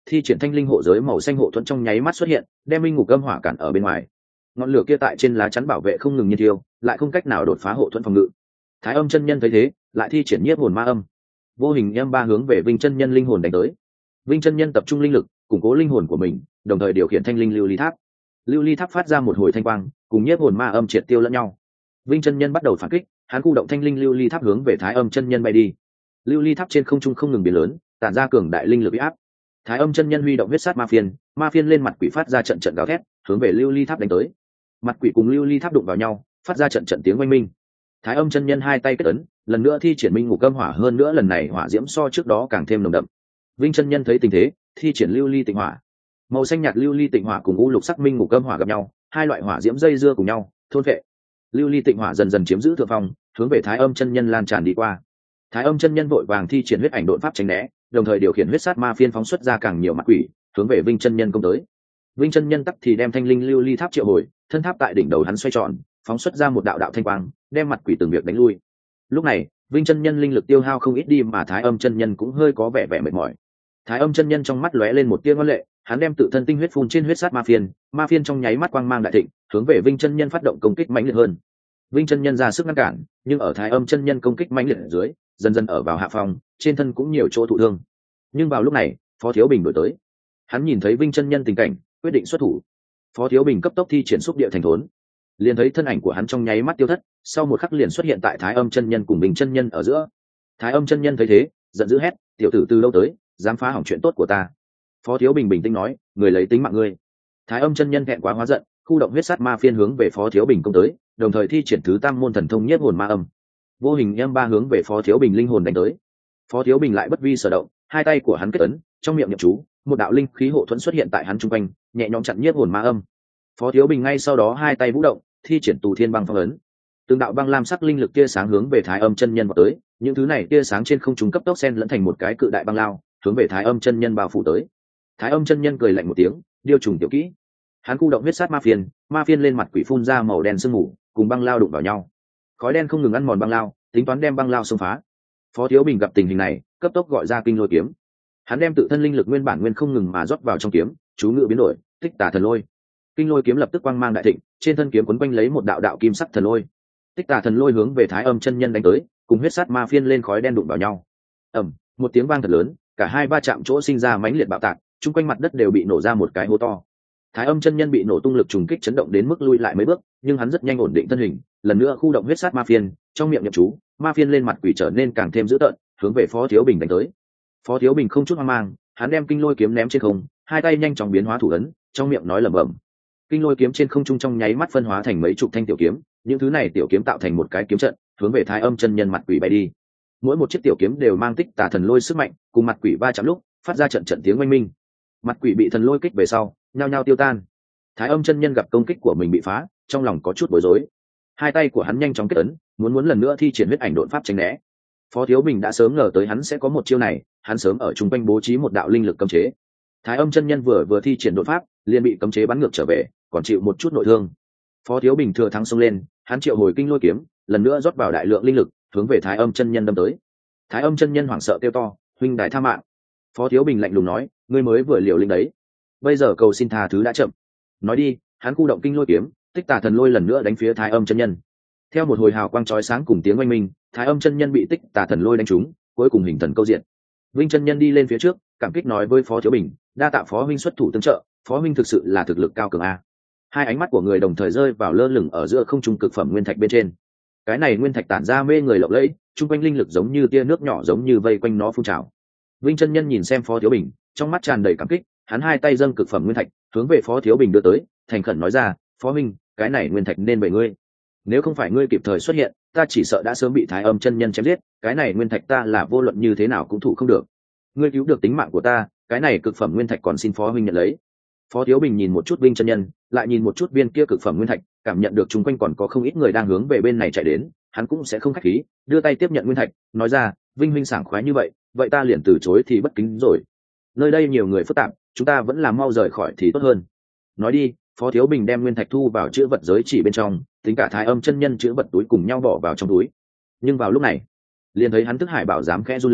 Speaker 1: thi triển thanh linh hộ giới màu xanh hộ thuẫn trong nháy mắt xuất hiện, đem minh ngục âm hỏa cản ở bên ngoài. Ngọn lửa kia tại trên lá chắn bảo vệ không ngừng nhiên thiêu, lại không cách nào đột phá hộ thuẫn phòng ngự. Thái Âm chân nhân thấy thế, lại thi triển nhiếp hồn ma âm, vô hình âm ba hướng về Vinh chân nhân linh hồn đánh tới. Vinh chân nhân tập trung linh lực, củng cố linh hồn của mình, đồng thời điều khiển thanh linh lưu ly tháp. Lưu ly tháp phát ra một hồi thanh quang, cùng nhiếp hồn ma âm triệt tiêu lẫn nhau. Vinh chân nhân bắt đầu phản kích, hắn khu động thanh linh lưu ly tháp hướng về Thái Âm chân nhân bay đi. Lưu ly tháp trên không trung không ngừng biến lớn, tản ra cường đại linh lực uy áp. Thái Âm chân nhân huy động huyết sát ma phiên, ma phiên lên mặt quỷ phát ra trận trận gào thét, hướng về lưu ly tháp đánh tới. Mặt quỷ cùng lưu ly tháp đụng vào nhau, phát ra trận trận tiếng oanh minh. Thái Âm chân nhân hai tay kết ấn, lần nữa thi triển minh ngục âm hỏa, hơn nữa lần này hỏa diễm so trước đó càng thêm nồng đậm. Vinh chân nhân thấy tình thế, thi triển lưu ly tịnh hỏa. Màu xanh nhạt lưu ly tịnh hỏa cùng u lục sắc minh ngục âm hỏa gặp nhau, hai loại hỏa diễm dây dưa cùng nhau, thôn phệ. Lưu ly tịnh hỏa dần dần chiếm giữ thượng phong, hướng về Thái Âm chân nhân lan tràn đi qua. Thái Âm chân nhân vội vàng thi triển huyết ảnh độn pháp tránh né, đồng thời điều khiển huyết sát ma phiên phóng xuất ra càng nhiều mặt quỷ, hướng về Vinh chân nhân công tới. Vinh chân nhân tắc thì đem thanh linh lưu ly tháp triệu hồi, thân tháp tại đỉnh đầu hắn xoay tròn, phóng xuất ra một đạo đạo thanh quang, đem mặt quỷ từng việc đánh lui. Lúc này, Vinh chân nhân linh lực tiêu hao không ít đi, mà Thái Âm chân nhân cũng hơi có vẻ vẻ mệt mỏi. Thái Âm chân nhân trong mắt lóe lên một tia ngoan lệ, hắn đem tự thân tinh huyết phun trên huyết sát ma phiên, ma phiên trong nháy mắt quang mang đại thịnh, hướng về Vinh chân nhân phát động công kích mãnh liệt hơn. Vinh chân nhân ra sức ngăn cản, nhưng ở Thái Âm chân nhân công kích mãnh liệt ở dưới, dần dần ở vào hạ phòng, trên thân cũng nhiều chỗ thụ thương. Nhưng vào lúc này, Phó Thiếu Bình đổi tới. Hắn nhìn thấy Vinh chân nhân tình cảnh, quyết định xuất thủ. Phó Thiếu Bình cấp tốc thi triển xúc địa thành thốn, liền thấy thân ảnh của hắn trong nháy mắt tiêu thất, sau một khắc liền xuất hiện tại Thái Âm chân nhân cùng Vinh chân nhân ở giữa. Thái Âm chân nhân thấy thế, giận dữ hét: "Tiểu tử từ đâu tới, dám phá hỏng chuyện tốt của ta?" Phó Thiếu Bình bình tĩnh nói: "Người lấy tính mạng ngươi." Thái Âm chân nhân thẹn quá hóa giận, khu động huyết sát ma phiên hướng về Phó Thiếu Bình công tới, đồng thời thi triển thứ tam môn thần thông nhiếp hồn ma âm, vô hình âm ba hướng về Phó Thiếu Bình linh hồn đánh tới. Phó Thiếu Bình lại bất vi sở động, hai tay của hắn kết ấn, trong miệng niệm chú, một đạo linh khí hộ thuẫn xuất hiện tại hắn trung quanh, nhẹ nhõm chặn nhiếp hồn ma âm. Phó Thiếu Bình ngay sau đó hai tay vũ động, thi triển Tù Thiên Băng Phong ấn. Từng đạo băng lam sắc linh lực tia sáng hướng về Thái Âm chân nhân vào tới, những thứ này tia sáng trên không trung cấp tốc xen lẫn thành một cái cự đại băng lao, hướng về Thái Âm chân nhân bao phủ tới. Thái Âm chân nhân cười lạnh một tiếng, điêu trùng tiểu kỹ. Hắn khu động huyết sát ma phiên, ma phiên lên mặt quỷ phun ra màu đen sương mù, cùng băng lao đụng vào nhau. Khói đen không ngừng ăn mòn băng lao, tính toán đem băng lao xông phá. Phó Thiếu Bình gặp tình hình này, cấp tốc gọi ra kinh lôi kiếm. Hắn đem tự thân linh lực nguyên bản nguyên không ngừng mà rót vào trong kiếm, chú ngữ biến đổi, Tích Tà Thần Lôi. Kinh lôi kiếm lập tức quang mang đại thịnh, trên thân kiếm quấn quanh lấy một đạo đạo kim sắc thần lôi. Tích Tà Thần Lôi hướng về Thái Âm chân nhân đánh tới, cùng huyết sát ma phiên lên khói đen đụng vào nhau. Ầm, một tiếng vang thật lớn, cả hai va chạm chỗ sinh ra mãnh liệt bạo tạc, chung quanh mặt đất đều bị nổ ra một cái hố to. Thái Âm chân nhân bị nổ tung lực trùng kích chấn động đến mức lui lại mấy bước, nhưng hắn rất nhanh ổn định thân hình, lần nữa khu động huyết sát ma phiên, trong miệng niệm chú, ma phiên lên mặt quỷ trở nên càng thêm dữ tợn, hướng về Phó Thiếu Bình đánh tới. Phó Thiếu Bình không chút hoang mang, hắn đem kinh lôi kiếm ném trên không, hai tay nhanh chóng biến hóa thủ ấn, trong miệng nói lẩm bẩm. Kinh lôi kiếm trên không trung trong nháy mắt phân hóa thành mấy chục thanh tiểu kiếm, những thứ này tiểu kiếm tạo thành một cái kiếm trận, hướng về Thái Âm chân nhân mặt quỷ bay đi. Mỗi một chiếc tiểu kiếm đều mang Tích Tà Thần Lôi sức mạnh, cùng mặt quỷ va chạm lúc, phát ra trận trận tiếng oanh minh. Mặt quỷ bị thần lôi kích về sau, nhao nhao tiêu tan. Thái Âm chân nhân gặp công kích của mình bị phá, trong lòng có chút bối rối. Hai tay của hắn nhanh chóng kết ấn, muốn muốn lần nữa thi triển huyết ảnh độn pháp tránh né. Phó Thiếu Bình đã sớm ngờ tới hắn sẽ có một chiêu này, hắn sớm ở trung quanh bố trí một đạo linh lực cấm chế. Thái Âm chân nhân vừa vừa thi triển đột pháp, liền bị cấm chế bắn ngược trở về, còn chịu một chút nội thương. Phó Thiếu Bình thừa thắng xông lên, hắn triệu hồi kinh lôi kiếm, lần nữa rót vào đại lượng linh lực, hướng về Thái Âm chân nhân đâm tới. Thái Âm chân nhân hoảng sợ kêu to: "Huynh đài tha mạng!" Phó Thiếu Bình lạnh lùng nói: "Ngươi mới vừa liều linh đấy, bây giờ cầu xin tha thứ đã chậm." Nói đi, hắn khu động kinh lôi kiếm, Tích Tà Thần Lôi lần nữa đánh phía Thái Âm chân nhân. Theo một hồi hào quang chói sáng cùng tiếng oanh minh, Thái Âm chân nhân bị Tích Tà Thần Lôi đánh trúng, cuối cùng hình thần câu diện. Vinh chân nhân đi lên phía trước, cảm kích nói với Phó Thiếu Bình: "Đa tạ Phó huynh xuất thủ tương trợ, Phó huynh thực sự là thực lực cao cường a." Hai ánh mắt của người đồng thời rơi vào lơ lửng ở giữa không trung cực phẩm nguyên thạch bên trên. Cái này nguyên thạch tản ra mê người lộng lẫy, trung quanh linh lực giống như tia nước nhỏ giống như vây quanh nó phun trào. Vinh chân nhân nhìn xem Phó Thiếu Bình, trong mắt tràn đầy cảm kích, hắn hai tay dâng cực phẩm nguyên thạch, hướng về Phó Thiếu Bình đưa tới, thành khẩn nói ra: "Phó huynh, cái này nguyên thạch nên bởi ngươi. Nếu không phải ngươi kịp thời xuất hiện, ta chỉ sợ đã sớm bị Thái Âm chân nhân chém giết, cái này nguyên thạch ta là vô luận như thế nào cũng thủ không được. Ngươi cứu được tính mạng của ta, cái này cực phẩm nguyên thạch còn xin Phó huynh nhận lấy." Phó Thiếu Bình nhìn một chút Vinh chân nhân, lại nhìn một chút viên kia cực phẩm nguyên thạch, cảm nhận được chung quanh còn có không ít người đang hướng về bên này chạy đến, hắn cũng sẽ không khách khí, đưa tay tiếp nhận nguyên thạch, nói ra: "Vinh huynh sảng khoái như vậy, vậy ta liền từ chối thì bất kính rồi. Nơi đây nhiều người phức tạp, chúng ta vẫn là mau rời khỏi thì tốt hơn." Nói đi, Phó Thiếu Bình đem nguyên thạch thu vào chữ vật giới chỉ bên trong, tính cả Thái Âm chân nhân chữ vật túi cùng nhau bỏ vào trong túi. Nhưng vào lúc này, liền thấy hắn thức hải bảo giám khẽ run lên,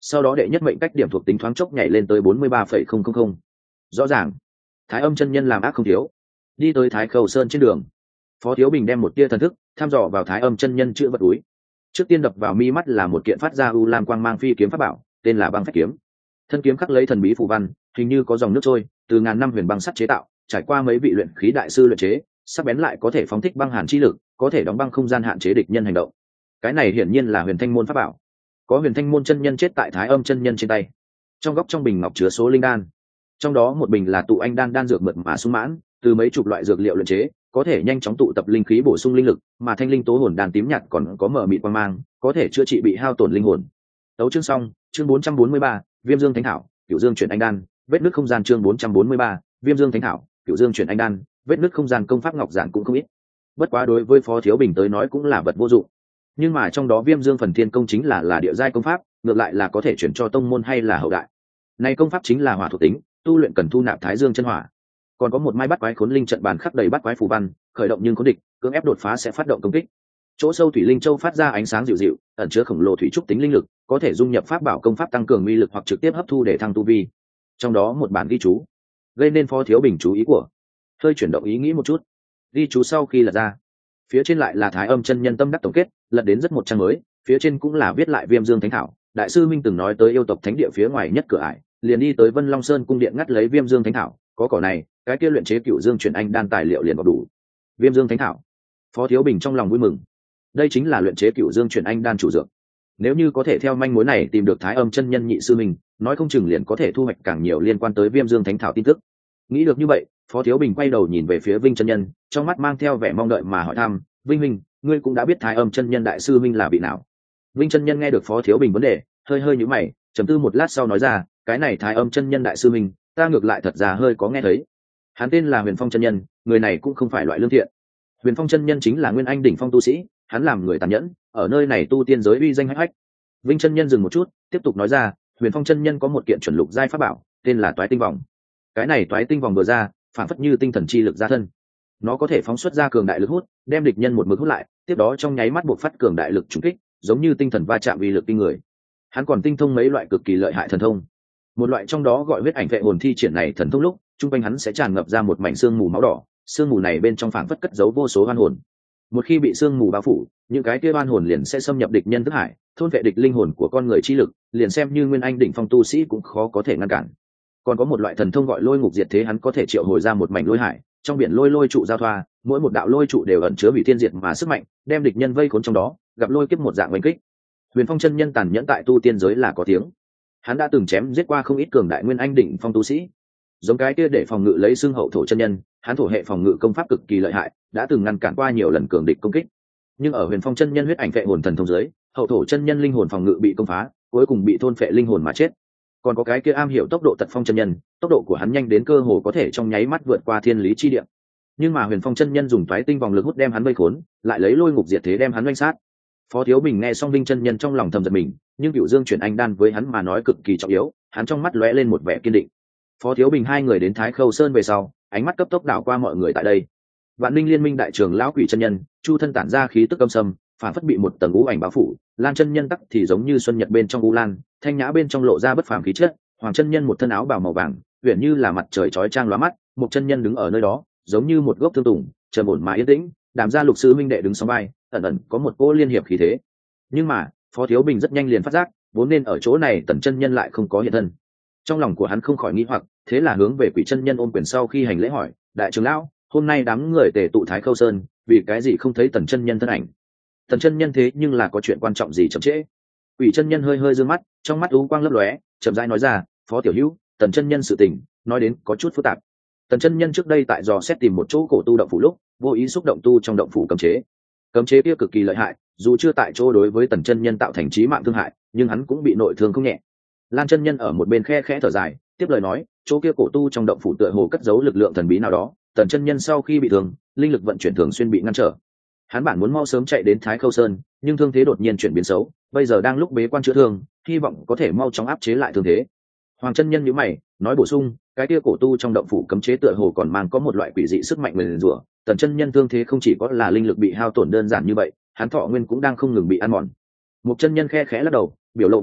Speaker 1: sau đó đệ nhất mệnh cách điểm thuộc tính thoáng chốc nhảy lên tới bốn mươi ba phẩy không không không. Rõ ràng Thái Âm chân nhân làm ác không thiếu. Đi tới Thái Khâu Sơn trên đường, Phó Thiếu Bình đem một tia thần thức thăm dò vào Thái Âm chân nhân chữ vật túi. Trước tiên đập vào mi mắt là một kiện phát ra u lam quang mang phi kiếm pháp bảo, tên là Băng Phách kiếm. Thân kiếm khắc lấy thần bí phù văn, hình như có dòng nước trôi, từ ngàn năm huyền băng sắt chế tạo, trải qua mấy vị luyện khí đại sư luyện chế, sắc bén lại có thể phóng thích băng hàn chi lực, có thể đóng băng không gian hạn chế địch nhân hành động. Cái này hiển nhiên là Huyền Thanh môn pháp bảo. Có Huyền Thanh môn chân nhân chết tại Thái Âm chân nhân trên tay. Trong góc trong bình ngọc chứa số linh đan, trong đó một bình là tụ anh đan đan dược mượt mà sung mãn, từ mấy chục loại dược liệu luyện chế, có thể nhanh chóng tụ tập linh khí bổ sung linh lực, mà thanh linh tố hồn đan tím nhạt còn có mở mịt quang mang, có thể chữa trị bị hao tổn linh hồn. Tấu chương xong, chương bốn trăm bốn mươi ba, Viêm Dương Thánh Thảo, Cửu Dương chuyển anh đan, vết nứt không gian chương bốn trăm bốn mươi ba, Viêm Dương Thánh Thảo, Cửu Dương chuyển anh đan, vết nứt không gian công pháp ngọc giản cũng không ít. Bất quá đối với Phó Thiếu Bình tới nói cũng là vật vô dụng. Nhưng mà trong đó Viêm Dương Phần Thiên công chính là là địa giai công pháp, ngược lại là có thể chuyển cho tông môn hay là hậu đại. Này công pháp chính là hỏa thuộc tính, tu luyện cần thu nạp Thái Dương chân hỏa. Còn có một mai bắt quái khốn linh trận bàn khắc đầy bắt quái phù văn, khởi động nhưng có địch, cưỡng ép đột phá sẽ phát động công kích. Chỗ sâu thủy linh châu phát ra ánh sáng dịu dịu, ẩn chứa khổng lồ thủy trúc tính linh lực, có thể dung nhập pháp bảo công pháp tăng cường uy lực hoặc trực tiếp hấp thu để thăng tu vi. Trong đó một bản ghi chú, gây nên Phó Thiếu Bình chú ý của. Hơi chuyển động ý nghĩ một chút, ghi chú sau khi lật ra, phía trên lại là Thái Âm chân nhân tâm đắc tổng kết, lật đến rất một trang mới, phía trên cũng là viết lại Viêm Dương Thánh Thảo. Đại sư Minh từng nói tới yêu tộc thánh địa phía ngoài nhất cửa ải, liền đi tới Vân Long Sơn cung điện ngắt lấy Viêm Dương Thánh Thảo, có cỏ này, cái kia luyện chế Cửu Dương chuyển anh đan tài liệu liền có đủ. Viêm Dương Thánh Thảo, Phó Thiếu Bình trong lòng vui mừng. Đây chính là luyện chế Cửu Dương chuyển anh đan chủ dược. Nếu như có thể theo manh mối này tìm được Thái Âm chân nhân nhị sư mình, nói không chừng liền có thể thu hoạch càng nhiều liên quan tới Viêm Dương Thánh Thảo tin tức. Nghĩ được như vậy, Phó Thiếu Bình quay đầu nhìn về phía Vinh chân nhân, trong mắt mang theo vẻ mong đợi mà hỏi thăm, "Vinh huynh, ngươi cũng đã biết Thái Âm chân nhân đại sư huynh là vị nào?" Vinh chân nhân nghe được Phó Thiếu Bình vấn đề, hơi hơi nhíu mày, trầm tư một lát sau nói ra, "Cái này Thái Âm chân nhân đại sư huynh, ta ngược lại thật ra hơi có nghe thấy. Hắn tên là Huyền Phong chân nhân, người này cũng không phải loại lương thiện. Huyền Phong chân nhân chính là nguyên anh đỉnh phong tu sĩ, hắn làm người tàn nhẫn, ở nơi này tu tiên giới uy danh hách hách." Vinh chân nhân dừng một chút, tiếp tục nói ra, Huyền Phong chân nhân có một kiện chuẩn lục giai pháp bảo, tên là Toái Tinh Vòng. Cái này Toái Tinh Vòng vừa ra, phản phất như tinh thần chi lực ra thân. Nó có thể phóng xuất ra cường đại lực hút, đem địch nhân một mực hút lại, tiếp đó trong nháy mắt buộc phát cường đại lực trùng kích, giống như tinh thần va chạm uy lực kinh người. Hắn còn tinh thông mấy loại cực kỳ lợi hại thần thông. Một loại trong đó gọi huyết ảnh vệ hồn thi triển này thần thông lúc, trung quanh hắn sẽ tràn ngập ra một mảnh xương mù máu đỏ, xương mù này bên trong phảng phất cất giấu vô số oan hồn. Một khi bị xương mù bao phủ, những cái kia oan hồn liền sẽ xâm nhập địch nhân thức hải, thôn vệ địch linh hồn của con người chi lực, liền xem như nguyên anh đỉnh phong tu sĩ cũng khó có thể ngăn cản. Còn có một loại thần thông gọi lôi ngục diệt thế, hắn có thể triệu hồi ra một mảnh lôi hải, trong biển lôi lôi trụ giao thoa, mỗi một đạo lôi trụ đều ẩn chứa hủy thiên diệt mà sức mạnh, đem địch nhân vây khốn trong đó, gặp lôi kiếp một dạng oanh kích. Huyền Phong chân nhân tàn nhẫn tại tu tiên giới là có tiếng. Hắn đã từng chém giết qua không ít cường đại nguyên anh đỉnh phong tu sĩ. Giống cái kia để phòng ngự lấy xương hậu thổ chân nhân, hắn thổ hệ phòng ngự công pháp cực kỳ lợi hại, đã từng ngăn cản qua nhiều lần cường địch công kích. Nhưng ở Huyền Phong chân nhân huyết ảnh phệ hồn thần thông giới, hậu thổ chân nhân linh hồn phòng ngự bị công phá, cuối cùng bị thôn phệ linh hồn mà chết. Còn có cái kia am hiểu tốc độ tật phong chân nhân, tốc độ của hắn nhanh đến cơ hồ có thể trong nháy mắt vượt qua thiên lý chi địa. Nhưng mà Huyền Phong chân nhân dùng Toái Tinh Vòng lực hút đem hắn vây khốn, lại lấy lôi ngục diệt thế đem hắn oanh sát. Phó Thiếu Bình nghe xong Vinh chân nhân trong lòng thầm giật mình, nhưng Cửu Dương chuyển anh đan với hắn mà nói cực kỳ trọng yếu, hắn trong mắt lóe lên một vẻ kiên định. Phó Thiếu Bình hai người đến Thái Khâu Sơn về sau, ánh mắt cấp tốc đảo qua mọi người tại đây. Vạn Linh Liên Minh đại trưởng lão Quỷ chân nhân, chu thân tản ra khí tức âm sâm, phản phất bị một tầng u ảnh bao phủ, Lan chân nhân tắc thì giống như xuân nhật bên trong u lan, thanh nhã bên trong lộ ra bất phàm khí chất, Hoàng chân nhân một thân áo bào màu vàng, uyển như là mặt trời chói chang lóa mắt, một chân nhân đứng ở nơi đó, giống như một gốc thương tùng, trầm ổn mà yên tĩnh, Đàm gia Lục sư minh đệ đứng song vai, ẩn ẩn có một cỗ liên hiệp khí thế. Nhưng mà Phó Thiếu Bình rất nhanh liền phát giác, vốn nên ở chỗ này Tần chân nhân lại không có hiện thân. Trong lòng của hắn không khỏi nghi hoặc, thế là hướng về Quỷ chân nhân ôm quyền sau khi hành lễ hỏi, đại trưởng lão, hôm nay đám người tề tụ Thái Khâu Sơn, vì cái gì không thấy Tần chân nhân thân ảnh? Tần chân nhân thế nhưng là có chuyện quan trọng gì chậm trễ? Quỷ chân nhân hơi hơi dương mắt, trong mắt u quang lấp lóe, chậm rãi nói ra, Phó tiểu hữu, Tần chân nhân sự tình, nói đến có chút phức tạp. Tần chân nhân trước đây tại dò xét tìm một chỗ cổ tu động phủ lúc, vô ý xúc động tu trong động phủ cấm chế. Cấm chế kia cực kỳ lợi hại, dù chưa tại chỗ đối với Tần chân nhân tạo thành chí mạng thương hại, nhưng hắn cũng bị nội thương không nhẹ. Lan chân nhân ở một bên khe khẽ thở dài, tiếp lời nói, chỗ kia cổ tu trong động phủ tựa hồ cất giấu lực lượng thần bí nào đó, Tần chân nhân sau khi bị thương, linh lực vận chuyển thường xuyên bị ngăn trở. Hắn bản muốn mau sớm chạy đến Thái Khâu Sơn, nhưng thương thế đột nhiên chuyển biến xấu, bây giờ đang lúc bế quan chữa thương, hy vọng có thể mau chóng áp chế lại thương thế. Hoàng chân nhân nhíu mày, nói bổ sung, cái kia cổ tu trong động phủ cấm chế tựa hồ còn mang có một loại quỷ dị sức mạnh nguyền rủa. Tần chân nhân thương thế không chỉ có là linh lực bị hao tổn đơn giản như vậy, hắn thọ nguyên cũng đang không ngừng bị ăn mòn. Một chân nhân khe khẽ lắc đầu, biểu lộ ngưng trọng,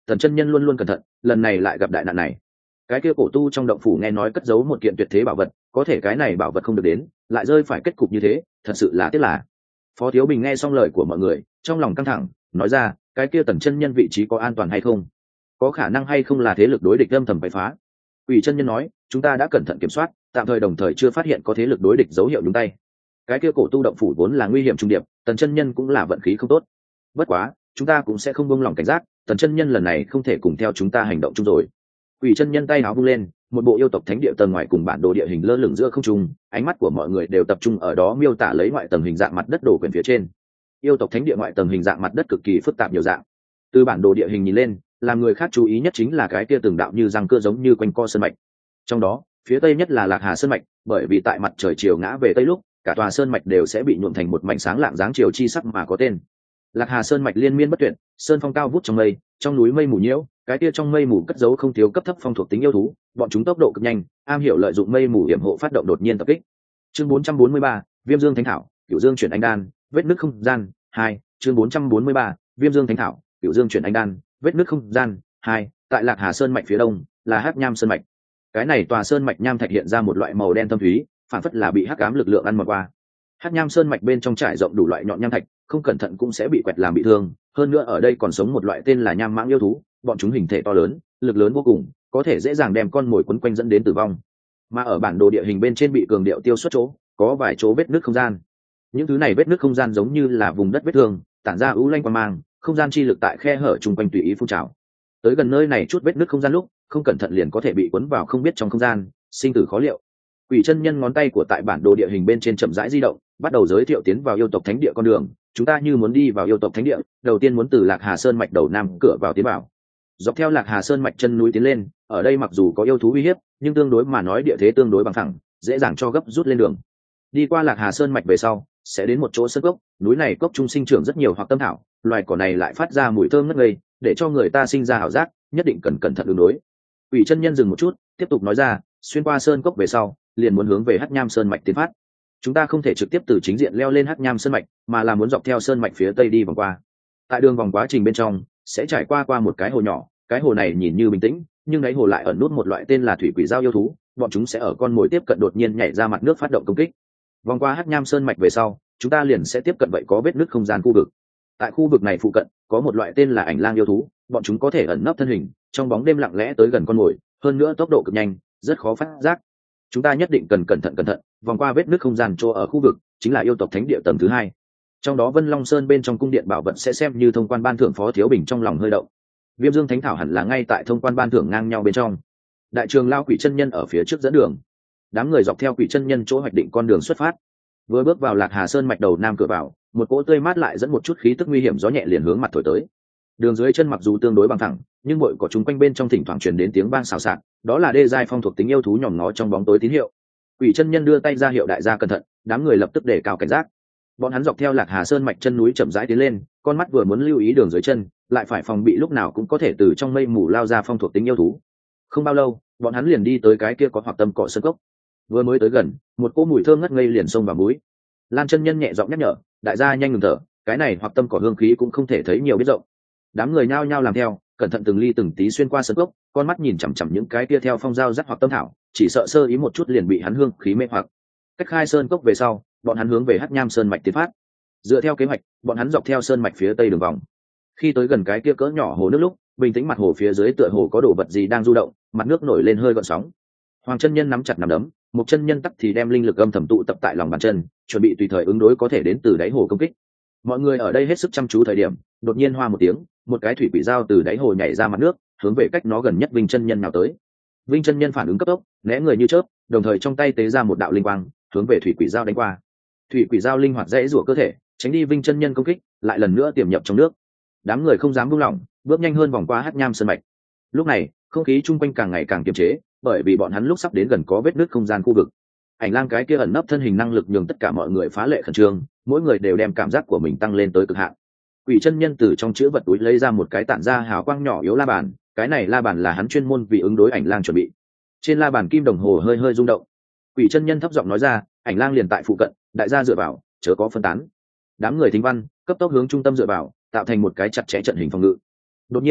Speaker 1: Tần chân nhân luôn luôn cẩn thận, lần này lại gặp đại nạn này. Cái kia cổ tu trong động phủ nghe nói cất giấu một kiện tuyệt thế bảo vật, có thể cái này bảo vật không được đến, lại rơi phải kết cục như thế, thật sự là tiếc là. Phó Thiếu Bình nghe xong lời của mọi người, trong lòng căng thẳng, nói ra, cái kia Tần chân nhân vị trí có an toàn hay không? Có khả năng hay không là thế lực đối địch âm thầm bày phá? Quỷ chân nhân nói, chúng ta đã cẩn thận kiểm soát, tạm thời đồng thời chưa phát hiện có thế lực đối địch dấu hiệu nhúng tay. Cái kia cổ tu động phủ vốn là nguy hiểm trung điệp, Tần chân nhân cũng là vận khí không tốt. Bất quá, chúng ta cũng sẽ không buông lỏng cảnh giác, Tần chân nhân lần này không thể cùng theo chúng ta hành động chung rồi. Quỷ chân nhân tay áo vung lên, một bộ yêu tộc thánh địa tầng ngoài cùng bản đồ địa hình lơ lửng giữa không trung, ánh mắt của mọi người đều tập trung ở đó miêu tả lấy ngoại tầng hình dạng mặt đất đổ quyển phía trên. Yêu tộc thánh địa ngoại tầng hình dạng mặt đất cực kỳ phức tạp nhiều dạng. Từ bản đồ địa hình nhìn lên, làm người khác chú ý nhất chính là cái kia từng đạo như răng cưa giống như quanh co sơn mạch. Trong đó, phía tây nhất là Lạc Hà sơn mạch, bởi vì tại mặt trời chiều ngã về tây lúc, cả tòa sơn mạch đều sẽ bị nhuộm thành một mảnh sáng lạng dáng chiều chi sắc mà có tên. Lạc Hà sơn mạch liên miên bất tuyệt, sơn phong cao vút trong mây, trong núi mây mù nhiễu, cái kia trong mây mù cất giấu không thiếu cấp thấp phong thuộc tính yêu thú, bọn chúng tốc độ cực nhanh, am hiểu lợi dụng mây mù hiểm hộ phát động đột nhiên tập kích. Chương bốn trăm bốn mươi ba, Viêm Dương Thánh Thảo, Cửu Dương chuyển anh đan, vết nứt không gian, hai, chương bốn trăm bốn mươi ba, Viêm Dương Thánh Thảo, Cửu Dương chuyển anh đan, vết nứt không gian, hai, tại Lạc Hà sơn mạch phía đông, là Hắc Nham sơn mạch. Cái này tòa sơn mạch nham thạch hiện ra một loại màu đen thâm thúy, phản phất là bị hắc ám lực lượng ăn mòn qua. Hắc Nham sơn mạch bên trong trải rộng đủ loại nhọn nham thạch, không cẩn thận cũng sẽ bị quẹt làm bị thương, hơn nữa ở đây còn sống một loại tên là nham mãng yêu thú, bọn chúng hình thể to lớn, lực lớn vô cùng, có thể dễ dàng đem con mồi quấn quanh dẫn đến tử vong. Mà ở bản đồ địa hình bên trên bị cường điệu tiêu xuất chỗ, có vài chỗ vết nứt không gian. Những thứ này vết nứt không gian giống như là vùng đất vết thương, tản ra ưu lanh quang mang, không gian chi lực tại khe hở chung quanh tùy ý phun trào. Tới gần nơi này chút vết nứt không gian lúc, không cẩn thận liền có thể bị cuốn vào không biết trong không gian, sinh tử khó liệu. Quỷ chân nhân ngón tay của tại bản đồ địa hình bên trên chậm rãi di động, bắt đầu giới thiệu tiến vào yêu tộc thánh địa con đường. Chúng ta như muốn đi vào yêu tộc thánh địa, đầu tiên muốn từ Lạc Hà sơn mạch đầu nam cửa vào tiến vào. Dọc theo Lạc Hà sơn mạch chân núi tiến lên, ở đây mặc dù có yêu thú uy hiếp, nhưng tương đối mà nói địa thế tương đối bằng phẳng, dễ dàng cho gấp rút lên đường. Đi qua Lạc Hà sơn mạch về sau, sẽ đến một chỗ sơn cốc, núi này cốc trung sinh trưởng rất nhiều hoặc tâm thảo, loài cỏ này lại phát ra mùi thơm ngất ngây, để cho người ta sinh ra ảo giác, nhất định cần cẩn thận ứng đối. Quỷ chân nhân dừng một chút, tiếp tục nói ra, xuyên qua sơn cốc về sau, liền muốn hướng về Hắc Nham sơn mạch tiến phát. Chúng ta không thể trực tiếp từ chính diện leo lên Hắc Nham sơn mạch, mà là muốn dọc theo sơn mạch phía tây đi vòng qua. Tại đường vòng quá trình bên trong, sẽ trải qua qua một cái hồ nhỏ, cái hồ này nhìn như bình tĩnh, nhưng đáy hồ lại ẩn nút một loại tên là thủy quỷ dao yêu thú, bọn chúng sẽ ở con mồi tiếp cận đột nhiên nhảy ra mặt nước phát động công kích. Vòng qua Hắc Nham sơn mạch về sau, chúng ta liền sẽ tiếp cận vậy có vết nứt không gian khu vực. Tại khu vực này phụ cận, có một loại tên là ảnh lang yêu thú, bọn chúng có thể ẩn nấp thân hình, trong bóng đêm lặng lẽ tới gần con mồi, hơn nữa tốc độ cực nhanh, rất khó phát giác. Chúng ta nhất định cần cẩn thận cẩn thận, vòng qua vết nứt không gian chỗ ở khu vực, chính là yêu tộc thánh địa tầng thứ hai. Trong đó Vân Long Sơn bên trong cung điện bảo vật sẽ xem như thông quan ban thưởng. Phó Thiếu Bình trong lòng hơi động. Viêm Dương Thánh Thảo hẳn là ngay tại thông quan ban thưởng ngang nhau bên trong. Đại trường lao quỷ chân nhân ở phía trước dẫn đường. Đám người dọc theo quỷ chân nhân chỗ hoạch định con đường xuất phát. Vừa bước vào Lạc Hà Sơn mạch đầu nam cửa vào, một cỗ tươi mát lại dẫn một chút khí tức nguy hiểm gió nhẹ liền hướng mặt thổi tới. Đường dưới chân mặc dù tương đối bằng thẳng, nhưng bụi cỏ chúng quanh bên trong thỉnh thoảng truyền đến tiếng vang xào xạc, đó là đê giai phong thuộc tính yêu thú nhòm ngó trong bóng tối tín hiệu. Quỷ chân nhân đưa tay ra hiệu đại gia cẩn thận, đám người lập tức đề cao cảnh giác. Bọn hắn dọc theo Lạc Hà Sơn mạch chân núi chậm rãi tiến lên, con mắt vừa muốn lưu ý đường dưới chân, lại phải phòng bị lúc nào cũng có thể từ trong mây mù lao ra phong thuộc tính yêu thú. Không bao lâu, bọn hắn liền đi tới cái kia có hoặc tâm cỏ sơn cốc. Vừa mới tới gần, một cỗ mùi thơm ngất ngây liền xông vào mũi. Lan chân nhân nhẹ giọng nhắc nhở, đại gia nhanh ngừng thở, cái này hoặc tâm cỏ hương khí cũng không thể thấy nhiều biết rộng. Đám người nhao nhao làm theo, cẩn thận từng ly từng tí xuyên qua sơn cốc, con mắt nhìn chằm chằm những cái kia theo phong dao rắc hoặc tâm thảo, chỉ sợ sơ ý một chút liền bị hắn hương khí mê hoặc. Cách khai sơn cốc về sau, bọn hắn hướng về Hắc Nham sơn mạch tiến phát. Dựa theo kế hoạch, bọn hắn dọc theo sơn mạch phía tây đường vòng. Khi tới gần cái kia cỡ nhỏ hồ nước lúc, bình tĩnh mặt hồ phía dưới tựa hồ có đồ vật gì đang du động, mặt nước nổi lên hơi gợn sóng. Hoàng chân nhân nắm chặt nắm đấm, một chân nhân tắc thì đem linh lực âm thầm tụ tập tại lòng bàn chân, chuẩn bị tùy thời ứng đối có thể đến từ đáy hồ công kích. Mọi người ở đây hết sức chăm chú thời điểm, đột nhiên hoa một tiếng, một cái thủy quỷ dao từ đáy hồ nhảy ra mặt nước, hướng về cách nó gần nhất Vinh chân nhân nào tới. Vinh chân nhân phản ứng cấp tốc, né người như chớp, đồng thời trong tay tế ra một đạo linh quang, hướng về thủy quỷ dao đánh qua. Thủy quỷ dao linh hoạt dễ rủa cơ thể, tránh đi Vinh chân nhân công kích, lại lần nữa tiềm nhập trong nước. Đám người không dám buông lỏng, bước nhanh hơn vòng qua Hắc Nham sơn mạch. Lúc này, không khí chung quanh càng ngày càng kiềm chế, bởi vì bọn hắn lúc sắp đến gần có vết nứt không gian khu vực. Ảnh lang cái kia ẩn nấp thân hình năng lực nhường tất cả mọi người phá lệ khẩn trương, mỗi người đều đem cảm giác của mình tăng lên tới cực hạn. Quỷ chân nhân từ trong chữ vật túi lấy ra một cái tản ra hào quang nhỏ yếu la bàn, cái này la bàn là hắn chuyên môn vì ứng đối ảnh lang chuẩn bị. Trên la bàn kim đồng hồ hơi hơi rung động. Quỷ chân nhân thấp giọng nói ra, ảnh lang liền tại phụ cận, đại gia dựa vào, chớ có phân tán. Đám người thính văn cấp tốc hướng trung tâm dựa vào, tạo thành một cái chặt chẽ trận hình phòng ngự. Đột nhiên,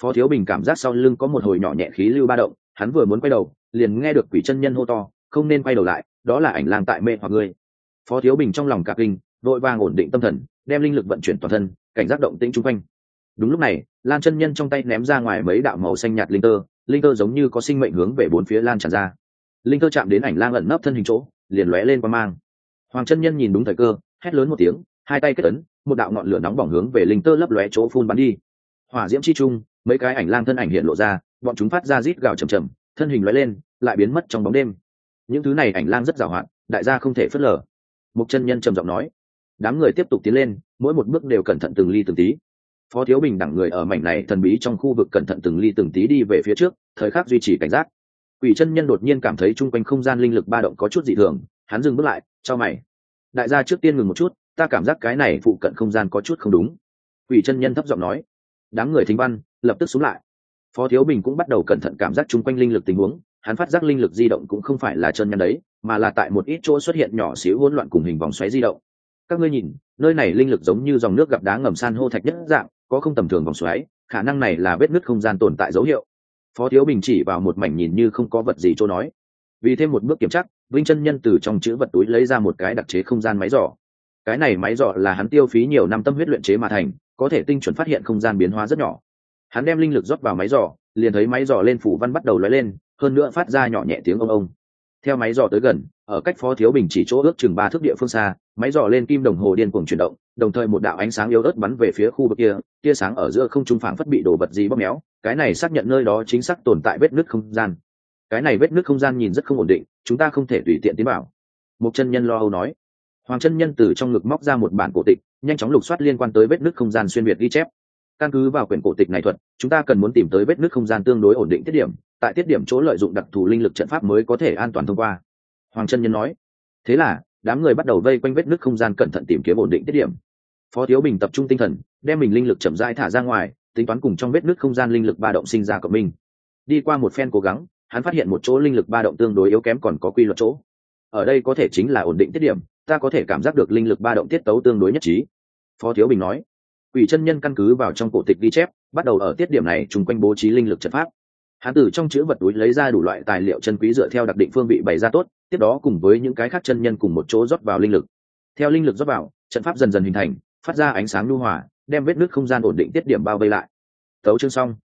Speaker 1: Phó Thiếu Bình cảm giác sau lưng có một hồi nhỏ nhẹ khí lưu ba động, hắn vừa muốn quay đầu liền nghe được quỷ chân nhân hô to, không nên quay đầu lại, đó là ảnh lang tại mê hoặc ngươi. Phó Thiếu Bình trong lòng cả kinh, vội vàng ổn định tâm thần, đem linh lực vận chuyển toàn thân, cảnh giác động tĩnh chung quanh. Đúng lúc này, Lan chân nhân trong tay ném ra ngoài mấy đạo màu xanh nhạt linh tơ, linh tơ giống như có sinh mệnh hướng về bốn phía lan tràn ra. Linh tơ chạm đến ảnh lang ẩn nấp thân hình chỗ, liền lóe lên quang mang. Hoàng chân nhân nhìn đúng thời cơ, hét lớn một tiếng, hai tay kết ấn, một đạo ngọn lửa nóng bỏng hướng về linh tơ lấp lóe chỗ phun bắn đi. Hỏa diễm chi trung, mấy cái ảnh lang thân ảnh hiện lộ ra, bọn chúng phát ra rít gào chầm chầm, thân hình lóe lên, lại biến mất trong bóng đêm. Những thứ này ảnh lang rất giàu hoạt, đại gia không thể phớt lờ. Mục chân nhân trầm giọng nói. Đám người tiếp tục tiến lên, mỗi một bước đều cẩn thận từng ly từng tí. Phó Thiếu Bình đẳng người ở mảnh này thần bí trong khu vực cẩn thận từng ly từng tí đi về phía trước, thời khắc duy trì cảnh giác. Quỷ chân nhân đột nhiên cảm thấy chung quanh không gian linh lực ba động có chút dị thường, hắn dừng bước lại, chau mày. Đại gia trước tiên ngừng một chút, ta cảm giác cái này phụ cận không gian có chút không đúng. Quỷ chân nhân thấp giọng nói. Đám người thính văn lập tức xuống lại. Phó Thiếu Bình cũng bắt đầu cẩn thận cảm giác chung quanh linh lực tình huống, hắn phát giác linh lực di động cũng không phải là chân nhân đấy, mà là tại một ít chỗ xuất hiện nhỏ xíu hỗn loạn cùng hình vòng xoáy di động. Các ngươi nhìn, nơi này linh lực giống như dòng nước gặp đá ngầm san hô thạch nhất dạng, có không tầm thường vòng xoáy, khả năng này là vết nứt không gian tồn tại dấu hiệu. Phó Thiếu Bình chỉ vào một mảnh nhìn như không có vật gì chỗ nói. Vì thêm một bước kiểm tra, Vinh chân nhân từ trong chữ vật túi lấy ra một cái đặc chế không gian máy dò. Cái này máy dò là hắn tiêu phí nhiều năm tâm huyết luyện chế mà thành, có thể tinh chuẩn phát hiện không gian biến hóa rất nhỏ. Hắn đem linh lực rót vào máy dò, liền thấy máy dò lên phủ văn bắt đầu lóe lên, hơn nữa phát ra nhỏ nhẹ tiếng ông ông. Theo máy dò tới gần, ở cách Phó Thiếu Bình chỉ chỗ ước chừng ba thước địa phương xa, máy dò lên kim đồng hồ điên cuồng chuyển động, đồng thời một đạo ánh sáng yếu ớt bắn về phía khu vực kia, tia sáng ở giữa không trung phảng phất bị đổ vật gì bóp méo, cái này xác nhận nơi đó chính xác tồn tại vết nứt không gian. Cái này vết nứt không gian nhìn rất không ổn định, chúng ta không thể tùy tiện tiến vào. Một chân nhân lo âu nói. Hoàng chân nhân từ trong ngực móc ra một bản cổ tịch, nhanh chóng lục soát liên quan tới vết nứt không gian xuyên việt ghi chép. Căn cứ vào quyển cổ tịch này thuật, chúng ta cần muốn tìm tới vết nứt không gian tương đối ổn định tiết điểm, tại tiết điểm chỗ lợi dụng đặc thù linh lực trận pháp mới có thể an toàn thông qua. Hoàng chân nhân nói. Thế là đám người bắt đầu vây quanh vết nứt không gian cẩn thận tìm kiếm ổn định tiết điểm. Phó Thiếu Bình tập trung tinh thần, đem mình linh lực chậm rãi thả ra ngoài, tính toán cùng trong vết nứt không gian linh lực ba động sinh ra của mình. Đi qua một phen cố gắng, hắn phát hiện một chỗ linh lực ba động tương đối yếu kém còn có quy luật chỗ. Ở đây có thể chính là ổn định tiết điểm, ta có thể cảm giác được linh lực ba động tiết tấu tương đối nhất trí. Phó Thiếu Bình nói. Quỷ chân nhân căn cứ vào trong cổ tịch ghi chép, bắt đầu ở tiết điểm này trùng quanh bố trí linh lực trận pháp. Hắn từ trong chữ vật túi lấy ra đủ loại tài liệu chân quý dựa theo đặc định phương vị bày ra tốt, tiếp đó cùng với những cái khác chân nhân cùng một chỗ rót vào linh lực. Theo linh lực rót vào, trận pháp dần dần hình thành, phát ra ánh sáng nhu hòa, đem vết nứt không gian ổn định tiết điểm bao vây lại. Tấu chương xong.